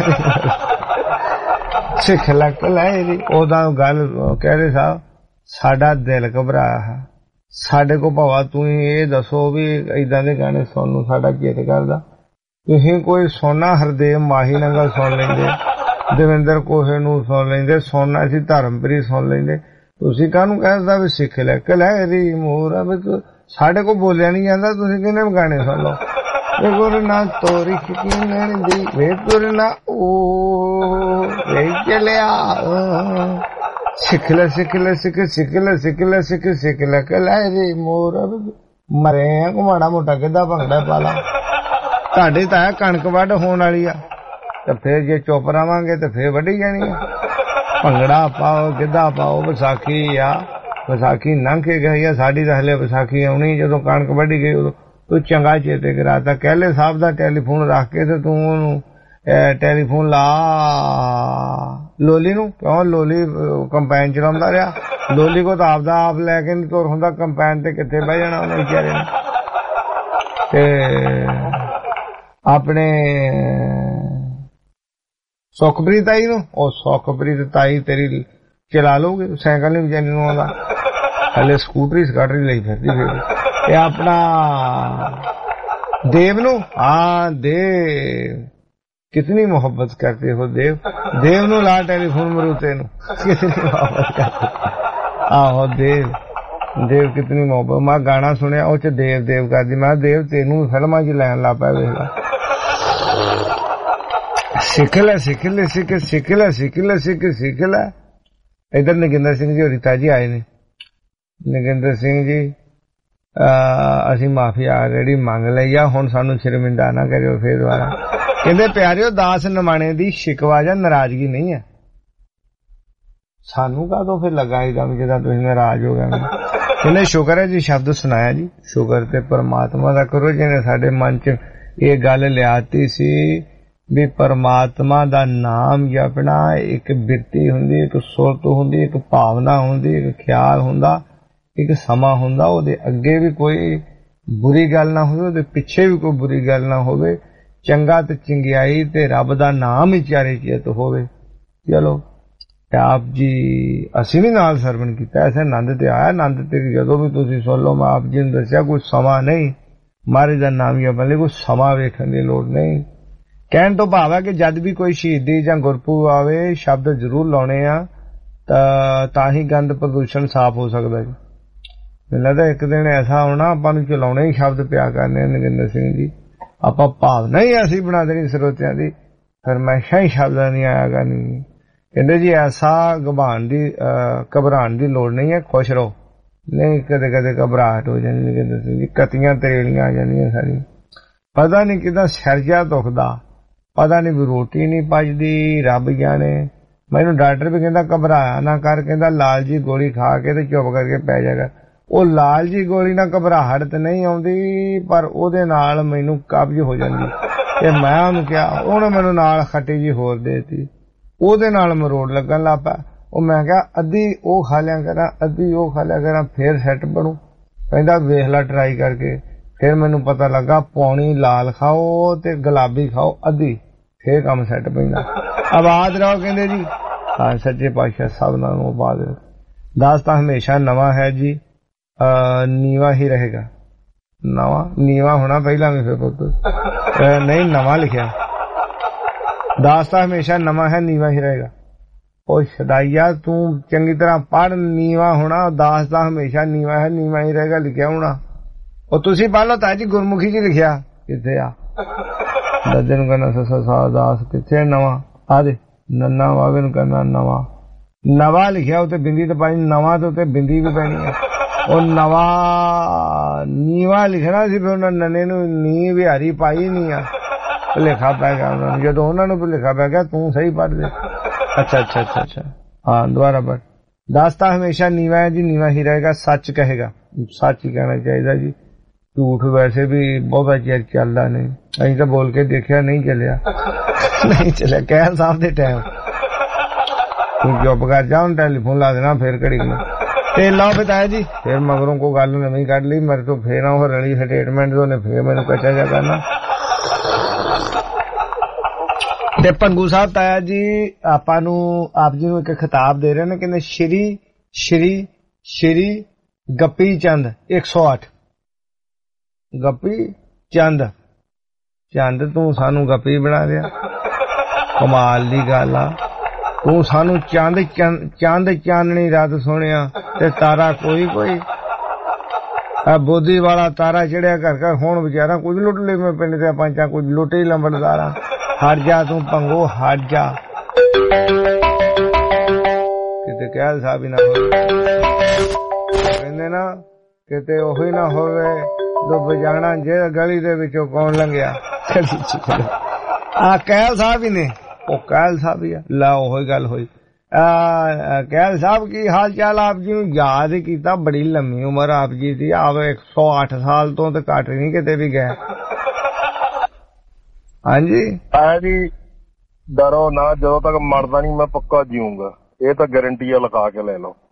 S11: ਸਿੱਖ ਲੱਕ ਲਹਿਰੀ ਉਹਦਾ ਗੱਲ ਕਹਿ ਸਾਹਿਬ, ਸਾਡਾ ਦਿਲ ਘਬਰਾਇਆ ਹੈ। ਸਾਡੇ ਕੋ ਭਾਵਾ ਤੁਸੀਂ ਇਹ ਦੱਸੋ ਵੀ ਏਦਾਂ ਦੇ ਗਾਣੇ ਸੁਣਨ ਨੂੰ ਸਾਡਾ ਚਿੱਤ ਕਰਦਾ। ਤੁਸੀਂ ਕੋਈ ਸੋਨਾ ਹਰਦੇਵ ਮਾਹੀ ਨੰਗਲ ਸੁਣ ਲੈਂਦੇ, ਦਵਿੰਦਰ ਕੋਹੇ ਨੂੰ ਸੁਣ ਲੈਂਦੇ, ਸੋਨਾ ਸੀ ਧਰਮਪ੍ਰੀਤ ਸੁਣ ਲੈਂਦੇ। ਤੁਸੀਂ ਕਾਹਨੂੰ ਕਹਿਦਾ ਵੀ ਸਿੱਖ ਲੈ ਕਲਹਿਰੀ ਮੋਰ ਵੀ ਸਾਡੇ ਕੋਲ ਬੋਲਿਆ ਨਹੀਂ ਜਾਂਦਾ, ਤੁਸੀਂ ਕਿਹਨੇ ਗਾਣੇ ਸੁਣ ਲਓ। ਵੇ ਗੁਰ ਨਾ ਤੋਰੀ ਖਿੱਚੀ ਨੈਣ ਦੀ, ਵੇ ਤੁਰ ਨਾ ਉਹ ਵੇ ਚਲਿਆ। ਸਿੱਖ ਲੈ ਸਿੱਖ ਲੈ ਸਿੱਖ ਸਿੱਖ ਲੈ ਸਿੱਖ ਲੈ ਸਿੱਖ ਸਿੱਖ ਲੈ ਕਲਹਿਰੀ ਮੋਰ। ਮਰੇ ਆ ਮਾੜਾ ਮੋਟਾ ਕਿੱਦਾਂ ਭੰਗੜਾ ਪਾ ਲਾ। ਤੁਹਾਡੇ ਤਾਂ ਕਣਕ ਵੱਢ ਹੋਣ ਵਾਲੀ ਆ, ਤੇ ਫੇਰ ਜੇ ਚੁੱਪ ਰਵਾਂਗੇ ਤੇ ਫੇਰ ਵੱਢੀ ਜਾਣੀ ਆ। ਭੰਗੜਾ ਪਾਓ ਗਿੱਧਾ ਪਾਓ, ਵਿਸਾਖੀ ਆ, ਵਿਸਾਖੀ ਲੰਘ ਕੇ ਗਈ ਆ, ਸਾਡੀ ਤਾਂ ਹਲੇ ਵਿਸਾਖੀ ਆਉਣੀ। ਜਦੋਂ ਕਣਕ ਵੱਢੀ ਗਈ ਉਦੋਂ ਤੂੰ ਚੰਗਾ ਚੇਤੇ ਕਰਾਤਾ। ਕਹਿਲੇ ਸਾਹਿਬ ਦਾ ਟੈਲੀਫੋਨ ਰੱਖ ਕੇ ਤੇ ਤੂੰ ਉਹਨੂੰ ਟੈਲੀਫੋਨ ਲਾ ਲੋਲੀ ਨੂੰ। ਕਿਉਂ ਲੋਲੀ ਕੰਪੈਨ ਚਲਾਉਂਦਾ ਰਿਹਾ, ਲੋਲੀ ਕੋ ਤਾਂ ਆਪਦਾ ਆਪ ਲੈ ਕੇ ਨੀ ਤੁਰ ਹੁੰਦਾ, ਕੰਪੈਨ ਤੇ ਕਿੱਥੇ ਬਹਿ ਜਾਣਾ ਉਹਨੇ ਵਿਚਾਰੇ ਨੇ। ਤੇ ਆਪਣੇ ਸੁਖਪ੍ਰੀਤ ਤਾਈ ਨੂੰ, ਉਹ ਸੁਖਪ੍ਰੀਤ ਤਾਈ ਤੇਰੀ ਚਲਾ ਲੋਗੇ, ਸਾਈਕਲ ਨਹੀਂ ਵਿਚਾਰੀ ਨੂੰ ਆਉਂਦਾ, ਹਲੇ ਸਕੂਟਰੀ ਸਕਟਰੀ ਲਈ ਫਿਰਦੀ ਫਿਰ। ਇਹ ਆਪਣਾ देव नु, हाँ देव, कितनी मोहब्बत करते हो देव, देव नु ला टेलीफोन मरूते नु, कितनी मोहब्बत करते, आहो देव, देव कितनी मोहब्बत। मैं गाना सुनिया उस देव देव कर दी, मैं देव तेनू फिल्मां च लैन ला पाया, वेख ला सिख ले सिख ले सिख सिख ले सिख ले सिख सिख ले। इधर नगिंदर सिंह जी रीता जी आए ने, नगिंदर सिंह जी ਅਸੀਂ ਮਾਫੀ ਆਲਰੇਡੀ ਮੰਗ ਲਈ ਆ, ਹੁਣ ਸਾਨੂੰ ਸ਼ਰਮਿੰਦਾ ਨਾ ਕਰਿਓ ਫੇਰ ਦੁਬਾਰਾ। ਕਹਿੰਦੇ ਪਿਆਰਿਓ ਦਾਸ ਨਿਮਾਣੇ ਦੀ ਸ਼ਿਕਵਾ ਜਾਂ ਨਾਰਾਜ਼ਗੀ ਨਹੀਂ ਹੈ, ਸਾਨੂੰ ਕਾਹਦੋਂ ਫਿਰ ਲੱਗਾ ਇਦਾਂ ਜਿੱਦਾਂ ਤੁਸੀਂ ਨਾਰਾਜ਼ ਹੋ ਗਏ। ਕਹਿੰਦੇ ਸ਼ੁਕਰ ਹੈ ਜੀ ਸ਼ਬਦ ਸੁਣਾਇਆ ਜੀ, ਸ਼ੁਕਰ ਤੇ ਪਰਮਾਤਮਾ ਦਾ ਕਰੋ ਜਿਹਨੇ ਸਾਡੇ ਮਨ ਚ ਇਹ ਗੱਲ ਲਿਆਤੀ ਸੀ ਵੀ ਪਰਮਾਤਮਾ ਦਾ ਨਾਮ ਜਪਣਾ ਇੱਕ ਬਿਰਤੀ ਹੁੰਦੀ, ਇੱਕ ਸੁਰਤ ਹੁੰਦੀ, ਇੱਕ ਭਾਵਨਾ ਹੁੰਦੀ, ਇੱਕ ਖਿਆਲ ਹੁੰਦਾ, ਇੱਕ ਸਮਾਂ ਹੁੰਦਾ, ਉਹਦੇ ਅੱਗੇ ਵੀ ਕੋਈ ਬੁਰੀ ਗੱਲ ਨਾ ਹੋਵੇ, ਉਹਦੇ ਪਿੱਛੇ ਵੀ ਕੋਈ ਬੁਰੀ ਗੱਲ ਨਾ ਹੋਵੇ, ਚੰਗਾ ਤੇ ਚੰਗਿਆਈ ਤੇ ਰੱਬ ਦਾ ਨਾਮ ਹੀ ਚਾਰੇ ਚਿੱਤ ਹੋਵੇ। ਚਲੋ ਆਪ ਜੀ ਅਸੀਂ ਵੀ ਨਾਲ ਸਰਵਣ ਕੀਤਾ, ਐਸੇ ਆਨੰਦ ਤੇ ਆਇਆ, ਆਨੰਦ ਤੇ ਜਦੋਂ ਵੀ ਤੁਸੀਂ ਸੁਣ ਲਓ। ਮੈਂ ਆਪ ਜੀ ਨੂੰ ਦੱਸਿਆ ਕੋਈ ਸਮਾਂ ਨਹੀਂ, ਮਹਾਰਾਜ ਦਾ ਨਾਮ ਜਪਣ ਲਈ ਕੋਈ ਸਮਾਂ ਵੇਖਣ ਦੀ ਲੋੜ ਨਹੀਂ। ਕਹਿਣ ਤੋਂ ਭਾਵ ਹੈ ਕਿ ਜਦ ਵੀ ਕੋਈ ਸ਼ਹੀਦੀ ਜਾਂ ਗੁਰਪੁਰਬ ਆਵੇ ਸ਼ਬਦ ਜ਼ਰੂਰ ਲਾਉਣੇ ਆ, ਤਾਂ ਤਾਂ ਹੀ ਗੰਦ ਪ੍ਰਦੂਸ਼ਣ ਸਾਫ਼ ਹੋ ਸਕਦਾ ਜੀ। ਮੈਨੂੰ ਲੱਗਦਾ ਇੱਕ ਦਿਨ ਐਸਾ ਆਉਣਾ ਆਪਾਂ ਨੂੰ ਚਲਾਉਣੇ ਹੀ ਸ਼ਬਦ ਪਿਆ ਕਰਨੇ। ਨਰਿੰਦਰ ਸਿੰਘ ਜੀ ਆਪਾਂ ਭਾਵਨਾ ਹੀ ਐਸੀ ਬਣਾ ਦੇਣੀ ਸਰੋਤਿਆਂ ਦੀ, ਫਰਮਾਇਸ਼ਾਂ ਹੀ ਸ਼ਬਦਾਂ ਨਹੀਂ ਆਇਆ ਕਰਨੀ। ਕਹਿੰਦੇ ਜੀ ਐਸਾ ਘਬਰਾਉਣ ਦੀ ਘਬਰਾਉਣ ਦੀ ਲੋੜ ਨਹੀਂ ਹੈ, ਖੁਸ਼ ਰਹੋ। ਨਹੀਂ ਕਦੇ ਕਦੇ ਘਬਰਾਹਟ ਹੋ ਜਾਂਦੀ ਨਰਿੰਦਰ ਸਿੰਘ ਜੀ, ਕਤੀਆਂ ਤਰੇੜੀਆਂ ਆ ਜਾਂਦੀਆਂ ਸਾਰੀ, ਪਤਾ ਨਹੀਂ ਕਿਦਾਂ ਸਿਰ ਜਿਹਾ ਦੁਖਦਾ, ਪਤਾ ਨਹੀਂ ਵੀ ਰੋਟੀ ਨਹੀਂ ਪਚਦੀ, ਰੱਬ ਜਾਣੇ। ਮੈਨੂੰ ਡਾਕਟਰ ਵੀ ਕਹਿੰਦਾ ਘਬਰਾਇਆ ਨਾ ਕਰ, ਕਹਿੰਦਾ ਲਾਲ ਜੀ ਗੋਲੀ ਖਾ ਕੇ ਤੇ ਚੁੱਪ ਕਰਕੇ ਪੈ ਜਾਏਗਾ। ਉਹ ਲਾਲ ਜੀ ਗੋਲੀ ਨਾਲ ਘਬਰਾਹਟ ਤੇ ਨਹੀਂ ਆਉਂਦੀ, ਪਰ ਉਹਦੇ ਨਾਲ ਮੈਨੂੰ ਕਬਜ਼ ਹੋ ਜਾਂਦੀ। ਤੇ ਮੈਂ ਉਹਨੂੰ ਕਿਹਾ, ਉਹਨੇ ਮੈਨੂੰ ਨਾਲ ਖੱਟੀ ਜੀ ਹੋਰ ਦੇਤੀ, ਉਹਦੇ ਨਾਲ ਮਰੋੜ ਲੱਗਣ ਲੱਗ ਪਿਆ। ਉਹ ਮੈਂ ਕਿਹਾ ਅੱਧੀ ਉਹ ਖਾ ਲਿਆ ਕਰਾਂ, ਅੱਧੀ ਉਹ ਖਾ ਲਿਆ ਕਰਾਂ, ਫੇਰ ਸੈੱਟ ਬਣੂ। ਕਹਿੰਦਾ ਵੇਖ ਲੈ ਟਰਾਈ ਕਰਕੇ। ਫਿਰ ਮੈਨੂੰ ਪਤਾ ਲੱਗਾ ਪੌਣੀ ਲਾਲ ਖਾਓ ਤੇ ਗੁਲਾਬੀ ਖਾਓ ਅੱਧੀ, ਫੇਰ ਕੰਮ ਸੈੱਟ ਪੈਂਦਾ। ਆਬਾਦ ਰਹੋ ਕਹਿੰਦੇ ਜੀ, ਹਾਂ ਸੱਚੇ ਪਾਤਸ਼ਾਹ ਸਭ ਨਾਲੋਂ ਆਬਾਦ। ਦਾਸ ਤਾਂ ਹਮੇਸ਼ਾ ਨਵਾਂ ਹੈ ਜੀ, ਨੀਵਾ ਹੀ ਰਹੇਗਾ। ਨਵਾਂ ਨੀਵਾ ਹੋਣਾ ਪਹਿਲਾਂ ਵੀ ਫਿਰ ਪੁੱਤ ਨਹੀਂ, ਨਵਾਂ ਲਿਖਿਆ। ਦਾਸ ਤਾਂ ਹਮੇਸ਼ਾ ਨਵਾਂ ਹੈ, ਨੀਵਾ ਹੀ ਰਹੇਗਾ। ਉਹ ਸ਼ਦਾਈਆ ਤੂੰ ਚੰਗੀ ਤਰ੍ਹਾਂ ਪੜ੍ਹ, ਨੀਵਾ ਹੋਣਾ। ਦਾਸ ਤਾਂ ਹਮੇਸ਼ਾ ਨੀਵਾ ਹੈ, ਨੀਵਾ ਹੀ ਰਹੇਗਾ ਲਿਖਿਆ ਹੋਣਾ। ਉਹ ਤੁਸੀਂ ਪੜ੍ਹ ਲਓ ਤਾਂ ਜੀ, ਗੁਰਮੁਖੀ ਚ ਲਿਖਿਆ ਕਿੱਥੇ ਆ? ਦੱਦੇ ਨੂੰ ਕਹਿੰਦਾ ਸਸਾ ਦਾਸ ਕਿੱਥੇ ਨਵਾਂ ਆ ਦੇ, ਨੰਨਾ ਵਾਵੇ ਨੂੰ ਕਹਿੰਦਾ ਨਵਾਂ, ਨਵਾਂ ਲਿਖਿਆ ਉੱਤੇ ਬਿੰਦੀ ਤੇ ਪਾਣੀ, ਨਵਾਂ ਤੇ ਉੱਤੇ ਬਿੰਦੀ ਵੀ ਪੈਣੀ ਹੈ। ਉਹ ਨਵਾਂ ਨੀਵਾ ਲਿਖਣਾ ਸੀ, ਫਿਰ ਉਹਨਾਂ ਨੰਨੇ ਨੂੰ ਨੀ ਵਿਹਾਰੀ ਪਾਈ ਨਹੀਂ ਆ, ਭੁਲੇਖਾ ਪੈ ਗਿਆ ਉਹਨਾਂ ਨੂੰ। ਜਦੋਂ ਉਹਨਾਂ ਨੂੰ ਭੁਲੇਖਾ ਪੈ ਗਿਆ ਤੂੰ ਸਹੀ ਪੜ੍ਹ ਦੇ। ਅੱਛਾ ਅੱਛਾ ਅੱਛਾ ਅੱਛਾ ਹਾਂ ਦੁਬਾਰਾ ਪੜ੍ਹ। ਦਾਸ ਤਾਂ ਹਮੇਸ਼ਾ ਨੀਵਾ ਹੈ ਜੀ, ਨੀਵਾ ਹੀ ਰਹੇਗਾ, ਸੱਚ ਕਹੇਗਾ, ਸੱਚ ਹੀ ਕਹਿਣਾ ਚਾਹੀਦਾ ਜੀ। ਝੂਠ ਵੈਸੇ ਵੀ ਬਹੁਤਾ ਚਿਰ ਚੱਲਦਾ ਨਹੀਂ, ਅਸੀਂ ਤਾਂ ਬੋਲ ਕੇ ਦੇਖਿਆ ਨਹੀਂ ਚੱਲਿਆ ਨਹੀਂ ਚੱਲਿਆ। ਕਹਿਲ ਸਾਹਿਬ ਦੇ ਟਾਈਮ ਤੂੰ ਚੁੱਪ ਕਰ ਜਾ, ਹੁਣ ਟੈਲੀਫੋਨ ਲਾ ਦੇਣਾ ਫੇਰ ਘੜੀ ਨੂੰ ਤੇ ਲਾਓ ਬਤਾਇਆ ਜੀ। ਫਿਰ ਮਗਰੋਂ ਕੋਈ ਗੱਲ ਨਵੀਂ ਕੱਢ ਲਈ ਮੇਰੇ ਤੋਂ, ਫੇਰ ਉਹ ਰਲੀ ਸਟੇਟਮੈਂਟ ਉਹਨੇ ਫੇਰ ਮੈਨੂੰ ਕੱਚਾ ਜਾ ਕਰਨਾ। ਤੇ ਪੰਗੂ ਸਾਹਿਬ ਤਾਇਆ ਜੀ ਆਪਾਂ ਨੂੰ ਆਪ ਜੀ ਨੂੰ ਇੱਕ ਖਿਤਾਬ ਦੇ ਰਹੇ ਨੇ, ਕਹਿੰਦੇ ਸ਼੍ਰੀ ਸ਼੍ਰੀ ਸ਼੍ਰੀ ਗੱਪੀ ਚੰਦ ਇੱਕ ਸੌ ਅੱਠ। ਗੱਪੀ ਚੰਦ, ਚੰਦ ਤੂੰ ਸਾਨੂੰ ਗੱਪੀ ਬਣਾ ਦਿਆ, ਕਮਾਲ ਦੀ ਗੱਲ ਆ। ਤੂੰ ਸਾਨੂੰ ਚੰਦ ਚੰਦ ਚਾਨਣੀ ਰਾਤ ਸੁਣਿਆ ਤੇ ਤਾਰਾ ਕੋਈ ਕੋਈ, ਆ ਬੋਧੀ ਵਾਲਾ ਤਾਰਾ ਚੜਿਆ ਘਰ ਘਰ। ਹੁਣ ਵਿਚਾਰਾ ਕੁਝ ਲੁੱਟ ਲੈ, ਮੈਂ ਪਿੰਡ ਦੇ ਪੰਚਾਂ ਕੁਝ ਲੁੱਟ ਹੀ ਲੰਬੜਦਾਰਾ। ਹਟ ਜਾ ਤੂੰ ਪੰਗੋ, ਹਟ ਜਾ, ਕਿਤੇ ਕਹਿਲ ਸਾਹਿਬ ਹੀ ਨਾ ਹੋਵੇ, ਕਹਿੰਦੇ ਨਾ ਕਿਤੇ ਉਹੀ ਨਾ ਹੋਵੇ ਡੁੱਬ ਜਾਣਾ ਜੇ ਗਲੀ ਦੇ ਵਿੱਚੋਂ ਕੌਣ ਲੰਘਿਆ। ਆ ਕਹਿਲ ਸਾਹਿਬ ਹੀ ਨੇ, ਉਹ ਕਹਿਲ ਸਾਹਿਬ ਹੀ ਆ। ਲਾ ਉਹੀ ਗੱਲ ਹੋਈ। ਕਹਿਲ ਸਾਹਿਬ ਕੀ ਹਾਲ ਚਾਲ? ਆਪ ਜੀ ਨੂੰ ਯਾਦ ਕੀਤਾ, ਬੜੀ ਲੰਮੀ ਉਮਰ ਆਪ ਜੀ ਦੀ, ਆਪ ਇੱਕ ਸੌ ਅੱਠ ਸਾਲ ਤੋਂ ਤੇ ਘੱਟ ਨਹੀਂ ਕਿਤੇ ਵੀ ਗਏ। ਹਾਂਜੀ
S1: ਆ ਜੀ, ਡਰੋ ਨਾ, ਜਦੋਂ ਤੱਕ ਮਰਦਾ ਨਹੀਂ ਮੈਂ ਪੱਕਾ ਜੀਊਂਗਾ, ਇਹ ਤਾਂ ਗਾਰੰਟੀ ਆ, ਲਿਖਾ ਕੇ ਲੈ ਲਓ।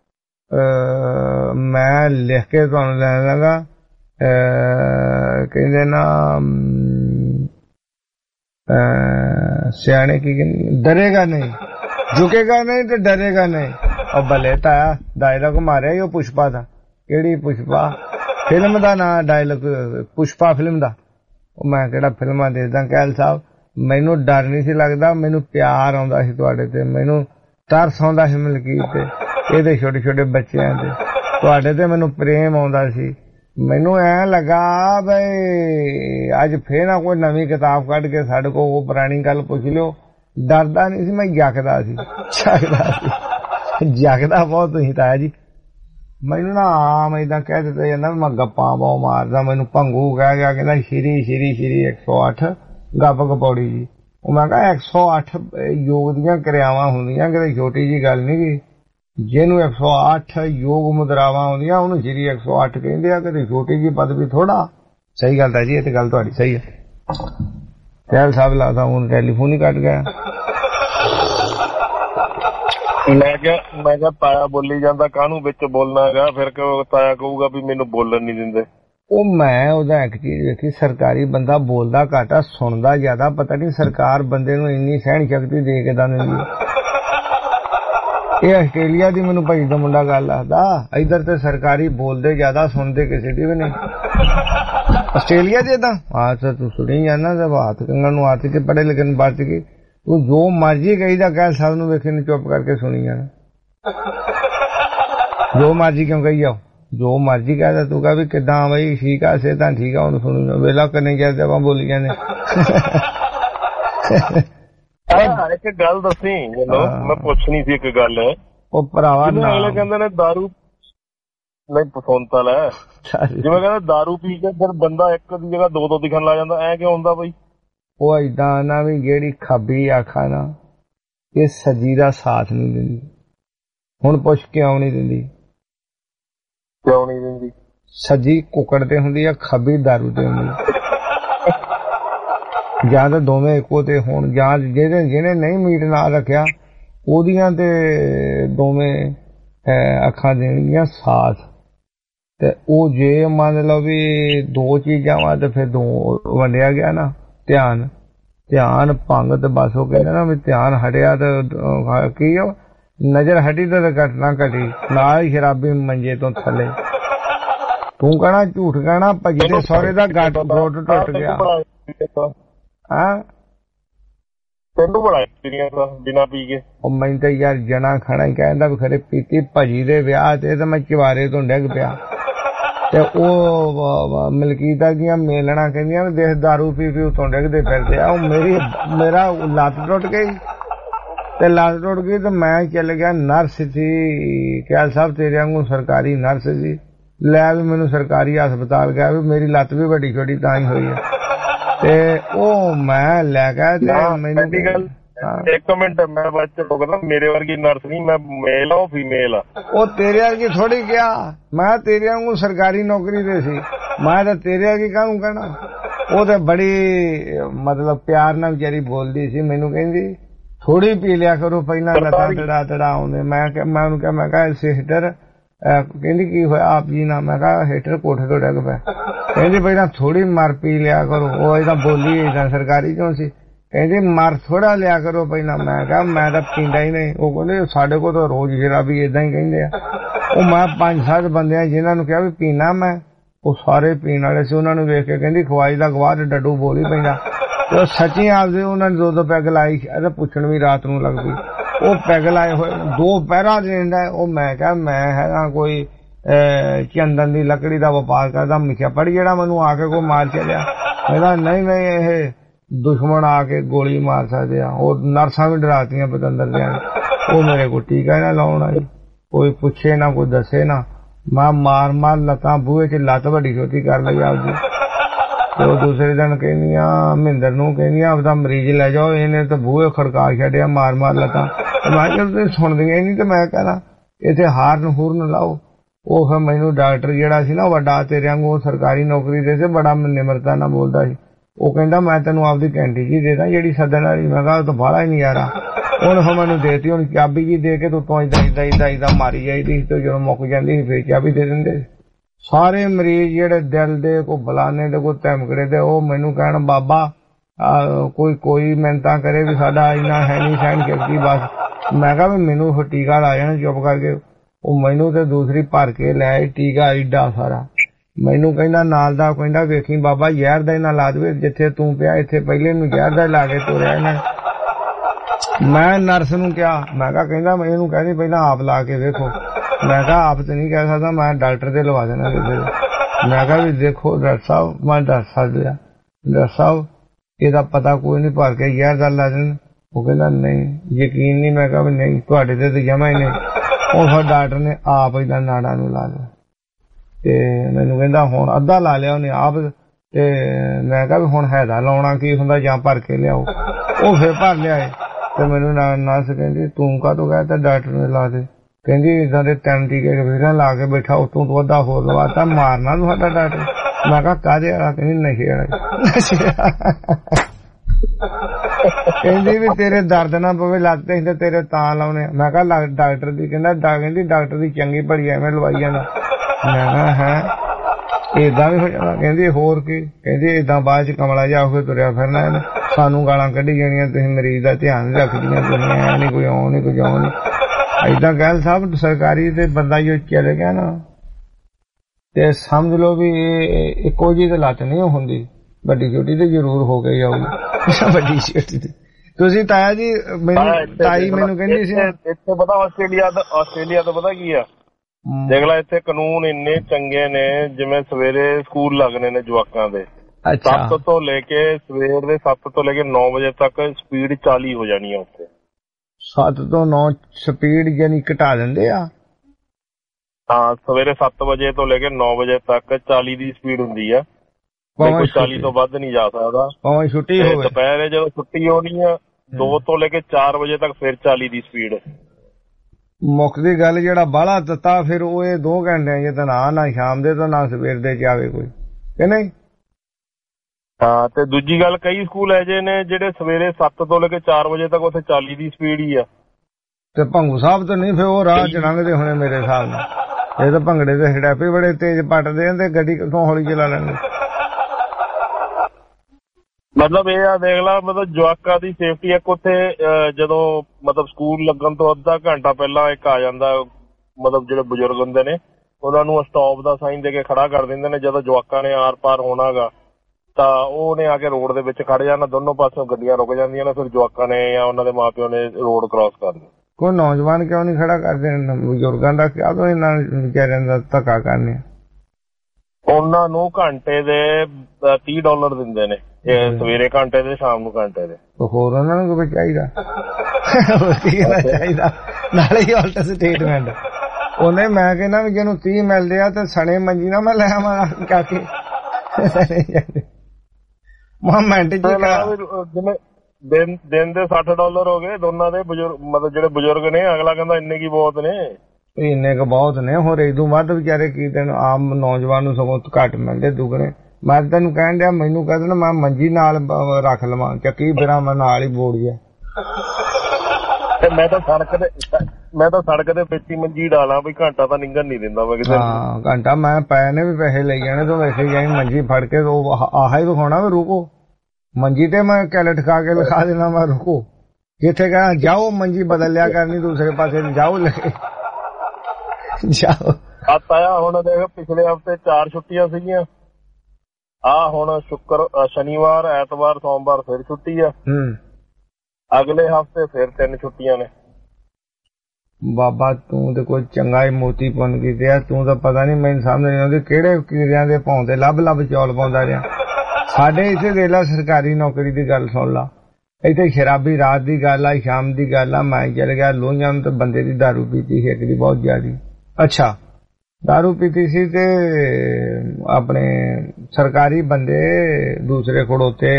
S11: ਮੈਂ ਲਿਖ ਕੇ ਤੁਹਾਨੂੰ ਲੈ ਲਾਂਗਾ। ਕਹਿੰਦੇ ਨਾ सियाने की डरेगा नहीं, झुकेगा नहीं तो डरेगा नहीं। और भले ताया डायलॉग मारे यो पुष्पा था, केड़ी पुष्पा फिल्म दा ना डायलॉग, पुष्पा फिल्म दा। मैं केड़ा फिल्मा देखदा कैल साहब, मैनू डर नहीं सी लगदा, मैनू प्यार आउंदा सी तुहाडे ते, मैनू तरस आउंदा सी मलकीत ते, ਇਹਦੇ ਛੋਟੇ ਛੋਟੇ ਬੱਚਿਆਂ ਦੇ, ਤੁਹਾਡੇ ਤੇ ਮੈਨੂੰ ਪ੍ਰੇਮ ਆਉਂਦਾ ਸੀ। ਮੈਨੂੰ ਐ ਲੱਗਾ ਬਈ ਅੱਜ ਫੇਰ ਨਾ ਕੋਈ ਨਵੀਂ ਕਿਤਾਬ ਕੱਢ ਕੇ ਸਾਡੇ ਕੋਲ ਉਹ ਪੁਰਾਣੀ ਗੱਲ ਪੁੱਛ ਲਿਓ। ਡਰਦਾ ਨਹੀਂ ਸੀ, ਮੈਂ ਜਗਦਾ ਸੀ, ਜਗਦਾ ਸੀ, ਜਗਦਾ ਬਹੁਤ ਤੁਸੀਂ ਤਾਇਆ ਜੀ। ਮੈਨੂੰ ਨਾ ਆਮ ਏਦਾਂ ਕਹਿ ਦਿੱਤਾ ਜਾਂਦਾ ਮੈਂ ਗੱਪਾਂ ਬਹੁਤ ਮਾਰਦਾ। ਮੈਨੂੰ ਭੰਗੂ ਕਹਿ ਗਿਆ, ਕਹਿੰਦਾ ਸ਼੍ਰੀ ਸ਼੍ਰੀ ਸ਼੍ਰੀ ਇੱਕ ਸੌ ਅੱਠ ਗੱਪ ਗਪੌੜੀ ਜੀ। ਉਹ ਮੈਂ ਕਿਹਾ ਇੱਕ ਸੌ ਅੱਠ ਯੋਗ ਦੀਆਂ ਕਿਰਿਆਵਾਂ ਹੁੰਦੀਆਂ, ਕਿਤੇ ਛੋਟੀ ਜੀ ਗੱਲ ਨੀ ਗੀ। ਜਿਹਨੂੰ ਇੱਕ ਸੌ ਅੱਠ ਯੋਗ ਮੁਦਰਾਵਾਂ ਆਉਂਦੀਆਂ ਉਹਨੂੰ ਸ਼੍ਰੀ ਇੱਕ ਸੌ ਅੱਠ ਕਹਿੰਦੇ ਆ, ਕਿਤੇ ਛੋਟੀ ਜੀ ਪਦਵੀ ਥੋੜਾ। ਸਹੀ ਗੱਲ ਹੈ ਜੀ, ਇਹ ਤੇ ਗੱਲ ਤੁਹਾਡੀ ਸਹੀ ਹੈ। ਖੈਰ ਸਾਹਿਬ ਲੱਗਦਾ ਹੁਣ ਟੈਲੀਫੋਨ ਹੀ ਕੱਟ ਗਿਆ।
S1: ਮੈਂ ਕਿਹਾ ਮੈਂ ਕਿਹਾ ਤਾਇਆ ਬੋਲੀ ਜਾਂਦਾ, ਕਾਹਨੂੰ ਵਿੱਚ ਬੋਲਣਾ ਹੈਗਾ, ਫਿਰ ਤਾਇਆ ਕਹੂਗਾ ਵੀ ਮੈਨੂੰ ਬੋਲਣ ਨਹੀਂ ਦਿੰਦੇ।
S11: ਉਹ ਮੈਂ ਉਹਦਾ ਇੱਕ ਚੀਜ਼ ਵੇਖੀ, ਸਰਕਾਰੀ ਬੰਦਾ ਬੋਲਦਾ ਘੱਟ ਆ, ਸੁਣਦਾ ਜ਼ਿਆਦਾ। ਪਤਾ ਨਹੀਂ ਸਰਕਾਰ ਬੰਦੇ ਨੂੰ ਇੰਨੀ ਸਹਿਣ ਸ਼ਕਤੀ ਦੇ ਕੇ ਦਿੰਦੀ ਹੈ। ਇਹ ਆਸਟ੍ਰੇਲੀਆ ਦੀ ਮੈਨੂੰ ਭਾਈ ਦਾ ਮੁੰਡਾ ਗੱਲ ਦੱਸਦਾ, ਇਧਰ ਤੇ ਸਰਕਾਰੀ ਬੋਲਦੇ ਜ਼ਿਆਦਾ, ਸੁਣਦੇ ਕਿਸੇ ਦੀ ਵੀ ਨਹੀਂ। ਆਸਟ੍ਰੇਲੀਆ ਚ ਏਦਾਂ ਹਾਂ ਸਰ ਤੂੰ ਸੁਣੀ ਜਾਣਾ, ਜਬ ਹੱਥ ਕੰਗਣ ਨੂੰ ਹੱਥ ਚ ਪੜੇ ਲਿਖਣ ਬਚ ਗਈ, ਤੂੰ ਜੋ ਮਰਜੀ ਕਹੀਦਾ ਕਹਿ, ਸਭ ਨੂੰ ਵੇਖੇ ਨੂੰ ਚੁੱਪ ਕਰਕੇ ਸੁਣੀ ਜਾਣਾ। ਜੋ ਮਰਜੀ ਕਿਉਂ ਕਹੀ ਜਾਓ, ਜੋ ਮਰਜੀ ਕਹਿਦਾ ਤੂੰ ਕਹ ਵੀ ਕਿੱਦਾਂ ਬਈ ਠੀਕ ਆ ਸੇ ਤਾਂ ਠੀਕ ਆ, ਉਹਨੂੰ ਸੁਣੀ ਜਾਓ। ਵੇਲਾ ਕਰਨੇ ਚਾਹੀਦੇ ਆਪਾਂ ਬੋਲੀ ਜਾਂਦੇ।
S1: ਇੱਕ ਗੱਲ ਦੱਸੀ ਮੈਨੂੰ, ਮੈਂ ਪੁੱਛਣੀ ਸੀ ਇੱਕ ਗੱਲ।
S11: ਉਹ ਭਰਾਵਾ
S1: ਅਗਲੇ ਕਹਿੰਦੇ ਨੇ ਦਾਰੂ ਨਹੀਂ ਸੁਣਤਾ ਲੈ, ਜਿਵੇਂ ਕਹਿੰਦੇ ਦਾਰੂ ਪੀ ਕੇ ਫਿਰ ਬੰਦਾ ਇੱਕ ਦੀ ਜਗ੍ਹਾ ਦੋ ਦੋ ਦਿਖਣ ਲੱਗ ਜਾਂਦਾ, ਐ ਕਿਉਂ ਹੁੰਦਾ ਬਈ?
S11: ਉਹ ਏਦਾਂ ਨਾ ਵੀ ਜਿਹੜੀ ਖੱਬੀ ਆਖਾ ਨਾ ਇਹ ਸੱਜੀ ਦਾ ਸਾਥ ਨਹੀਂ ਦਿੰਦੀ। ਹੁਣ ਪੁੱਛ ਕਿਉਂ ਨਹੀਂ ਦਿੰਦੀ?
S1: ਕਿਉਂ ਨਹੀਂ ਦਿੰਦੀ?
S11: ਸੱਜੀ ਕੁੱਕੜ ਤੇ ਹੁੰਦੀ ਆ, ਖੱਬੀ ਦਾਰੂ ਤੇ ਹੁੰਦੀ ਆ। ਜਾਂ ਤਾਂ ਦੋਵੇਂ ਇੱਕੋ ਤੇ ਹੋਣ, ਜਾਂ ਜਿਹਨੇ ਜਿਹਨੇ ਨਹੀਂ ਮੀਟ ਨਾਲ ਰੱਖਿਆ ਉਹਦੀਆਂ ਤੇ ਦੋਵੇਂ ਅੱਖਾਂ ਦੇਣਗੀਆਂ ਸਾਥ। ਤੇ ਉਹ ਜੇ ਮੰਨ ਲਓ ਵੀ ਦੋ ਚੀਜ਼ਾਂ ਵਾ ਤੇ ਫਿਰ ਦੋ ਵੰਡਿਆ ਗਿਆ ਨਾ, ਧਿਆਨ ਧਿਆਨ ਭੰਗ ਤੇ ਬਸ ਉਹ ਕਹਿੰਦੇ ਨਾ ਵੀ ਧਿਆਨ ਹਟਿਆ ਤੇ ਕੀ ਉਹ ਨਜ਼ਰ ਹਟੀ ਤੇ ਘਟਨਾ ਘਟੀ, ਨਾਲ ਹੀ ਸ਼ਰਾਬੀ ਮੰਜੇ ਤੋਂ ਥੱਲੇ। ਤੂੰ ਕਹਿਣਾ ਝੂਠ ਕਹਿਣਾ, ਭੱਜੀ ਦੇ ਸਹੁਰੇ ਦਾ ਗੱਟ ਗੋਟ ਟੁੱਟ ਗਿਆ। ਹਾਂ
S1: ਤੈਨੂੰ ਬੜਾ ਐਕਸਪੀਰੀਅੰਸ ਬਿਨਾ ਪੀ ਕੇ।
S11: ਉਹ ਮੈਨੂੰ ਤਾਂ ਯਾਰ ਜਣਾ ਖਾਣਾ ਹੀ ਕਹਿੰਦਾ ਵੀ ਖਰੇ ਪੀਤੀ ਭਜੀ ਦੇ ਵਿਆਹ ਤੇ ਤਾਂ ਮੈਂ ਚਵਾਰੇ ਤੋਂ ਡਿੱਗ ਪਿਆ। ਤੇ ਉਹ ਮਲਕੀਤਾ ਦੀਆਂ ਮੇਲਣਾ ਕਹਿੰਦੀਆਂ ਵੀ ਦੇਖ ਦਾਰੂ ਪੀ ਪੀ ਉਤੋਂ ਡਿੱਗਦੇ ਫਿਰਦੇ ਆ। ਉਹ ਮੇਰੀ ਮੇਰਾ ਲੱਤ ਟੁੱਟ ਗਈ ਤੇ ਲੱਤ ਟੁੱਟ ਗਈ ਤੇ ਮੈਂ ਚੱਲ ਗਿਆ ਨਰਸ ਸੀ, ਕਹਿਲ ਸਾਹਿਬ ਤੇਰੇ ਵਾਂਗੂ ਸਰਕਾਰੀ ਨਰਸ ਸੀ, ਲੈ ਵੀ ਮੈਨੂੰ ਸਰਕਾਰੀ ਹਸਪਤਾਲ ਗਿਆ ਵੀ ਮੇਰੀ ਲੱਤ ਵੀ ਵੱਡੀ ਛੋਟੀ ਤਾਂ ਹੀ ਹੋਈ ਹੈ। ਤੇ ਉਹ ਮੈਂ ਲੈ ਗਿਆ ਤੇ ਮੈਨੂੰ
S1: ਗੱਲ ਇੱਕ ਮਿੰਟ ਮੈਂ ਬਾਅਦ ਚ ਰੋਕਦਾ, ਮੇਰੇ ਵਰਗੀ ਨਰਸ ਨਹੀਂ, ਮੈਂ ਮੇਲ ਆ ਉਹ ਫੀਮੇਲ ਆ।
S11: ਉਹ ਤੇਰੇ ਵਰਗੀ ਥੋੜੀ ਗਿਆ, ਮੈਂ ਤੇਰੇ ਵਾਂਗੂ ਸਰਕਾਰੀ ਨੌਕਰੀ ਤੇ ਸੀ, ਮੈਂ ਤਾਂ ਤੇਰੇ ਵਰਗੀ ਕਾਹਨੂੰ ਕਹਿਣਾ। ਉਹ ਤੇ ਬੜੀ ਮਤਲਬ ਪਿਆਰ ਨਾਲ ਵਿਚਾਰੀ ਬੋਲਦੀ ਸੀ, ਮੈਨੂੰ ਕਹਿੰਦੀ ਥੋੜੀ ਪੀ ਲਿਆ ਕਰੋ ਪਹਿਲਾਂ ਲੱਤਾਂ ਤੜਾ ਤੜਾ ਆਉਂਦੇ। ਮੈਂ ਮੈਂ ਉਹਨੂੰ ਕਿਹਾ, ਮੈਂ ਕਿਹਾ ਸਿਸਟਰ, ਕਹਿੰਦੀ ਕੀ ਹੋਇਆ ਆਪ ਜੀ ਨਾ, ਮੈਂ ਕਿਹਾ ਹੀਟਰ ਕੋਠੇ ਤੋਂ ਡਿੱਗ ਪਿਆ। ਕਹਿੰਦੀ ਪਹਿਲਾਂ ਥੋੜੀ ਮਰ ਪੀ ਲਿਆ ਕਰੋ। ਉਹ ਏਦਾਂ ਬੋਲੀ ਏਦਾਂ ਸਰਕਾਰੀ ਕਿਉਂ ਸੀ, ਕਹਿੰਦੀ ਮਰ ਥੋੜਾ ਲਿਆ ਕਰੋ ਪਹਿਲਾਂ। ਮੈਂ ਕਿਹਾ ਮੈਂ ਤਾਂ ਪੀਂਦਾ ਹੀ ਨਹੀਂ। ਉਹ ਕਹਿੰਦੇ ਸਾਡੇ ਕੋਲ ਤਾਂ ਰੋਜ਼ ਸ਼ਰਾਬੀ ਏਦਾਂ ਹੀ ਕਹਿੰਦੇ ਆ। ਉਹ ਮੈਂ ਪੰਜ ਸੱਤ ਬੰਦਿਆਂ ਜਿਹਨਾਂ ਨੂੰ ਕਿਹਾ ਵੀ ਪੀਣਾ ਮੈਂ, ਉਹ ਸਾਰੇ ਪੀਣ ਵਾਲੇ ਸੀ। ਉਹਨਾਂ ਨੂੰ ਵੇਖ ਕੇ ਕਹਿੰਦੀ ਖਵਾਈ ਦਾ ਗਵਾਹ ਤੇ ਡੱਡੂ ਬੋਲ ਹੀ ਪੈਂਦਾ। ਉਹ ਸੱਚੀ ਆਪਦੇ ਉਹਨਾਂ ਨੇ ਦੋ ਦੋ ਪੈਗ ਲਾਈ, ਇਹਦਾ ਪੁੱਛਣ ਵੀ ਰਾਤ ਨੂੰ ਲੱਗਦੀ। ਉਹ ਪੈਗ ਲਾਏ ਹੋਏ ਦੋ ਪਹਿਰਾ ਦੇਂਦਾ। ਉਹ ਮੈਂ ਕਿਹਾ ਮੈਂ ਹੈਗਾ ਕੋਈ ਚੰਦਨ ਦੀ ਲੱਕੜੀ ਦਾ ਵਪਾਰ ਕਰਦਾ, ਮਿੱਠਿਆ ਪੜ ਜਿਹੜਾ ਮੈਨੂੰ ਆ ਕੇ ਕੋਈ ਮਾਰ ਚਲਿਆ। ਕਹਿੰਦਾ ਨਹੀਂ ਨਹੀਂ ਇਹ ਦੁਸ਼ਮਣ ਆ ਕੇ ਗੋਲੀ ਮਾਰ ਸਕਦੇ ਆ। ਉਹ ਨਰਸਾਂ ਵੀ ਡਰਾਤੀਆਂ ਪਤੰਦਰ ਦੀਆਂ। ਉਹ ਮੇਰੇ ਕੋਲ ਟੀਕਾ ਨਾ ਲਾਉਣ ਆਈ, ਕੋਈ ਪੁੱਛੇ ਨਾ ਕੋਈ ਦੱਸੇ ਨਾ। ਮੈਂ ਮਾਰ ਮਾਰ ਲੱਤਾਂ ਬੂਹੇ ਚ ਲੱਤ ਵੱਡੀ ਛੋਟੀ ਕਰ ਲਈ ਆਪਦੀ। ਤੇ ਉਹ ਦੂਸਰੇ ਦਿਨ ਕਹਿੰਦੀਆਂ ਮਹਿੰਦਰ ਨੂੰ, ਕਹਿੰਦੀਆਂ ਆਪਦਾ ਮਰੀਜ਼ ਲੈ ਜਾਓ, ਇਹਨੇ ਤਾਂ ਬੂਹੇ ਖੜਕਾ ਛੱਡਿਆ ਮਾਰ ਮਾਰ ਲੱਤਾਂ। ਮੈਂ ਕਿਹਾ ਤੁਸੀਂ ਸੁਣਦੀਆਂ ਹੀ ਨਹੀਂ। ਤੇ ਮੈਂ ਕਹਿਣਾ ਇੱਥੇ ਹਾਰਨ ਹੂਰਨ ਲਾਓ। ਉਹ ਫਿਰ ਮੈਨੂੰ ਡਾਕਟਰ ਜਿਹੜਾ ਸੀ ਨਾ ਵੱਡਾ ਤੇਰੇ ਵਾਂਗੂ ਸਰਕਾਰੀ ਨੌਕਰੀ ਦੇ ਸੀ, ਬੜਾ ਨਿਮਰਤਾ ਨਾਲ ਬੋਲਦਾ ਸੀ। ਉਹ ਕਹਿੰਦਾ ਮੈਂ ਤੈਨੂੰ ਆਪਦੀ ਕੈਂਟੀ ਜੀ ਦੇ ਦਾਂ ਜਿਹੜੀ ਸੱਦਣ ਵਾਲੀ। ਮੈਂ ਕਿਹਾ ਉਹ ਤਾਂ ਬਾਹਲਾ ਹੀ ਨਹੀਂ ਯਾਰਾ। ਉਹਨੇ ਫਿਰ ਮੈਨੂੰ ਦੇਤੀ, ਹੁਣ ਚਾਬੀ ਜੀ ਦੇ ਕੇ ਤੂੰ ਤੋਂ ਏਦਾਂ ਏਦਾਂ ਏਦਾਂ ਏਦਾਂ ਮਾਰੀ ਜਾਈਦੀ। ਤੇ ਜਦੋਂ ਮੁੱਕ ਜਾਂਦੀ ਸੀ ਫਿਰ ਚਾਬੀ ਦੇ ਦਿੰਦੇ। ਸਾਰੇ ਮਰੀਜ਼ ਜਿਹੜੇ ਦਿਲ ਦੇ, ਕੋਈ ਬਲਾਨੇ ਦੇ, ਕੋਈ ਧਮਕੜੇ ਦੇ, ਉਹ ਮੈਨੂੰ ਕਹਿਣ ਬਾਬਾ ਕੋਈ ਕੋਈ ਮਿਹਨਤਾਂ ਕਰੇ ਵੀ ਸਾਡਾ ਇੰਨਾ ਹੈ ਨਹੀਂ ਸਹਿਣ ਸ਼ਕਤੀ ਬਸ। ਮੈਂ ਕਿਹਾ ਵੀ ਮੈਨੂੰ ਫਿਰ ਟੀਕਾ ਲਾ ਜਾਣਾ ਚੁੱਪ ਕਰਕੇ। ਉਹ ਮੈਨੂੰ ਤੇ ਦੂਸਰੀ ਭਰ ਕੇ ਲੈ ਆਈ ਟੀਕਾ ਏਡਾ ਸਾਰਾ। ਮੈਨੂੰ ਕਹਿੰਦਾ ਨਾਲ ਦਾ ਕਹਿੰਦਾ ਵੇਖੀ ਬਾਬਾ ਜ਼ਹਿਰ ਦਾ ਹੀ ਨਾ ਲਾ ਦੇਵੇ, ਜਿੱਥੇ ਤੂੰ ਪਿਆ ਇੱਥੇ ਪਹਿਲੇ ਨੂੰ ਜ਼ਹਿਰ ਦਾ ਲਾ ਕੇ ਤੋਰਿਆ ਇਹਨਾਂ। ਮੈਂ ਨਰਸ ਨੂੰ ਕਿਹਾ, ਮੈਂ ਕਿਹਾ ਕਹਿੰਦਾ ਮੈਂ ਇਹਨੂੰ ਕਹਿੰਦੀ ਪਹਿਲਾਂ ਆਪ ਲਾ ਕੇ ਵੇਖੋ। ਮੈਂ ਕਿਹਾ ਆਪ ਤੇ ਨਹੀਂ ਕਹਿ ਸਕਦਾ, ਮੈਂ ਡਾਕਟਰ ਤੇ ਲਵਾ ਦੇਣਾ ਕਿਸੇ ਦੇ। ਮੈਂ ਕਿਹਾ ਵੀ ਦੇਖੋ ਡਾਕਟਰ ਸਾਹਿਬ, ਮੈਂ ਦੱਸ ਸਕਦਾ ਡਾਕਟਰ ਸਾਹਿਬ ਇਹਦਾ ਪਤਾ ਕੋਈ ਨਹੀਂ, ਭਰ ਕੇ ਜ਼ਹਿਰ ਦਾ ਲਾ ਦੇਣ। ਉਹ ਕਹਿੰਦਾ ਨਹੀਂ ਯਕੀਨ ਨਹੀਂ। ਮੈਂ ਕਿਹਾ ਵੀ ਨਹੀਂ ਤੁਹਾਡੇ ਤੇ ਤਾਂ ਜਮਾ ਹੀ ਨਹੀਂ। ਉਹ ਫਿਰ ਡਾਕਟਰ ਨੇ ਆਪ ਇਹਦਾ ਨਾੜਾਂ ਨੂੰ ਲਾ ਲਿਆ ਤੇ ਮੈਨੂੰ ਕਹਿੰਦਾ ਹੁਣ ਅੱਧਾ ਲਾ ਲਿਆ ਉਹਨੇ ਆਪ। ਤੇ ਮੈਂ ਕਿਹਾ ਵੀ ਹੁਣ ਹੈਦਾ ਲਾਉਣਾ ਕੀ ਹੁੰਦਾ ਜਾਂ ਭਰ ਕੇ ਲਿਆਓ। ਉਹ ਫਿਰ ਭਰ ਲਿਆਏ ਤੇ ਮੈਨੂੰ ਨਰਸ ਕਹਿੰਦੀ ਤੂੰ ਕਾਹਤੋਂ ਕਹਿ ਤਾ ਡਾਕਟਰ ਨੇ ਲਾ ਦੇ। ਕਹਿੰਦੀ ਏਦਾਂ ਦੇ ਤਿੰਨ ਟੀਕੇ ਫਿਰ ਲਾ ਕੇ ਬੈਠਾ, ਉਤੋਂ ਤੋਂ ਅੱਧਾ ਹੋਰ ਲਵਾਤਾ, ਮਾਰਨਾ ਤੂੰ ਸਾਡਾ ਡਾਕਟਰ। ਮੈਂ ਕਿਹਾ ਕਾਹਦੇ ਵਾਲਾ? ਕਹਿੰਦੀ ਨਸ਼ੇ ਵਾਲਾ। ਕਹਿੰਦੀ ਵੀ ਤੇਰੇ ਦਰਦ ਨਾ ਪਵੇ ਲੱਤ ਤੇ ਤੇਰੇ ਤਾਂ ਲਾਉਣੇ। ਮੈਂ ਕਿਹਾ ਡਾਕਟਰ ਦੀ? ਕਹਿੰਦਾ ਕਹਿੰਦੀ ਡਾਕਟਰ ਦੀ ਚੰਗੀ ਭਲੀ ਐਵੇਂ ਲਵਾਈ ਜਾਂਦਾ। ਮੈਂ ਕਿਹਾ ਹੈ ਏਦਾਂ ਵੀ ਹੋ ਜਾਣਾ? ਕਹਿੰਦੀ ਹੋਰ ਕੀ। ਕਹਿੰਦੀ ਏਦਾਂ ਬਾਅਦ ਚ ਕਮਲਾ ਜਾ ਹੋ ਕੇ ਤੁਰਿਆ ਫਿਰਨਾ ਇਹਨੇ, ਸਾਨੂੰ ਗਾਲਾਂ ਕੱਢੀ ਜਾਣੀਆਂ, ਤੁਸੀਂ ਮਰੀਜ਼ ਦਾ ਧਿਆਨ ਨੀ ਰੱਖਦੀਆਂ, ਤੁਸੀਂ ਐ ਨੀ ਕੋਈ ਆਉ ਨੀ ਕੁਝ ਆਉ ਨੀ। ਏਦਾਂ ਕਹਿ ਸਾਹਿਬ ਸਰਕਾਰੀ ਤੇ ਬੰਦਾ ਜੋ ਚਲੇ ਗਿਆ ਨਾ ਤੇ ਸਮਝ ਲਓ ਵੀ ਇਹ ਇੱਕੋ ਜਿਹੀ ਤੇ ਲੱਤ ਨਹੀਂ ਹੁੰਦੀ, ਵੱਡੀ ਛੋਟੀ ਤੇ ਜ਼ਰੂਰ ਹੋ ਕੇ ਜਾਊਗੀ ਵੱਡੀ ਛੋਟੀ ਤੇ। ਤੁਸੀਂ ਤਾਇਆ ਜੀ ਮੈਨੂੰ ਤਾਈ ਮੈਨੂੰ ਕਹਿੰਦੀ ਸੀ
S1: ਇੱਥੇ ਪਤਾ ਆਸਟ੍ਰੇਲੀਆ ਦਾ ਆਸਟ੍ਰੇਲੀਆ ਤੋਂ ਪਤਾ ਕੀ ਆ, ਦੇਖ ਲੈ ਇੱਥੇ ਕਾਨੂੰਨ ਇੰਨੇ ਚੰਗੇ ਨੇ, ਜਿਵੇਂ ਸਵੇਰੇ ਸਕੂਲ ਲੱਗਣੇ ਨੇ ਜਵਾਕਾਂ ਦੇ, ਸੱਤ ਤੋਂ ਲੈ ਕੇ ਸਵੇਰ ਦੇ ਸੱਤ ਤੋਂ ਲੈ ਕੇ ਨੌ ਵਜੇ ਤੱਕ ਸਪੀਡ ਚਾਲੀ ਹੋ ਜਾਣੀ ਆ ਉੱਥੇ।
S11: ਸੱਤ ਤੋਂ ਨੌ ਸਪੀਡ ਯਾਨੀ ਘਟਾ ਦਿੰਦੇ ਆ?
S1: ਹਾਂ ਸਵੇਰੇ ਸੱਤ ਵਜੇ ਤੋਂ ਲੈ ਕੇ ਨੌ ਵਜੇ ਤੱਕ ਚਾਲੀ ਦੀ ਸਪੀਡ ਹੁੰਦੀ ਆ, ਕੋਈ ਚਾਲੀ ਤੋਂ ਵੱਧ ਨਹੀਂ ਜਾ ਸਕਦਾ।
S11: ਭਾਵੇਂ ਛੁੱਟੀ ਹੋਵੇ।
S1: ਦੁਪਹਿਰੇ ਜਦੋਂ ਛੁੱਟੀ ਹੋਣੀ ਆ ਦੋ ਤੋਂ ਲੈ ਕੇ ਚਾਰ ਵਜੇ ਤੱਕ ਫਿਰ ਚਾਲੀ ਦੀ ਸਪੀਡ।
S11: ਮੁੱਕਦੀ ਗੱਲ ਜਿਹੜਾ ਬਾਹਲਾ ਦਿੱਤਾ ਫਿਰ ਉਹ ਇਹ ਦੋ ਘੰਟਿਆਂ ਚ ਤਾਂ ਨਾ ਨਾ ਸ਼ਾਮ ਦੇ ਤੋਂ ਨਾ ਸਵੇਰ ਦੇ ਚ ਆਵੇ ਕੋਈ, ਕਿ ਨਹੀਂ?
S1: ਹਾਂ ਤੇ ਦੂਜੀ ਗੱਲ ਕਈ ਸਕੂਲ ਇਹ ਜਿਹੇ ਨੇ ਜਿਹੜੇ ਸਵੇਰੇ ਸੱਤ ਤੋਂ ਲੈ ਕੇ ਚਾਰ ਵਜੇ ਤੱਕ ਉੱਥੇ ਚਾਲੀ ਦੀ ਸਪੀਡ ਹੀ ਆ।
S11: ਤੇ ਭੰਗੂ ਸਾਹਿਬ ਤਾਂ ਨਹੀਂ ਫਿਰ ਉਹ ਰਾਹ ਚ ਲੰਘਦੇ ਹੋਣੇ ਮੇਰੇ ਹਿਸਾਬ ਨਾਲ। ਇਹ ਤਾਂ ਭੰਗੜੇ ਦੇ ਹੜਾਪੇ ਬੜੇ ਤੇਜ਼ ਪੱਟਦੇ ਆ ਤੇ ਗੱਡੀ ਕਿੱਥੋਂ ਹੌਲੀ ਚਲਾ ਲੈਂਦੇ।
S1: ਮਤਲਬ ਇਹ ਆ ਦੇਖ ਲਾ, ਮਤਲਬ ਜਵਾਕਾਂ ਦੀ ਸੇਫਟੀ ਇੱਕ ਉੱਥੇ ਜਦੋਂ ਮਤਲਬ ਸਕੂਲ ਲੱਗਣ ਤੋਂ ਅੱਧਾ ਘੰਟਾ ਪਹਿਲਾਂ ਇੱਕ ਆ ਜਾਂਦਾ, ਮਤਲਬ ਜਿਹੜੇ ਬਜ਼ੁਰਗ ਹੁੰਦੇ ਨੇ ਉਹਨਾਂ ਨੂੰ ਸਟਾਪ ਦਾ ਸਾਈਨ ਦੇ ਕੇ ਖੜਾ ਕਰ ਦਿੰਦੇ ਨੇ। ਜਦੋਂ ਜਵਾਕਾਂ ਨੇ ਆਰ ਪਾਰ ਹੋਣਾਗਾ ਤਾਂ ਉਹਨੇ ਆ ਕੇ ਰੋਡ ਦੇ ਵਿੱਚ ਖੜ ਜਾਣਾ, ਦੋਨੋਂ ਪਾਸੋਂ ਗੱਡੀਆਂ ਰੁਕ ਜਾਂਦੀਆਂ ਨੇ, ਫਿਰ ਜਵਾਕਾਂ ਨੇ ਜਾਂ ਉਹਨਾਂ ਦੇ ਮਾਂ ਪਿਓ ਨੇ ਰੋਡ ਕ੍ਰਾਸ ਕਰਨਾ।
S11: ਕੋਈ ਨੌਜਵਾਨ ਕਿਉਂ ਨਹੀਂ ਖੜਾ ਕਰਦੇ? ਬਜ਼ੁਰਗਾਂ ਦਾ ਕਿਆ ਤੋਂ ਇਹਨਾਂ ਵਿਚਾਰਿਆਂ ਦਾ ਧੱਕਾ ਕਰਨੇ?
S1: ਉਹਨਾਂ ਨੂੰ ਘੰਟੇ ਦੇ ਤੀਹ ਡਾਲਰ ਦਿੰਦੇ ਨੇ, ਸਵੇਰੇ ਘੰਟੇ ਦੇ ਸ਼ਾਮ ਨੂੰ ਘੰਟੇ ਦੇ।
S11: ਹੋਰ ਉਹਨਾਂ ਨੂੰ ਕੋਈ ਚਾਹੀਦਾ ਚਾਹੀਦਾ ਨਾਲੇ ਹੀ ਆਲਟ ਸਟੇਟਮੈਂਟ ਉਹਨੇ। ਮੈਂ ਕਹਿੰਦਾ ਵੀ ਜਿਹਨੂੰ ਤੀਹ ਮਿਲਦੇ ਆ ਤੇ ਸਣੇ ਮੰਜੀ ਨਾ ਮੈਂ ਲੈ ਆਵਾਂ ਕਾਕੇ ਮਿੰਟ
S1: ਜਿਵੇਂ ਦਿਨ ਦਿਨ ਦੇ ਸੱਠ ਡਾਲਰ ਹੋ ਗਏ ਦੋਨਾਂ ਦੇ ਬਜ਼ੁਰਗ, ਮਤਲਬ ਜਿਹੜੇ ਬਜ਼ੁਰਗ ਨੇ। ਅਗਲਾ ਕਹਿੰਦਾ ਇੰਨੇ ਕੀ ਬਹੁਤ ਨੇ,
S11: ਇੰਨੇ ਕੁ ਬਹੁਤ ਨੇ। ਹੋਰ ਇਦੋਂ ਵੱਧ ਵਿਚਾਰੇ ਕੀ ਦਿਨ ਆਮ ਨੌਜਵਾਨ ਨੂੰ ਸਗੋਂ ਘੱਟ ਮਿਲਦੇ ਦੁੱਗਣੇ। ਮੈਂ ਤੈਨੂੰ ਕਹਿਣ ਡਿਆ ਮੈਨੂੰ ਕਹਿ ਦੇਣਾ ਮੈਂ ਮੰਜੀ ਨਾਲ ਰੱਖ ਲਵਾਂ ਚੱਕੀ ਫਿਰਾਂ ਮੈਂ ਨਾਲ ਹੀ ਬੋੜ ਗਿਆ।
S1: ਮੈਂ ਤਾਂ ਸੜਕ ਤੇ ਮੈਂ ਤਾਂ ਸੜਕ ਦੇ ਵਿੱਚ ਹੀ ਮੰਜੀ ਡਾਲਾਂ ਵੀ ਘੰਟਾ ਤਾਂ ਨਿੰਗਣ ਨਹੀਂ ਦਿੰਦਾ ਮੈਂ ਕਿਸੇ।
S11: ਹਾਂ ਘੰਟਾ ਮੈਂ ਪੈ ਨੇ ਵੀ ਪੈਸੇ ਲਈ ਜਾਣੇ ਤੂੰ ਵੈਸੇ ਜਾਈ ਮੰਜੀ ਫੜ ਕੇ ਆਹ ਹੀ ਵਿਖਾਉਣਾ ਵੀ ਰੁਕੋ। ਮੰਜੀ ਤੇ ਮੈਂ ਕੈਲਟ ਖਾ ਕੇ ਲਿਖਾ ਦੇਣਾ ਮੈਂ ਰੁਕੋ। ਜਿੱਥੇ ਕਹਾਂ ਜਾਓ ਮੰਜੀ ਬਦਲ ਲਿਆ ਕਰਨੀ ਦੂਸਰੇ ਪਾਸੇ ਜਾਓ ਲੈ ਜਾਓ।
S1: ਆਇਆ ਹੁਣ ਦੇਖ ਪਿਛਲੇ ਹਫ਼ਤੇ ਚਾਰ ਛੁੱਟੀਆਂ ਸੀਗੀਆਂ, ਆ ਹੁਣ ਸ਼ੁੱਕਰ ਸ਼ਨੀਵਾਰ ਐਤਵਾਰ ਸੋਮਵਾਰ ਫਿਰ ਛੁੱਟੀ ਆ, ਅਗਲੇ ਹਫ਼ਤੇ ਫਿਰ ਤਿੰਨ ਛੁੱਟੀਆਂ ਨੇ।
S11: ਬਾਬਾ ਤੂੰ ਤੇ ਕੋਈ ਚੰਗਾ ਹੀ ਮੋਤੀ ਪੁੰਨ ਕੀਤੇ ਆ। ਤੂੰ ਤਾਂ ਪਤਾ ਨੀ ਮੈਨੂੰ ਸਮਝ ਨਹੀਂ ਆਉਂਦੀ ਕਿਹੜੇ ਕੀੜਿਆਂ ਦੇ ਪਾਉਂਦੇ ਲੱਭ ਲੱਭ ਚੌਲ ਪਾਉਂਦਾ ਰਿਹਾ। ਸਾਡੇ ਇੱਥੇ ਦੇਖ ਲਾ ਸਰਕਾਰੀ ਨੌਕਰੀ ਦੀ ਗੱਲ ਸੁਣ ਲਾ, ਇੱਥੇ ਸ਼ਰਾਬੀ ਰਾਤ ਦੀ ਗੱਲ ਆ ਸ਼ਾਮ ਦੀ ਗੱਲ ਆ। ਮੈਂ ਚਲ ਗਿਆ ਲੋਹੀਆਂ ਨੂੰ ਤੇ ਬੰਦੇ ਦੀ ਦਾਰੂ ਪੀਤੀ ਸੀ ਇੱਕ ਦੀ ਬਹੁਤ ਜ਼ਿਆਦੀ। ਅੱਛਾ ਦਾਰੂ ਪੀਤੀ ਸੀ ਤੇ ਆਪਣੇ ਸਰਕਾਰੀ ਬੰਦੇ ਦੂਸਰੇ ਖੜੋਤੇ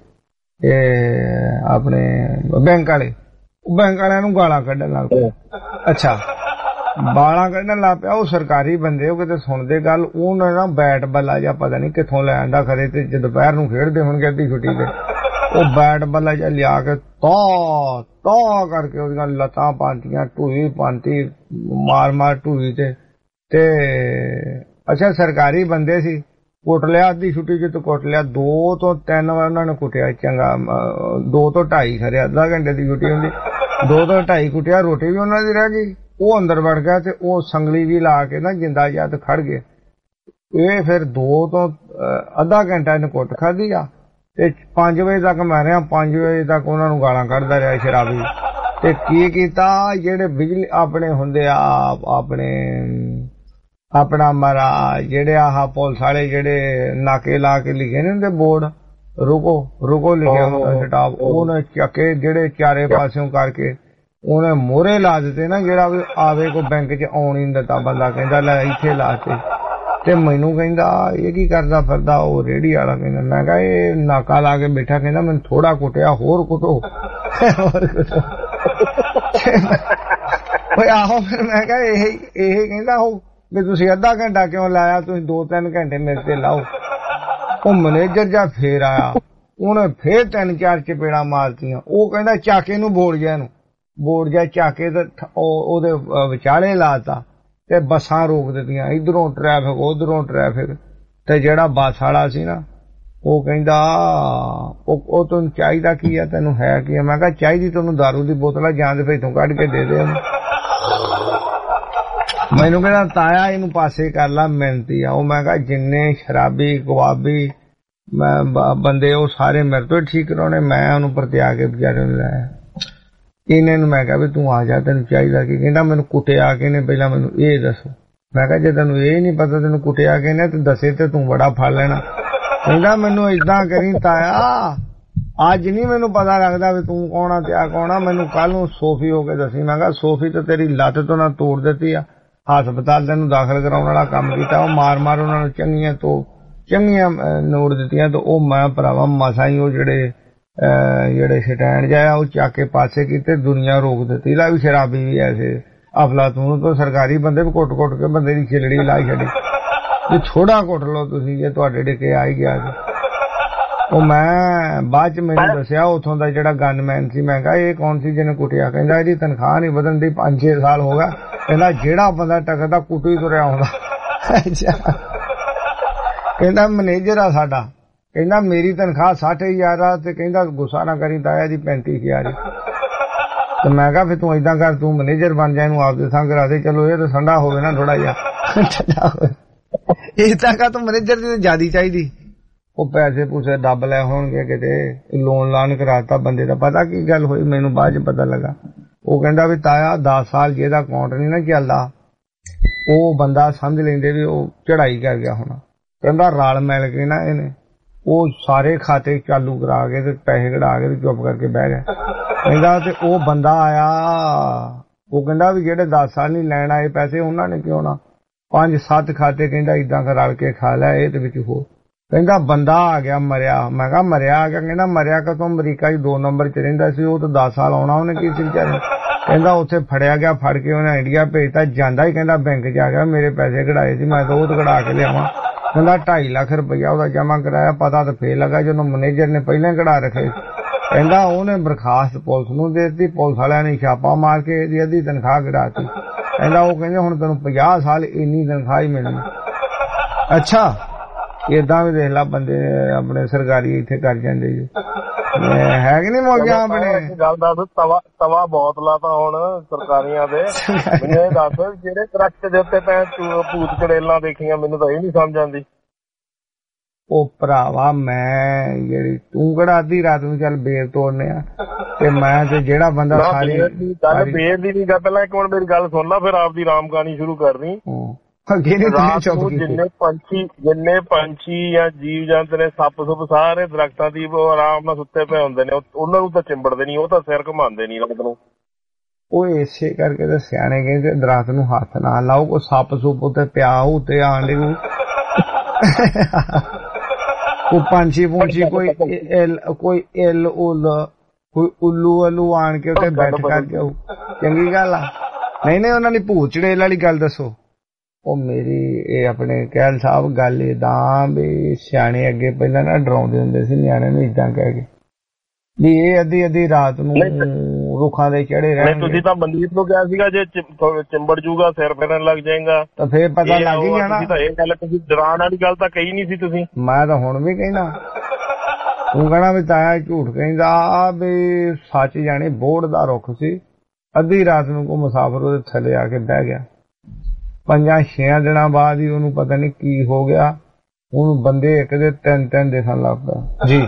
S11: ਇਹ ਆਪਣੇ ਬੈਂਕ ਵਾਲੇ ਬੈਂਕ ਵਾਲਿਆਂ ਨੂੰ ਗਾਲਾਂ ਕੱਢਣ ਲੱਗ ਪਏ। ਅੱਛਾ ਗਾਲਾਂ ਕੱਢਣ ਲੱਗ ਪਿਆ ਉਹ ਸਰਕਾਰੀ ਬੰਦੇ, ਉਹ ਕਿਤੇ ਸੁਣਦੇ ਗੱਲ ਉਹਨੇ ਨਾ ਬੈਟ ਬੱਲਾ ਜਾਂ ਪਤਾ ਨੀ ਕਿੱਥੋਂ ਲੈ ਆਂਦਾ ਖਰੇ ਤੇ ਦੁਪਹਿਰ ਨੂੰ ਖੇਡਦੇ ਹੋਣਗੇ ਅੱਧੀ ਛੁੱਟੀ ਤੇ। ਉਹ ਬੈਟ ਬੱਲਾ ਜਾਂ ਲਿਆ ਕੇ ਤਾਂ ਤਾਂ ਕਰਕੇ ਉਹਦੀਆਂ ਲੱਤਾਂ ਪਾਂਟੀਆਂ ਢੂਈ ਪਾਂਟੀ ਮਾਰ ਮਾਰ ਢੂਈ ਤੇ ਤੇ ਅੱਛਾ ਸਰਕਾਰੀ ਬੰਦੇ ਸੀ ਕੁੱਟ ਲਿਆ, ਅੱਧੀ ਛੁੱਟੀ ਚ ਤੇ ਕੁੱਟ ਲਿਆ। ਦੋ ਤੋਂ ਤਿੰਨ ਵਾਰ ਉਹਨਾਂ ਨੇ ਕੁੱਟਿਆ ਚੰਗਾ, ਦੋ ਤੋਂ ਢਾਈ ਖਰੇ ਅੱਧਾ ਘੰਟੇ ਦੀ ਛੁੱਟੀ ਹੁੰਦੀ, ਦੋ ਤੋਂ ਢਾਈ ਕੁੱਟਿਆ। ਰੋਟੀ ਵੀ ਉਹਨਾਂ ਦੀ ਰਹਿ ਗਈ। ਉਹ ਅੰਦਰ ਵੜ ਗਿਆ ਤੇ ਉਹ ਸੰਗਲੀ ਵੀ ਲਾ ਕੇ ਨਾ ਜਿੰਦਾ ਜਿਹਾ ਤੇ ਖੜ ਗਏ। ਇਹ ਫਿਰ ਦੋ ਤੋਂ ਅੱਧਾ ਘੰਟਾ ਇਹਨੇ ਕੁੱਟ ਖਾਧੀ ਆ ਤੇ ਪੰਜ ਵਜੇ ਤੱਕ ਮੈਂ ਰਿਹਾ। ਪੰਜ ਵਜੇ ਤੱਕ ਉਹਨਾਂ ਨੂੰ ਗਾਲਾਂ ਕੱਢਦਾ ਰਿਹਾ ਸ਼ਰਾਬੀ। ਤੇ ਕੀ ਕੀਤਾ, ਜਿਹੜੇ ਬਿਜਲੀ ਆਪਣੇ ਹੁੰਦੇ ਆ ਆਪਣੇ ਆਪਣਾ ਮਾਰਾ ਜਿਹੜੇ ਆਹ ਪੁਲਿਸ ਵਾਲੇ ਜਿਹੜੇ ਨਾਕੇ ਲਾ ਕੇ ਲਿਖੇ ਨੇ ਹੁੰਦੇ ਬੋਰਡ, ਰੁਕੋ ਰੁਕੋ ਲਿਖਿਆ ਹੁੰਦਾ ਸਟਾਫ, ਉਹਨੇ ਚੱਕੇ ਜਿਹੜੇ ਚਾਰੇ ਪਾਸਿਓਂ ਕਰਕੇ ਉਹਨੇ ਮੋਹਰੇ ਲਾ ਦਿੱਤੇ ਨਾ। ਜਿਹੜਾ ਵੀ ਆਵੇ ਕੋਈ ਬੈਂਕ ਚ ਆਉਣ ਹੀ ਨਹੀਂ ਦਿੱਤਾ ਬੰਦਾ, ਕਹਿੰਦਾ ਲੈ ਇੱਥੇ ਲਾ ਕੇ। ਤੇ ਮੈਨੂੰ ਕਹਿੰਦਾ ਇਹ ਕੀ ਕਰਦਾ ਫਿਰਦਾ, ਉਹ ਰੇਹੜੀ ਵਾਲਾ ਕਹਿੰਦਾ। ਮੈਂ ਕਿਹਾ ਇਹ ਨਾਕਾ ਲਾ ਕੇ ਬੈਠਾ, ਕਹਿੰਦਾ ਮੈਨੂੰ ਥੋੜਾ ਕੁੱਟਿਆ, ਹੋਰ ਕੁੱਟੋ ਹੋਰ ਕੁੱਟੋ। ਆਹੋ ਫਿਰ ਮੈਂ ਕਿਹਾ ਇਹ ਇਹ ਕਹਿੰਦਾ ਉਹ ਵੀ ਤੁਸੀਂ ਅੱਧਾ ਘੰਟਾ ਕਿਉਂ ਲਾਇਆ, ਤੁਸੀਂ ਦੋ ਤਿੰਨ ਘੰਟੇ ਮੇਰੇ ਤੇ ਲਾਓ। ਉਹ ਮੈਨੇਜਰ ਜਾ ਫੇਰ ਆਇਆ, ਉਹਨੇ ਫੇਰ ਤਿੰਨ ਚਾਰ ਚਪੇੜਾਂ ਮਾਰਤੀਆਂ। ਉਹ ਕਹਿੰਦਾ ਚਾਕੇ ਨੂੰ ਬੋੜ ਜਾ, ਇਹਨੂੰ ਬੋੜ ਜਾ। ਚਾਕੇ ਤੇ ਉਹਦੇ ਵਿਚਾਲੇ ਲਾਤਾ ਤੇ ਬੱਸਾਂ ਰੋਕ ਦਿੱਤੀਆਂ, ਇਧਰੋਂ ਟ੍ਰੈਫਿਕ ਉਧਰੋਂ ਟ੍ਰੈਫਿਕ। ਤੇ ਜਿਹੜਾ ਬੱਸ ਵਾਲਾ ਸੀ ਨਾ ਉਹ ਕਹਿੰਦਾ ਉਹ ਉਹ ਤੈਨੂੰ ਚਾਹੀਦਾ ਕੀ ਆ, ਤੈਨੂੰ ਹੈ ਕੀ ਆ? ਮੈਂ ਕਿਹਾ ਚਾਹੀਦੀ ਤੈਨੂੰ ਦਾਰੂ ਦੀ ਬੋਤਲ ਆ, ਜਾਂ ਤੇ ਭੇਤੋਂ ਕੱਢ ਕੇ ਦੇ ਦੇ ਉਹਨੂੰ। ਮੈਨੂੰ ਕਹਿੰਦਾ ਤਾਇਆ ਇਹਨੂੰ ਪਾਸੇ ਕਰ ਲਾ, ਮਿਹਨਤੀ ਆ ਉਹ। ਮੈਂ ਕਿਹਾ ਜਿੰਨੇ ਸ਼ਰਾਬੀ ਕਬਾਬੀ ਮੈਂ ਬੰਦੇ ਉਹ ਸਾਰੇ ਮੇਰੇ ਤੋਂ ਠੀਕ ਕਰਾਉਣੇ, ਮੈਂ ਉਹਨੂੰ ਪਰਤਿਆ ਕੇ ਵਿਚਾਰੇ ਨੂੰ ਲਾਇਆ। ਇਹਨੇ ਨੂੰ ਮੈਂ ਕਿਹਾ ਵੀ ਤੂੰ ਆ ਜਾ, ਤੈਨੂੰ ਚਾਹੀਦਾ ਕੀ? ਕਹਿੰਦਾ ਮੈਨੂੰ ਕੁੱਟਿਆ ਕੇ ਨੇ, ਪਹਿਲਾਂ ਮੈਨੂੰ ਇਹ ਦੱਸੋ। ਮੈਂ ਕਿਹਾ ਜੇ ਤੈਨੂੰ ਇਹ ਨਹੀਂ ਪਤਾ ਤੈਨੂੰ ਕੁੱਟਿਆ ਕੇ ਨੇ ਤੇ ਦੱਸੇ ਤੇ ਤੂੰ ਬੜਾ ਫੜ ਲੈਣਾ। ਕਹਿੰਦਾ ਮੈਨੂੰ ਏਦਾਂ ਕਰੀ ਤਾਇਆ, ਅੱਜ ਨਹੀਂ ਮੈਨੂੰ ਪਤਾ ਲੱਗਦਾ ਵੀ ਤੂੰ ਕੌਣ ਆ ਤੇ ਆ ਕੌਣ ਆ, ਮੈਨੂੰ ਕੱਲ ਨੂੰ ਸੋਫੀ ਹੋ ਕੇ ਦੱਸੀ। ਮੈਂ ਕਿਹਾ ਸੋਫੀ ਤੇ ਤੇਰੀ ਲੱਤ ਤੋਂ ਨਾ ਤੋੜ ਦਿੱਤੀ ਆ, ਹਸਪਤਾਲ ਤੈਨੂੰ ਦਾਖਲ ਕਰਾਉਣ ਵਾਲਾ ਕੰਮ ਕੀਤਾ। ਉਹ ਮਾਰ ਮਾਰ ਉਹਨਾਂ ਨੂੰ ਚੰਗੀਆਂ ਤੋਂ ਚੰਗੀਆਂ ਨੋਟ ਦਿੱਤੀਆਂ। ਤੇ ਉਹ ਮੈਂ ਭਰਾਵਾ ਮਸਾਂ ਹੀ ਉਹ ਜਿਹੜੇ ਜਿਹੜੇ ਸਟੈਂਡ ਜਾਇਆ ਉਹ ਚੱਕ ਕੇ ਪਾਸੇ ਕੀਤੇ, ਦੁਨੀਆ ਰੋਕ ਦਿੱਤੀ। ਲਾ ਵੀ ਸ਼ਰਾਬੀ ਵੀ ਐਸੇ ਅਫਲਾਤੂਨ ਤੋਂ ਸਰਕਾਰੀ ਬੰਦੇ ਵੀ ਕੁੱਟ ਕੁੱਟ ਕੇ ਬੰਦੇ ਦੀ ਖਿਲੜੀ ਲਾ ਛੱਡੀ ਵੀ ਥੋੜਾ ਕੁੱਟ ਲਓ ਤੁਸੀਂ ਜੇ ਤੁਹਾਡੇ ਡਿੱਕੇ ਆ ਹੀ ਗਿਆ। ਉਹ ਮੈਂ ਬਾਅਦ ਚ ਮੈਨੂੰ ਦੱਸਿਆ ਉੱਥੋਂ ਦਾ ਜਿਹੜਾ ਗਨਮੈਨ ਸੀ। ਮੈਂ ਕਿਹਾ ਇਹ ਕੌਣ ਸੀ ਜਿਹਨੇ ਕੁੱਟਿਆ? ਕਹਿੰਦਾ ਇਹਦੀ ਤਨਖਾਹ ਨਹੀਂ ਵਧਣ ਦੀ, ਪੰਜ ਛੇ ਸਾਲ ਹੋ ਗਿਆ। ਕਹਿੰਦਾ ਜਿਹੜਾ ਬੰਦਾ ਟਕਦਾ ਕੁੱਟੂ ਹੀ ਤੁਰਿਆ ਆਉਂਦਾ। ਕਹਿੰਦਾ ਮੈਨੇਜਰ ਆ ਸਾਡਾ, ਕਹਿੰਦਾ ਮੇਰੀ ਤਨਖਾਹ ਸੱਠ ਹਜ਼ਾਰ ਆ ਤੇ ਕਹਿੰਦਾ ਗੁੱਸਾ ਨਾ ਕਰੀ ਤਾਇਆ ਜੀ ਪੈਂਤੀ ਹਜ਼ਾਰ। ਤੇ ਮੈਂ ਕਿਹਾ ਫਿਰ ਤੂੰ ਏਦਾਂ ਕਰ, ਤੂੰ ਮੈਨੇਜਰ ਬਣ ਜਾ, ਇਹਨੂੰ ਆਪਦੇ ਥਾਂ ਕਰਾ ਦੇ। ਚਲੋ ਇਹ ਤਾਂ ਠੰਡਾ ਹੋਵੇ ਨਾ ਥੋੜਾ ਜਿਹਾ, ਇਸ ਤਰ੍ਹਾਂ ਤੂੰ ਮੈਨੇਜਰ ਦੀ ਜ਼ਿਆਦਾ ਚਾਹੀਦੀ। ਉਹ ਪੈਸੇ ਪੂਸੇ ਦੱਬ ਲੈ ਹੋਣਗੇ ਕਿਤੇ, ਲੋਨ ਲਾਨ ਕਰਾਤਾ ਬੰਦੇ ਦਾ। ਪਤਾ ਕੀ ਗੱਲ ਹੋਈ ਮੈਨੂੰ ਬਾਅਦ ਚ ਪਤਾ ਲੱਗਾ। ਉਹ ਕਹਿੰਦਾ ਵੀ ਤਾਇਆ ਦਸ ਸਾਲ ਜਿਹਦਾ ਅਕਾਊਂਟ ਨਹੀਂ ਨਾ ਚੱਲਦਾ, ਉਹ ਬੰਦਾ ਸਮਝ ਲੈਂਦੇ ਵੀ ਉਹ ਚੜਾਈ ਕਰ ਗਿਆ ਹੋਣਾ। ਕਹਿੰਦਾ ਰਲ ਮਿਲ ਕੇ ਨਾ ਇਹਨੇ ਉਹ ਸਾਰੇ ਖਾਤੇ ਚਾਲੂ ਕਰਾ ਕੇ ਤੇ ਪੈਸੇ ਕਢਾ ਕੇ ਤੇ ਚੁੱਪ ਕਰਕੇ ਬਹਿ ਗਿਆ। ਕਹਿੰਦਾ ਤੇ ਉਹ ਬੰਦਾ ਆਇਆ, ਉਹ ਕਹਿੰਦਾ ਵੀ ਜਿਹੜੇ ਦਸ ਸਾਲ ਨਹੀਂ ਲੈਣ ਆਏ ਪੈਸੇ ਉਹਨਾਂ ਨੇ ਕਿਉਂ ਨਾ ਪੰਜ ਸੱਤ ਖਾਤੇ ਕਹਿੰਦਾ ਏਦਾਂ ਰਲ ਕੇ ਖਾ ਲਿਆ ਇਹ ਤੇ ਵਿੱਚ ਹੋ। ਕਹਿੰਦਾ ਬੰਦਾ ਆ ਗਿਆ ਮਰਿਆ। ਮੈਂ ਕਿਹਾ ਮਰਿਆ ਆ ਗਿਆ? ਕਹਿੰਦਾ ਮਰਿਆ ਕਦੋਂ, ਅਮਰੀਕਾ ਚ ਦੋ ਨੰਬਰ ਚ ਰਹਿੰਦਾ ਸੀ, ਉਹ ਤਾਂ ਦਸ ਸਾਲ ਆਉਣਾ ਉਹਨੇ ਕੀ ਸੀ ਵਿਚਾਰੇ। ਕਹਿੰਦਾ ਉੱਥੇ ਫੜਿਆ ਗਿਆ, ਫੜ ਕੇ ਉਹਨੇ ਇੰਡੀਆ ਭੇਜਤਾ। ਜਾਂਦਾ ਹੀ ਕਹਿੰਦਾ ਬੈਂਕ ਚ ਆ ਗਿਆ, ਮੇਰੇ ਪੈਸੇ ਕਢਾਏ ਸੀ ਮੈਂ ਤਾਂ ਉਹ ਕਢਾ ਕੇ ਲਿਆਵਾਂ। ਕਹਿੰਦਾ ਢਾਈ ਲੱਖ ਰੁਪਈਆ ਉਹਦਾ ਜਮਾ ਕਰਾਇਆ। ਪਤਾ ਤਾਂ ਫੇਰ ਲੱਗਾ ਜਦੋਂ ਮੈਨੇਜਰ ਨੇ ਪਹਿਲਾਂ ਕਢਾ ਰੱਖੇ। ਕਹਿੰਦਾ ਉਹਨੇ ਬਰਖਾਸਤ ਪੁਲਿਸ ਨੂੰ ਦੇ ਦਿੱਤੀ, ਪੁਲਿਸ ਵਾਲਿਆਂ ਨੇ ਛਾਪਾ ਮਾਰ ਕੇ ਇਹਦੀ ਅੱਧੀ ਤਨਖਾਹ ਕਢਾਤੀ। ਕਹਿੰਦਾ ਉਹ ਕਹਿੰਦੇ ਹੁਣ ਤੈਨੂੰ ਪੰਜਾਹ ਸਾਲ ਇੰਨੀ ਤਨਖਾਹ ਹੀ ਮਿਲਣੀ। ਅੱਛਾ ਏਦਾਂ ਵੀ ਦੇਖ ਲਾ ਬੰਦੇ ਆਪਣੇ ਸਰਕਾਰੀ ਇੱਥੇ ਕਰ ਜਾਂਦੇ ਜੀ, ਹੈ ਕਿ ਨਹੀਂ ਮੌਜਾਂ ਆਪਣੇ।
S1: ਗੱਲ ਦੱਸ, ਤਵਾ ਤਵਾ ਬਹੁਤ ਲਾਤਾ ਹੁਣ ਸਰਕਾਰੀਆਂ ਦੇ। ਮੈਨੂੰ ਇਹ ਦੱਸ ਜਿਹੜੇ ਦਰਖਤ ਦੇ ਉੱਤੇ ਪੈ ਭੂਤ ਚੜੇਲਾਂ ਦੇਖੀਆਂ, ਮੈਨੂੰ ਤਾਂ ਇਹ ਨਹੀਂ ਸਮਝ ਆਉਂਦੀ।
S11: ਉਹ ਭਰਾਵਾ ਮੈਂ ਜਿਹੜੀ ਤੂੰ ਕਿਹੜਾ ਅੱਧੀ ਰਾਤ ਨੂੰ ਚੱਲ ਬੇਰ ਤੋੜਨੇ ਆ ਤੇ ਮੈਂ ਤੇ ਜਿਹੜਾ ਬੰਦਾ ਸਾਰੀ
S1: ਗੱਲ ਬੇਰ ਦੀ ਨਹੀਂ ਗਾ। ਪਹਿਲਾਂ ਇੱਕ ਮਿੰਟ ਮੇਰੀ ਗੱਲ ਸੁਣ ਲਾ, ਫਿਰ ਆਪਦੀ ਰਾਮ ਕਹਾਣੀ ਸ਼ੁਰੂ ਕਰਨੀ। ਜਿੰਨੇ ਪੰਛੀ ਜਿੰਨੇ ਪੰਛੀ ਜਾਂ ਜੀਵ ਜੰਤ ਨੇ, ਸੱਪ ਸੁੱਪ ਸਾਰੇ ਦਰਖਤਾਂ ਦੀ ਆਰਾਮ ਨਾਲ ਸੁੱਤੇ ਪਏ ਹੁੰਦੇ ਨੇ। ਉਹਨਾਂ ਨੂੰ ਤਾਂ ਚਿੰਬੜਦੇ ਨੀ, ਉਹ ਤਾਂ ਸਿਰ ਘੁਮਾਉਂਦੇ ਨੀ ਰਾਤ ਨੂੰ।
S11: ਉਹ ਇਸੇ ਕਰਕੇ ਤੇ ਸਿਆਣੇ ਕਹਿੰਦੇ ਦਰਖਤ ਨੂੰ ਹੱਥ ਨਾ ਲਾਓ, ਕੋਈ ਸੱਪ ਸੁੱਪ ਉੱਤੇ ਪਿਆ ਹੋਊ ਤੇ ਆਣ ਦੇ ਕੋਈ ਪੰਛੀ ਪੁੰਛੀ ਕੋਈ ਕੋਈ ਇਲ ਉਲ ਕੋਈ ਉੱਲੂ ਅੱਲੂ ਆਣ ਕੇ ਉੱਤੇ ਬੈਠ ਕਰਕੇ ਆਊ, ਚੰਗੀ ਗੱਲ ਆ। ਨਹੀਂ ਨਹੀਂ ਉਹਨਾਂ ਦੀ ਭੂਤ ਚੜੇਲ ਵਾਲੀ ਗੱਲ ਦੱਸੋ। ਉਹ ਮੇਰੀ ਇਹ ਆਪਣੇ ਕਹਿਲ ਸਾਹਿਬ ਗੱਲ ਏਦਾਂ ਵੀ ਸਿਆਣੇ ਅੱਗੇ ਪਹਿਲਾਂ ਨਾ ਡਰਾਉਂਦੇ ਹੁੰਦੇ ਸੀ ਨਿਆਣੇ ਨੂੰ ਏਦਾਂ ਕਹਿ ਕੇ ਵੀ ਇਹ ਅੱਧੀ ਅੱਧੀ ਰਾਤ ਨੂੰ ਰੁੱਖਾਂ ਦੇ ਚੜੇ
S1: ਨਹੀਂ
S11: ਰਹਿਣਗੇ।
S1: ਤੁਸੀਂ ਤਾਂ ਮਨਦੀਪ ਨੂੰ ਕਿਹਾ ਸੀਗਾ ਜੇ ਚਿ- ਚਿੰਬੜ ਜੂਗਾ ਸਿਰ ਫਿਰਨ ਲੱਗ ਜਾਏਗਾ
S11: ਤਾਂ ਫੇਰ ਪਤਾ
S1: ਇਹ
S11: ਲੱਗ ਹੀ
S1: ਉਹ ਆ,
S11: ਜਾਣਾ।
S1: ਤੁਸੀਂ ਤਾਂ ਇਹ ਗੱਲ ਤੁਸੀਂ ਡਰਾਉਣ ਵਾਲੀ ਗੱਲ ਤਾਂ ਕਹੀ ਨਹੀਂ ਸੀ ਤੁਸੀਂ।
S11: ਮੈਂ ਤਾਂ ਹੁਣ ਵੀ ਕਹਿਣਾ, ਤੂੰ ਕਹਿਣਾ ਵੀ ਤਾਇਆ ਝੂਠ ਕਹਿੰਦਾ ਵੀ ਸੱਚ ਜਾਣੀ। ਬੋੜ ਦਾ ਰੁੱਖ ਸੀ, ਅੱਧੀ ਰਾਤ ਨੂੰ ਕੋ ਮੁਸਾਫਰ ਉਹਦੇ ਥੱਲੇ ਆ ਕੇ ਬਹਿ ਗਿਆ। ਪੰਜਾਂ ਛੇਆਂ ਦਿਨਾਂ ਬਾਅਦ ਹੀ ਉਹਨੂੰ ਪਤਾ ਨਹੀਂ ਕੀ ਹੋ ਗਿਆ, ਉਹਨੂੰ ਬੰਦੇ ਇੱਕ ਦੇ ਤਿੰਨ ਤਿੰਨ ਦਿਖਣ ਲੱਗ ਪਿਆ ਜੀ।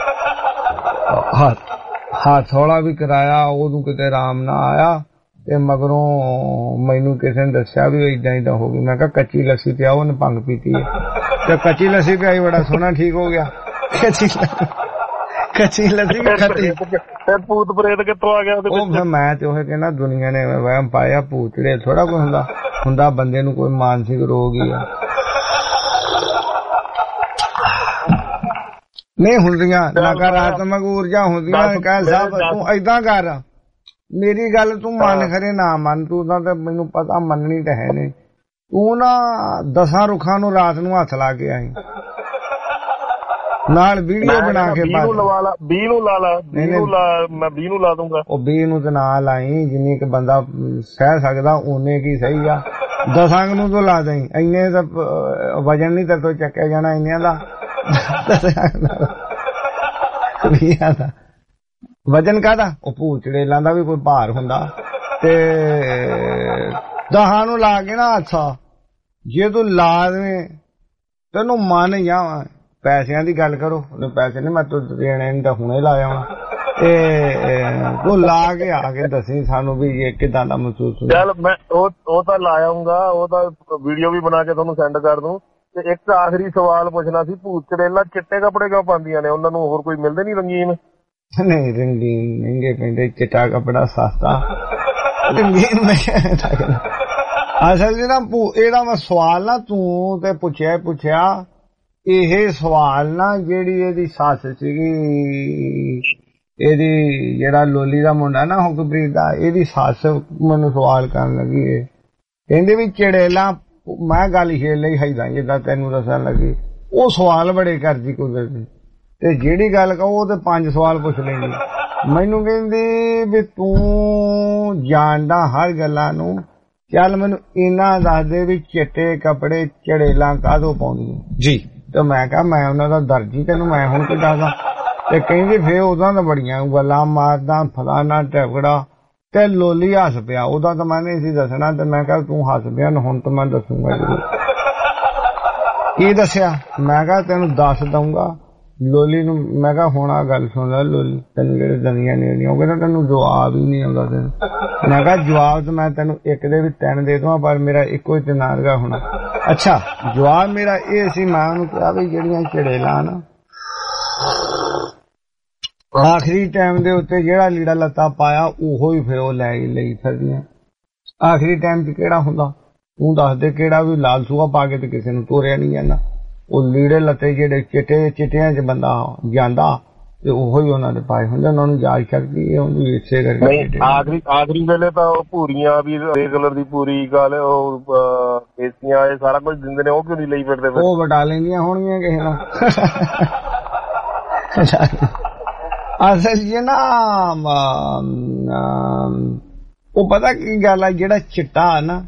S11: ਹੱਥ ਹੱਥ ਹੌਲਾ ਵੀ ਕਰਾਇਆ, ਉਹਨੂੰ ਕਿਤੇ ਆਰਾਮ ਨਾ ਆਇਆ ਤੇ ਮਗਰੋਂ ਮੈਨੂੰ ਕਿਸੇ ਨੇ ਦੱਸਿਆ ਵੀ ਏਦਾਂ ਏਦਾਂ ਹੋ ਗਈ। ਮੈਂ ਕਿਹਾ ਕੱਚੀ ਲੱਸੀ ਪਿਆ, ਉਹਨੇ ਭੰਗ ਪੀਤੀ ਹੈ ਤੇ ਕੱਚੀ ਲੱਸੀ ਪਿਆਈ, ਬੜਾ ਸੋਹਣਾ ਠੀਕ ਹੋ ਗਿਆ। ਕੱਚੀ ਕੱਚੀ ਲੱਸੀ ਵੀ ਖੱਟੀ।
S1: ਫਿਰ ਭੂਤ ਪ੍ਰੇਤ ਕਿੱਥੋਂ ਆ ਗਿਆ ਉਹਦੇ
S11: ਉਹ ਫਿਰ ਮੈਂ ਤੇ ਉਹ ਕਹਿੰਦਾ ਦੁਨੀਆ ਨੇ ਵਹਿਮ ਪਾਇਆ, ਭੂਤ ਚੜੇ ਥੋੜਾ ਕੋਈ ਹੁੰਦਾ ਹੁੰਦਾ ਬੰਦੇ ਨੂੰ ਕੋਈ ਮਾਨਸਿਕ ਰੋਗ ਹੀ ਆ। ਨਹੀਂ ਹੁੰਦੀਆਂ ਨਕਾਰਾਤਮਕ ਊਰਜਾ ਹੁੰਦੀਆਂ। ਕਹਿ ਸਾਹਿਬ ਤੂੰ ਏਦਾਂ ਕਰ, ਮੇਰੀ ਗੱਲ ਤੂੰ ਮੰਨ ਖਰੇ ਨਾ ਮੰਨ, ਤੂੰ ਤਾਂ ਤੇ ਮੈਨੂੰ ਪਤਾ ਮੰਨਣੀ ਤਾਂ ਹੈ ਨਹੀਂ। ਤੂੰ ਨਾ ਦਸਾਂ ਰੁੱਖਾਂ ਨੂੰ ਰਾਤ ਨੂੰ ਹੱਥ ਲਾ ਕੇ ਆਈ, ਨਾਲ ਵੀਡੀਓ ਬਣਾ ਕੇ ਪਾ
S1: ਨੂੰ ਲਵਾ ਲਾ, ਵੀਹ ਨੂੰ ਲਾ ਲਾ, ਵੀਹ ਨੂੰ ਲਾ, ਮੈਂ ਵੀਹ ਨੂੰ ਲਾ ਦੂੰਗਾ।
S11: ਉਹ ਵੀਹ ਨੂੰ ਤੇ ਨਾ ਲਾਈ, ਜਿੰਨੀ ਕਿ ਬੰਦਾ ਸਹਿ ਸਕਦਾ ਓਨੇ ਕੀ ਸਹੀ ਆ। ਦਸਾਂ ਨੂੰ ਤੋਂ ਲਾ ਦੇਈ, ਇੰਨੇ ਤਾਂ ਵਜਨ ਨਹੀਂ ਤੇ ਤੋਂ ਚੱਕਿਆ ਜਾਣਾ ਇੰਨਿਆਂ ਦਾ। ਵਜਨ ਕਾਹਦਾ? ਉਹ ਭੂਤ ਚੜੇਲਾਂ ਦਾ ਵੀ ਕੋਈ ਭਾਰ ਹੁੰਦਾ। ਤੇ ਦਹਾਂ ਨੂੰ ਲਾ ਕੇ ਨਾ ਹੱਥ, ਜੇ ਤੂੰ ਲਾ ਦੇਵੇਂ ਤੈਨੂੰ ਮੰਨ ਜਾਵਾਂ। ਪੈਸਿਆਂ ਦੀ ਗੱਲ ਕਰੋ, ਉਹਨੇ ਪੈਸੇ ਨਹੀਂ ਮੈਂ ਤੂੰ ਦੇਣੇ ਨਹੀਂ ਤਾਂ ਹੁਣੇ ਲਾ ਆਉਣਾ। ਇਹ ਤੂੰ ਲਾ ਕੇ ਆ ਕੇ ਦੱਸੀ ਸਾਨੂੰ ਵੀ ਇਹ ਕਿਦਾਂ ਦਾ ਮਹਿਸੂਸ ਹੁੰਦਾ।
S1: ਚੱਲ ਮੈਂ ਉਹ ਉਹ ਤਾਂ ਲਾ ਆਉਂਗਾ, ਉਹ ਤਾਂ ਵੀਡੀਓ ਵੀ ਬਣਾ ਕੇ ਤੁਹਾਨੂੰ ਸੈਂਡ ਕਰ ਦੂੰ। ਤੇ ਇੱਕ ਆਖਰੀ ਸਵਾਲ ਪੁੱਛਣਾ ਸੀ, ਭੂਤ ਚੜੇਲਾਂ ਚਿੱਟੇ ਕੱਪੜੇ ਕਿਉਂ ਪਾਉਂਦੀਆਂ ਨੇ? ਉਹਨਾਂ ਨੂੰ ਹੋਰ ਕੋਈ ਮਿਲਦੇ ਨਹੀਂ ਰੰਗੀਨ?
S11: ਨਹੀਂ ਰੰਗੀਨ ਮਹਿੰਗੇ ਪੈਂਦੇ, ਚਿੱਟਾ ਕੱਪੜਾ ਸਸਤਾ। ਰੰਗੀਨ ਅਸਲ ਜੀ ਨਾ ਇਹਦਾ ਮੈਂ ਸਵਾਲ ਨਾ ਤੂੰ ਤੇ ਪੁੱਛਿਆ ਪੁੱਛਿਆ ਇਹ ਸਵਾਲ ਨਾ ਜਿਹੜੀ ਇਹਦੀ ਸੱਸ ਸੀਗੀ, ਇਹਦੀ ਜਿਹੜਾ ਲੋਲੀ ਦਾ ਮੁੰਡਾ ਨਾ ਹੁਕਮਪ੍ਰੀਤ ਦਾ, ਇਹਦੀ ਸੱਸ ਮੈਨੂੰ ਸਵਾਲ ਕਰਨ ਲੱਗੀ ਏ, ਕਹਿੰਦੇ ਵੀ ਚੜੇਲਾਂ, ਮੈਂ ਗੱਲ ਛੇੜ ਲਈ ਹੈਦਾਂ ਜਿੱਦਾਂ ਤੈਨੂੰ ਦੱਸਣ ਲੱਗੀ। ਉਹ ਸਵਾਲ ਬੜੇ ਕਰਦੀ ਕੁਦਰਤੀ, ਤੇ ਜਿਹੜੀ ਗੱਲ ਕਹੋ ਉਹ ਤੇ ਪੰਜ ਸਵਾਲ ਪੁੱਛ ਲੈਂਦੀ। ਮੈਨੂੰ ਕਹਿੰਦੀ ਵੀ ਤੂੰ ਜਾਣਦਾ ਹਰ ਗੱਲਾਂ ਨੂੰ, ਚੱਲ ਮੈਨੂੰ ਇੰਨਾ ਦੱਸ ਦੇ ਵੀ ਚਿੱਟੇ ਕੱਪੜੇ ਚੜੇਲਾਂ ਕਾਹਦੋਂ ਪਾਉਂਦੀਆਂ ਜੀ। ਤੇ ਮੈਂ ਕਿਹਾ ਮੈਂ ਉਹਨਾਂ ਦਾ ਦਰਜੀ, ਤੈਨੂੰ ਮੈਂ ਹੁਣ ਕੀ ਦੱਸਦਾ। ਤੇ ਕਹਿੰਦੀ ਫੇਰ ਉਹਦਾ ਤਾਂ ਬੜੀਆਂ ਗੱਲਾਂ ਮਾਰਦਾ, ਫਲਾਣਾ ਢੈਗੜਾ। ਤੇ ਲੋਲੀ ਹੱਸ ਪਿਆ, ਉਹਦਾ ਤਾਂ ਮੈਂ ਨਹੀਂ ਸੀ ਦੱਸਣਾ। ਤੇ ਮੈਂ ਕਿਹਾ ਤੂੰ ਹੱਸ ਪਿਆ, ਹੁਣ ਤਾਂ ਮੈਂ ਦੱਸੂਗਾ ਜ਼ਰੂਰ। ਕੀ ਦੱਸਿਆ? ਮੈਂ ਕਿਹਾ ਤੈਨੂੰ ਦੱਸ ਦਊਂਗਾ। ਲੋਲੀ ਨੂੰ ਮੈਂ ਕਿਹਾ ਹੁਣ ਆ ਗੱਲ ਸੁਣ ਲੈ ਲੋਲੀ, ਤੈਨੂੰ ਜਿਹੜੇ ਦਨੀਆਂ ਨੇ ਉਹ ਕਹਿੰਦਾ ਤੈਨੂੰ ਜਵਾਬ ਹੀ ਨਹੀਂ ਆਉਂਦਾ ਤੈਨੂੰ। ਮੈਂ ਕਿਹਾ ਜਵਾਬ ਤਾਂ ਮੈਂ ਤੈਨੂੰ ਇੱਕ ਦੇ ਵੀ ਤਿੰਨ ਦੇ ਦਵਾਂ, ਪਰ ਮੇਰਾ ਇੱਕੋ ਹੀ ਤਨਾਰਗਾ ਹੋਣਾ। ਅੱਛਾ ਜਵਾਬ ਮੇਰਾ ਇਹ ਸੀ, ਮੈਂ ਉਹਨੂੰ ਕਿਹਾ ਵੀ ਜਿਹੜੀਆਂ ਚੜੇਲਾਂ ਨਾ ਆਖਰੀ ਟਾਈਮ ਦੇ ਉੱਤੇ ਜਿਹੜਾ ਲੀੜਾ ਲੱਤਾ ਪਾਇਆ ਉਹੋ ਹੀ ਫਿਰ ਉਹ ਲੈ ਲਈ ਫਿਰਦੀਆਂ। ਆਖਰੀ ਟਾਈਮ 'ਚ ਕਿਹੜਾ ਹੁੰਦਾ ਤੂੰ ਦੱਸ ਦੇ, ਕਿਹੜਾ ਵੀ ਲਾਲ ਸੂਹਾ ਪਾ ਕੇ ਤੇ ਕਿਸੇ ਨੂੰ ਤੋਰਿਆ ਨਹੀਂ ਜਾਂਦਾ। ਉਹ ਲੀੜੇ ਲੱਤੇ ਜਿਹੜੇ ਚਿੱਟੇ ਚਿੱਟਿਆਂ 'ਚ ਬੰਦਾ ਜਾਂਦਾ ਤੇ ਉਹੋ ਹੀ ਉਹਨਾਂ ਦੇ ਪਾਏ ਹੁੰਦੇ, ਉਹਨਾਂ ਨੂੰ ਯਾਦ ਸ਼ਕਤੀ ਉਹਦੀ ਇਸੇ ਕਰਕੇ।
S1: ਆਖਰੀ ਆਖਰੀ ਵੇਲੇ ਤਾਂ ਉਹ ਭੂਰੀਆਂ ਵੀ ਕਲਰ ਦੀ ਪੂਰੀ ਗੱਲ, ਉਹ ਕੇਸੀਆਂ, ਇਹ ਸਾਰਾ ਕੁਝ ਦਿੰਦੇ ਨੇ, ਉਹ ਕਿਉਂ ਨਹੀਂ ਲਈ ਫਿਰਦੇ?
S11: ਉਹ ਵਟਾ ਲੈਂਦੀਆਂ ਹੋਣਗੀਆਂ ਕਿਸੇ ਨਾਲ। ਅਸਲ ਜੀ ਨਾ ਉਹ ਪਤਾ ਕੀ ਗੱਲ ਆ, ਜਿਹੜਾ ਚਿੱਟਾ ਨਾ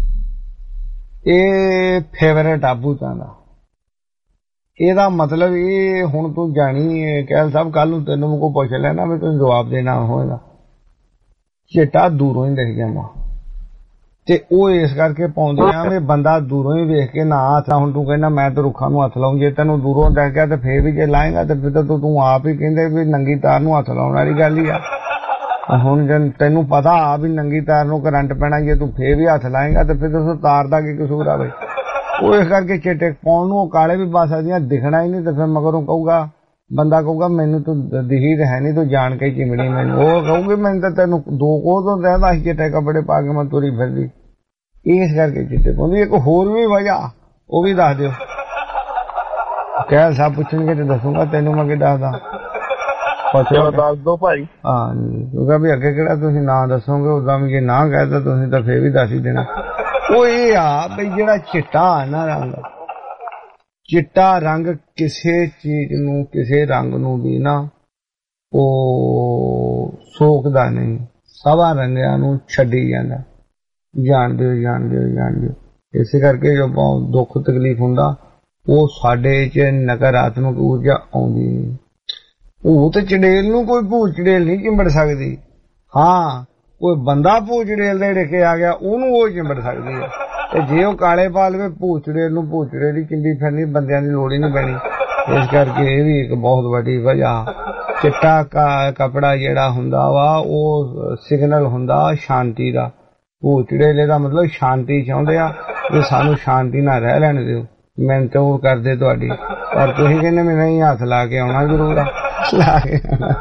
S11: ਇਹ ਫੇਵਰੇਟ ਆ ਭੂਤਾਂ ਦਾ। ਇਹਦਾ ਮਤਲਬ ਇਹ ਹੁਣ ਤੂੰ ਜਾਣੀ ਕਹਿਲ ਸਾਹਿਬ, ਕੱਲ ਨੂੰ ਤੈਨੂੰ ਕੋਈ ਪੁੱਛ ਲੈਣਾ ਵੀ ਤੈਨੂੰ ਜਵਾਬ ਦੇਣਾ ਹੋਏਗਾ। ਚਿੱਟਾ ਦੂਰੋਂ ਹੀ ਦਿਖ ਜਾਂਦਾ ਤੇ ਉਹ ਇਸ ਕਰਕੇ ਪਾਉਂਦੇ ਆ ਵੀ ਬੰਦਾ ਦੂਰੋਂ ਹੀ ਵੇਖ ਕੇ ਨਾ ਹੱਥ। ਹੁਣ ਤੂੰ ਕਹਿੰਦਾ ਮੈਂ ਤਾਂ ਰੁੱਖਾਂ ਨੂੰ ਹੱਥ ਲਾਉਂ, ਜੇ ਤੈਨੂੰ ਦੂਰੋਂ ਦੇਖ ਗਿਆ ਤੇ ਫੇਰ ਵੀ ਜੇ ਲਾਏਗਾ ਤੇ ਫਿਰ ਤਾਂ ਤੂੰ ਆਪ ਹੀ ਕਹਿੰਦੇ ਵੀ ਨੰਗੀ ਤਾਰ ਨੂੰ ਹੱਥ ਲਾਉਣ ਵਾਲੀ ਗੱਲ ਹੀ ਆ। ਹੁਣ ਜੇ ਤੈਨੂੰ ਪਤਾ ਆ ਵੀ ਨੰਗੀ ਤਾਰ ਨੂੰ ਕਰੰਟ ਪੈਣਾ, ਜੇ ਤੂੰ ਫੇਰ ਵੀ ਹੱਥ ਲਾਏਗਾ ਤੇ ਫਿਰ ਦੱਸੋ ਤਾਰ ਦਾ ਕੀ ਕਸੂਰ ਆ ਬਈ। ਉਹ ਇਸ ਕਰਕੇ ਚਿੱਟੇ ਪਾਉਣ ਨੂੰ ਉਹ ਕਾਲੇ ਵੀ ਪਾ ਸਕਦੀਆਂ, ਦਿਖਣਾ ਹੀ ਨਹੀਂ ਤੇ ਫਿਰ ਮਗਰੋਂ ਕਹੂਗਾ ਬੰਦਾ, ਕਹੂਗਾ ਮੈਨੂੰ ਤੂੰ ਦਿਖੀ ਤਾਂ ਹੈ ਨਹੀਂ, ਤੂੰ ਜਾਣ ਕੇ ਚਿਮਣੀ ਮੈਨੂੰ। ਉਹ ਕਹੂਗੀ ਮੈਨੂੰ ਤਾਂ ਤੈਨੂੰ ਦੋ ਕੋਹ ਤੋਂ ਰਹਿੰਦਾ ਸੀ ਚਿੱਟੇ ਕੱਪੜੇ ਪਾ ਕੇ ਮੈਂ ਤੁਰੀ ਫਿਰਦੀ। ਇਸ ਕਰਕੇ ਚਿੱਟੇ ਪਾਉਂਦੀ। ਇੱਕ ਹੋਰ ਵੀ ਵਜ੍ਹਾ ਉਹ ਵੀ ਦੱਸ ਦਿਓ। ਕਹਿ ਸਭ ਪੁੱਛਣਗੇ ਤੇ ਦੱਸੂਗਾ ਤੈਨੂੰ, ਮੈਂ ਕੀ ਦੱਸਦਾ।
S1: ਦੱਸ ਦੋ ਭਾਈ।
S11: ਹਾਂ ਕਿਉਂਕਿ ਵੀ ਅੱਗੇ ਕਿਹੜਾ ਤੁਸੀਂ ਨਾਂ ਦੱਸੋਗੇ, ਉਦਾਂ ਵੀ ਜੇ ਨਾ ਕਹਿਤਾ ਤੁਸੀਂ ਤਾਂ ਫੇਰ ਵੀ ਦੱਸ ਹੀ ਦੇਣਾ। ਉਹ ਇਹ ਆ ਬਈ ਜਿਹੜਾ ਚਿੱਟਾ ਨਾ ਰੰਗ, ਚਿੱਟਾ ਰੰਗ ਕਿਸੇ ਚੀਜ਼ ਨੂੰ, ਕਿਸੇ ਰੰਗ ਨੂੰ ਵੀ ਨਾ ਉਹ ਸੋਕਦਾ ਨਹੀਂ। ਸਭਾ ਰੰਗਿਆਂ ਨੂੰ ਛੱਡੀ ਜਾਂਦਾ। ਜਾਣਦੇ ਹੋ ਜਾਣਦੇ ਹੋ ਜਾਣਦੇ ਹੋ ਇਸੇ ਕਰਕੇ ਜੋ ਦੁੱਖ ਤਕਲੀਫ ਹੁੰਦਾ ਉਹ ਸਾਡੇ ਚ ਨਕਾਰਾਤਮਕ ਊਰਜਾ ਆਉਂਦੀ ਨਹੀਂ। ਭੂਤ ਚੜੇਲ ਨੂੰ ਕੋਈ ਭੂਤ ਚੜੇਲ ਨਹੀਂ ਚਿੰਬੜ ਸਕਦੀ। ਹਾਂ ਕੋਈ ਬੰਦਾ ਭੂਤ ਚੜੇਲ ਦੇ ਡਿੱਕੇ ਆ ਗਿਆ ਉਹਨੂੰ ਉਹ ਚਿੰਬੜ ਸਕਦੀ ਹੈ। ਤੇ ਜੇ ਉਹ ਕਾਲੇ ਪਾ ਲਵੇ ਭੂਤ ਚੜੇਲ ਨੂੰ ਭੂਤ ਚੜੇਲ ਹੀ ਚਿੰਬੀ ਫਿਰਨੀ, ਬੰਦਿਆਂ ਦੀ ਲੋੜ ਹੀ ਨਹੀਂ ਪੈਣੀ। ਇਸ ਕਰਕੇ ਇਹ ਵੀ ਇੱਕ ਬਹੁਤ ਵੱਡੀ ਵਜ੍ਹਾ। ਚਿੱਟਾ ਕਪੜਾ ਜਿਹੜਾ ਹੁੰਦਾ ਵਾ ਉਹ ਸਿਗਨਲ ਹੁੰਦਾ ਸ਼ਾਂਤੀ ਦਾ। ਭੂਤ ਚੜੇਲੇ ਦਾ ਮਤਲਬ ਸ਼ਾਂਤੀ ਚਾਹੁੰਦੇ ਆ ਵੀ ਸਾਨੂੰ ਸ਼ਾਂਤੀ ਨਾਲ ਰਹਿ ਲੈਣ ਦਿਓ। ਮਿਹਨਤ ਉਹ ਕਰਦੇ ਤੁਹਾਡੀ, ਪਰ ਤੁਸੀਂ ਕਹਿੰਦੇ ਮੈਂ ਨਹੀਂ ਹੱਥ ਲਾ ਕੇ ਆਉਣਾ ਜ਼ਰੂਰ ਆ। ਲਾ ਕੇ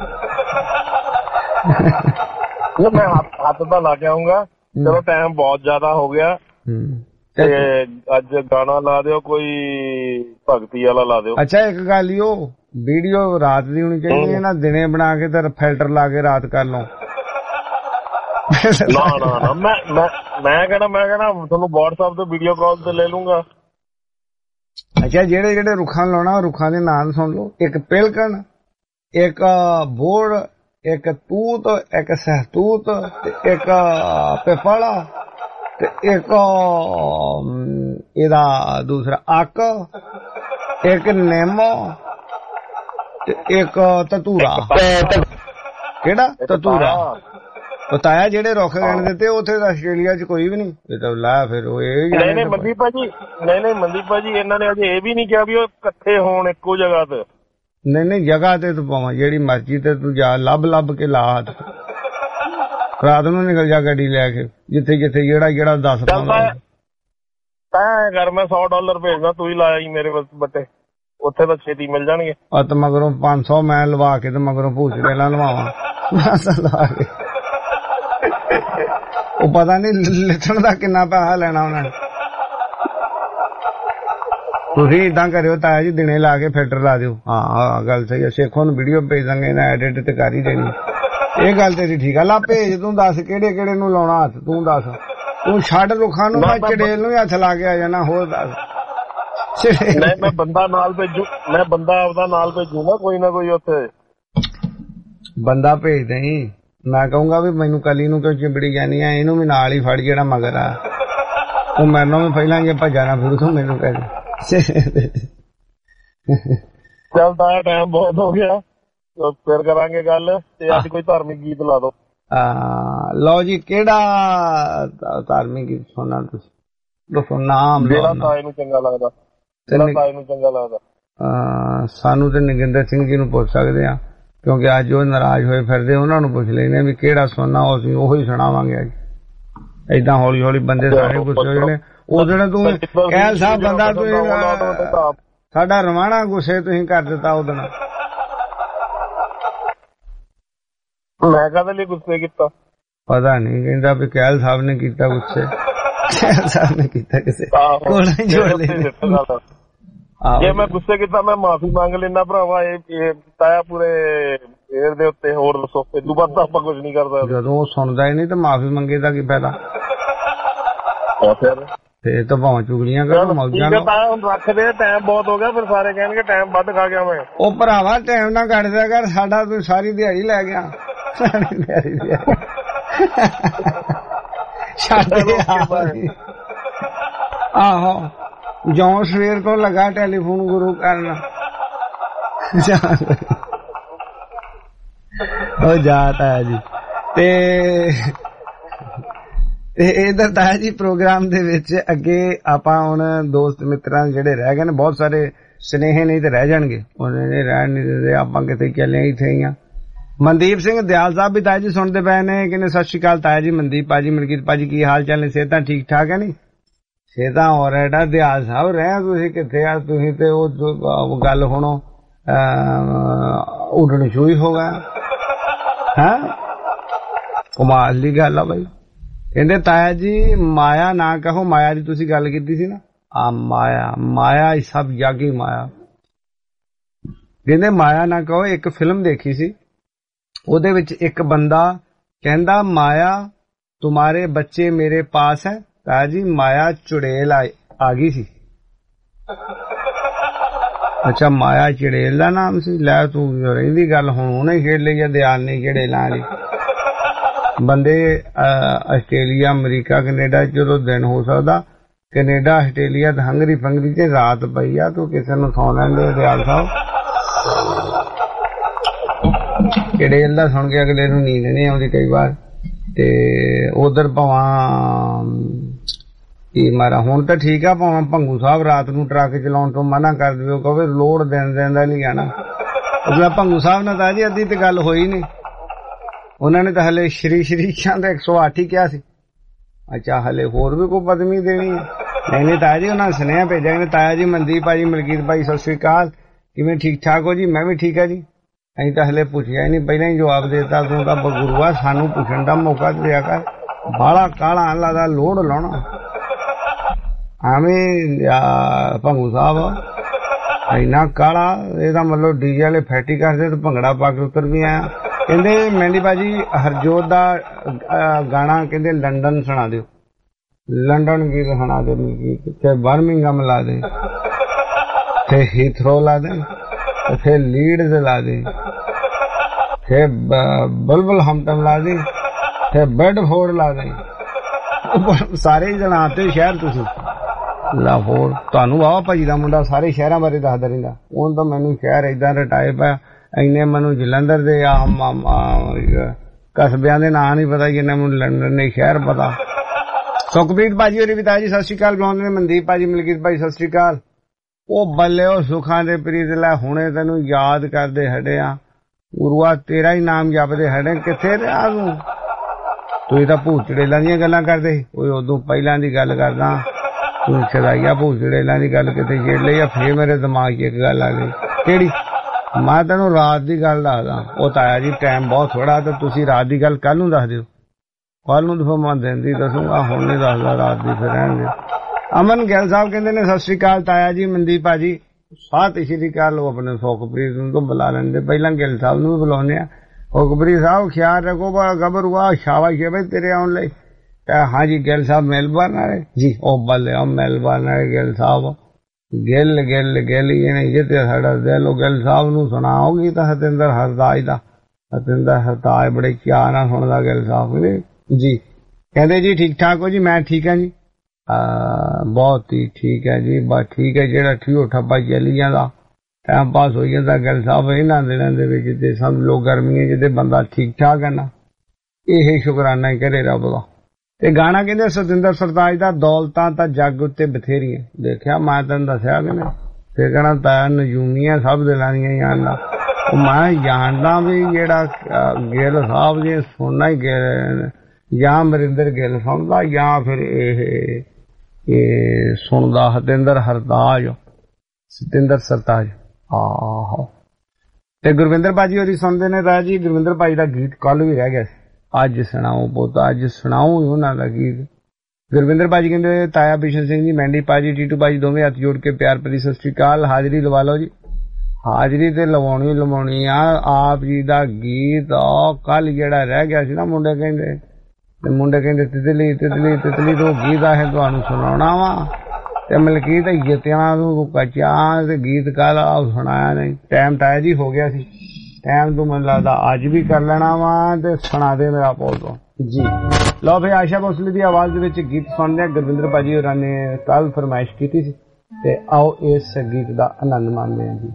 S1: ਮੈਂ ਹੱਥ ਤਾਂ ਲਾ ਕੇ ਆਉਂਗਾ। ਚਲੋ ਟਾਈਮ ਬਹੁਤ ਜ਼ਿਆਦਾ ਹੋ ਗਿਆ ਤੇ ਅੱਜ ਗਾਣਾ ਲਾ ਦਿਓ, ਕੋਈ ਭਗਤੀ ਵਾਲਾ ਲਾ ਦਿਓ।
S11: ਅੱਛਾ ਇੱਕ ਗੱਲ ਹੀ ਉਹ ਵੀਡੀਓ ਰਾਤ ਦੀ ਹੋਣੀ ਚਾਹੀਦੀ ਹੈ ਨਾ, ਦਿਨੇ ਬਣਾ ਕੇ ਤੇ ਫਿਲਟਰ ਲਾ ਕੇ ਰਾਤ ਕਰ ਲਓ।
S1: ਨਾ ਨਾ ਨਾ ਮੈਂ ਮੈਂ ਮੈਂ ਕਹਿਣਾ ਮੈਂ ਕਹਿਣਾ ਤੁਹਾਨੂੰ WhatsApp ਤੇ ਵੀਡੀਓ ਕਾਲ ਤੇ ਲੈ ਲੂੰਗਾ।
S11: ਅੱਛਾ ਜਿਹੜੇ ਜਿਹੜੇ ਰੁੱਖਾਂ ਲਾਉਣਾ ਰੁੱਖਾਂ ਦੇ ਨਾਮ ਸੁਣ ਲਓ। ਇੱਕ ਪਿਲਕਣ, ਇੱਕ ਬੋੜ, ਇੱਕ ਤੂਤ, ਇੱਕ ਸਹਤੂਤ, ਤੇ ਇੱਕ ਪਿਪਲਾ, ਤੇ ਇੱਕ ਇਹਦਾ ਦੂਸਰਾ ਅੱਕ, ਇੱਕ ਨਿੰਮ, ਤੇ ਇੱਕ ਤਤੂਰਾ। ਕਿਹੜਾ ਤਤੂਰਾ? ਬਤਾਇਆ ਜਿਹੜੇ ਰੁੱਖ ਗਣ ਦਿੱਤੇ ਉੱਥੇ ਆਸਟ੍ਰੇਲੀਆ ਚ ਕੋਈ ਵੀ ਨਹੀਂ। ਇਹ ਤਾਂ ਲਾ ਫਿਰ ਉਹ ਇਹ
S1: ਨਹੀਂ ਨਹੀਂ ਮਨਦੀਪ ਭਾਜੀ ਨਹੀਂ ਨਹੀਂ ਮਨਦੀਪ ਭਾਜੀ ਇਹਨਾਂ ਨੇ ਅਜੇ ਇਹ ਵੀ ਨਹੀਂ ਕਿਹਾ ਵੀ ਉਹ ਇਕੱਠੇ ਹੋਣ ਇੱਕੋ ਜਗ੍ਹਾ ਤੇ।
S11: ਨਹੀਂ ਨਹੀਂ ਜਗ੍ਹਾ ਤੇ ਤੂੰ ਪਾਵਾਂ ਜਿਹੜੀ ਮਰਜ਼ੀ ਤੇ ਤੂੰ ਜਾ ਲੱਭ ਲੱਭ ਕੇ ਲਾ ਹੱਥ। ਰਾਤ ਨੂੰ ਨਿਕਲ ਜਾ ਗੱਡੀ ਲੈ ਕੇ ਜਿੱਥੇ ਜਿੱਥੇ ਜਿਹੜਾ ਜਿਹੜਾ ਦੱਸ ਪਾਉਂਦਾ।
S1: ਤਾਂ ਕਰ ਮੈਂ ਸੌ ਡਾਲਰ ਭੇਜਦਾ ਤੂੰ ਹੀ ਲਾਇਆ ਜੀ ਮੇਰੇ ਬੱਟੇ, ਉੱਥੇ ਤਾਂ ਛੇਤੀ ਮਿਲ ਜਾਣਗੇ।
S11: ਆ ਤੇ ਮਗਰੋਂ ਪੰਜ ਸੌ ਮੈਂ ਲਵਾ ਕੇ ਤੇ ਮਗਰੋਂ ਭੂਤ ਚੜੇਲਾਂ ਲਵਾਵਾਂ ਲਵਾ ਕੇ। ਉਹ ਪਤਾ ਨਹੀਂ ਲਿਖਣ ਦਾ ਕਿੰਨਾ ਪੈਸਾ ਲੈਣਾ ਉਹਨਾਂ ਨੇ। ਤੁਸੀਂ ਏਦਾਂ ਕਰਿਓ ਤਾਇਆ ਜੀ ਦਿਨੇ ਲਾ ਕੇ ਫਿਲਟਰ ਲਾ ਦਿਓ। ਹਾਂ ਗੱਲ ਸਹੀ ਹੈ। ਸੇਖੋਂ ਨੂੰ ਵੀਡੀਓ ਭੇਜ ਦਾਂਗੇ ਨਾ, ਐਡਿਟ ਤੇ ਕਰ ਹੀ ਦੇਣੀ। ਇਹ ਗੱਲ ਤੇਰੀ ਠੀਕ ਆ। ਲਾ ਭੇਜ ਤੂੰ ਦੱਸ ਕਿਹੜੇ ਕਿਹੜੇ ਨੂੰ ਲਾਉਣਾ ਹੱਥ ਤੂੰ ਦੱਸ। ਤੂੰ ਛੱਡ ਰੁੱਖਾਂ ਨੂੰ ਮੈਂ ਚੜੇਲ ਨੂੰ ਹੱਥ ਲਾ ਕੇ ਆ ਜਾਣਾ। ਹੋਰ ਦੱਸ।
S1: ਨਹੀਂ ਮੈਂ ਬੰਦਾ ਨਾਲ ਭੇਜੂ, ਮੈਂ ਬੰਦਾ ਆਪਦਾ ਨਾਲ ਭੇਜੂਗਾ ਕੋਈ ਨਾ ਕੋਈ ਉੱਥੇ
S11: ਬੰਦਾ ਭੇਜ ਦੇਈਂ। ਮੈਂ ਕਹੂੰਗਾ ਵੀ ਮੈਨੂੰ ਕਲੀ ਨੂੰ ਕਿਉਂ ਚਿੰਬੜੀ ਜਾਨੀ ਆ, ਇਹਨੂੰ ਵੀ ਨਾਲ ਹੀ ਫੜ ਜਿਹੜਾ ਮਗਰ ਆ। ਉਹ ਮੈਨੂੰ ਵੀ ਪਹਿਲਾਂ ਜੇ ਭੱਜਣਾ ਫਿਰ ਤੂੰ ਮੈਨੂੰ ਕਹਿ ਦੇ।
S1: ਚੱਲ ਤਾਂ ਟਾਈਮ ਬਹੁਤ ਹੋ ਗਿਆ, ਫਿਰ ਕਰਾਂਗੇ ਗੱਲ। ਤੇ ਅੱਜ ਕੋਈ ਧਾਰਮਿਕ ਗੀਤ ਲਾ ਦੋ।
S11: ਲਓ ਜੀ ਕਿਹੜਾ ਧਾਰਮਿਕ ਗੀਤ ਸੁਣਨਾ ਤੁਸੀਂ ਦੱਸੋ ਨਾਮ?
S1: ਜਿਹੜਾ ਤਾਏ ਨੂੰ ਚੰਗਾ ਲੱਗਦਾ। ਜਿਹੜਾ ਤਾਏ ਨੂੰ ਚੰਗਾ ਲੱਗਦਾ।
S11: ਸਾਨੂੰ ਤੇ ਨਗਿੰਦਰ ਸਿੰਘ ਜੀ ਨੂੰ ਪੁੱਛ ਸਕਦੇ ਆ ਕਿਉਂਕਿ ਅੱਜ ਉਹ ਨਾਰਾਜ਼ ਹੋਏ ਫਿਰਦੇ, ਉਹਨਾਂ ਨੂੰ ਪੁੱਛ ਲੈਨੇ ਵੀ ਕਿਹੜਾ ਸੁਣਨਾ, ਅਸੀਂ ਉਹੀ ਸੁਣਾਵਾਂਗੇ ਅੱਜ। ਏਦਾਂ ਹੌਲੀ ਹੌਲੀ ਬੰਦੇ ਸਾਰੇ ਗੁੱਸੇ ਹੋ ਜਾਣੇ। ਉਹ ਜਿਹੜਾ ਤੂੰ ਕਹਿ ਸਾਹਿਬ ਬੰਦਾ ਤੂੰ ਸਾਡਾ ਰਵਾਣਾ ਗੁੱਸੇ ਤੁਸੀਂ ਕਰ ਦਿੱਤਾ ਉਹ ਦਿਨ।
S1: ਮੈਂ ਕਾਹਦੇ ਲਈ ਗੁੱਸੇ ਕੀਤਾ
S11: ਪਤਾ ਨਹੀਂ, ਕਹਿੰਦਾ ਵੀ ਕਹਿਲ ਸਾਹਿਬ ਨੇ ਕੀਤਾ ਗੁੱਸੇ। ਕਹਿਲ ਸਾਹਿਬ ਨੇ ਕੀਤਾ ਕਿਸੇ ਕੋਲ ਜੋੜ ਲੈਂਦੇ।
S1: ਜੇ ਮੈਂ ਗੁੱਸੇ ਕੀਤਾ ਮੈਂ ਮਾਫੀ ਮੰਗ ਲੈਣਾ ਭਰਾਵਾ। ਇਹ ਤਾਇਆ ਪੂਰੇ ਏਰ ਦੇ ਉੱਤੇ। ਹੋਰ ਦੱਸੋ ਇਦੋਂ ਬਾਅਦ ਤਾਂ ਆਪਾਂ ਕੁਝ ਨਹੀਂ ਕਰ ਸਕਦੇ।
S11: ਜਦੋਂ ਉਹ ਸੁਣਦਾ ਹੀ ਨਹੀਂ ਤਾਂ ਮਾਫੀ ਮੰਗੇ ਦਾ ਕੀ ਫਾਇਦਾ? ਤੇ ਤਾਂ ਭਾਵੇਂ ਚੁਗਲੀਆਂ ਕਰੋ ਮੌਜਾਂ ਨਾਲ।
S1: ਹੁਣ ਰੱਖਦੇ ਟਾਈਮ ਬਹੁਤ ਹੋ ਗਿਆ, ਫਿਰ ਸਾਰੇ ਕਹਿਣਗੇ ਟਾਈਮ ਵੱਧ ਖਾ ਗਿਆ ਮੈਂ।
S11: ਉਹ ਭਰਾਵਾ ਟਾਈਮ ਨਾ ਕੱਢ ਦਿਆ ਕਰ ਸਾਡਾ, ਤੂੰ ਸਾਰੀ ਦਿਹਾੜੀ ਲੈ ਗਿਆ। ਸਾਰੀ ਦਿਹਾੜੀ ਛੱਡ। ਆਹੋ ਜੋਂ ਸਵੇਰ ਤੋਂ ਲਗਾ ਟੈਲੀਫੋਨ ਗੁਰੂ ਕਰਨ। ਉਹ ਜਾਤਾ ਹੈ ਜੀ। ਤੇ ਇਧਰ ਤਾਇਆ ਜੀ ਪ੍ਰੋਗਰਾਮ ਦੇ ਵਿੱਚ ਅੱਗੇ ਆਪਾਂ ਹੁਣ ਦੋਸਤ ਮਿੱਤਰਾਂ ਜਿਹੜੇ ਰਹਿ ਗਏ ਨੇ, ਬਹੁਤ ਸਾਰੇ ਸਨੇਹ ਨਹੀਂ ਤੇ ਰਹਿ ਜਾਣਗੇ, ਉਹਨੇ ਰਹਿਣ ਨਹੀਂ ਦਿੰਦੇ। ਆਪਾਂ ਕਿਤੇ ਚੱਲੇ ਇੱਥੇ ਹੀ ਆ। ਮਨਦੀਪ ਸਿੰਘ ਦਿਆਲ ਸਾਹਿਬ ਵੀ ਤਾਇਆ ਜੀ ਸੁਣਦੇ ਪਏ ਨੇ, ਕਹਿੰਦੇ ਸਤਿ ਸ਼੍ਰੀ ਅਕਾਲ ਤਾਇਆ ਜੀ। ਮਨਦੀਪ ਭਾਜੀ, ਮਲਕੀਤ ਭਾਜੀ ਕੀ ਹਾਲ ਚਾਲ ਨੇ? ਸਿਹਤਾਂ ਠੀਕ ਠਾਕ ਹੈ? ਨਹੀਂ ਸਿਹਤਾਂ ਹੋ ਰਿਹਾ। ਦਿਆਲ ਸਾਹਿਬ ਰਹਿ ਤੁਸੀਂ ਕਿੱਥੇ ਆ? ਤੁਸੀਂ ਤੇ ਉਹ ਗੱਲ ਹੁਣ ਉੱਡਣ ਸ਼ੂਈ ਹੋ ਗਿਆ। ਹੈਂ ਕਮਾਲ ਦੀ ਗੱਲ ਆ ਬਾਈ। ਕਹਿੰਦੇ ਤਾਇਆ ਜੀ ਮਾਇਆ ਨਾ ਕਹੋ। ਮਾਇਆ ਦੀ ਤੁਸੀਂ ਗੱਲ ਕੀਤੀ ਸੀ ਨਾ, ਆ ਮਾਇਆ ਮਾਇਆ ਸਭ ਜਾਗੀ ਮਾਇਆ। ਕਹਿੰਦੇ ਮਾਇਆ ਨਾ ਕਹੋ। ਇੱਕ ਫਿਲਮ ਦੇਖੀ ਸੀ, ਉਹਦੇ ਵਿੱਚ ਇੱਕ ਬੰਦਾ ਕਹਿੰਦਾ ਮਾਇਆ ਤੁਮਾਰੇ ਬੱਚੇ ਮੇਰੇ ਪਾਸ ਹੈ। ਤਾਇਆ ਜੀ ਮਾਇਆ ਚੁੜੇਲ ਆ ਗਈ ਸੀ। ਅੱਛਾ ਮਾਇਆ ਚੁੜੇਲ ਦਾ ਨਾਮ ਸੀ। ਲੈ ਤੂੰ ਰਹਿੰਦੀ ਗੱਲ ਹੁਣ ਉਹਨੇ ਖੇਡ ਲਈ ਆ ਦਿਆਲ ਨੇ ਚੁੜੇਲਾਂ ਵਾਲੀ। ਬੰਦੇ ਆਸਟ੍ਰੇਲੀਆ ਅਮਰੀਕਾ ਕੈਨੇਡਾ ਜਦੋਂ ਦਿਨ ਹੋ ਸਕਦਾ ਕੈਨੇਡਾ ਆਸਟ੍ਰੇਲੀਆ ਤੇ ਹੰਗਰੀ ਫੰਗਰੀ ਚ ਰਾਤ ਪਈ ਆ ਤੂੰ ਕਿਸੇ ਨੂੰ ਸੌਂ ਲੈਂਦੇ ਦਿਆਲ ਸਾਹਿਬ ਕਿਹੜੇ ਅੱਲਾ ਸੁਣ ਕੇ ਅਗਲੇ ਨੂੰ ਨੀਂਦ ਨਹੀਂ ਆਉਂਦੀ ਕਈ ਵਾਰ ਤੇ ਉਧਰ ਭਾਵਾਂ ਕੀ ਮਾਰਾ ਹੁਣ ਤਾਂ ਠੀਕ ਆ ਭਾਵਾਂ ਭੰਗੂ ਸਾਹਿਬ ਰਾਤ ਨੂੰ ਟਰੱਕ ਚਲਾਉਣ ਤੋਂ ਮਨਾ ਕਰ ਦਿਓ ਕਹੇ ਲੋੜ ਦਿਨ ਦਿਨ ਦਾ ਨਹੀਂ ਆਣਾ ਅਗਲਾ ਭੰਗੂ ਸਾਹਿਬ ਨਾਲ ਤਾਂ ਜੀ ਅੱਧੀ ਤੇ ਗੱਲ ਹੋਈ ਨਹੀਂ ਉਹਨਾਂ ਨੇ ਤਾਂ ਹਲੇ ਸ਼੍ਰੀ ਸ਼੍ਰੀ ਚੰਦ ਇੱਕ ਸੌ ਅੱਠ ਹੀ ਕਿਹਾ ਸੀ ਅੱਛਾ ਹਲੇ ਹੋਰ ਵੀ ਕੋਈ ਪਦਵੀ ਦੇਣੀ ਹੈ ਨਹੀਂ ਨਹੀਂ ਤਾਇਆ ਜੀ ਉਹਨਾਂ ਸੁਨੇਹਾ ਭੇਜਿਆ ਕਿ ਤਾਇਆ ਜੀ ਮਨਦੀਪ ਭਾਜੀ ਮਲਕੀਤ ਭਾਈ ਸਤਿ ਸ੍ਰੀ ਅਕਾਲ ਕਿਵੇਂ ਠੀਕ ਠਾਕ ਹੋ ਜੀ ਮੈਂ ਵੀ ਠੀਕ ਆ ਜੀ ਅਸੀਂ ਤਾਂ ਹਲੇ ਪੁੱਛਿਆ ਹੀ ਨਹੀਂ ਪਹਿਲਾਂ ਹੀ ਜਵਾਬ ਦੇ ਦਿੱਤਾ ਤੂੰ ਤਾਂ ਬਗੁਰੂਆ ਸਾਨੂੰ ਪੁੱਛਣ ਦਾ ਮੌਕਾ ਦਿਆ ਕਰ ਬਾਹਲਾ ਕਾਲਾ ਲੱਗਦਾ ਲੋੜ ਲਾਉਣਾ ਐਵੇਂ ਭੰਗੂ ਸਾਹਿਬ ਇੰਨਾ ਕਾਲਾ ਇਹਦਾ ਮਤਲਬ ਡੀਜੇ ਵਾਲੇ ਫੈਟੀ ਕਰਦੇ ਤੇ ਭੰਗੜਾ ਪਾ ਕੇ ਉਤਰ ਵੀ ਆਇਆ ਕਹਿੰਦੇ ਮਹਿੰਦੀ ਭਾਜੀ ਹਰਜੋਤ ਦਾ ਗਾਣਾ ਕਹਿੰਦੇ ਲੰਡਨ ਸੁਣਾ ਦਿਓ ਲੰਡਨ ਗੀਤ ਸੁਣਾ ਦੇ ਚਾਹੇ ਬਰਮਿੰਗਮ ਲਾ ਦੇ ਤੇ ਹੀਥਰੋ ਲਾ ਦੇ ਤੇ ਲੀਡਸ ਲਾ ਦੇ ਤੇ ਬਲਬਲ ਹਮਟਮ ਲਾ ਦੇ ਤੇ ਬੈਡਫੋਰਡ ਲਾ ਦੇ ਸਾਰੇ ਜਣਾਤੇ ਸ਼ਹਿਰ ਤੁਸੀਂ ਲਾਹੌਰ ਤੁਹਾਨੂੰ ਵਾਹ ਭਾਜੀ ਦਾ ਮੁੰਡਾ ਸਾਰੇ ਸ਼ਹਿਰਾਂ ਬਾਰੇ ਦੱਸਦਾ ਰਹਿੰਦਾ ਹੁਣ ਤਾਂ ਮੈਨੂੰ ਸ਼ਹਿਰ ਏਦਾਂ ਰਟਾਏ ਪਿਆ ਇੰਨੇ ਮੈਨੂੰ ਜਲੰਧਰ ਦੇ ਆ ਕਸਬਿਆਂ ਦੇ ਨਾਂ ਨਹੀਂ ਪਤਾ ਜਿੰਨੇ ਮੈਨੂੰ ਲੰਡਨ ਦੇ ਸ਼ਹਿਰ ਪਤਾ ਸੁਖਪ੍ਰੀਤ ਭਾਜੀ ਹੋਰੀ ਪਿਤਾ ਜੀ ਸਤਿ ਸ਼੍ਰੀ ਅਕਾਲ ਬੁਲਾਉਂਦੇ ਨੇ ਮਨਦੀਪ ਭਾਜੀ ਮਲਕੀਤ ਭਾਈ ਸਤਿ ਸ਼੍ਰੀ ਅਕਾਲ ਉਹ ਬੱਲੇ ਉਹ ਸੁੱਖਾਂ ਦੇ ਪ੍ਰੀਤ ਲੈ ਹੁਣੇ ਤੈਨੂੰ ਯਾਦ ਕਰਦੇ ਹਟੇ ਆ ਗੁਰੂਆ ਤੇਰਾ ਹੀ ਨਾਮ ਜਪਦੇ ਹਟੇ ਕਿੱਥੇ ਰਿਹਾ ਤੂੰ ਤੁਸੀਂ ਤਾਂ ਭੂਤ ਚੜੇਲਾਂ ਦੀਆਂ ਗੱਲਾਂ ਕਰਦੇ ਓਏ ਉਦੋਂ ਪਹਿਲਾਂ ਦੀ ਗੱਲ ਕਰਦਾ ਤੂੰ ਛੜਾਈਆ ਭੂਤ ਚੜੇਲਾਂ ਦੀ ਗੱਲ ਕਿਤੇ ਛੇੜ ਲਈ ਆ ਫੇਰ ਮੇਰੇ ਦਿਮਾਗ 'ਚ ਇੱਕ ਗੱਲ ਆ ਗਈ ਕਿਹੜੀ ਮੈਂ ਤੈਨੂੰ ਰਾਤ ਦੀ ਗੱਲ ਦੱਸਦਾ ਉਹ ਤਾਇਆ ਜੀ ਟਾਈਮ ਬਹੁਤ ਥੋੜਾ ਤੇ ਤੁਸੀਂ ਰਾਤ ਦੀ ਗੱਲ ਕੱਲ ਨੂੰ ਦੱਸ ਦਿਓ ਕੱਲ ਨੂੰ ਤਾਂ ਮੈਂ ਦਿਨ ਦੀ ਦੱਸੂਗਾ ਹੁਣ ਨਹੀਂ ਦੱਸਦਾ ਰਾਤ ਦੀ ਫਿਰ ਰਹਿਣਗੇ ਅਮਨ ਗਿੱਲ ਸਾਹਿਬ ਕਹਿੰਦੇ ਨੇ ਸਤਿ ਸ਼੍ਰੀ ਅਕਾਲ ਤਾਇਆ ਜੀ ਮਨਦੀਪ ਭਾਜੀ ਸਤਿ ਸ਼੍ਰੀ ਅਕਾਲ ਉਹ ਆਪਣੇ ਸੁਖਪ੍ਰੀਤ ਨੂੰ ਤਾਂ ਬੁਲਾ ਲੈਂਦੇ ਪਹਿਲਾਂ ਗਿੱਲ ਸਾਹਿਬ ਨੂੰ ਵੀ ਬੁਲਾਉਂਦੇ ਆ ਸੁਖਪ੍ਰੀਤ ਸਾਹਿਬ ਖਿਆਲ ਰੱਖੋ ਬਾ ਗਬਰ ਹੁਆ ਸ਼ਾਬਾਸ਼ ਹੈ ਬਈ ਤੇਰੇ ਆਉਣ ਲਈ हाँ जी गिल साहब मेलबर्न आ रहे जी ओ बल्ले हम मेलबर्न आ रहे गिल साहब गिल गिल गिल ये नहीं जिते साडा दिल गिल साहब नूं सुनाओगी तो हतिंदर हरदाज दा हतिंदर हरदाज बड़े चाह नाल सुणदा गिल साहब ने जी कहंदे जी ठीक ठाक हो जी मैं ठीक है जी आ, बहुत ही ठीक है जी बस ठीक है जेड़ा ठीओ ठप्पा चली जांदा टाइम पास हो जांदा गिल साहब इन्हां दिनां दे विच ते समझ लो गर्मियां जिते बंदा ठीक ठाक है ना ਇਹ ਸ਼ੁਕਰਾਨਾ ਹੀ ਕਰੇ ਰੱਬ ਦਾ ਤੇ ਗਾਣਾ ਕਹਿੰਦੇ ਸਤਿੰਦਰ ਸਰਤਾਜ ਦਾ ਦੌਲਤਾਂ ਤਾਂ ਜੱਗ ਉੱਤੇ ਬਥੇਰੀਆਂ ਦੇਖਿਆ ਮੈਂ ਤੈਨੂੰ ਦੱਸਿਆ ਕਿ ਨਹੀਂ ਤੇ ਕਹਿਣਾ ਤਾਂ ਨਜੂਮੀਆਂ ਸਭ ਦਿਲਾਂ ਦੀਆਂ ਜਾਣਦਾ ਉਹ ਮੈਂ ਜਾਣਦਾ ਵੀ ਜਿਹੜਾ ਗਿੱਲ ਸਾਹਿਬ ਜੀ ਸੁਣਨਾ ਹੀ ਗਿੱਲ ਜਾਂ ਅਮਰਿੰਦਰ ਗਿੱਲ ਸੁਣਦਾ ਜਾਂ ਫਿਰ ਇਹ ਇਹ ਸੁਣਦਾ ਸਤਿੰਦਰ ਹਰਤਾਜ ਸਤਿੰਦਰ ਸਰਤਾਜ ਆਹੋ ਤੇ ਗੁਰਵਿੰਦਰ ਭਾਜੀ ਹੋਰੀ ਸੁਣਦੇ ਨੇ ਰਾਜ ਜੀ ਗੁਰਵਿੰਦਰ ਭਾਜੀ ਦਾ ਗੀਤ ਕੱਲ ਵੀ ਰਹਿ ਗਿਆ ਸੀ ਅੱਜ ਸੁਣਾਓ ਪੁੱਤ ਅੱਜ ਸੁਣਾਓ ਉਹਨਾਂ ਦਾ ਗੀਤ ਗੁਰਵਿੰਦਰ ਭਾਜੀ ਕਹਿੰਦੇ ਤਾਇਆ ਬਿਸ਼ਨ ਸਿੰਘ ਜੀ ਮਹਿੰਦੀ ਭਾਜੀ ਟੀਟੂ ਭਾਜੀ ਦੋਵੇਂ ਹੱਥ ਜੋੜ ਕੇ ਪਿਆਰ ਭਰੀ ਸਤਿ ਸ਼੍ਰੀ ਅਕਾਲ ਹਾਜ਼ਰੀ ਲਵਾ ਲਓ ਜੀ ਹਾਜ਼ਰੀ ਤੇ ਲਵਾਉਣੀ ਲਵਾਉਣੀ ਆ ਆਪ ਜੀ ਦਾ ਗੀਤ ਉਹ ਕੱਲ ਜਿਹੜਾ ਰਹਿ ਗਿਆ ਸੀ ਨਾ ਮੁੰਡੇ ਕਹਿੰਦੇ ਤੇ ਮੁੰਡੇ ਕਹਿੰਦੇ ਤਿਤਲੀ ਤਿਤਲੀ ਤਿਤਲੀ ਤੋਂ ਗੀਤ ਆ ਹੈ ਤੁਹਾਨੂੰ ਸੁਣਾਉਣਾ ਵਾ ਤੇ ਮਲਕੀਤ ਜਿੱਤਿਆਂ ਨੂੰ ਕੱਚਾ ਤੇ ਗੀਤ ਕੱਲ ਸੁਣਾਇਆ ਨਹੀਂ ਟਾਈਮ ਤਾਇਆ ਜੀ ਹੋ ਗਿਆ ਸੀ ਟਾਈਮ ਤੋਂ ਮੈਨੂੰ ਲੱਗਦਾ ਅੱਜ ਵੀ ਕਰ ਲੈਣਾ ਵਾ ਤੇ ਸੁਣਾ ਦੇ ਮੇਰਾ ਪੋਲ ਤੋਂ ਜੀ ਲਓ ਭਾਈ ਆਸ਼ਾ ਭੋਸਲੇ ਦੀ ਆਵਾਜ਼ ਦੇ ਵਿੱਚ ਗੀਤ ਸੁਣਦੇ ਆ ਗੁਰਵਿੰਦਰ ਭਾਜੀ ਹੋਰਾਂ ਨੇ ਕੱਲ ਫਰਮਾਇਸ਼ ਕੀਤੀ ਸੀ ਤੇ ਆਓ ਇਸ ਗੀਤ ਦਾ ਆਨੰਦ ਮਾਣਦੇ ਹਾਂ ਜੀ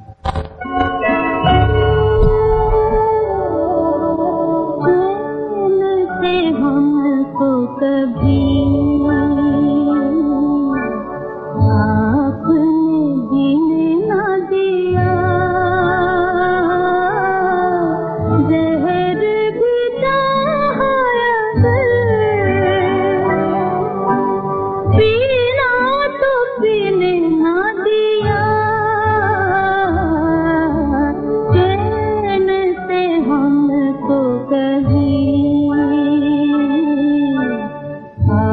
S13: कभी आपने जीने ना दिया जहर भी चाहा पीना तो पीने ना दिया चैन से हमको कभी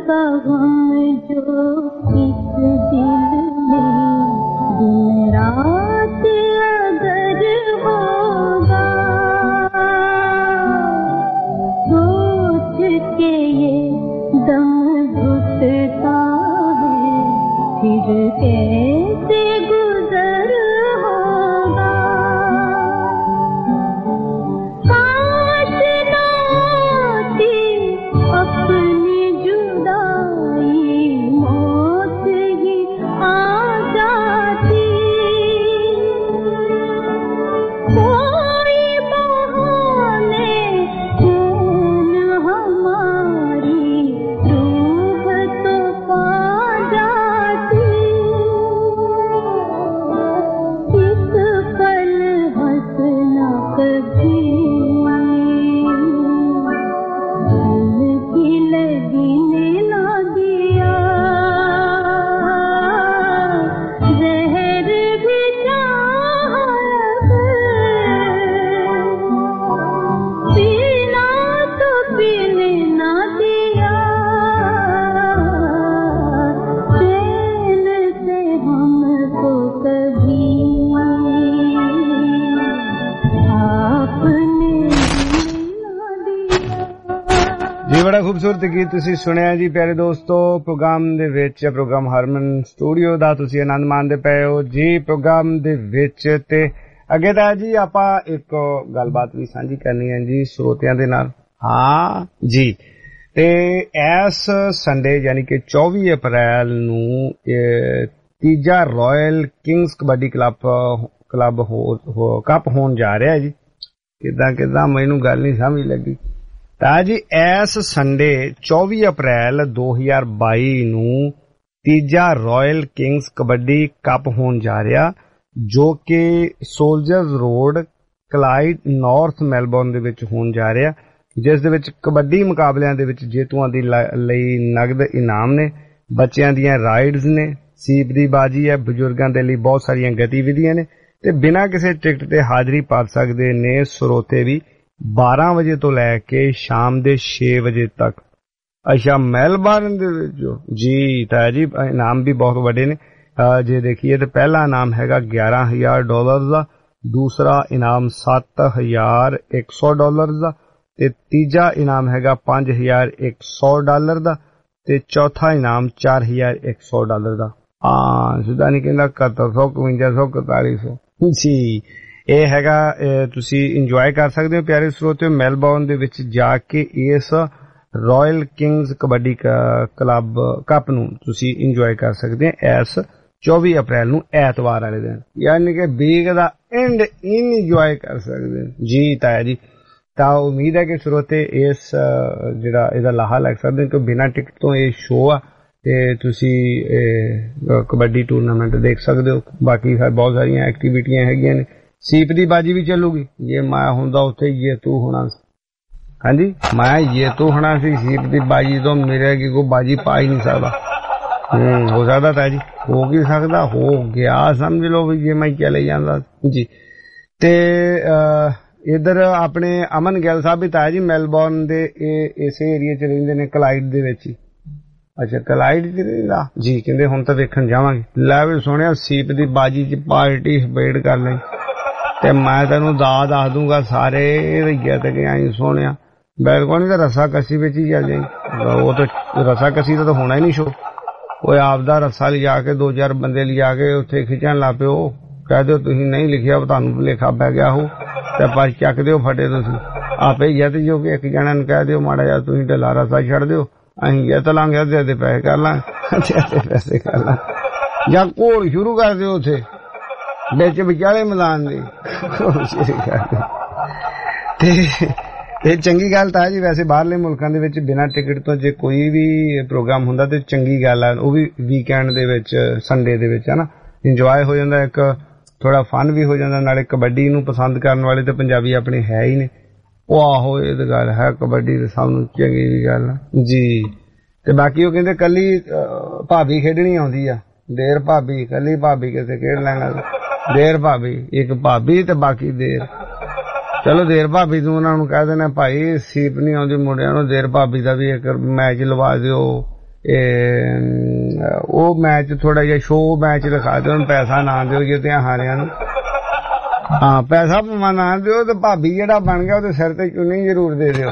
S13: का गम जो इस दिल में दिन रात अगर होगा, सोच के ये दम घुटता है, फिर कैसे गुजर होगा। काश ना आती अपनी जुदाई, मौत ही आ जाती। कोई बहाने खून हमारी रूह तो पा जाती। इस पल हंसना कभी की लगने ना दिया, जहर भी चाहा पीना तो पीने ना दिया, चैन से हमको कभी आपने
S3: जी बड़ा खूबसूरत गीत तुसी सुनिया जी प्यारे दोस्तों। प्रोग्राम दे विच प्रोग्राम हरमन स्टूडियो दा तुसी आनंद माणदे पए हो जी। प्रोग्राम दे विच ते अगे ता जी आपां एक गलबात भी सांझी करनी है जी श्रोतियां दे नाल। हाँ जी, ते इस संडे यानी कि चौबीस अप्रैल नूं तीजा Royal Kings Kabaddi Club Club हो, हो कप होण जा रहा है जी। किदां किदां मैनूं गल नहीं समझ लगी। ਤਾਂ ਜੀ ਇਸ ਸੰਡੇ चौबीस अप्रैल दो हज़ार बाई ਨੂੰ ਤੀਜਾ ਰਾਇਲ ਕਿੰਗਸ ਕਬੱਡੀ ਕੱਪ ਹੋਣ ਜਾ ਰਿਹਾ, ਜੋ ਕਿ Soldiers Road Clyde North Melbourne ਦੇ ਵਿੱਚ ਹੋਣ ਜਾ ਰਿਹਾ, ਜਿਸ ਦੇ ਵਿੱਚ ਕਬੱਡੀ ਮੁਕਾਬਲਿਆਂ ਦੇ ਵਿੱਚ ਜੇਤੂਆਂ ਦੀ ਲਈ ਨਗਦ ਇਨਾਮ ਨੇ, ਬੱਚਿਆਂ ਦੀਆਂ ਰਾਈਡਸ ਨੇ, ਸੀਪ ਦੀ ਬਾਜੀ ਹੈ, ਬਜ਼ੁਰਗਾਂ ਦੇ ਲਈ ਬਹੁਤ ਸਾਰੀਆਂ ਗਤੀਵਿਧੀਆਂ ਨੇ ਤੇ ਬਿਨਾਂ ਕਿਸੇ ਟਿਕਟ ਤੇ ਹਾਜ਼ਰੀ ਪਾ ਸਕਦੇ ਨੇ ਸਰੋਤੇ ਵੀ बारह वजे तो लैके शाम दे छे वजे तक। अच्छा मेलबर्न दे विच जी ताया जी इनाम भी बहुत वड्डे ने। जे देखिए तो पहला इनाम हैगा ग्यारह हजार डॉलर का, दूसरा इनाम सत्त हजार एक सौ डॉलर का, ते तीजा इनाम हैगा पांच हजार एक सौ डॉलर का, ते चौथा इनाम चार हजार एक सौ डॉलर का। हाँ सिद्धा नहीं कहना इकहत्तर सौ इकवंजा सौ इकताली सौ जी। ਇਹ ਹੈਗਾ ਤੁਸੀਂ ਇੰਜੋਏ ਕਰ ਸਕਦੇ ਹੋ ਪਿਆਰੇ ਸਰੋਤਿਓ। ਮੈਲਬੌਰਨ ਦੇ ਵਿੱਚ ਜਾ ਕੇ ਇਸ Royal Kings Kabaddi Club Cup ਨੂੰ ਤੁਸੀਂ ਇੰਜੋਏ ਕਰ ਸਕਦੇ ਹੋ ਇਸ चौबीस अप्रैल ਨੂੰ ਐਤਵਾਰ ਵਾਲੇ ਦਿਨ, ਯਾਨੀ ਕਿ ਵੀਕ ਦਾ ਐਂਡ ਇਨ ਇੰਜੋਏ ਕਰ ਸਕਦੇ ਹੋ ਜੀ ਤਾਇਆ ਜੀ। ਤਾਂ ਉਮੀਦ ਹੈ ਕਿ ਸਰੋਤੇ ਇਸ ਜਿਹੜਾ ਇਹਦਾ ਲਾਹਾ ਲੈ ਸਕਦੇ ਹੋ ਕਿ ਬਿਨਾਂ ਟਿਕਟ ਤੋਂ ਇਹ ਸ਼ੋਅ ਆ ਤੇ ਤੁਸੀਂ ਕਬੱਡੀ ਟੂਰਨਾਮੈਂਟ ਦੇਖ ਸਕਦੇ ਹੋ। ਬਾਕੀ ਬਹੁਤ ਸਾਰੀਆਂ ਐਕਟੀਵਿਟੀਆਂ ਹੈਗੀਆਂ ਨੇ। ਸੀਪ ਦੀ ਬਾਜੀ ਵੀ ਚੱਲੂਗੀ। ਜੇ ਮੈਂ ਹੁੰਦਾ ਉੱਥੇ ਜੇ ਤੂੰ ਹੋਣਾ ਸੀ, ਹਾਂਜੀ ਮੈਂ ਜੇ ਤੂੰ ਹੋਣਾ ਸੀ ਸੀਪ ਦੀ ਬਾਜੀ ਤੋਂ ਮੇਰੇ ਅੱਗੇ ਕੋਈ ਬਾਜੀ ਪਾ ਹੀ ਨਹੀਂ ਸਕਦਾ। ਹੂੰ ਹੋ ਸਕਦਾ ਤਾਂ ਜੀ, ਹੋ ਕੀ ਸਕਦਾ, ਹੋ ਗਿਆ ਸਮਝ ਲਓ ਵੀ ਜੇ ਮੈਂ ਚਲੇ ਜਾਂਦਾ ਜੀ। ਤੇ ਇਧਰ ਆਪਣੇ ਅਮਨ ਗਿੱਲ ਸਾਹਿਬ ਵੀ ਤਾਂ ਜੀ ਮੈਲਬੌਰਨ ਦੇ ਇਹ ਇਸੇ ਏਰੀਏ ਚ ਰਹਿੰਦੇ ਨੇ, ਕਲਾਈਡ ਦੇ ਵਿੱਚ ਹੀ। ਅੱਛਾ ਕਲਾਈਡ ਚ ਰਹਿੰਦਾ ਜੀ, ਕਹਿੰਦੇ ਹੁਣ ਤਾਂ ਵੇਖਣ ਜਾਵਾਂਗੇ। ਲੈ ਵੀ ਸੁਣਿਆ ਸੀਪ ਦੀ ਬਾਜੀ ਚ ਪਾਰਟੀ ਵੇਟ ਕਰ ਲਈ ਤੇ ਮੈਂ ਤੈਨੂੰ ਦਾ ਦੱਸ ਦੂੰਗਾ ਸਾਰੇ ਰਈਆ ਤੇ ਗਿਆ ਹੀ ਸੋਹਣਿਆ। ਬਿਲਕੁਲ ਨਹੀਂ ਤਾਂ ਰੱਸਾ ਕਸੀ ਵਿੱਚ ਹੀ ਚੱਲ ਜਾਈ। ਉਹ ਤਾਂ ਰੱਸਾ ਕਸੀ ਦਾ ਤਾਂ ਹੋਣਾ ਹੀ ਨਹੀਂ ਸ਼ੋ। ਉਹ ਆਪਦਾ ਰੱਸਾ ਲਿਜਾ ਕੇ ਦੋ ਚਾਰ ਬੰਦੇ ਲਿਜਾ ਕੇ ਉੱਥੇ ਖਿੱਚਣ ਲੱਗ ਪਿਓ। ਕਹਿ ਦਿਓ ਤੁਸੀਂ ਨਹੀਂ ਲਿਖਿਆ, ਤੁਹਾਨੂੰ ਭੁਲੇਖਾ ਪੈ ਗਿਆ ਹੋ ਤੇ ਪਰ ਚੱਕ ਦਿਓ ਫਟੇ ਤੁਸੀਂ ਆਪੇ ਜਿੱਤ ਜੋ ਕਿ ਇੱਕ ਜਣਾ ਨੂੰ ਕਹਿ ਦਿਓ ਮਾੜਾ ਜਿਹਾ ਤੁਸੀਂ ਢਿੱਲਾ ਰੱਸਾ ਛੱਡ ਦਿਓ, ਅਸੀਂ ਜਿੱਤ ਲਾਂਗੇ, ਅੱਧੇ ਅੱਧੇ ਪੈਸੇ ਕਰ ਲਾਂਗੇ, ਅੱਧੇ ਪੈਸੇ ਕਰ ਲਾਂਗੇ। ਜਾਂ ਘੋਲ ਸ਼ੁਰੂ ਕਰ ਦਿਓ ਉੱਥੇ ਵਿੱਚ ਵਿਚਾਲੇ ਮੈਦਾਨ ਦੇ ਤੇ ਇਹ ਚੰਗੀ ਗੱਲ ਤਾਂ ਜੀ। ਵੈਸੇ ਬਾਹਰਲੇ ਮੁਲਕਾਂ ਦੇ ਵਿੱਚ ਬਿਨਾਂ ਟਿਕਟ ਤੋਂ ਜੇ ਕੋਈ ਵੀ ਪ੍ਰੋਗਰਾਮ ਹੁੰਦਾ ਤੇ ਚੰਗੀ ਗੱਲ ਆ, ਉਹ ਵੀ ਵੀਕਐਂਡ ਦੇ ਵਿੱਚ ਸੰਡੇ ਦੇ ਵਿੱਚ ਹਨਾ ਇੰਜੋਏ ਹੋ ਜਾਂਦਾ, ਇੱਕ ਥੋੜਾ ਫਨ ਵੀ ਹੋ ਜਾਂਦਾ। ਨਾਲੇ ਕਬੱਡੀ ਨੂੰ ਪਸੰਦ ਕਰਨ ਵਾਲੇ ਤਾਂ ਪੰਜਾਬੀ ਆਪਣੇ ਹੈ ਹੀ ਨੇ। ਉਹ ਆਹੋ ਇਹ ਤਾਂ ਗੱਲ ਹੈ, ਕਬੱਡੀ ਤਾਂ ਸਭ ਨੂੰ ਚੰਗੀ ਵੀ ਗੱਲ ਆ ਜੀ। ਤੇ ਬਾਕੀ ਉਹ ਕਹਿੰਦੇ ਕੱਲੀ ਭਾਬੀ ਖੇਡਣੀ ਆਉਂਦੀ ਆ, ਦੇਰ ਭਾਬੀ, ਕੱਲੀ ਭਾਬੀ ਕਿਸੇ ਖੇਡ ਲੈਣਾ, ਦੇਰ ਭਾਬੀ ਇੱਕ ਭਾਬੀ ਤੇ ਬਾਕੀ ਦੇਰ। ਚਲੋ ਦੇਰ ਭਾਬੀ ਤੂੰ ਉਹਨਾਂ ਨੂੰ ਕਹਿ ਦੇਣਾ ਭਾਈ ਸੀਪ ਨਹੀਂ ਆਉਂਦੀ ਮੁੰਡਿਆਂ ਨੂੰ, ਦੇਰ ਭਾਬੀ ਦਾ ਵੀ ਇੱਕ ਮੈਚ ਲਵਾ ਦਿਓ
S11: ਉਹ ਮੈਚ ਥੋੜਾ ਜਿਹਾ ਸ਼ੋਅ ਮੈਚ ਲਿਖਾ ਦਿਓ, ਪੈਸਾ ਨਾ ਦਿਓ ਜੇ ਤੇ ਹਾਰਿਆਂ ਨੂੰ। ਹਾਂ ਪੈਸਾ ਭਾਵੇਂ ਨਾ ਦਿਓ ਤੇ ਭਾਬੀ ਜਿਹੜਾ ਬਣ ਗਿਆ ਉਹਦੇ ਸਿਰ ਤੇ ਚੁੰਨੀ ਜ਼ਰੂਰ ਦੇ ਦਿਓ।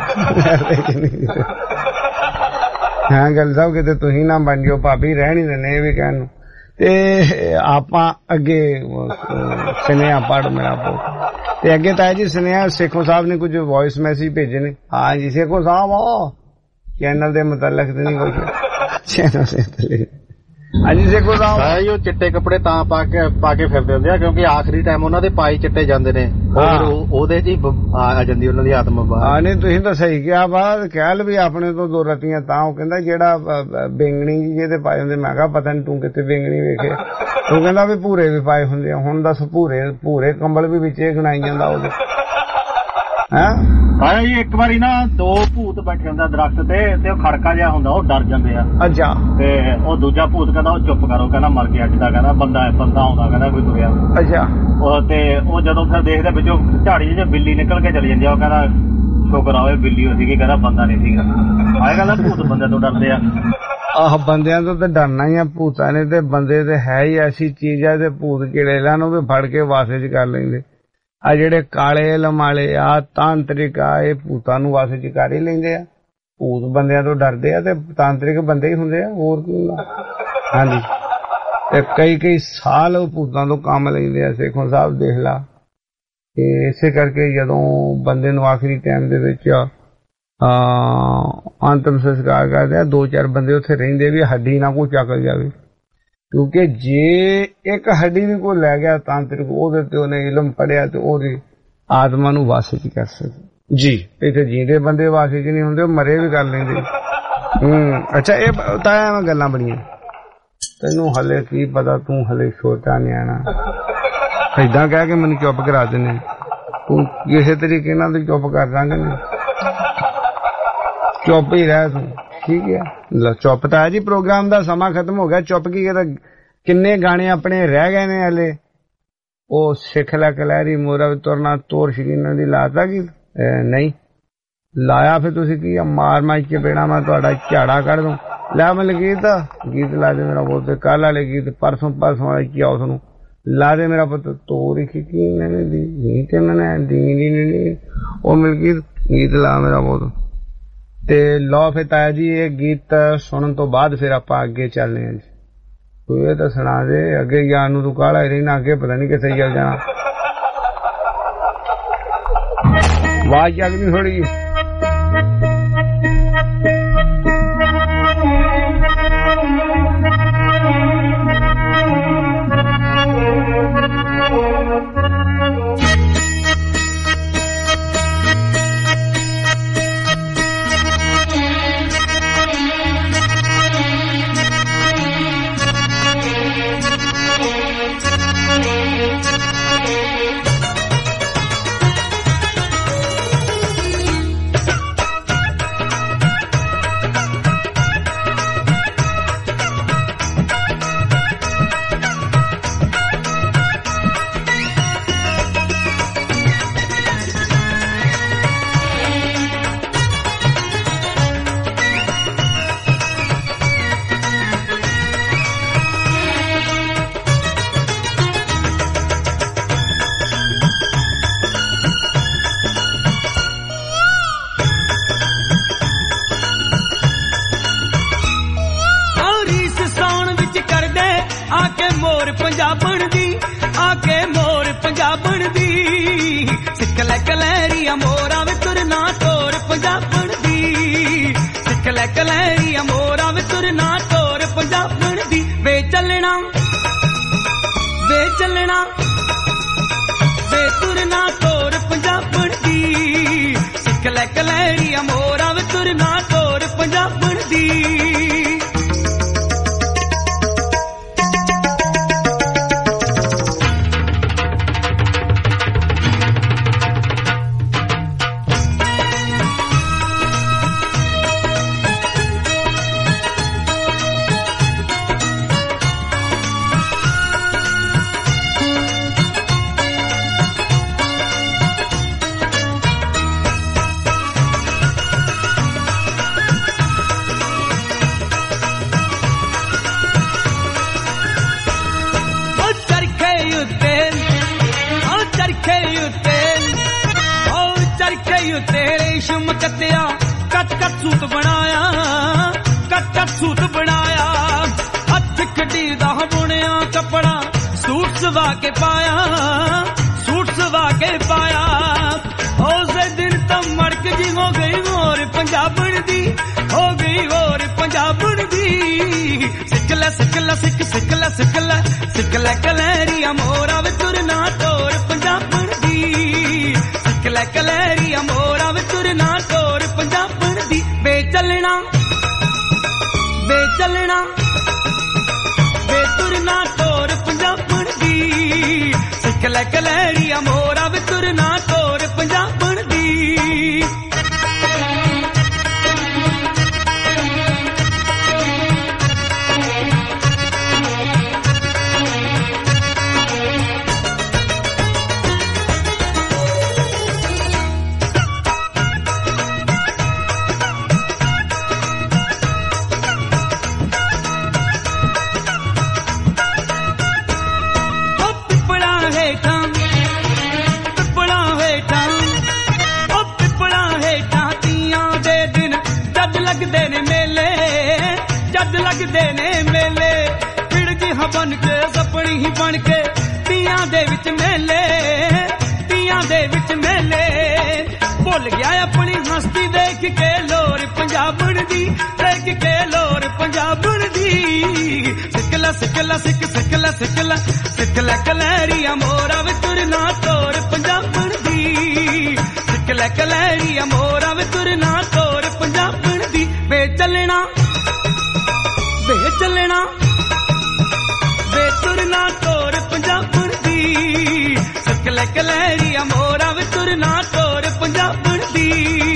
S11: ਹਾਂ ਗੱਲ ਸਾਹਿਬ ਕਿਤੇ ਤੁਸੀਂ ਨਾ ਬਣ ਜਾਓ ਭਾਬੀ, ਰਹਿ ਨਹੀਂ ਦਿੰਦੇ ਇਹ ਵੀ ਕਹਿਣ ਨੂੰ। ਤੇ ਆਪਾਂ ਅੱਗੇ ਸੁਨੇਹਾ ਪੜ੍ਹ ਮੇਰਾ ਪੁੱਤ ਤੇ ਅੱਗੇ ਤਾਇਆ ਜੀ ਸੁਨੇਹਾ ਸੇਖੋਂ ਸਾਹਿਬ ਨੇ ਕੁਝ ਵੌਇਸ ਮੈਸੇਜ ਭੇਜੇ ਨੇ। ਹਾਂ ਜੀ ਸੇਖੋਂ ਸਾਹਿਬ ਚੈਨਲ ਦੇ ਮੁਤਲਕ ਤੇ ਨਹੀਂ ਕੁਝ ਚੈਨਲ ਦੇ ਹਾਂਜੀ ਸੇਖੋਂ ਸਾਹਿਬ
S12: ਉਹ ਚਿੱਟੇ ਕੱਪੜੇ ਤਾਂ ਪਾ ਕੇ ਪਾ ਕੇ ਫਿਰਦੇ ਹੁੰਦੇ ਆ ਕਿਉਂਕਿ ਆਖਰੀ ਟਾਈਮ ਉਹਨਾਂ ਦੇ ਪਾਈ ਚਿੱਟੇ ਜਾਂਦੇ ਨੇ, ਉਹਦੇ ਚ ਹੀ ਆ ਜਾਂਦੀ ਉਹਨਾਂ ਦੀ ਆਤਮਾ ਬਾਹਰ। ਹਾਂ ਨਹੀਂ ਤੁਸੀਂ ਤਾਂ ਸਹੀ ਕਿਹਾ ਬਾਅਦ ਕਹਿਲ ਵੀ ਆਪਣੇ ਤੋਂ ਦੋ ਰਤੀਆਂ ਤਾਂ ਉਹ ਕਹਿੰਦਾ ਜਿਹੜਾ ਬੇਂਗਣੀ ਜੀ ਜਿਹਦੇ ਪਾਏ ਹੁੰਦੇ। ਮੈਂ ਕਿਹਾ ਪਤਾ ਨੀ ਤੂੰ ਕਿੱਥੇ ਬੇਂਗਣੀ ਵੇਖੇ। ਉਹ ਕਹਿੰਦਾ ਵੀ ਭੂਰੇ ਵੀ ਪਾਏ ਹੁੰਦੇ ਆ। ਹੁਣ ਦੱਸ ਭੂਰੇ ਭੂਰੇ ਕੰਬਲ ਵੀ ਵਿੱਚ ਇਹ ਗਣਾਈ ਜਾਂਦਾ ਉਹਦੇ। ਹੈਂ ਹਾਂ ਜੀ ਇੱਕ ਵਾਰੀ ਨਾ ਦੋ ਭੂਤ ਬੈਠੇ ਹੁੰਦਾ ਦਰਖਤ ਤੇ ਤੇ ਉਹ ਖੜਕਾ ਜਿਹਾ ਹੁੰਦਾ, ਉਹ ਡਰ ਜਾਂਦੇ ਆ। ਅੱਛਾ ਤੇ ਉਹ ਦੂਜਾ ਭੂਤ ਕਹਿੰਦਾ ਉਹ ਚੁੱਪ ਕਰੋ, ਕਹਿੰਦਾ ਮਰ ਗਿਆ ਅੱਜ ਦਾ, ਕਹਿੰਦਾ ਬੰਦਾ ਬੰਦਾ ਆਉਂਦਾ, ਕਹਿੰਦਾ ਕੋਈ ਤੁਰਿਆ। ਅੱਛਾ ਉਹ ਤੇ ਉਹ ਜਦੋਂ ਫਿਰ ਦੇਖਦੇ ਵਿੱਚੋਂ ਝਾੜੀ ਜਿਹੀ ਬਿੱਲੀ ਨਿਕਲ ਕੇ ਚਲੀ ਜਾਂਦੀ ਆ, ਉਹ ਕਹਿੰਦਾ ਸ਼ੁਕਰ ਆਵੇ ਬਿੱਲੀ ਹੋ ਸੀਗੀ, ਕਹਿੰਦਾ ਬੰਦਾ ਨਹੀਂ ਸੀਗਾ। ਆਏ ਕਹਿੰਦਾ ਭੂਤ ਬੰਦੇ ਤੋਂ ਡਰਦੇ ਆ। ਆਹ ਬੰਦਿਆਂ ਤੋਂ ਤਾਂ ਡਰਨਾ ਹੀ ਆ, ਭੂਤਾਂ ਨੇ ਤੇ ਬੰਦੇ ਤੇ ਹੈ ਹੀ ਐਸੀ ਚੀਜ਼ ਆ ਤੇ ਭੂਤ ਕਿਹੜੇ ਲੈਣ ਉਹ ਵੀ ਫੜ ਕੇ ਵਾਸੇ ਚ ਕਰ ਲੈਂਦੇ। ਆ ਜਿਹੜੇ ਕਾਲੇ ਲਮਾਲੇ ਆ ਤਾਂਤਰਿਕ ਆ ਇਹ ਭੂਤਾਂ ਨੂੰ ਵਾਸੇ ਚ ਕਰ ਹੀ ਲੈਂਦੇ ਆ। ਭੂਤ ਬੰਦਿਆਂ ਤੋਂ ਡਰਦੇ ਆ ਤੇ ਤਾਂਤਰਿਕ ਬੰਦੇ ਹੀ ਹੁੰਦੇ ਆ, ਹੋਰ ਕੀ ਹੁੰਦਾ। ਹਾਂਜੀ ਤੇ ਕਈ ਕਈ ਸਾਲ ਉਹ ਭੂਤਾਂ ਤੋਂ ਕੰਮ ਲੈਂਦੇ ਆ। ਸੇਖੋਂ ਸਾਹਿਬ ਦੇਖ ਲਾ ਤੇ ਇਸੇ ਕਰਕੇ ਜਦੋਂ ਬੰਦੇ ਨੂੰ ਆਖਰੀ ਟਾਈਮ ਦੇ ਵਿੱਚ ਅੰਤਮ ਸੰਸਕਾਰ ਕਰਦੇ ਆ, ਦੋ ਚਾਰ ਬੰਦੇ ਉੱਥੇ ਰਹਿੰਦੇ ਵੀ ਹੱਡੀ ਨਾ ਕੋਈ ਚੱਕ ਜਾਵੇ, ਕਿਉਂਕਿ ਜੇ ਇੱਕ ਹੱਡੀ ਵੀ ਕੋਈ ਲੈ ਗਿਆ ਤਾਂਤਰਿਕ ਉਹਦੇ ਤੇ ਉਹਨੇ ਇਲਮ ਪੜਿਆ ਤੇ ਉਹਦੀ ਆਤਮਾ ਨੂੰ ਵਾਸੇ ਚ ਕਰ ਸਕਦਾ ਜੀ। ਇੱਥੇ ਜੀਂਦੇ ਬੰਦੇ ਵਾਸੇ ਚ ਨਹੀਂ ਹੁੰਦੇ, ਉਹ ਮਰੇ ਵੀ ਕਰ ਲੈਂਦੇ। ਹੂੰ ਅੱਛਾ ਇਹ ਤਾਂ ਐਵੇਂ ਗੱਲਾਂ ਬੜੀਆਂ, ਤੈਨੂੰ ਹਲੇ ਕੀ ਪਤਾ, ਤੂੰ ਹਲੇ ਛੋਟਾ ਨਿਆਣਾ। ਏਦਾਂ ਕਹਿ ਕੇ ਮੈਨੂੰ ਚੁੱਪ ਕਰਾ ਦਿੰਦੇ, ਤੂੰ ਕਿਸੇ ਤਰੀਕੇ ਨਾਲ ਤੇ ਚੁੱਪ ਕਰ ਦਾਂਗੇ ਨਾ, ਚੁੱਪ ਹੀ ਰਹਿ ਤੂੰ ਠੀਕ ਹੈ। ਚੁੱਪ ਤਾਂ ਹੈ ਜੀ, ਪ੍ਰੋਗਰਾਮ ਦਾ ਸਮਾਂ ਖਤਮ ਹੋ ਗਿਆ। ਚੁੱਪ ਕੀ ਕਹਿੰਦਾ, ਕਿੰਨੇ ਗਾਣੇ ਆਪਣੇ ਰਹਿ ਗਏ ਨੇ ਹਲੇ। ਉਹ ਸਿੱਖ ਲੈ ਕਲਹਿਰੀ ਮੋਰਾ ਵੀ ਤੁਰਨਾ ਤੋਰ ਸ਼ਕੀਨਾਂ ਦੀ ਲਾਤਾ ਕੀ ਨਹੀਂ ਲਾਇਆ, ਫਿਰ ਤੁਸੀਂ ਕੀ ਮਾਰ ਮਾਰ ਕੇ ਬੇੜਾ ਮੈਂ ਤੁਹਾਡਾ ਝਾੜਾ ਕੱਢ ਦੂੰ। ਲੈ ਮੈਂ ਗੀਤ ਗੀਤ ਲਾ ਦੇ ਮੇਰਾ ਪੁੱਤ, ਕੱਲ ਵਾਲੇ ਗੀਤ ਪਰਸੋਂ ਪਰਸੋਂ ਵਾਲੇ ਕੀ ਆਓ ਤੁਹਾਨੂੰ ਲਾ ਦੇ ਮੇਰਾ ਪੁੱਤ। ਤੋਰੀ ਖਿੱਚੀ ਮੈਨੇ ਦੀ ਗੀਤ ਮੈਨੇ ਦੀ ਉਹ ਮਿਲ ਗੀਤ ਗੀਤ ਲਾ ਮੇਰਾ ਪੁੱਤ। ਤੇ ਲਓ ਫਿਰ ਤਾਇਆ ਜੀ ਇਹ ਗੀਤ ਸੁਣਨ ਤੋਂ ਬਾਅਦ ਫਿਰ ਆਪਾਂ ਅੱਗੇ ਚੱਲਦੇ ਹਾਂ ਜੀ। ਤੂੰ ਇਹ ਤਾਂ ਸੁਣਾ ਦੇ ਅੱਗੇ ਜਾਣ ਨੂੰ, ਤੂੰ ਕਾਹਲਾ ਹੀ ਰਹਿਣਾ, ਅੱਗੇ ਪਤਾ ਨਹੀਂ ਕਿੱਥੇ ਚੱਲ ਜਾਣਾ। ਆਵਾਜ਼ ਚੱਲਦੀ ਥੋੜੀ ਜਿਹੀ।
S10: ਪੰਜਾਬਣ ਦੀ ਆਕੇ ਮੋਰ ਪੰਜਾਬਣ ਦੀ ਸਿੱਖ ਲੈ ਕਲਹਿਰੀਆ ਮੋਰਾਂ ਵੇ ਤੁਰਨਾ ਤੋਰ ਪੰਜਾਬਣ ਦੀ ਸਿੱਖ ਲੈ ਕਲਹਿਰੀਆ ਮੋਰਾਂ ਵੇ ਤੁਰਨਾ ਤੋਰ ਪੰਜਾਬਣ ਦੀ ਵੇ ਚੱਲਣਾ ਵੇ ਚੱਲਣਾ ਵੇ ਤੁਰਨਾ ਤੋਰ ਪੰਜਾਬਣ ਦੀ ਸਿੱਖ ਲੈ ਕਲਹਿਰੀਆ ਮੋਰਾਂ ਵੇ ਤੁਰਨਾ ਤੋਰ ਪੰਜਾਬਣ ਦੀ ਕੱਟਿਆ ਕੱਟ ਕੱਟ ਸੂਤ ਬਣਾਇਆ ਕੱਟ ਕੱਟ ਸੂਤ ਬਣਾਇਆ ਹੱਥ ਖੱਡੀ ਦਾ ਬੁਣਿਆ ਕੱਪੜਾ ਸੂਟ ਸਵਾ ਕੇ ਪਾਇਆ ਸੂਟ ਸਵਾ ਕੇ ਪਾਇਆ ਉਸੇ ਦਿਨ ਤਾਂ ਮੜਕ ਜੀ ਹੋ ਗਈ ਹੋਰ ਪੰਜਾਬਣ ਦੀ ਹੋ ਗਈ ਹੋਰ ਪੰਜਾਬਣ ਦੀ ਸਿੱਖ ਲੈ ਸਿੱਖ ਲੈ ਸਿੱਖ ਸਿੱਖ ਲੈ ਸਿੱਖ ਲੈ ਸਿੱਖ ਲੈ ਕਲੈਰੀਆ ਮੋਰਾ ਵੇ ਤੁਰਨਾ ਤੋਰ ਪੰਜਾਬਣ ਦੀ ਸਿੱਖ ਲੈ ਕਲੈਰੀਆ ਮੋਰਾ ਵੇ ਤੁਰਨਾ ਤੋਰ ਪੰਜਾਬਣ ਦੀ ਵੇ ਚੱਲਣਾ ਵੇ ਚੱਲਣਾ ਵੇ ਤੁਰਨਾ ਤੋਰ ਪੰਜਾਬਣ ਦੀ ਸਿੱਖ ਲੈ ਕਲੈਰੀਆ ਮੋਰਾ ਵੇ ਤੁਰਨਾ ਤੋਰ ਪੰਜਾਬਣ ਦੀ ਲੱਗਦੇ ਨੇ ਮੇਲੇ ਜੱਜ ਲੱਗਦੇ ਨੇ ਮੇਲੇ ਪਿੜ ਜਿਹਾ ਬਣ ਕੇ ਸਪਣੀ ਹੀ ਬਣ ਕੇ ਤੀਆਂ ਦੇ ਵਿੱਚ ਮੇਲੇ ਤੀਆਂ ਦੇ ਵਿੱਚ ਮੇਲੇ ਭੁੱਲ ਗਿਆ ਆਪਣੀ ਹਸਤੀ ਦੇਖ ਕੇ ਲੋਰ ਪੰਜਾਬਣ ਦੀ ਦੇਖ ਕੇ ਲੋਰ ਪੰਜਾਬਣ ਦੀ ਸਿੱਖ ਲੈ ਸਿੱਖ ਲੈ ਸਿੱਖ ਸਿੱਖ ਲੈ ਸਿੱਖ ਲੈ ਸਿੱਖ ਲੈ ਕਲੈਰੀਆ ਮੋਰਾ ਵੇ ਤੁਰਨਾ ਤੋਰ ਪੰਜਾਬਣ ਦੀ ਸਿੱਖ ਲੈ ਕਲੈਰੀਆ ਮੋਰਾ ਵੇ ਤੁਰਨਾ ਤੋਰ ਪੰਜਾਬਣ ਦੀ ਵੇ ਚੱਲਣਾ ਵੇ ਚੱਲਣਾ ਵੇ ਤੁਰਨਾ ਤੋਰ ਪੰਜਾਬਣ ਦੀ ਸਿੱਖ ਲੈ ਕਲੈਰੀਆ ਮੋਰਾ ਵੇ ਤੁਰਨਾ ਤੋਰ ਪੰਜਾਬਣ ਦੀ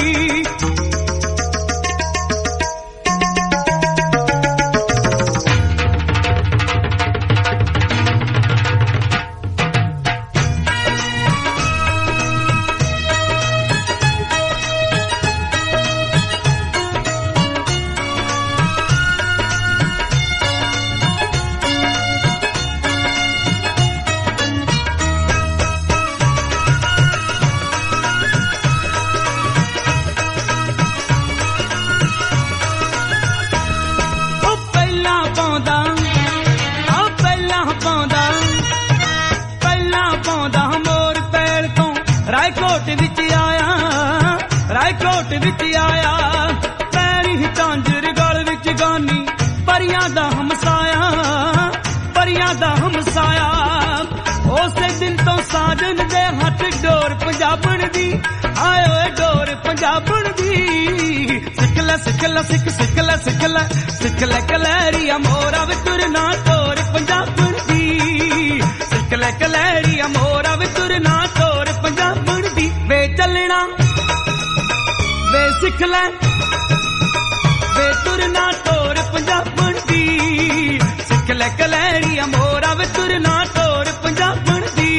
S10: ਵਿੱਚ ਆਇਆ ਪੈਰੀ ਝਾਂਜਰ ਗਲ ਵਿੱਚ ਗਾਨੀ ਪਰੀਆਂ ਦਾ ਹਮਸਾਇਆ ਪਰੀਆਂ ਦਾ ਹਮਸਾਇਆ ਉਸੇ ਦਿਨ ਤੋਂ ਸਾਜਨ ਦੇ ਹੱਥ ਡੋਰ ਪੰਜਾਬਣ ਦੀ ਆਏ ਓਏ ਡੋਰ ਪੰਜਾਬਣ ਦੀ ਸਿੱਖ ਲੈ ਸਿੱਖ ਲੈ ਸਿੱਖ ਸਿੱਖ ਲੈ ਸਿੱਖ ਲੈ ਸਿੱਖ ਲੈ ਕਲੈਰੀਆ ਮੋਰਾ ਵੇ ਤੁਰਨਾ ਤੋਰ ਪੰਜਾਬਣ ਦੀ ਸਿੱਖ ਲੈ ਕਲੈਰੀਆ ਮੋਰਾ ਵੇ ਤੁਰਨਾ ਤੋਰ ਪੰਜਾਬਣ ਦੀ ਵੇ ਚੱਲਣਾ ਵੇ ਸਿੱਖ ਲੈ ਵੇ ਤੁਰਨਾ ਤੋਰ ਪੰਜਾਬਣ ਦੀ ਸਿੱਖ ਲੈ ਕਲੈਰੀਆ ਮੋਰਾ ਵੇ ਤੁਰਨਾ ਤੋਰ ਪੰਜਾਬਣ ਦੀ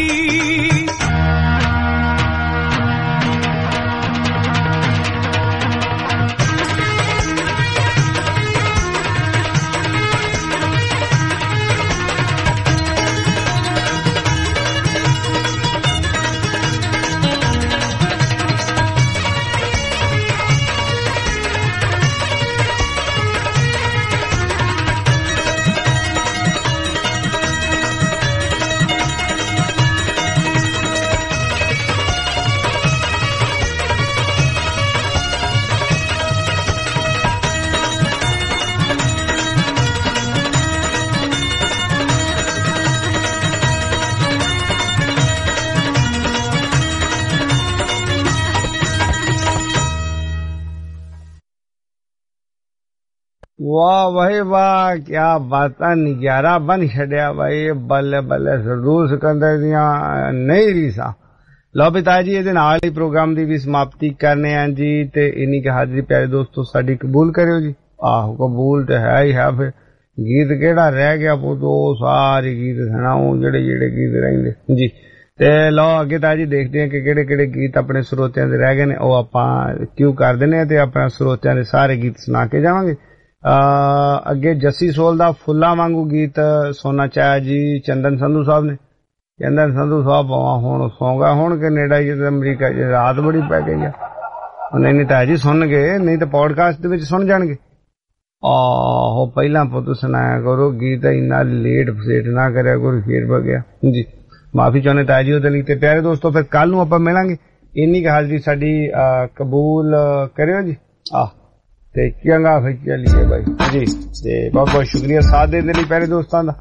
S11: वाह भाई वाह क्या बातां नजारा बन छड़िया भाई बल्ले बल्ले सरदूल सिकंदर दियां नहीं रीसा लो पिता जी ਇਹਦੇ ਨਾਲ ਹੀ ਪ੍ਰੋਗਰਾਮ ਦੀ ਵੀ ਸਮਾਪਤੀ ਕਰਨੇ ਆਂ ਜੀ ਤੇ ਇਨੀ ਕੇ ਹਾਜ਼ਰੀ ਪਿਆਰੇ ਦੋਸਤੋ ਸਾਡੀ ਕਬੂਲ ਕਰਿਓ ਜੀ ਆਹੋ ਕਬੂਲ ਤੇ ਹੈ ਹੀ ਹੈ ਫਿਰ ਗੀਤ ਕਿਹੜਾ ਰਹਿ ਗਿਆ ਪੁੱਤੋ ਸਾਰੇ ਗੀਤ ਸੁਣਾਓ ਜਿਹੜੇ ਜਿਹੜੇ ਗੀਤ ਰਹਿੰਦੇ ਜੀ ਤੇ ਲਓ ਅੱਗੇ ਤਾਂ ਜੀ ਦੇਖਦੇ ਹਾਂ ਕਿ ਕਿਹੜੇ ਕਿਹੜੇ ਗੀਤ ਆਪਣੇ ਸਰੋਤਿਆਂ ਦੇ ਰਹਿ ਗਏ ਨੇ ਉਹ ਆਪਾਂ ਕਿਉਂ ਕਰ ਦਿੰਨੇ ਤੇ ਆਪਣੇ ਸਰੋਤਿਆਂ ਦੇ ਸਾਰੇ ਗੀਤ ਸੁਣਾ ਕੇ ਜਾਵਾਂਗੇ ਅੱਗੇ ਜੱਸੀ ਸੋਲ ਦਾ ਫੁੱਲਾਂ ਵਾਂਗੂ ਗੀਤ ਸੋਨਾ ਚਾਹਿਆ ਜੀ ਚੰਦਨ ਸੰਧੂ ਸਾਹਿਬ ਨੇ ਚੰਦਨ ਸੰਧੂ ਸਾਹਿਬ ਹੁਣ ਸੌਂਗਾ ਹੁਣ ਕਿ ਨੇੜਾ ਹੀ ਅਮਰੀਕਾ ਚ ਰਾਤ ਬੜੀ ਪੈ ਗਈ ਆ ਨਹੀਂ ਨਹੀਂ ਤਾਇਆ ਜੀ ਸੁਣਨਗੇ, ਨਹੀਂ ਤਾਂ ਪੋਡਕਾਸਟ ਦੇ ਵਿੱਚ ਸੁਣ ਜਾਣਗੇ। ਆਹੋ ਪਹਿਲਾਂ ਪੁੱਤ ਸੁਣਾਇਆ ਕਰੋ ਗੀਤ, ਇੰਨਾ ਲੇਟ ਫਸੇਟ ਨਾ ਕਰਿਆ ਕਰੋ ਫੇਰ ਵਗਿਆ ਜੀ। ਮਾਫੀ ਚਾਹੁੰਦੇ ਤਾਇਆ ਜੀ ਉਹਦੇ ਲਈ। ਤੇ ਪਿਆਰੇ ਦੋਸਤੋ ਫਿਰ ਕੱਲ ਨੂੰ ਆਪਾਂ ਮਿਲਾਂਗੇ। ਇੰਨੀ ਕੁ ਹਾਜ਼ਰੀ ਸਾਡੀ ਕਬੂਲ ਕਰਿਓ ਜੀ। ਆਹ ਤੇ ਚੰਗਾ ਫਿਰ ਚੱਲੀਏ ਬਾਈ ਜੀ। ਤੇ ਬਹੁਤ ਬਹੁਤ ਸ਼ੁਕਰੀਆ ਸਾਥ ਦੇਣ ਦੇ ਲਈ ਪਿਆਰੇ ਦੋਸਤਾਂ ਦਾ।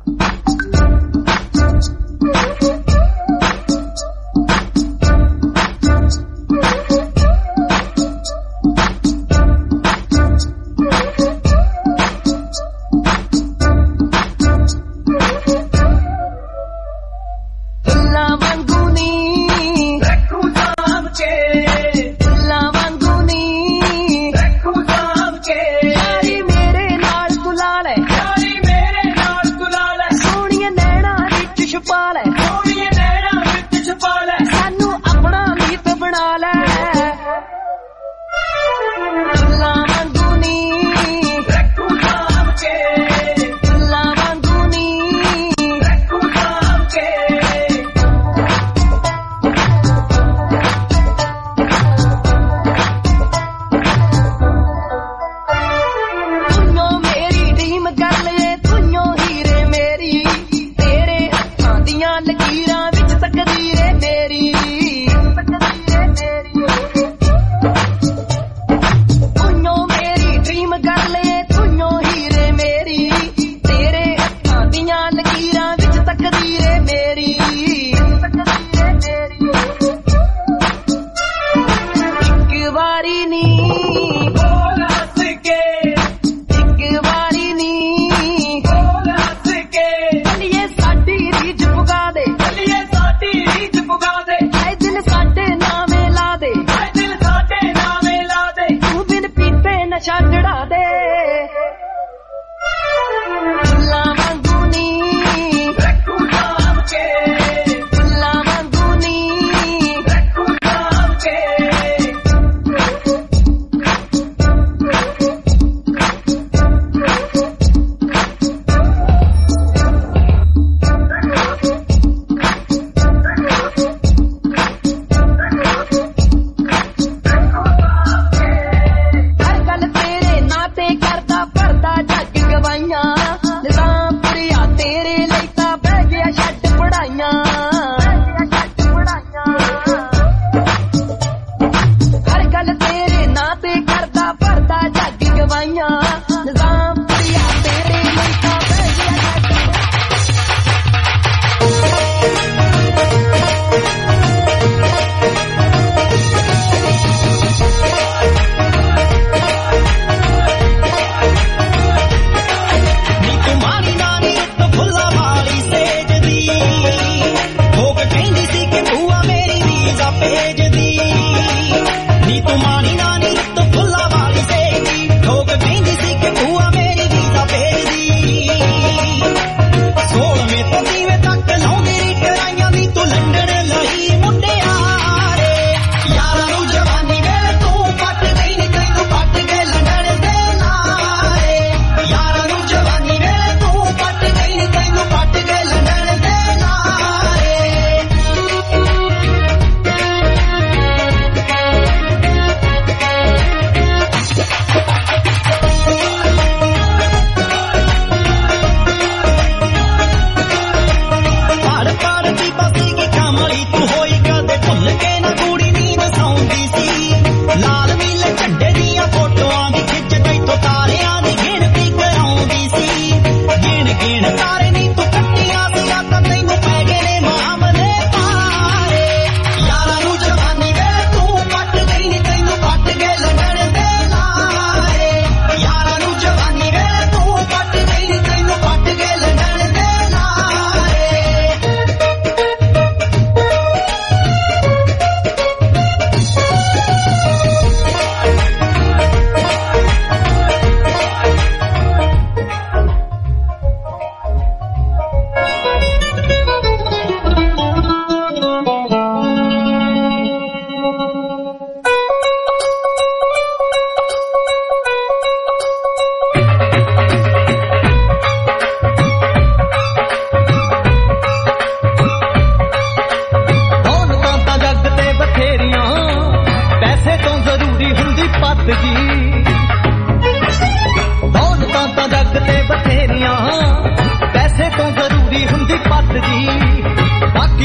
S2: Ball it.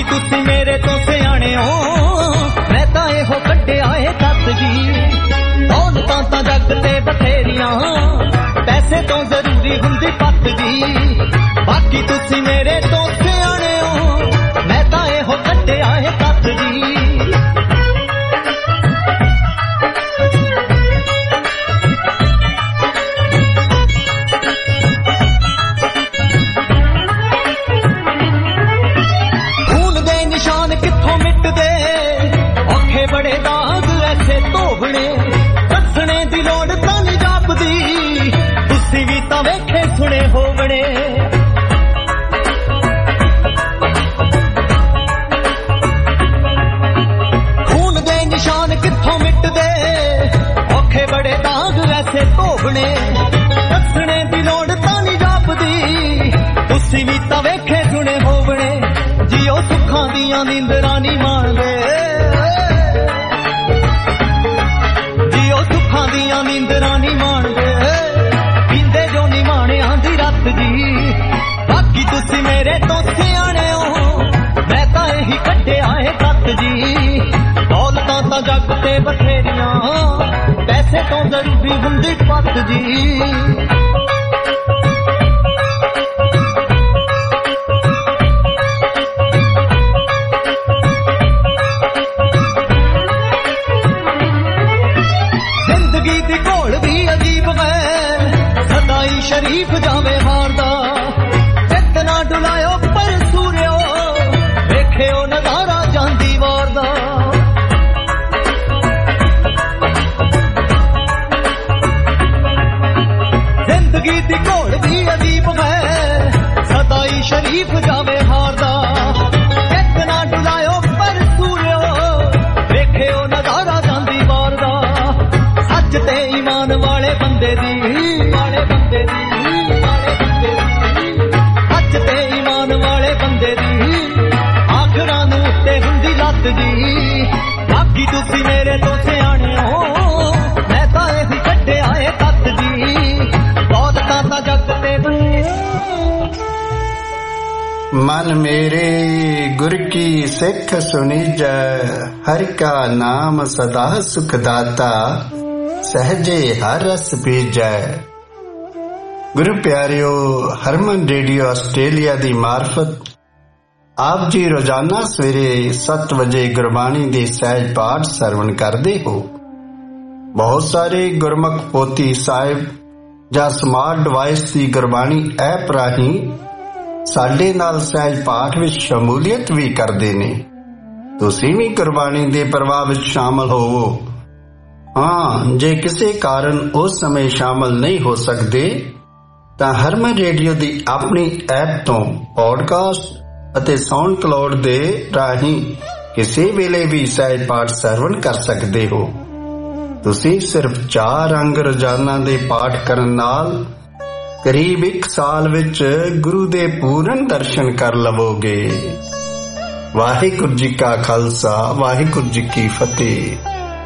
S4: ਬਾਕੀ ਤੁਸੀਂ ਮੇਰੇ ਤੋਂ ਸਿਆਣੇ ਹੋ ਮੈਂ ਤਾਂ ਇਹੋ ਕੱਢਿਆ ਏ ਕੱਤ ਜੀ ਦੌਲਤਾਂ ਤਾਂ ਜੱਗ ਤੇ ਬਥੇਰੀਆਂ ਪੈਸੇ ਤੋਂ ਜ਼ਰੂਰੀ ਹੁੰਦੀ ਪੱਤ ਜੀ ਬਾਕੀ ਤੁਸੀਂ ਮੇਰੇ ਤੋਂ ਸਿਆਣੇ ਹੋ ਮੈਂ ਤਾਂ ਇਹੋ ਕੱਢਿਆ ਏ ਕੱਤ ਜੀ बड़े दाग ऐसे धोबने दसने दी लोड़ तां नहीं जापदी तुसी भी तां वेखे सुने होवणे खून दे निशान कित्थों मिटदे औखे बड़े दाग ऐसे धोबने दसने दी लोड़ तां नहीं जापदी तुसी भी तां वेखे सुने होवणे जियो सुखां दियां नींदरां नहीं माणदे नींदरां नहीं माणदे पींदे जो नहीं माणियां दी रत जी बाकी तुसी मेरे तो सियाणे हो मैं तां यही कढिया है कत जी दौलतां तां जग ते बथेरियां पैसे तो जरूरी हुंदी पत जी शरीफ जावे हारदा इतना डुलायो पर सूर्यो वेखियो नजारा जांदी वारदा जिंदगी दी घोड़ भी अजीब है सदाई शरीफ जावे हारदा इतना डुलायो पर सूर्यो वेखियो नजारा जांदी वारदा सच ते ईमान वाले बंदे दी वाले बंदे दी बाकी तुसी मेरे तो सियाने हो मैं तां यही कढिया ए कत जी दौलतां तां जग ते
S2: मन मेरे गुर की सिख सुनीजै हरि का नाम सदा सुखदाता सहजे हर रस पीजै गुरु प्यारियो हरमन रेडियो आस्ट्रेलिया दी मार्फत आप जी रोजाना सवेरे सत्त बजे गुरबाणी दे सहज पाठ सरवण करते हो। बहुत सारे गुरमुख पोथी साहिब ਜਾਂ ਸਮਾਰਟ ਡਿਵਾਈਸ ਦੀ ਗੁਰਬਾਣੀ ਐਪ ਰਾਹੀਂ ਸਾਡੇ ਨਾਲ ਸਹਿਜ ਪਾਠ ਵਿੱਚ ਸ਼ਮੂਲੀਅਤ ਵੀ ਕਰਦੇ ਨੇ। ਤੁਸੀਂ ਵੀ ਗੁਰਬਾਣੀ ਦੇ ਪ੍ਰਵਾਹ ਵਿੱਚ ਸ਼ਾਮਲ ਹੋਵੋ। ਹਾਂ, ਜੇ ਕਿਸੇ ਕਾਰਨ ਉਸ ਸਮੇਂ ਸ਼ਾਮਲ ਨਹੀਂ ਹੋ ਸਕਦੇ ਤਾਂ ਹਰਮਨ ਰੇਡੀਓ ਦੀ ਆਪਣੀ ਐਪ ਤੋਂ ਪੋਡਕਾਸਟ ਅਤੇ ਸਾਊਂਡ ਕਲਾਉਡ ਦੇ ਰਾਹੀਂ ਕਿਸੇ ਵੇਲੇ ਵੀ ਸਹਿਜ ਪਾਠ ਸਰਵਣ ਕਰ ਸਕਦੇ ਹੋ। ਤੁਸੀਂ ਸਿਰਫ ਚਾਰ ਅੰਗ ਰੋਜ਼ਾਨਾ ਦੇ ਪਾਠ ਕਰਨ ਨਾਲ ਕਰੀਬ ਇੱਕ ਸਾਲ ਵਿੱਚ ਗੁਰੂ ਦੇ ਪੂਰਨ ਦਰਸ਼ਨ ਕਰ ਲਵੋਗੇ। ਵਾਹਿਗੁਰੂ ਜੀ ਕਾ ਖਾਲਸਾ, ਵਾਹਿਗੁਰੂ ਜੀ ਕੀ ਫਤਿਹ।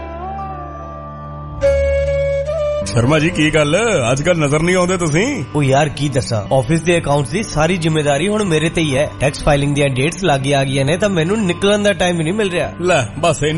S17: ਸ਼ਰਮਾ ਜੀ ਕੀ ਗੱਲ ਅੱਜ ਕੱਲ ਨਜ਼ਰ ਨਹੀਂ ਆਉਂਦੇ ਤੁਸੀਂ?
S18: ਉਹ ਯਾਰ ਕੀ ਦੱਸਾਂ, ਆਫਿਸ ਦੇ ਅਕਾਊਂਟਸ ਦੀ ਸਾਰੀ ਜ਼ਿੰਮੇਵਾਰੀ ਹੁਣ ਮੇਰੇ ਤੇ ਹੀ ਹੈ। ਟੈਕਸ ਫਾਈਲਿੰਗ ਦੀਆਂ ਡੇਟਸ ਲੱਗ ਆ ਗਈਆਂ ਨੇ ਤਾਂ ਮੈਨੂੰ ਨਿਕਲਣ ਦਾ ਟਾਈਮ ਹੀ ਨਹੀਂ ਮਿਲ ਰਿਹਾ।
S17: ਲੈ ਬਸ